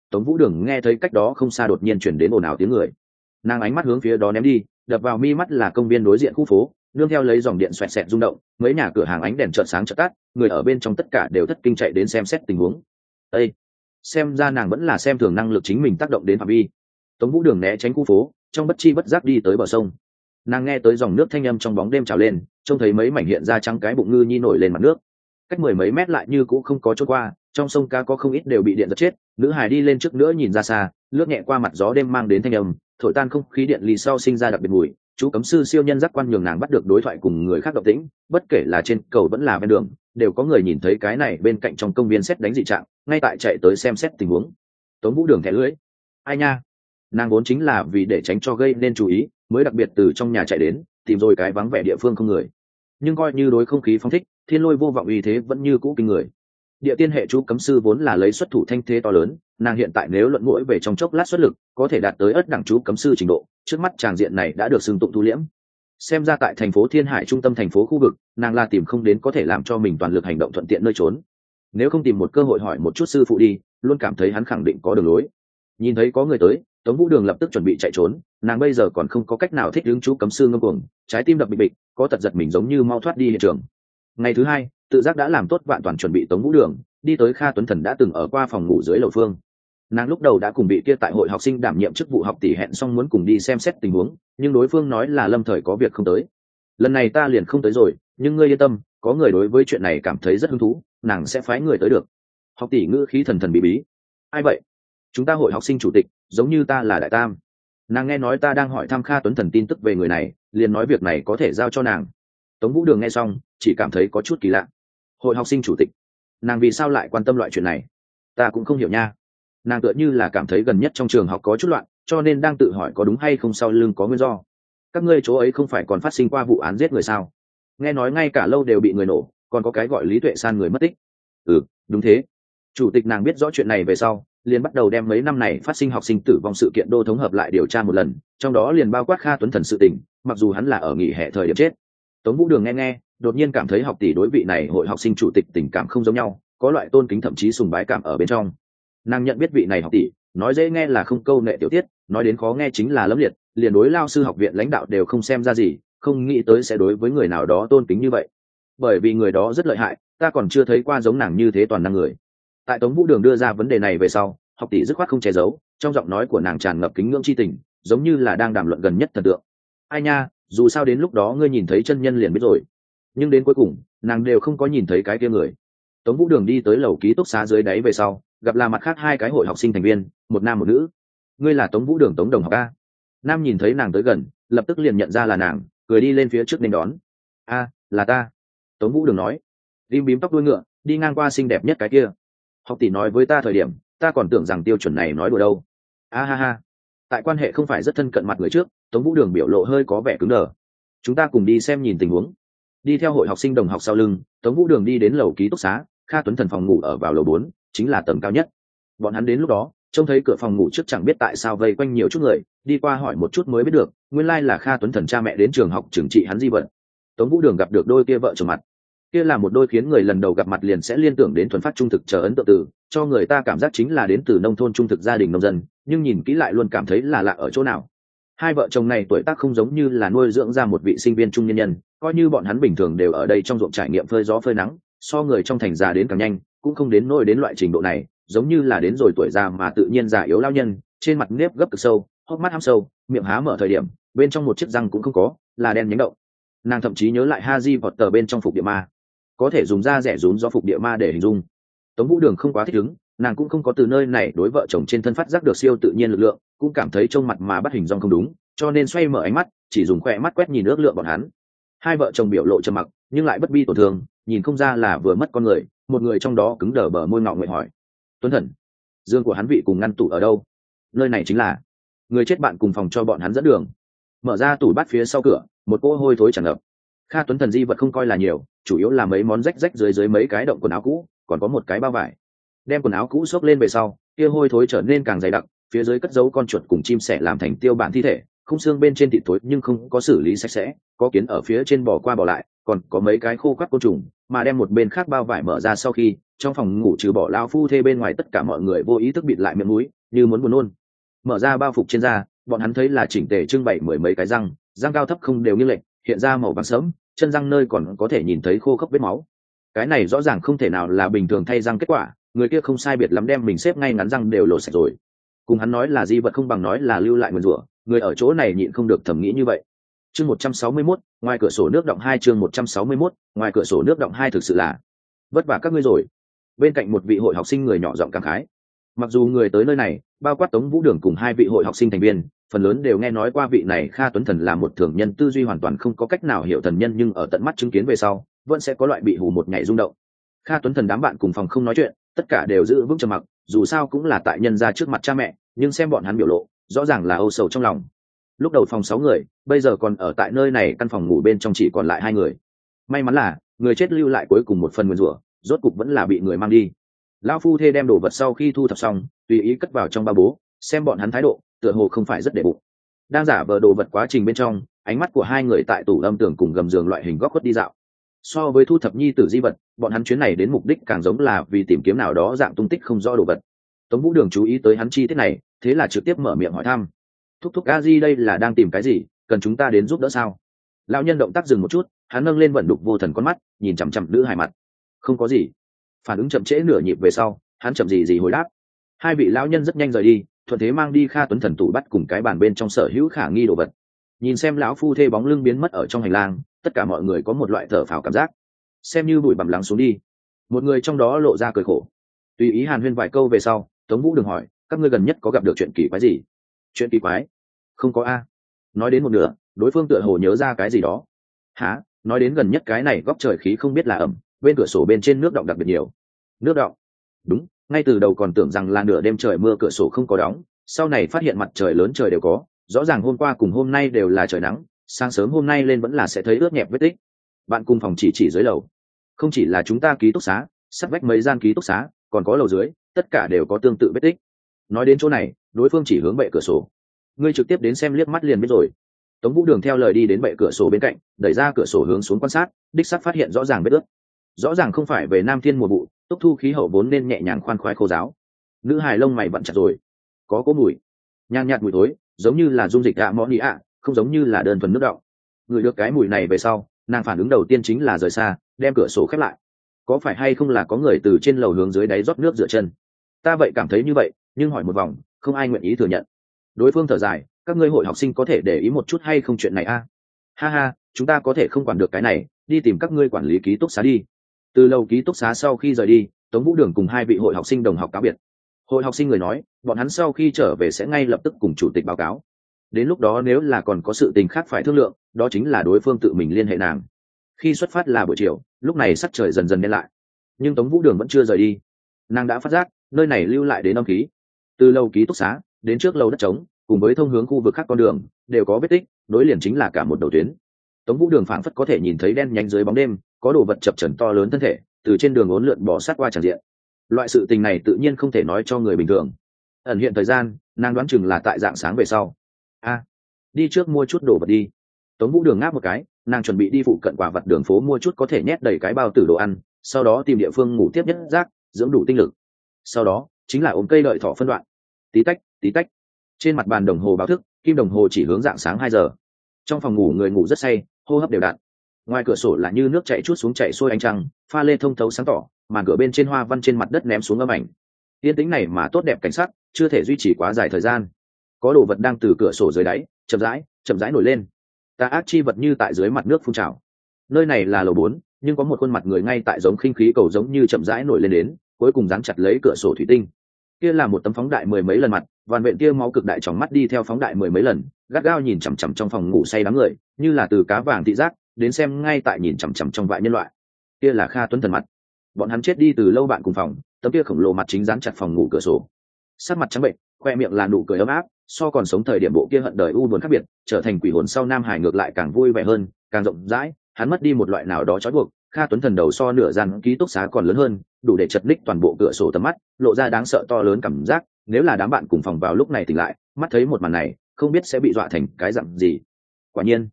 Tống Vũ Đường nghe thấy cách đó không xa đột nhiên chuyển đến ồn ào tiếng người, nàng ánh mắt hướng phía đó ném đi, đập vào mi mắt là công viên đối diện khu phố, nương theo lấy dòng điện xoẹt xẹt rung động, mấy nhà cửa hàng ánh đèn chợt sáng chợt tắt, người ở bên trong tất cả đều thất kinh chạy đến xem xét tình huống. Ê, xem ra nàng vẫn là xem thường năng lực chính mình tác động đến phạm vi. Tống Vũ Đường né tránh khu phố, trong bất chi bất giác đi tới bờ sông. Nàng nghe tới dòng nước thanh âm trong bóng đêm trào lên, trông thấy mấy mảnh hiện ra trắng cái bụng ngư nhi nổi lên mặt nước, cách mười mấy mét lại như cũng không có chỗ qua, trong sông cá có không ít đều bị điện giật chết. Nữ hài đi lên trước nữa nhìn ra xa, lướt nhẹ qua mặt gió đêm mang đến thanh âm, thổi tan không khí điện lì sau sinh ra đặc biệt mùi. Chú cấm sư siêu nhân giác quan nhường nàng bắt được đối thoại cùng người khác động tĩnh, bất kể là trên cầu vẫn là ven đường, đều có người nhìn thấy cái này bên cạnh trong công viên xét đánh dị trạng, ngay tại chạy tới xem xét tình huống. Tống Vũ Đường thẻ lưỡi, ai nha, nàng vốn chính là vì để tránh cho gây nên chú ý, mới đặc biệt từ trong nhà chạy đến, tìm rồi cái vắng vẻ địa phương không người. Nhưng coi như đối không khí phong thích, thiên lôi vô vọng uy thế vẫn như cũ kinh người. Địa tiên hệ chú cấm sư vốn là lấy xuất thủ thanh thế to lớn, nàng hiện tại nếu luận mũi về trong chốc lát xuất lực, có thể đạt tới ất đẳng chú cấm sư trình độ, trước mắt tràng diện này đã được xưng tụng thu liễm. Xem ra tại thành phố Thiên Hải trung tâm thành phố khu vực, nàng là tìm không đến có thể làm cho mình toàn lực hành động thuận tiện nơi trốn. Nếu không tìm một cơ hội hỏi một chút sư phụ đi, luôn cảm thấy hắn khẳng định có đường lối. Nhìn thấy có người tới, Tống Vũ Đường lập tức chuẩn bị chạy trốn, nàng bây giờ còn không có cách nào thích ứng chú cấm sư ngâm cuồng, trái tim đập bịch bịch, có tật giật mình giống như mau thoát đi hiện trường. Ngày thứ hai, tự giác đã làm tốt vạn toàn chuẩn bị, Tống Vũ Đường đi tới Kha Tuấn Thần đã từng ở qua phòng ngủ dưới lầu phương. Nàng lúc đầu đã cùng bị kia tại hội học sinh đảm nhiệm chức vụ học tỷ hẹn xong muốn cùng đi xem xét tình huống, nhưng đối phương nói là lâm thời có việc không tới. Lần này ta liền không tới rồi, nhưng ngươi yên tâm, có người đối với chuyện này cảm thấy rất hứng thú, nàng sẽ phái người tới được. Học tỷ ngữ khí thần thần bí bí. Ai vậy? Chúng ta hội học sinh chủ tịch, giống như ta là đại tam. Nàng nghe nói ta đang hỏi thăm Kha Tuấn Thần tin tức về người này, liền nói việc này có thể giao cho nàng. Tống Vũ Đường nghe xong, chỉ cảm thấy có chút kỳ lạ. Hội học sinh chủ tịch, nàng vì sao lại quan tâm loại chuyện này? Ta cũng không hiểu nha. Nàng tựa như là cảm thấy gần nhất trong trường học có chút loạn, cho nên đang tự hỏi có đúng hay không, sau lưng có nguyên do. Các ngươi chỗ ấy không phải còn phát sinh qua vụ án giết người sao? Nghe nói ngay cả lâu đều bị người nổ, còn có cái gọi Lý Tuệ San người mất tích. Ừ, đúng thế. Chủ tịch nàng biết rõ chuyện này về sau, liền bắt đầu đem mấy năm này phát sinh học sinh tử vong sự kiện đô thống hợp lại điều tra một lần, trong đó liền bao quát Kha Tuấn Thần sự tình, mặc dù hắn là ở nghỉ hè thời điểm chết. Tống Vũ Đường nghe nghe, đột nhiên cảm thấy học tỷ đối vị này hội học sinh chủ tịch tình cảm không giống nhau, có loại tôn kính thậm chí sùng bái cảm ở bên trong. Nàng nhận biết vị này học tỷ, nói dễ nghe là không câu nệ tiểu tiết, nói đến khó nghe chính là lẫm liệt, liền đối lao sư học viện lãnh đạo đều không xem ra gì, không nghĩ tới sẽ đối với người nào đó tôn kính như vậy. Bởi vì người đó rất lợi hại, ta còn chưa thấy qua giống nàng như thế toàn năng người. Tại Tống Vũ Đường đưa ra vấn đề này về sau, học tỷ dứt khoát không che giấu, trong giọng nói của nàng tràn ngập kính ngưỡng chi tình, giống như là đang đàm luận gần nhất thần tượng. Ai nha, dù sao đến lúc đó ngươi nhìn thấy chân nhân liền biết rồi. Nhưng đến cuối cùng, nàng đều không có nhìn thấy cái kia người. Tống Vũ Đường đi tới lầu ký túc xá dưới đáy về sau, gặp là mặt khác hai cái hội học sinh thành viên, một nam một nữ. Ngươi là Tống Vũ Đường Tống đồng học a? Nam nhìn thấy nàng tới gần, lập tức liền nhận ra là nàng, cười đi lên phía trước nên đón. A, là ta. Tống Vũ Đường nói, rim bím tóc đuôi ngựa, đi ngang qua xinh đẹp nhất cái kia. Học tỷ nói với ta thời điểm, ta còn tưởng rằng tiêu chuẩn này nói đùa đâu. A ha ha. Tại quan hệ không phải rất thân cận mặt người trước, Tống Vũ Đường biểu lộ hơi có vẻ cứng đờ. Chúng ta cùng đi xem nhìn tình huống. Đi theo hội học sinh đồng học sau lưng, Tống Vũ Đường đi đến lầu ký túc xá, Kha Tuấn Thần phòng ngủ ở vào lầu bốn, chính là tầng cao nhất. Bọn hắn đến lúc đó, trông thấy cửa phòng ngủ trước chẳng biết tại sao vây quanh nhiều chút người, đi qua hỏi một chút mới biết được, nguyên lai là Kha Tuấn Thần cha mẹ đến trường học trừng trị hắn di vật. Tống Vũ Đường gặp được đôi kia vợ chồng mặt. Kia là một đôi khiến người lần đầu gặp mặt liền sẽ liên tưởng đến thuần phát trung thực chờ ấn tượng từ, cho người ta cảm giác chính là đến từ nông thôn trung thực gia đình nông dân, nhưng nhìn kỹ lại luôn cảm thấy là lạ ở chỗ nào. Hai vợ chồng này tuổi tác không giống như là nuôi dưỡng ra một vị sinh viên trung nhân nhân, coi như bọn hắn bình thường đều ở đây trong ruộng trải nghiệm phơi gió phơi nắng, so người trong thành già đến càng nhanh, cũng không đến nỗi đến loại trình độ này, giống như là đến rồi tuổi già mà tự nhiên già yếu lao nhân, trên mặt nếp gấp cực sâu, hốc mắt hăm sâu, miệng há mở thời điểm, bên trong một chiếc răng cũng không có, là đen nhánh động. Nàng thậm chí nhớ lại Haji vọt tờ bên trong phục địa ma, có thể dùng da rẻ rún do phục địa ma để hình dung. Tống Vũ Đường không quá thích ứng, nàng cũng không có từ nơi này đối vợ chồng trên thân phát giác được siêu tự nhiên lực lượng, cũng cảm thấy trông mặt mà bắt hình dong không đúng, cho nên xoay mở ánh mắt, chỉ dùng khỏe mắt quét nhìn ước lượng bọn hắn. Hai vợ chồng biểu lộ trầm mặc, nhưng lại bất bi tổn thương, nhìn không ra là vừa mất con người, một người trong đó cứng đờ bờ môi ngọ nguyện hỏi: Tuấn Thần, dương của hắn vị cùng ngăn tủ ở đâu? Nơi này chính là người chết bạn cùng phòng cho bọn hắn dẫn đường. Mở ra tủ bát phía sau cửa, một cỗ hôi thối tràn ngập. Kha Tuấn Thần di vật không coi là nhiều, chủ yếu là mấy món rách rách dưới dưới mấy cái động quần áo cũ, còn có một cái bao vải. Đem quần áo cũ xốc lên về sau, kia hôi thối trở nên càng dày đặc, phía dưới cất giấu con chuột cùng chim sẻ làm thành tiêu bản thi thể, khung xương bên trên thịt tối nhưng không có xử lý sạch sẽ, có kiến ở phía trên bò qua bò lại, còn có mấy cái khô quắt côn trùng, mà đem một bên khác bao vải mở ra sau khi, trong phòng ngủ trừ bỏ lao phu thê bên ngoài tất cả mọi người vô ý thức bịt lại miệng mũi như muốn buồn nôn. Mở ra bao phục trên da, bọn hắn thấy là chỉnh tề trưng bày mười mấy cái răng, răng cao thấp không đều nghiêng lệch, hiện ra màu vàng sẫm, chân răng nơi còn có thể nhìn thấy khô khốc vết máu. Cái này rõ ràng không thể nào là bình thường thay răng kết quả, người kia không sai biệt lắm đem mình xếp ngay ngắn răng đều lột sạch rồi. Cùng hắn nói là di vật không bằng nói là lưu lại nguyền rủa, người ở chỗ này nhịn không được thẩm nghĩ như vậy. Chương một trăm sáu mươi mốt, ngoài cửa sổ nước động hai chương một trăm sáu mươi mốt, ngoài cửa sổ nước động hai thực sự là vất vả các ngươi rồi. Bên cạnh một vị hội học sinh người nhỏ giọng cảm khái. Mặc dù người tới nơi này, bao quát Tống Vũ Đường cùng hai vị hội học sinh thành viên, phần lớn đều nghe nói qua vị này Kha Tuấn Thần là một thường nhân tư duy hoàn toàn không có cách nào hiểu thần nhân, nhưng ở tận mắt chứng kiến về sau, vẫn sẽ có loại bị hù một nhảy rung động. Kha Tuấn Thần đám bạn cùng phòng không nói chuyện, tất cả đều giữ vững trầm mặc, dù sao cũng là tại nhân gia trước mặt cha mẹ, nhưng xem bọn hắn biểu lộ, rõ ràng là âu sầu trong lòng. Lúc đầu phòng sáu người, bây giờ còn ở tại nơi này căn phòng ngủ bên trong chỉ còn lại hai người. May mắn là người chết lưu lại cuối cùng một phần nguyên rủa, rốt cục vẫn là bị người mang đi. Lão phu thê đem đồ vật sau khi thu thập xong, tùy ý cất vào trong ba bố, xem bọn hắn thái độ, tựa hồ không phải rất để bụng. Đang giả vờ đồ vật quá trình bên trong, ánh mắt của hai người tại tủ âm tường cùng gầm giường loại hình góc khuất đi dạo. So với thu thập nhi tử di vật, bọn hắn chuyến này đến mục đích càng giống là vì tìm kiếm nào đó dạng tung tích không rõ đồ vật. Tống Vũ Đường chú ý tới hắn chi tiết này, thế là trực tiếp mở miệng hỏi thăm. Thúc thúc a di đây là đang tìm cái gì, cần chúng ta đến giúp đỡ sao? Lão nhân động tác dừng một chút, hắn nâng lên vận đục vô thần con mắt, nhìn chằm chằm nữ hài mặt. Không có gì. Phản ứng chậm trễ nửa nhịp về sau, hắn chậm gì gì hồi đáp. Hai vị lão nhân rất nhanh rời đi, thuận thế mang đi Kha Tuấn Thần tủ bắt cùng cái bàn bên trong sở hữu khả nghi đồ vật. Nhìn xem lão phu thê bóng lưng biến mất ở trong hành lang, tất cả mọi người có một loại thở phào cảm giác, xem như bụi bặm lắng xuống đi. Một người trong đó lộ ra cười khổ. Tùy ý hàn huyên vài câu về sau, Tống Vũ Đường hỏi, các ngươi gần nhất có gặp được chuyện kỳ quái gì? Chuyện kỳ quái? Không có a. Nói đến một nửa, đối phương tựa hồ nhớ ra cái gì đó. Hả? Nói đến gần nhất cái này góc trời khí không biết là ẩm, bên cửa sổ bên trên nước đọng đặc biệt nhiều. Nước đọng? Đúng, ngay từ đầu còn tưởng rằng là nửa đêm trời mưa cửa sổ không có đóng, sau này phát hiện mặt trời lớn trời đều có, rõ ràng hôm qua cùng hôm nay đều là trời nắng, sáng sớm hôm nay lên vẫn là sẽ thấy ướt nhẹp vết tích. Bạn cùng phòng chỉ chỉ dưới lầu, không chỉ là chúng ta ký túc xá, sát vách mấy gian ký túc xá, còn có lầu dưới, tất cả đều có tương tự vết tích. Nói đến chỗ này, đối phương chỉ hướng bệ cửa sổ. Ngươi trực tiếp đến xem liếc mắt liền biết rồi. Tống Vũ Đường theo lời đi đến bệ cửa sổ bên cạnh, đẩy ra cửa sổ hướng xuống quan sát, đích xác phát hiện rõ ràng vết ướt. Rõ ràng không phải về nam thiên mùa vụ, túc thu khí hậu vốn nên nhẹ nhàng khoan khoái khô giáo. Nữ hài lông mày vặn chặt rồi, có cỗ mùi nhàn nhạt mùi tối, giống như là dung dịch ạ mõ nị ạ, không giống như là đơn thuần nước đọng. Ngửi được cái mùi này về sau, nàng phản ứng đầu tiên chính là rời xa, đem cửa sổ khép lại. Có phải hay không là có người từ trên lầu hướng dưới đáy rót nước rửa chân? Ta vậy cảm thấy như vậy, nhưng hỏi một vòng, không ai nguyện ý thừa nhận. Đối phương thở dài, các ngươi hội học sinh có thể để ý một chút hay không chuyện này a? À? Ha ha, chúng ta có thể không quản được cái này, đi tìm các ngươi quản lý ký túc xá đi. Từ lầu ký túc xá sau khi rời đi, Tống Vũ Đường cùng hai vị hội học sinh đồng học cáo biệt. Hội học sinh người nói, bọn hắn sau khi trở về sẽ ngay lập tức cùng chủ tịch báo cáo. Đến lúc đó nếu là còn có sự tình khác phải thương lượng, đó chính là đối phương tự mình liên hệ nàng. Khi xuất phát là buổi chiều, lúc này sắc trời dần dần đen lại, nhưng Tống Vũ Đường vẫn chưa rời đi. Nàng đã phát giác nơi này lưu lại đến âm khí. Từ lầu ký túc xá đến trước lầu đất trống, cùng với thông hướng khu vực khác con đường đều có vết tích, nối liền chính là cả một đầu tuyến. Tống Vũ Đường phảng phất có thể nhìn thấy đen nhánh dưới bóng đêm, có đồ vật chập chờn to lớn thân thể từ trên đường uốn lượn bò sát qua tràn diện. Loại sự tình này tự nhiên không thể nói cho người bình thường. Ẩn hiện thời gian, nàng đoán chừng là tại dạng sáng về sau. A, đi trước mua chút đồ vật đi. Tống Vũ Đường ngáp một cái, nàng chuẩn bị đi phụ cận quả vật đường phố mua chút có thể nhét đầy cái bao tử đồ ăn, sau đó tìm địa phương ngủ tiếp nhất giác, dưỡng đủ tinh lực. Sau đó chính là ôm cây đợi thỏ phân đoạn. Tí tách, tí tách. Trên mặt bàn đồng hồ báo thức, kim đồng hồ chỉ hướng dạng sáng hai giờ. Trong phòng ngủ người ngủ rất say, hô hấp đều đặn. Ngoài cửa sổ là như nước chảy chuốt xuống chảy xuôi ánh trăng, pha lê thông thấu sáng tỏ, màn cửa bên trên hoa văn trên mặt đất ném xuống âm ảnh. Yên tĩnh này mà tốt đẹp cảnh sắc, chưa thể duy trì quá dài thời gian. Có đồ vật đang từ cửa sổ dưới đáy, chậm rãi, chậm rãi nổi lên. Tà ác chi vật như tại dưới mặt nước phun trào. Nơi này là lầu bốn, nhưng có một khuôn mặt người ngay tại giống khinh khí cầu giống như chậm rãi nổi lên đến, cuối cùng dán chặt lấy cửa sổ thủy tinh. Kia là một tấm phóng đại mười mấy lần mặt, vằn vện tia máu cực đại trong mắt đi theo phóng đại mười mấy lần, gắt gao nhìn chằm chằm trong phòng ngủ say đám người, như là từ cá vàng thị giác đến xem ngay tại nhìn chằm chằm trong vại nhân loại. Kia là Kha Tuấn Thần mặt. Bọn hắn chết đi từ lâu bạn cùng phòng, tấm kia khổng lồ mặt chính dán chặt phòng ngủ cửa sổ. Sắc mặt trắng bệnh, khoe miệng là nụ cười ấm áp, so còn sống thời điểm bộ kia hận đời u buồn khác biệt, trở thành quỷ hồn sau Nam Hải ngược lại càng vui vẻ hơn, càng rộng rãi, hắn mất đi một loại nào đó trói buộc. Kha Tuấn Thần đầu so nửa gian ký túc xá còn lớn hơn, đủ để chật ních toàn bộ cửa sổ tầm mắt, lộ ra đáng sợ to lớn cảm giác, nếu là đám bạn cùng phòng vào lúc này tỉnh lại, mắt thấy một màn này, không biết sẽ bị dọa thành cái dạng gì. Quả nhiên,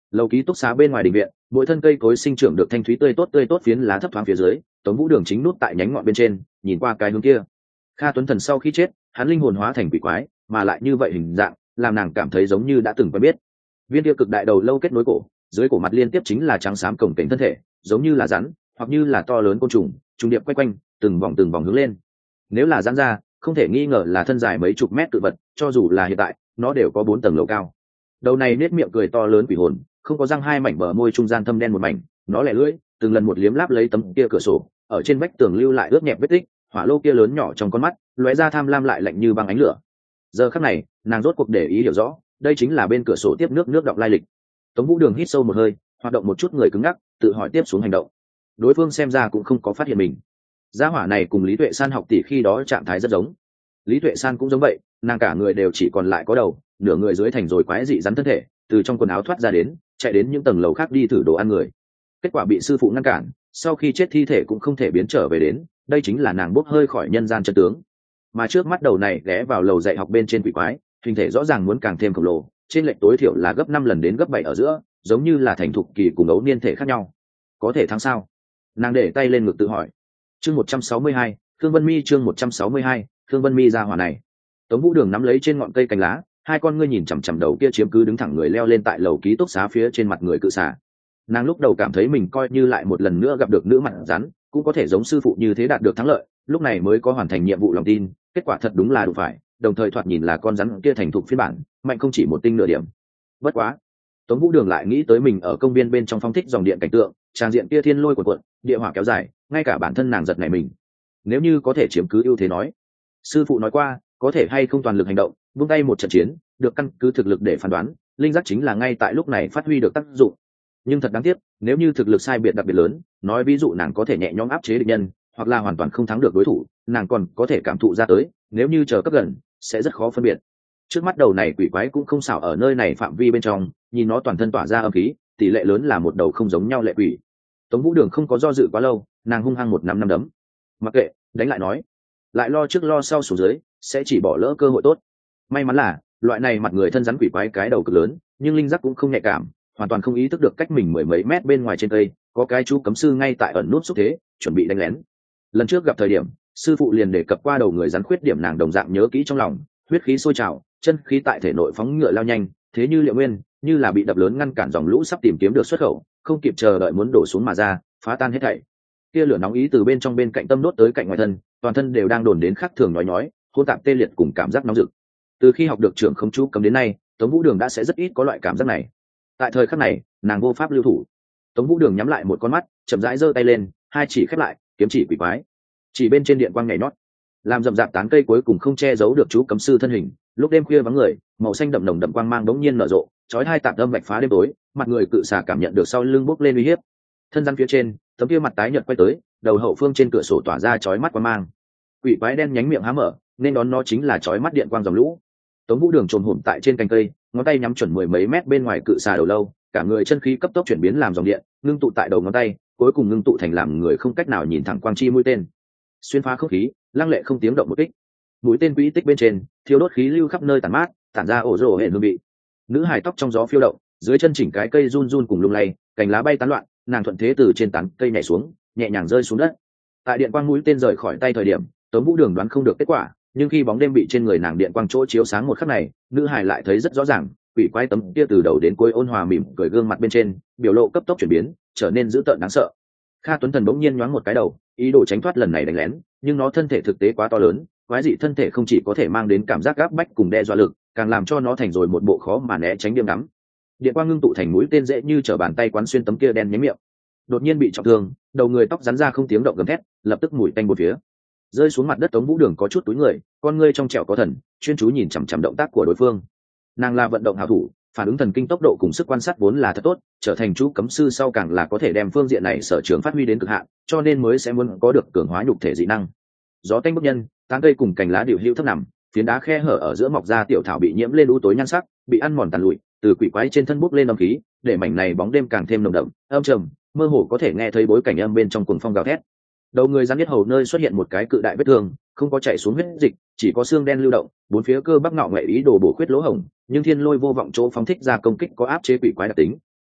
Lầu ký túc xá bên ngoài đình viện, mỗi thân cây cối sinh trưởng được thanh thúy tươi tốt tươi tốt, phiến lá thấp thoáng phía dưới. Tống Vũ Đường chính nút tại nhánh ngọn bên trên, nhìn qua cái hướng kia. Kha Tuấn Thần sau khi chết, hắn linh hồn hóa thành quỷ quái, mà lại như vậy hình dạng, làm nàng cảm thấy giống như đã từng quen biết. Viên kia cực đại đầu lâu kết nối cổ, dưới cổ mặt liên tiếp chính là trắng xám cổng kềnh thân thể, giống như là rắn, hoặc như là to lớn côn trùng, trùng điệp quay quanh, từng vòng từng vòng hướng lên. Nếu là giãn ra, không thể nghi ngờ là thân dài mấy chục mét tự vật, cho dù là hiện tại, nó đều có bốn tầng lầu cao. Đầu này nết miệng cười to lớn quỷ hồn, không có răng, hai mảnh bờ môi trung gian thâm đen một mảnh, nó lẻ lưỡi, từng lần một liếm láp lấy tấm kia cửa sổ, ở trên vách tường lưu lại ướt nhẹp vết tích, hỏa lô kia lớn nhỏ trong con mắt, lóe ra tham lam lại lạnh như băng ánh lửa. Giờ khắc này, nàng rốt cuộc để ý hiểu rõ, đây chính là bên cửa sổ tiếp nước nước đọng lai lịch. Tống Vũ Đường hít sâu một hơi, hoạt động một chút người cứng ngắc, tự hỏi tiếp xuống hành động. Đối phương xem ra cũng không có phát hiện mình. Gia hỏa này cùng Lý Tuệ San học tỷ khi đó trạng thái rất giống. Lý Tuệ San cũng giống vậy, nàng cả người đều chỉ còn lại có đầu, nửa người dưới thành rồi quái dị rắn thân thể, từ trong quần áo thoát ra đến, chạy đến những tầng lầu khác đi thử đồ ăn người. Kết quả bị sư phụ ngăn cản, sau khi chết thi thể cũng không thể biến trở về đến, đây chính là nàng bốc hơi khỏi nhân gian chân tướng. Mà trước mắt đầu này ghé vào lầu dạy học bên trên quỷ quái, hình thể rõ ràng muốn càng thêm khổng lồ, trên lệch tối thiểu là gấp năm lần đến gấp bảy ở giữa, giống như là thành thục kỳ cùng ấu niên thể khác nhau. Có thể thắng sao? Nàng để tay lên ngực tự hỏi. Chương một trăm sáu mươi hai, Thương Vân Mi. Chương một trăm sáu mươi hai, Thương Vân Mi ra hỏa này. Tống Vũ Đường nắm lấy trên ngọn cây cành lá, hai con ngươi nhìn chằm chằm đầu kia chiếm cứ đứng thẳng người leo lên tại lầu ký túc xá phía trên mặt người cự xà. Nàng lúc đầu cảm thấy mình coi như lại một lần nữa gặp được nữ mặt rắn, cũng có thể giống sư phụ như thế đạt được thắng lợi, lúc này mới có hoàn thành nhiệm vụ lòng tin. Kết quả thật đúng là đủ phải, đồng thời thoạt nhìn là con rắn kia thành thục phiên bản, mạnh không chỉ một tinh nửa điểm. Bất quá, Tống Vũ Đường lại nghĩ tới mình ở công viên bên trong phong thích dòng điện cảnh tượng, trang diện kia thiên lôi cuộn cuộn, địa hỏa kéo dài, ngay cả bản thân nàng giật nảy mình. Nếu như có thể chiếm cứ ưu thế nói, sư phụ nói qua, có thể hay không toàn lực hành động, buông tay một trận chiến, được căn cứ thực lực để phán đoán, linh giác chính là ngay tại lúc này phát huy được tác dụng. Nhưng thật đáng tiếc, nếu như thực lực sai biệt đặc biệt lớn, nói ví dụ nàng có thể nhẹ nhõm áp chế địch nhân, hoặc là hoàn toàn không thắng được đối thủ, nàng còn có thể cảm thụ ra tới, nếu như chờ cấp gần, sẽ rất khó phân biệt. Trước mắt đầu này quỷ quái cũng không xảo ở nơi này phạm vi bên trong, nhìn nó toàn thân tỏa ra âm khí, tỷ lệ lớn là một đầu không giống nhau lệ quỷ. Tống Vũ Đường không có do dự quá lâu, nàng hung hăng một năm năm đấm. Mặc kệ, đánh lại nói, lại lo trước lo sau xuống dưới, sẽ chỉ bỏ lỡ cơ hội tốt. May mắn là loại này mặt người thân rắn quỷ quái cái đầu cực lớn, nhưng linh giác cũng không nhạy cảm, hoàn toàn không ý thức được cách mình mười mấy mét bên ngoài trên cây có cái chú cấm sư ngay tại ẩn nút xúc thế, chuẩn bị đánh lén. Lần trước gặp thời điểm, sư phụ liền đề cập qua đầu người rắn khuyết điểm, nàng đồng dạng nhớ kỹ trong lòng, huyết khí sôi trào, chân khí tại thể nội phóng ngựa lao nhanh, thế như liệu nguyên, như là bị đập lớn ngăn cản dòng lũ sắp tìm kiếm được xuất khẩu, không kịp chờ đợi muốn đổ xuống mà ra, phá tan hết thảy. Kia lửa nóng ý từ bên trong bên cạnh tâm đốt tới cạnh ngoài thân, toàn thân đều đang đồn đến khắc thường nhói nhói, hỗn tạp tê liệt cùng cảm giác nóng rực. Từ khi học được trưởng không chú cấm đến nay, Tống Vũ Đường đã sẽ rất ít có loại cảm giác này. Tại thời khắc này, nàng vô pháp lưu thủ. Tống Vũ Đường nhắm lại một con mắt, chậm rãi giơ tay lên, hai chỉ khép lại, kiếm chỉ quỷ quái. Chỉ bên trên điện quang nhảy nhót, làm rậm rạp tán cây cuối cùng không che giấu được chú cấm sư thân hình. Lúc đêm khuya vắng người, màu xanh đậm nồng đậm quang mang đống nhiên nở rộ, chói hai tạp âm vạch phá đêm tối, mặt người cự xà cảm nhận được sau lưng bốc lên uy hiếp. Thân rắn phía trên, tấm kia mặt tái nhợt quay tới, đầu hậu phương trên cửa sổ tỏa ra chói mắt quang mang. Quỷ quái đen nhánh miệng há mở, nên đón nó chính là chói mắt điện quang dòng lũ. Tống Vũ Đường trồn hổm tại trên cành cây, ngón tay nhắm chuẩn mười mấy mét bên ngoài cự xà đầu lâu, cả người chân khí cấp tốc chuyển biến làm dòng điện, ngưng tụ tại đầu ngón tay, cuối cùng ngưng tụ thành làm người không cách nào nhìn thẳng quang chi mũi tên. Xuyên phá không khí, lăng lệ không tiếng động một kích. Mũi tên quỹ tích bên trên, thiếu đốt khí lưu khắp nơi tản mát, tản ra ổ rồ hệ hương vị. Nữ hài tóc trong gió phiêu động, dưới chân chỉnh cái cây run run cùng lung lay, cành lá bay tán loạn, nàng thuận thế từ trên tán cây nhảy xuống, nhẹ nhàng rơi xuống đất. Tại điện quang mũi tên rời khỏi tay thời điểm, Tống Vũ Đường đoán không được kết quả, nhưng khi bóng đêm bị trên người nàng điện quang chỗ chiếu sáng một khắc này, nữ hài lại thấy rất rõ ràng, quỷ quái tấm kia từ đầu đến cuối ôn hòa mỉm cười gương mặt bên trên, biểu lộ cấp tốc chuyển biến, trở nên dữ tợn đáng sợ. Kha Tuấn Thần bỗng nhiên nhoáng một cái đầu, ý đồ tránh thoát lần này đánh lén, nhưng nó thân thể thực tế quá to lớn, quái dị thân thể không chỉ có thể mang đến cảm giác áp bách cùng đe dọa lực, càng làm cho nó thành rồi một bộ khó mà né tránh điểm ngắm. Điện quang ngưng tụ thành mũi tên dễ như trở bàn tay quán xuyên tấm kia đen nhánh miệng. Đột nhiên bị trọng thương, đầu người tóc rắn ra không tiếng động gầm thét, lập tức mũi tanh một phía. Rơi xuống mặt đất. Tống Vũ Đường có chút túi người, con ngươi trong trẻo có thần, chuyên chú nhìn chằm chằm động tác của đối phương. Nàng là vận động hảo thủ, phản ứng thần kinh tốc độ cùng sức quan sát vốn là thật tốt, trở thành chú cấm sư sau càng là có thể đem phương diện này sở trường phát huy đến cực hạn, cho nên mới sẽ muốn có được cường hóa nhục thể dị năng. Gió tanh bức nhân, tán cây cùng cành lá điều hữu thấp nằm, phiến đá khe hở ở giữa mọc ra tiểu thảo bị nhiễm lên u tối nhan sắc, bị ăn mòn tàn lụi, từ quỷ quái trên thân bốc lên âm khí, để mảnh này bóng đêm càng thêm nồng đậm, âm trầm, mơ hồ có thể nghe thấy bối cảnh âm bên trong cuồng phong gào thét. Đầu người rắn nhất hầu nơi xuất hiện một cái cự đại vết thương, không có chảy xuống huyết dịch, chỉ có xương đen lưu động, bốn phía cơ bắp ngạo nghệ ý đồ bổ khuyết lỗ hổng, nhưng thiên lôi vô vọng chỗ phóng thích ra công kích có áp chế quỷ quái đặc tính,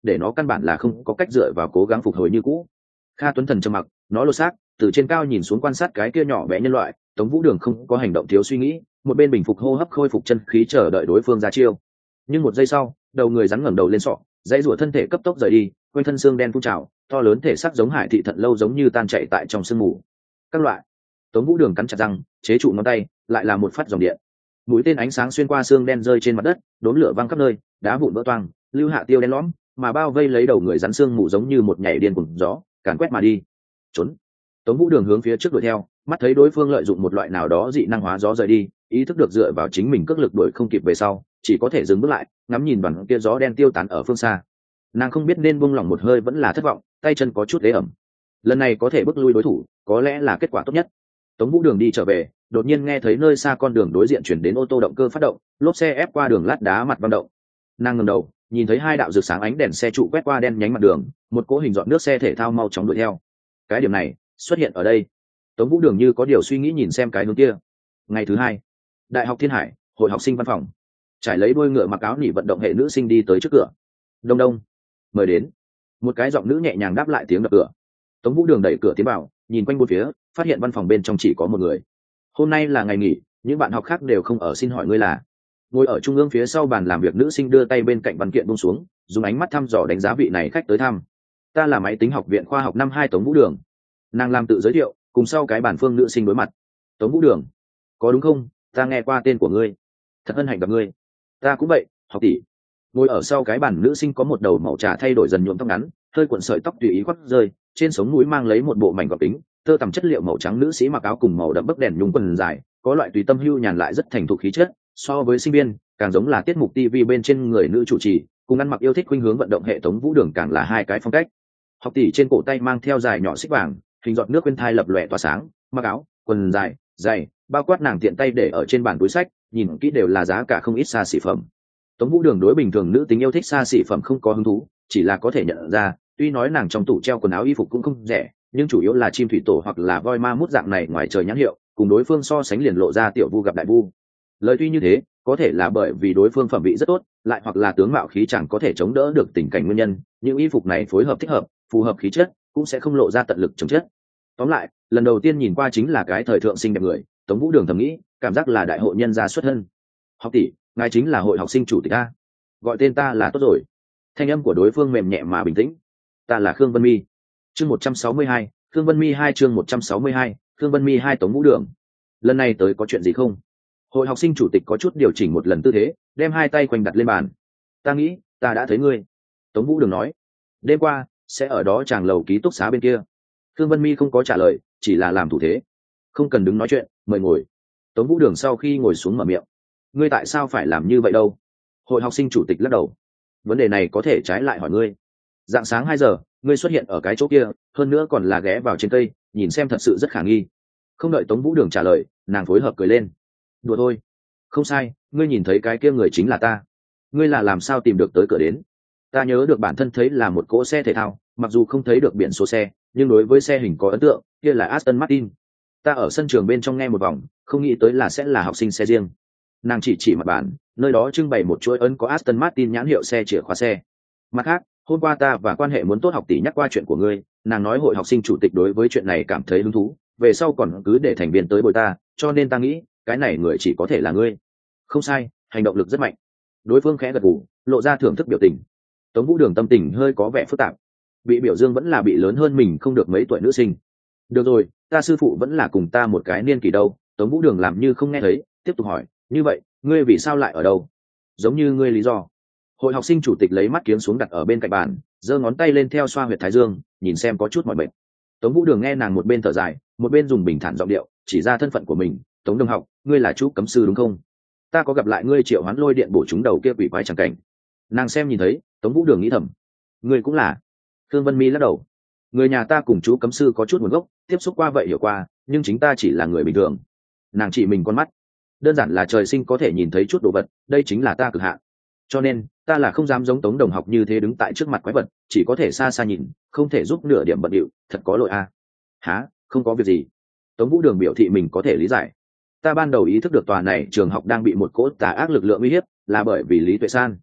để nó căn bản là không có cách dựa vào cố gắng phục hồi như cũ. Kha Tuấn Thần trầm mặc, nó lột xác từ trên cao nhìn xuống quan sát cái kia nhỏ bé nhân loại. Tống Vũ Đường không có hành động thiếu suy nghĩ, một bên bình phục hô hấp khôi phục chân khí chờ đợi đối phương ra chiêu. Nhưng một giây sau, đầu người rắn ngẩng đầu lên sọ, dãy rủa thân thể cấp tốc rời đi, quanh thân xương đen phun trào, to lớn thể xác giống hải thị thận lâu giống như tan chảy tại trong sương mù. Các loại. Tống Vũ Đường cắn chặt răng, chế trụ ngón tay, lại là một phát dòng điện. Mũi tên ánh sáng xuyên qua xương đen rơi trên mặt đất, đốm lửa văng khắp nơi, đá vụn vỡ toang, lưu hạ tiêu đen lõm, mà bao vây lấy đầu người rắn xương mù giống như một nhảy điên cuồng gió, càn quét mà đi. Trốn. Tống Vũ Đường hướng phía trước đuổi theo, mắt thấy đối phương lợi dụng một loại nào đó dị năng hóa gió rời đi, ý thức được dựa vào chính mình cước lực đuổi không kịp về sau, chỉ có thể dừng bước lại, ngắm nhìn đoàn kia gió đen tiêu tán ở phương xa. Nàng không biết nên buông lỏng một hơi vẫn là thất vọng, tay chân có chút ế ẩm. Lần này có thể bước lui đối thủ, có lẽ là kết quả tốt nhất. Tống Vũ Đường đi trở về, đột nhiên nghe thấy nơi xa con đường đối diện chuyển đến ô tô động cơ phát động, lốp xe ép qua đường lát đá mặt văng động. Nàng ngẩng đầu, nhìn thấy hai đạo rực sáng ánh đèn xe trụ quét qua đen nhánh mặt đường, một cỗ hình dọn nước xe thể thao mau chóng đuổi theo. Cái điểm này xuất hiện ở đây. Tống Vũ Đường như có điều suy nghĩ nhìn xem cái hướng kia. Ngày thứ hai, Đại học Thiên Hải, hội học sinh văn phòng. Trải lấy đuôi ngựa mặc áo nỉ vận động hệ nữ sinh đi tới trước cửa. Đông đông, mời đến. Một cái giọng nữ nhẹ nhàng đáp lại tiếng đập cửa. Tống Vũ Đường đẩy cửa tiến vào, nhìn quanh bốn phía, phát hiện văn phòng bên trong chỉ có một người. Hôm nay là ngày nghỉ, những bạn học khác đều không ở, xin hỏi ngươi là? Ngồi ở trung ương phía sau bàn làm việc nữ sinh đưa tay bên cạnh văn kiện buông xuống, dùng ánh mắt thăm dò đánh giá vị này khách tới thăm. Ta là máy tính học viện khoa học năm hai Tống Vũ Đường. Nàng làm tự giới thiệu, cùng sau cái bàn phương nữ sinh đối mặt. Tống Vũ Đường, có đúng không? Ta nghe qua tên của ngươi, thật hân hạnh gặp ngươi. Ta cũng vậy, học tỷ. Ngồi ở sau cái bàn nữ sinh có một đầu màu trà thay đổi dần nhuộm tóc ngắn, hơi cuộn sợi tóc tùy ý khoác rơi, trên sống mũi mang lấy một bộ mảnh gọc kính, tơ tằm chất liệu màu trắng, nữ sĩ mặc áo cùng màu đậm bấc đèn nhung quần dài, có loại tùy tâm hưu nhàn lại rất thành thục khí chất, so với sinh viên càng giống là tiết mục ti vi bên trên người nữ chủ trì, cùng ăn mặc yêu thích khuynh hướng vận động hệ Tống Vũ Đường càng là hai cái phong cách. Học tỷ trên cổ tay mang theo dài nhỏ xích vàng, hình giọt nước bên thai lập lòe tỏa sáng, mặc áo quần dài dày, bao quát nàng tiện tay để ở trên bàn túi sách, nhìn kỹ đều là giá cả không ít xa xỉ phẩm. Tống Vũ Đường đối bình thường nữ tính yêu thích xa xỉ phẩm không có hứng thú, chỉ là có thể nhận ra, tuy nói nàng trong tủ treo quần áo y phục cũng không rẻ, nhưng chủ yếu là chim thủy tổ hoặc là voi ma mút dạng này ngoài trời nhãn hiệu, cùng đối phương so sánh liền lộ ra tiểu vu gặp đại vu. Lời tuy như thế, có thể là bởi vì đối phương phẩm vị rất tốt, lại hoặc là tướng mạo khí chẳng có thể chống đỡ được tình cảnh nguyên nhân, những y phục này phối hợp thích hợp, phù hợp khí chất, cũng sẽ không lộ ra tận lực chống chất. Tóm lại, lần đầu tiên nhìn qua chính là cái thời thượng xinh đẹp người, Tống Vũ Đường thầm nghĩ, cảm giác là đại hội nhân gia xuất thân. Học tỷ, ngài chính là hội học sinh chủ tịch a? Gọi tên ta là tốt rồi. Thanh âm của đối phương mềm nhẹ mà bình tĩnh. Ta là Khương Vân Mi. Chương một trăm sáu mươi hai, Khương Vân Mi hai chương một trăm sáu mươi hai, Khương Vân Mi hai Tống Vũ Đường. Lần này tới có chuyện gì không? Hội học sinh chủ tịch có chút điều chỉnh một lần tư thế, đem hai tay quanh đặt lên bàn. Ta nghĩ, ta đã thấy ngươi. Tống Vũ Đường nói. Đêm qua, sẽ ở đó tràng lầu ký túc xá bên kia. Khương Vân Mi không có trả lời, chỉ là làm thủ thế. Không cần đứng nói chuyện, mời ngồi. Tống Vũ Đường sau khi ngồi xuống mở miệng. Ngươi tại sao phải làm như vậy đâu? Hội học sinh chủ tịch lắc đầu. Vấn đề này có thể trái lại hỏi ngươi. Dạng sáng hai giờ, ngươi xuất hiện ở cái chỗ kia, hơn nữa còn là ghé vào trên cây, nhìn xem thật sự rất khả nghi. Không đợi Tống Vũ Đường trả lời, nàng phối hợp cười lên. Đùa thôi. Không sai, ngươi nhìn thấy cái kia người chính là ta. Ngươi là làm sao tìm được tới cửa đến? Ta nhớ được bản thân thấy là một cỗ xe thể thao, mặc dù không thấy được biển số xe, nhưng đối với xe hình có ấn tượng, kia là Aston Martin. Ta ở sân trường bên trong nghe một vòng, không nghĩ tới là sẽ là học sinh xe riêng. Nàng chỉ chỉ mặt bàn, nơi đó trưng bày một chuỗi ấn có Aston Martin nhãn hiệu xe chìa khóa xe. Mặt khác, hôm qua ta và quan hệ muốn tốt học tỷ nhắc qua chuyện của ngươi, nàng nói hội học sinh chủ tịch đối với chuyện này cảm thấy hứng thú, về sau còn cứ để thành viên tới bồi ta, cho nên ta nghĩ, cái này người chỉ có thể là ngươi. Không sai, hành động lực rất mạnh. Đối phương khẽ gật gù, lộ ra thưởng thức biểu tình. Tống Vũ Đường tâm tình hơi có vẻ phức tạp. Bị biểu dương vẫn là bị lớn hơn mình không được mấy tuổi nữ sinh. Được rồi, ta sư phụ vẫn là cùng ta một cái niên kỷ đâu. Tống Vũ Đường làm như không nghe thấy, tiếp tục hỏi, như vậy, ngươi vì sao lại ở đâu? Giống như ngươi lý do. Hội học sinh chủ tịch lấy mắt kiếng xuống đặt ở bên cạnh bàn, giơ ngón tay lên theo xoa huyệt thái dương, nhìn xem có chút mỏi mệt. Tống Vũ Đường nghe nàng một bên thở dài, một bên dùng bình thản giọng điệu chỉ ra thân phận của mình. Tống đồng học, ngươi là chú cấm sư đúng không? Ta có gặp lại ngươi triệu hoán lôi điện bổ chúng đầu kia quỷ quái chẳng cảnh. Nàng xem nhìn thấy, Tống Vũ Đường nghĩ thầm, ngươi cũng là. Thương Vân Mi lắc đầu. Người nhà ta cùng chú cấm sư có chút nguồn gốc, tiếp xúc qua vậy hiểu qua, nhưng chính ta chỉ là người bình thường. Nàng chỉ mình con mắt, đơn giản là trời sinh có thể nhìn thấy chút đồ vật, đây chính là ta cực hạn. Cho nên ta là không dám giống Tống đồng học như thế đứng tại trước mặt quái vật, chỉ có thể xa xa nhìn, không thể giúp nửa điểm bận điệu, thật có lỗi a. À. Hả, không có việc gì. Tống Vũ Đường biểu thị mình có thể lý giải. Ta ban đầu ý thức được tòa này trường học đang bị một cỗ tà ác lực lượng uy hiếp, là bởi vì Lý Tuệ San.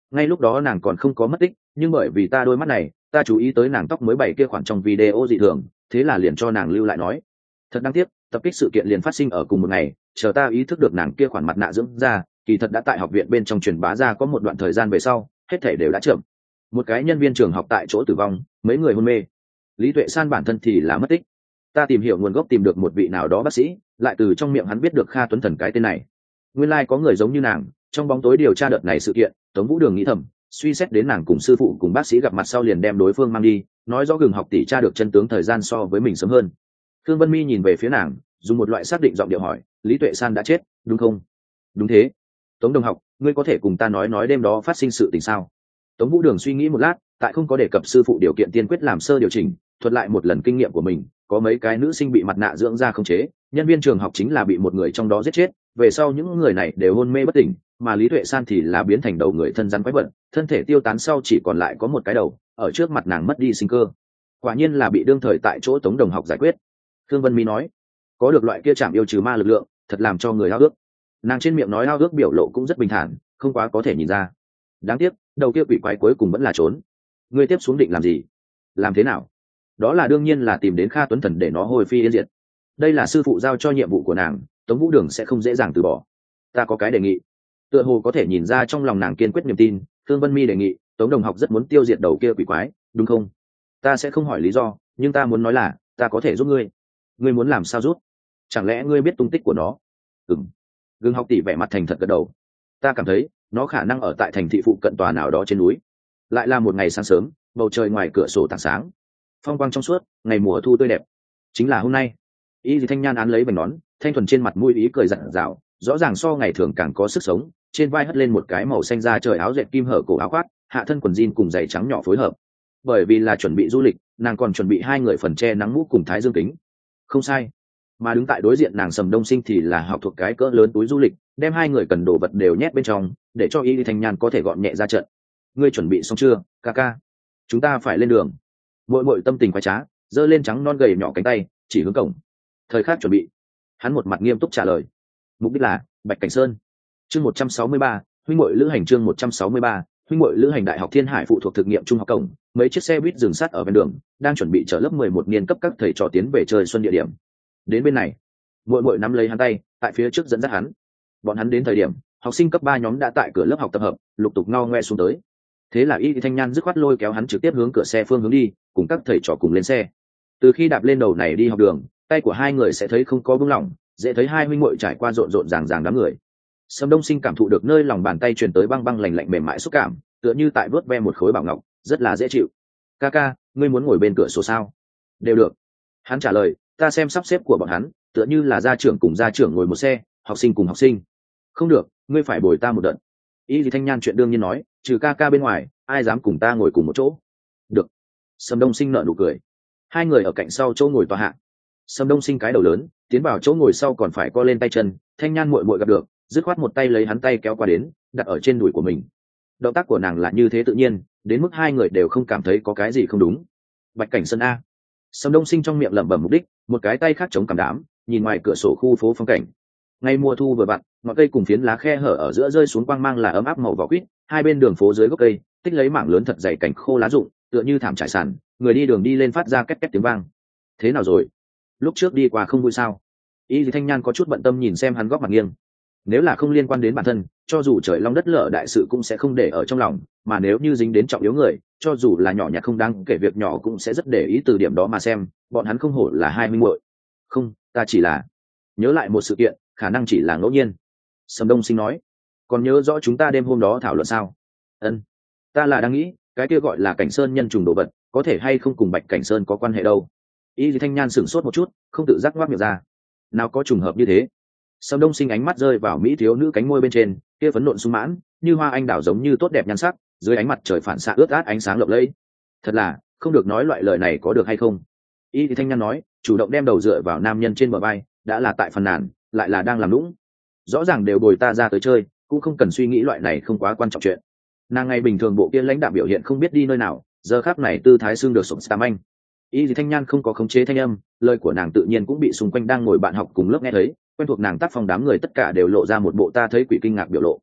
ngay lúc đó nàng còn không có mất tích, nhưng bởi vì ta đôi mắt này, ta chú ý tới nàng tóc mới bảy kia khoản trong video dị thường, thế là liền cho nàng lưu lại nói. Thật đáng tiếc, tập kích sự kiện liền phát sinh ở cùng một ngày, chờ ta ý thức được nàng kia khoản mặt nạ dưỡng da kỳ thật đã tại học viện bên trong truyền bá ra có một đoạn thời gian về sau, hết thể đều đã chậm. Một cái nhân viên trường học tại chỗ tử vong, mấy người hôn mê. Lý Tuệ San bản thân thì là mất tích. Ta tìm hiểu nguồn gốc, tìm được một vị nào đó bác sĩ, lại từ trong miệng hắn biết được Kha Tuấn Thần cái tên này. Nguyên lai like có người giống như nàng, trong bóng tối điều tra đợt này sự kiện. Tống Vũ Đường nghĩ thầm, suy xét đến nàng cùng sư phụ cùng bác sĩ gặp mặt sau liền đem đối phương mang đi, nói rõ Gừng học tỷ tra được chân tướng thời gian so với mình sớm hơn. Thương Vân Mi nhìn về phía nàng, dùng một loại xác định giọng điệu hỏi, Lý Tuệ San đã chết đúng không? Đúng thế. Tống đồng học, ngươi có thể cùng ta nói nói đêm đó phát sinh sự tình sao? Tống Vũ Đường suy nghĩ một lát, tại không có đề cập sư phụ điều kiện tiên quyết làm sơ điều chỉnh, thuật lại một lần kinh nghiệm của mình. Có mấy cái nữ sinh bị mặt nạ dưỡng da không chế, nhân viên trường học chính là bị một người trong đó giết chết, về sau những người này đều hôn mê bất tỉnh, mà Lý Tuệ San thì là biến thành đầu người thân rắn quái vật, thân thể tiêu tán sau chỉ còn lại có một cái đầu, ở trước mặt nàng mất đi sinh cơ. Quả nhiên là bị đương thời tại chỗ Tống đồng học giải quyết. Thương Vân Mi nói, có được loại kia chạm yêu trừ ma lực lượng, thật làm cho người ao ước. Nàng trên miệng nói ao ước biểu lộ cũng rất bình thản, không quá có thể nhìn ra. Đáng tiếc, đầu kia quỷ quái cuối cùng vẫn là trốn. Ngươi tiếp xuống định làm gì? Làm thế nào? Đó là đương nhiên là tìm đến Kha Tuấn Thần để nó hồi phi yên diệt. Đây là sư phụ giao cho nhiệm vụ của nàng, Tống Vũ Đường sẽ không dễ dàng từ bỏ. Ta có cái đề nghị. Tựa hồ có thể nhìn ra trong lòng nàng kiên quyết niềm tin, Thương Vân Mi đề nghị, Tống đồng học rất muốn tiêu diệt đầu kia quỷ quái, đúng không? Ta sẽ không hỏi lý do, nhưng ta muốn nói là, ta có thể giúp ngươi. Ngươi muốn làm sao giúp? Chẳng lẽ ngươi biết tung tích của nó? Ừm. Gừng học tỷ vẻ mặt thành thật gật đầu. Ta cảm thấy, nó khả năng ở tại thành thị phụ cận tòa nào đó trên núi. Lại là một ngày sáng sớm, bầu trời ngoài cửa sổ tảng sáng, phong quang trong suốt, ngày mùa thu tươi đẹp. Chính là hôm nay. Y Dì Thanh Nhan án lấy vành nón, thanh thuần trên mặt mũi ý cười rạng rào, rõ ràng so ngày thường càng có sức sống, trên vai hất lên một cái màu xanh da trời áo dệt kim hở cổ áo khoác, hạ thân quần jean cùng giày trắng nhỏ phối hợp. Bởi vì là chuẩn bị du lịch, nàng còn chuẩn bị hai người phần che nắng mũ cùng thái dương kính. Không sai. Mà đứng tại đối diện nàng Sầm Đông Sinh thì là học thuộc cái cỡ lớn túi du lịch, đem hai người cần đồ vật đều nhét bên trong, để cho Y Dì Thanh Nhan có thể gọn nhẹ ra trận. Ngươi chuẩn bị xong chưa, ca ca? Chúng ta phải lên đường. Muội muội tâm tình khoái trá, giơ lên trắng non gầy nhỏ cánh tay, chỉ hướng cổng. Thời khắc chuẩn bị. Hắn một mặt nghiêm túc trả lời. Mục đích là Bạch Cảnh Sơn. Chương một trăm sáu mươi ba, huynh muội lữ hành chương một trăm sáu mươi ba, huynh muội lữ hành Đại học Thiên Hải phụ thuộc thực nghiệm trung học cổng, mấy chiếc xe buýt dừng sát ở ven đường, đang chuẩn bị chở lớp mười một niên cấp các thầy trò tiến về chơi xuân địa điểm. Đến bên này, muội muội nắm lấy hắn tay, tại phía trước dẫn dắt hắn. Bọn hắn đến thời điểm, học sinh cấp ba nhóm đã tại cửa lớp học tập hợp, lục tục ngao ngoe xuống tới. Thế là Y Thanh Nhan dứt khoát lôi kéo hắn trực tiếp hướng cửa xe phương hướng đi, cùng các thầy trò cùng lên xe. Từ khi đạp lên đầu này đi học đường, tay của hai người sẽ thấy không có buông lỏng, dễ thấy hai huynh muội trải qua rộn rộn ràng ràng đám người. Sâm Đông Sinh cảm thụ được nơi lòng bàn tay truyền tới băng băng lạnh lạnh mềm mại xúc cảm, tựa như tại vớt ve một khối bảo ngọc, rất là dễ chịu. Ca ca, ngươi muốn ngồi bên cửa sổ sao? Đều được. Hắn trả lời, ta xem sắp xếp của bọn hắn, tựa như là gia trưởng cùng gia trưởng ngồi một xe, học sinh cùng học sinh. Không được, ngươi phải bồi ta một đợt. Y Dì Thanh Nhan chuyện đương nhiên nói, trừ ca ca bên ngoài, ai dám cùng ta ngồi cùng một chỗ? Được. Sâm Đông Sinh nở nụ cười. Hai người ở cạnh sau chỗ ngồi tòa hạ. Sâm Đông Sinh cái đầu lớn, tiến vào chỗ ngồi sau còn phải co lên tay chân, Thanh Nhan muội muội gặp được, dứt khoát một tay lấy hắn tay kéo qua đến, đặt ở trên đùi của mình. Động tác của nàng là như thế tự nhiên, đến mức hai người đều không cảm thấy có cái gì không đúng. Bạch Cảnh Sơn a. Sâm Đông Sinh trong miệng lẩm bẩm mục đích, một cái tay khác chống cằm đám, nhìn ngoài cửa sổ khu phố phong cảnh. Ngày mùa thu vừa vặn, ngọn cây cùng phiến lá khe hở ở giữa rơi xuống quang mang là ấm áp màu vỏ quýt, hai bên đường phố dưới gốc cây, tích lấy mảng lớn thật dày cảnh khô lá rụng, tựa như thảm trải sàn, người đi đường đi lên phát ra két két tiếng vang. Thế nào rồi? Lúc trước đi qua không vui sao? Y Dì Thanh Nhan có chút bận tâm nhìn xem hắn góc mặt nghiêng. Nếu là không liên quan đến bản thân, cho dù trời long đất lở đại sự cũng sẽ không để ở trong lòng, mà nếu như dính đến trọng yếu người, cho dù là nhỏ nhặt không đáng kể việc nhỏ cũng sẽ rất để ý từ điểm đó mà xem, bọn hắn không hổ là hai minh muội. Không, ta chỉ là nhớ lại một sự kiện, khả năng chỉ là ngẫu nhiên. Sầm Đông Sinh nói. Còn nhớ rõ chúng ta đêm hôm đó thảo luận sao? Ân, ta là đang nghĩ, cái kia gọi là Cảnh Sơn nhân trùng đồ vật, có thể hay không cùng Bạch Cảnh Sơn có quan hệ đâu. Y Dì Thanh Nhan sửng sốt một chút, không tự giác ngoác miệng ra. Nào có trùng hợp như thế? Sâm Đông Sinh ánh mắt rơi vào mỹ thiếu nữ cánh môi bên trên, kia phấn nộn sung mãn, như hoa anh đào giống như tốt đẹp nhan sắc, dưới ánh mặt trời phản xạ ướt át ánh sáng lộng lẫy. Thật là, không được nói loại lời này có được hay không? Y Dì Thanh Nhan nói, chủ động đem đầu dựa vào nam nhân trên bờ vai, đã là tại phần nàn, lại là đang làm lũng. Rõ ràng đều bồi ta ra tới chơi, cũng không cần suy nghĩ loại này không quá quan trọng chuyện. Nàng ngày bình thường bộ kia lãnh đạm biểu hiện không biết đi nơi nào, giờ khắc này tư thái xương được sủng tam anh. Y Dì Thanh Nhan không có khống chế thanh âm, lời của nàng tự nhiên cũng bị xung quanh đang ngồi bạn học cùng lớp nghe thấy, quen thuộc nàng tác phong đám người tất cả đều lộ ra một bộ ta thấy quỷ kinh ngạc biểu lộ.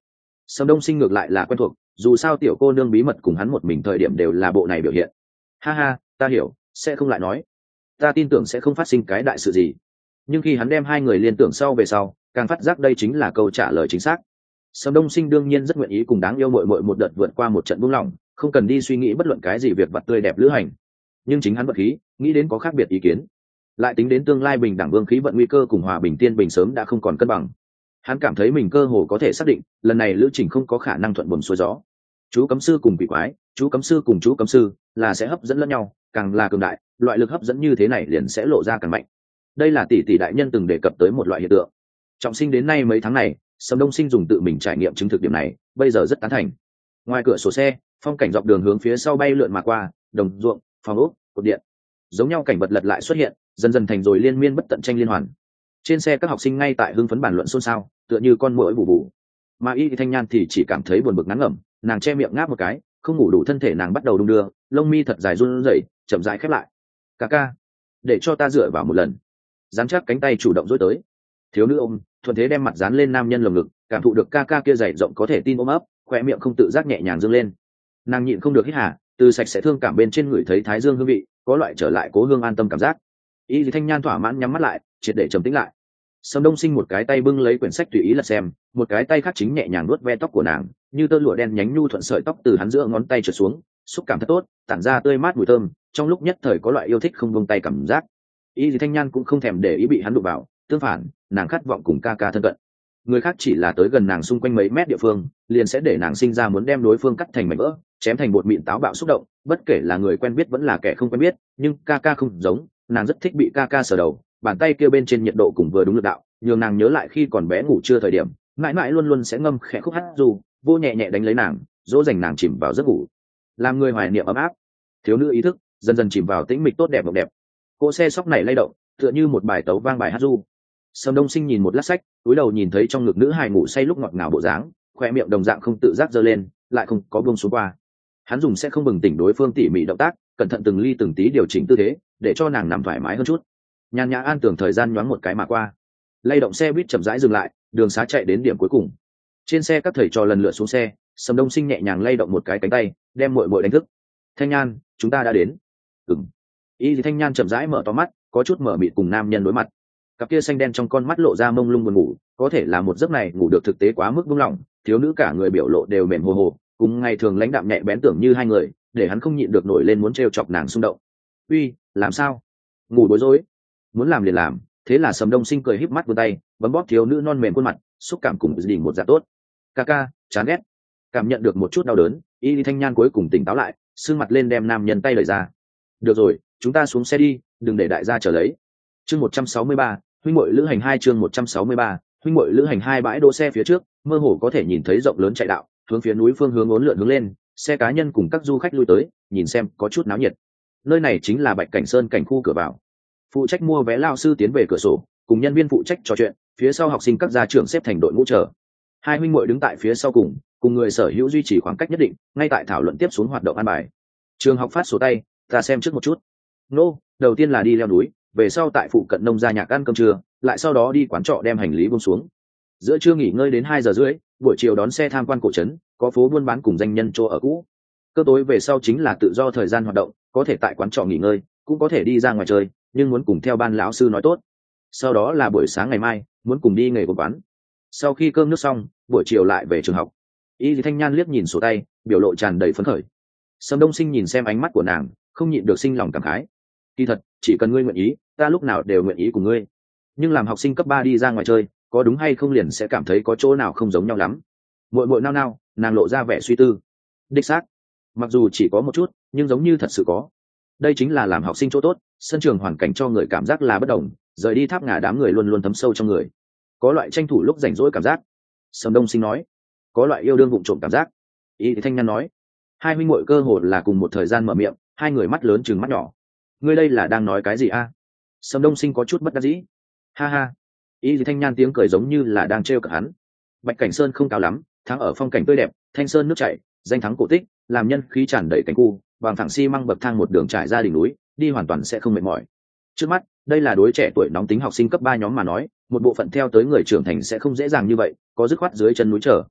Sầm Đông Sinh ngược lại là quen thuộc, dù sao tiểu cô nương bí mật cùng hắn một mình thời điểm đều là bộ này biểu hiện. Ha ha, ta hiểu, sẽ không lại nói. Ta tin tưởng sẽ không phát sinh cái đại sự gì. Nhưng khi hắn đem hai người liên tưởng sau về sau, càng phát giác đây chính là câu trả lời chính xác. Sầm Đông Sinh đương nhiên rất nguyện ý cùng đáng yêu muội muội một đợt vượt qua một trận buông lỏng, không cần đi suy nghĩ bất luận cái gì việc vặt tươi đẹp lữ hành. Nhưng chính hắn vật khí, nghĩ đến có khác biệt ý kiến. Lại tính đến tương lai bình đẳng vương khí vận nguy cơ cùng hòa bình tiên bình sớm đã không còn cân bằng. Hắn cảm thấy mình cơ hồ có thể xác định, lần này lữ trình không có khả năng thuận buồm xuôi gió. Chú cấm sư cùng quỷ quái, chú cấm sư cùng chú cấm sư là sẽ hấp dẫn lẫn nhau, càng là cường đại, loại lực hấp dẫn như thế này liền sẽ lộ ra càng mạnh. Đây là tỷ tỷ đại nhân từng đề cập tới một loại hiện tượng. Trọng sinh đến nay mấy tháng này, Sầm Đông Sinh dùng tự mình trải nghiệm chứng thực điểm này, bây giờ rất tán thành. Ngoài cửa sổ xe, phong cảnh dọc đường hướng phía sau bay lượn mà qua, đồng ruộng, phòng ốc, cột điện, giống nhau cảnh vật lật lại xuất hiện, dần dần thành rồi liên miên bất tận tranh liên hoàn. Trên xe các học sinh ngay tại hưng phấn bàn luận xôn xao, tựa như con muỗi bù bù. Mà Y Thanh Nhan thì chỉ cảm thấy buồn bực ngán ngẩm, nàng che miệng ngáp một cái, không ngủ đủ thân thể nàng bắt đầu đung đưa, lông mi thật dài run rẩy, chậm rãi khép lại. "Ca ca, để cho ta dựa vào một lần." Dán chắc cánh tay chủ động dối tới. Thiếu nữ ôm, thuận thế đem mặt dán lên nam nhân lồng ngực, cảm thụ được ca ca kia dày rộng có thể tin ôm ấp, khóe miệng không tự giác nhẹ nhàng dương lên. Nàng nhịn không được hít hà, từ sạch sẽ thương cảm bên trên người thấy thái dương hương vị, có loại trở lại cố hương an tâm cảm giác. Y Thanh Nhan thỏa mãn nhắm mắt lại, triệt để trầm tĩnh lại. Sầm Đông Sinh một cái tay bưng lấy quyển sách tùy ý lật xem, một cái tay khác chính nhẹ nhàng nuốt ve tóc của nàng, như tơ lụa đen nhánh nhu thuận sợi tóc từ hắn giữa ngón tay trượt xuống, xúc cảm thật tốt, tản ra tươi mát mùi thơm, trong lúc nhất thời có loại yêu thích không buông tay cảm giác. Y Thanh Nhan cũng không thèm để ý bị hắn đụng vào, tương phản, nàng khát vọng cùng ca ca thân cận. Người khác chỉ là tới gần nàng xung quanh mấy mét địa phương, liền sẽ để nàng sinh ra muốn đem đối phương cắt thành mảnh vỡ, chém thành bột mịn táo bạo xúc động, bất kể là người quen biết vẫn là kẻ không quen biết, nhưng ca ca không giống, nàng rất thích bị ca ca sờ đầu, bàn tay kia bên trên nhiệt độ cùng vừa đúng lực đạo, nhường nàng nhớ lại khi còn bé ngủ trưa thời điểm, mãi mãi luôn luôn sẽ ngâm khẽ khúc hát dù, vô nhẹ nhẹ đánh lấy nàng, dỗ dành nàng chìm vào giấc ngủ, làm người hoài niệm ấm áp. Thiếu nữ ý thức dần dần chìm vào tĩnh mịch tốt đẹp mộng đẹp. Cỗ xe sóc này lay động, tựa như một bài tấu vang bài hát du. Sầm Đông Sinh nhìn một lát sách, cúi đầu nhìn thấy trong ngực nữ hài ngủ say lúc ngọt ngào bộ dáng, khoe miệng đồng dạng không tự giác giơ lên, lại không có buông xuống qua. Hắn dùng sẽ không bừng tỉnh đối phương tỉ mỉ động tác, cẩn thận từng ly từng tí điều chỉnh tư thế, để cho nàng nằm thoải mái hơn chút. Nhàn nhã an tưởng thời gian nhoáng một cái mà qua. Lay động xe buýt chậm rãi dừng lại, đường xá chạy đến điểm cuối cùng. Trên xe các thầy trò lần lượt xuống xe, Sầm Đông Sinh nhẹ nhàng lay động một cái cánh tay, đem muội muội đánh thức. "Thanh Nhan, chúng ta đã đến." "Ừm." Y Thanh Nhan chậm rãi mở to mắt, có chút mở mịt cùng nam nhân đối mặt. Cặp kia xanh đen trong con mắt lộ ra mông lung buồn ngủ, có thể là một giấc này ngủ được thực tế quá mức buông lỏng, thiếu nữ cả người biểu lộ đều mềm hồ hồ, cùng ngày thường lãnh đạm nhẹ bén tưởng như hai người, để hắn không nhịn được nổi lên muốn trêu chọc nàng xung động. "Uy, làm sao? Ngủ bối rối?" Muốn làm liền làm, thế là Sầm Đông Sinh cười híp mắt vươn tay, bấm bóp thiếu nữ non mềm khuôn mặt, xúc cảm cùng đỉnh một dạng tốt. "Ca ca, chán ghét." Cảm nhận được một chút đau đớn, Y Thanh Nhan cuối cùng tỉnh táo lại, sưng mặt lên đem nam nhân tay lời ra. "Được rồi, chúng ta xuống xe đi, đừng để đại gia chờ lấy." Chương một trăm sáu mươi ba, huynh muội lữ hành hai chương một trăm sáu mươi ba, huynh muội lữ hành hai bãi đỗ xe phía trước, mơ hồ có thể nhìn thấy rộng lớn chạy đạo, hướng phía núi phương hướng uốn lượn hướng lên, xe cá nhân cùng các du khách lui tới, nhìn xem có chút náo nhiệt. Nơi này chính là Bạch Cảnh Sơn cảnh khu cửa vào. Phụ trách mua vé lao sư tiến về cửa sổ, cùng nhân viên phụ trách trò chuyện, phía sau học sinh các gia trưởng xếp thành đội ngũ chờ. Hai huynh muội đứng tại phía sau cùng, cùng người sở hữu duy trì khoảng cách nhất định, ngay tại thảo luận tiếp xuống hoạt động an bài. Trường học phát sổ tay, ta xem trước một chút. Nô, đầu tiên là đi leo núi, về sau tại phụ cận nông gia nhạc ăn cơm trưa, lại sau đó đi quán trọ đem hành lý buông xuống. Giữa trưa nghỉ ngơi đến hai giờ rưỡi, buổi chiều đón xe tham quan cổ trấn, có phố buôn bán cùng danh nhân chỗ ở cũ. Cơ tối về sau chính là tự do thời gian hoạt động, có thể tại quán trọ nghỉ ngơi, cũng có thể đi ra ngoài chơi, nhưng muốn cùng theo ban lão sư nói tốt. Sau đó là buổi sáng ngày mai, muốn cùng đi nghề của quán. Sau khi cơm nước xong, buổi chiều lại về trường học. Y Thanh Nhan liếc nhìn sổ tay, biểu lộ tràn đầy phấn khởi. Sầm Đông Sinh nhìn xem ánh mắt của nàng, không nhịn được sinh lòng cảm khái. Kỳ thật, chỉ cần ngươi nguyện ý, ta lúc nào đều nguyện ý cùng ngươi. Nhưng làm học sinh cấp ba đi ra ngoài chơi, có đúng hay không liền sẽ cảm thấy có chỗ nào không giống nhau lắm. Muội muội nao nao, nàng lộ ra vẻ suy tư. Đích xác, mặc dù chỉ có một chút, nhưng giống như thật sự có. Đây chính là làm học sinh chỗ tốt, sân trường hoàn cảnh cho người cảm giác là bất đồng, rời đi tháp ngả đám người luôn luôn thấm sâu trong người. Có loại tranh thủ lúc rảnh rỗi cảm giác. Sầm Đông Sinh nói. Có loại yêu đương vụng trộm cảm giác. Y Thanh Nhan nói. Hai huynh muội cơ hồ là cùng một thời gian mở miệng, hai người mắt lớn chừng mắt nhỏ. Ngươi đây là đang nói cái gì a? Sầm Đông Sinh có chút bất đắc dĩ. Ha ha. Y Thanh Nhan tiếng cười giống như là đang trêu cả hắn. Bạch Cảnh Sơn không cao lắm, thắng ở phong cảnh tươi đẹp, thanh sơn nước chảy, danh thắng cổ tích, làm nhân khí tràn đầy cảnh khu, bằng thẳng xi măng bậc thang một đường trải ra đỉnh núi, đi hoàn toàn sẽ không mệt mỏi. Trước mắt, đây là đối trẻ tuổi nóng tính học sinh cấp ba nhóm mà nói, một bộ phận theo tới người trưởng thành sẽ không dễ dàng như vậy, có dứt khoát dưới chân núi trở.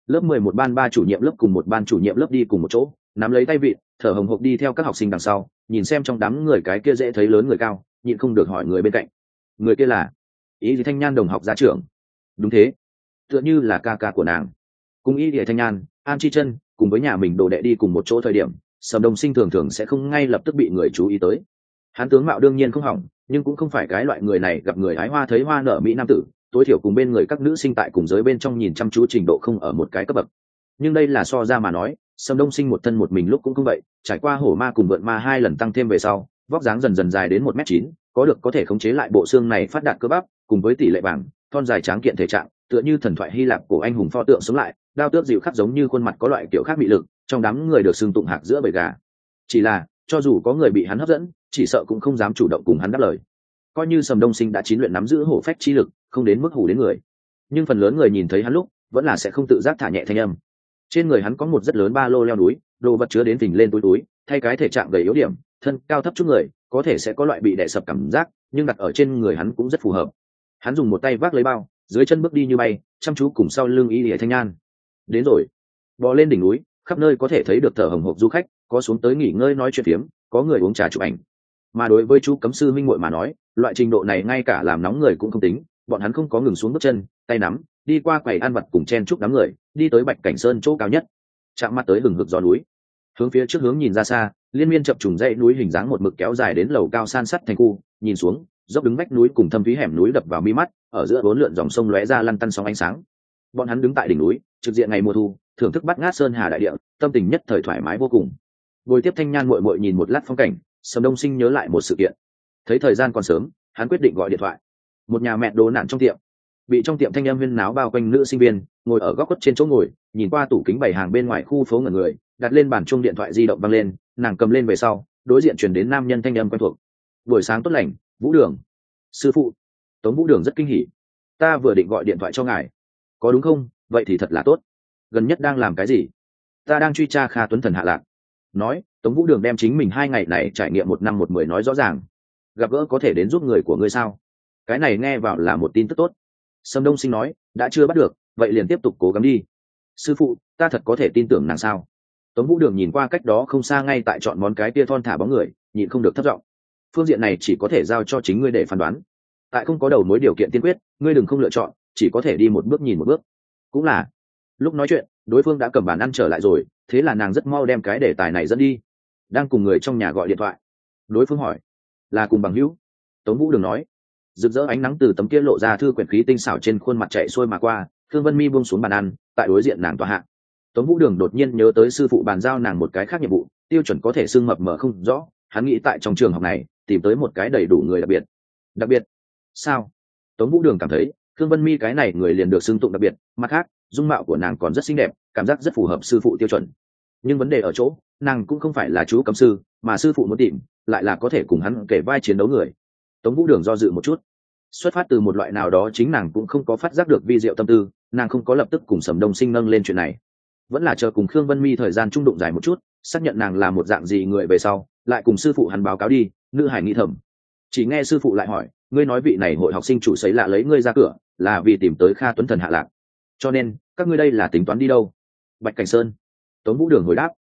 Lớp mười một ban ba chủ nhiệm lớp cùng một ban chủ nhiệm lớp đi cùng một chỗ, nắm lấy tay vịn, thở hồng hộc đi theo các học sinh đằng sau, nhìn xem trong đám người cái kia dễ thấy lớn người cao, nhịn không được hỏi người bên cạnh. Người kia là Ý Lý Thanh Nhan đồng học gia trưởng. Đúng thế, tựa như là ca ca của nàng. Cùng Ý Lý Thanh Nhan, An Chi Chân cùng với nhà mình đồ đệ đi cùng một chỗ thời điểm, Sầm Đông Sinh thường thường sẽ không ngay lập tức bị người chú ý tới. Hắn tướng mạo đương nhiên không hỏng, nhưng cũng không phải cái loại người này gặp người hái hoa thấy hoa nở mỹ nam tử, tối thiểu cùng bên người các nữ sinh tại cùng giới bên trong nhìn chăm chú trình độ không ở một cái cấp bậc. Nhưng đây là so ra mà nói, Sầm Đông Sinh một thân một mình lúc cũng không vậy, trải qua hổ ma cùng vượn ma hai lần tăng thêm về sau, vóc dáng dần dần dài đến một mét chín, có được có thể khống chế lại bộ xương này phát đạt cơ bắp, cùng với tỷ lệ vàng, thon dài tráng kiện thể trạng, tựa như thần thoại Hy Lạp cổ anh hùng pho tượng sống lại, đao tước dịu khắc giống như khuôn mặt có loại kiểu khác bị lực, trong đám người được xưng tụng hạc giữa bầy gà. Chỉ là, cho dù có người bị hắn hấp dẫn, chỉ sợ cũng không dám chủ động cùng hắn đáp lời. Coi như Sầm Đông Sinh đã chín luyện nắm giữ hổ phách chi lực, không đến mức hù đến người, nhưng phần lớn người nhìn thấy hắn lúc, vẫn là sẽ không tự giác thả nhẹ thanh âm. Trên người hắn có một rất lớn ba lô leo núi, đồ vật chứa đến phình lên túi túi, thay cái thể trạng gầy yếu điểm, thân cao thấp chút người, có thể sẽ có loại bị đè sập cảm giác, nhưng đặt ở trên người hắn cũng rất phù hợp. Hắn dùng một tay vác lấy bao, dưới chân bước đi như bay, chăm chú cùng sau lưng Ý Lìa Thanh Nhan. Đến rồi, bò lên đỉnh núi, khắp nơi có thể thấy được thở hồng hộc du khách, có xuống tới nghỉ ngơi nói chuyện phiếm, có người uống trà chụp ảnh. Mà đối với chú cấm sư minh muội mà nói, loại trình độ này ngay cả làm nóng người cũng không tính, bọn hắn không có ngừng xuống bước chân, tay nắm, đi qua quầy ăn vặt cùng chen chúc đám người, đi tới Bạch Cảnh Sơn chỗ cao nhất, chạm mặt tới hừng hực gió núi. Hướng phía trước hướng nhìn ra xa, liên miên chập trùng dãy núi hình dáng một mực kéo dài đến lầu cao san sắt thành khu, nhìn xuống, dốc đứng vách núi cùng thâm thúy hẻm núi đập vào mi mắt, ở giữa bốn lượn dòng sông lóe ra lăn tăn sóng ánh sáng. Bọn hắn đứng tại đỉnh núi, trực diện ngày mùa thu, thưởng thức bát ngát sơn hà đại địa, tâm tình nhất thời thoải mái vô cùng. Bồi tiếp Thanh Nhan muội muội nhìn một lát phong cảnh, Sầm Đông Sinh nhớ lại một sự kiện. Thấy thời gian còn sớm, hắn quyết định gọi điện thoại. Một nhà mẹ đồ nạn trong tiệm, bị trong tiệm thanh âm huyên náo bao quanh nữ sinh viên, ngồi ở góc khuất trên chỗ ngồi, nhìn qua tủ kính bày hàng bên ngoài khu phố ngẩn người, đặt lên bàn chung điện thoại di động văng lên, nàng cầm lên về sau, đối diện truyền đến nam nhân thanh âm quen thuộc. Buổi sáng tốt lành, Vũ Đường. Sư phụ. Tống Vũ Đường rất kinh hỉ. Ta vừa định gọi điện thoại cho ngài. Có đúng không? Vậy thì thật là tốt. Gần nhất đang làm cái gì? Ta đang truy tra Kha Tuấn Thần hạ lạc. Nói, Tống Vũ Đường đem chính mình hai ngày này trải nghiệm một năm một mười nói rõ ràng. Gặp gỡ có thể đến giúp người của ngươi sao? Cái này nghe vào là một tin tức tốt. Sâm Đông Sinh nói, đã chưa bắt được, vậy liền tiếp tục cố gắng đi. Sư phụ, ta thật có thể tin tưởng nàng sao? Tống Vũ Đường nhìn qua cách đó không xa ngay tại chọn món cái tia thon thả bóng người, nhịn không được thất vọng. Phương diện này chỉ có thể giao cho chính ngươi để phán đoán. Tại không có đầu mối điều kiện tiên quyết, ngươi đừng không lựa chọn, chỉ có thể đi một bước nhìn một bước. Cũng là, lúc nói chuyện, đối phương đã cầm bàn ăn trở lại rồi, thế là nàng rất mau đem cái đề tài này dẫn đi. Đang cùng người trong nhà gọi điện thoại. Đối phương hỏi, là cùng bằng hữu? Tống Vũ Đường nói. Rực rỡ ánh nắng từ tấm kia lộ ra thư quyển khí tinh xảo trên khuôn mặt chạy xuôi mà qua, Thương Vân Mi buông xuống bàn ăn, tại đối diện nàng tòa hạ. Tống Vũ Đường đột nhiên nhớ tới sư phụ bàn giao nàng một cái khác nhiệm vụ, tiêu chuẩn có thể xưng mập mờ không rõ, hắn nghĩ tại trong trường học này tìm tới một cái đầy đủ người đặc biệt. Đặc biệt? Sao? Tống Vũ Đường cảm thấy, Thương Vân Mi cái này người liền được xưng tụng đặc biệt, mặt khác, dung mạo của nàng còn rất xinh đẹp, cảm giác rất phù hợp sư phụ tiêu chuẩn. Nhưng vấn đề ở chỗ, nàng cũng không phải là chú cấm sư, mà sư phụ muốn tìm, lại là có thể cùng hắn kể vai chiến đấu người. Tống Vũ Đường do dự một chút, xuất phát từ một loại nào đó chính nàng cũng không có phát giác được vi diệu tâm tư, nàng không có lập tức cùng Sầm Đông Sinh nâng lên chuyện này, vẫn là chờ cùng Khương Vân Mi thời gian trung đụng dài một chút, xác nhận nàng là một dạng gì người về sau, lại cùng sư phụ hắn báo cáo đi. Nữ hải nghĩ thầm, chỉ nghe sư phụ lại hỏi, ngươi nói vị này hội học sinh chủ sấy lạ lấy ngươi ra cửa, là vì tìm tới Kha Tuấn Thần hạ lạc, cho nên các ngươi đây là tính toán đi đâu? Bạch Cảnh Sơn. Tống Vũ Đường hồi đáp,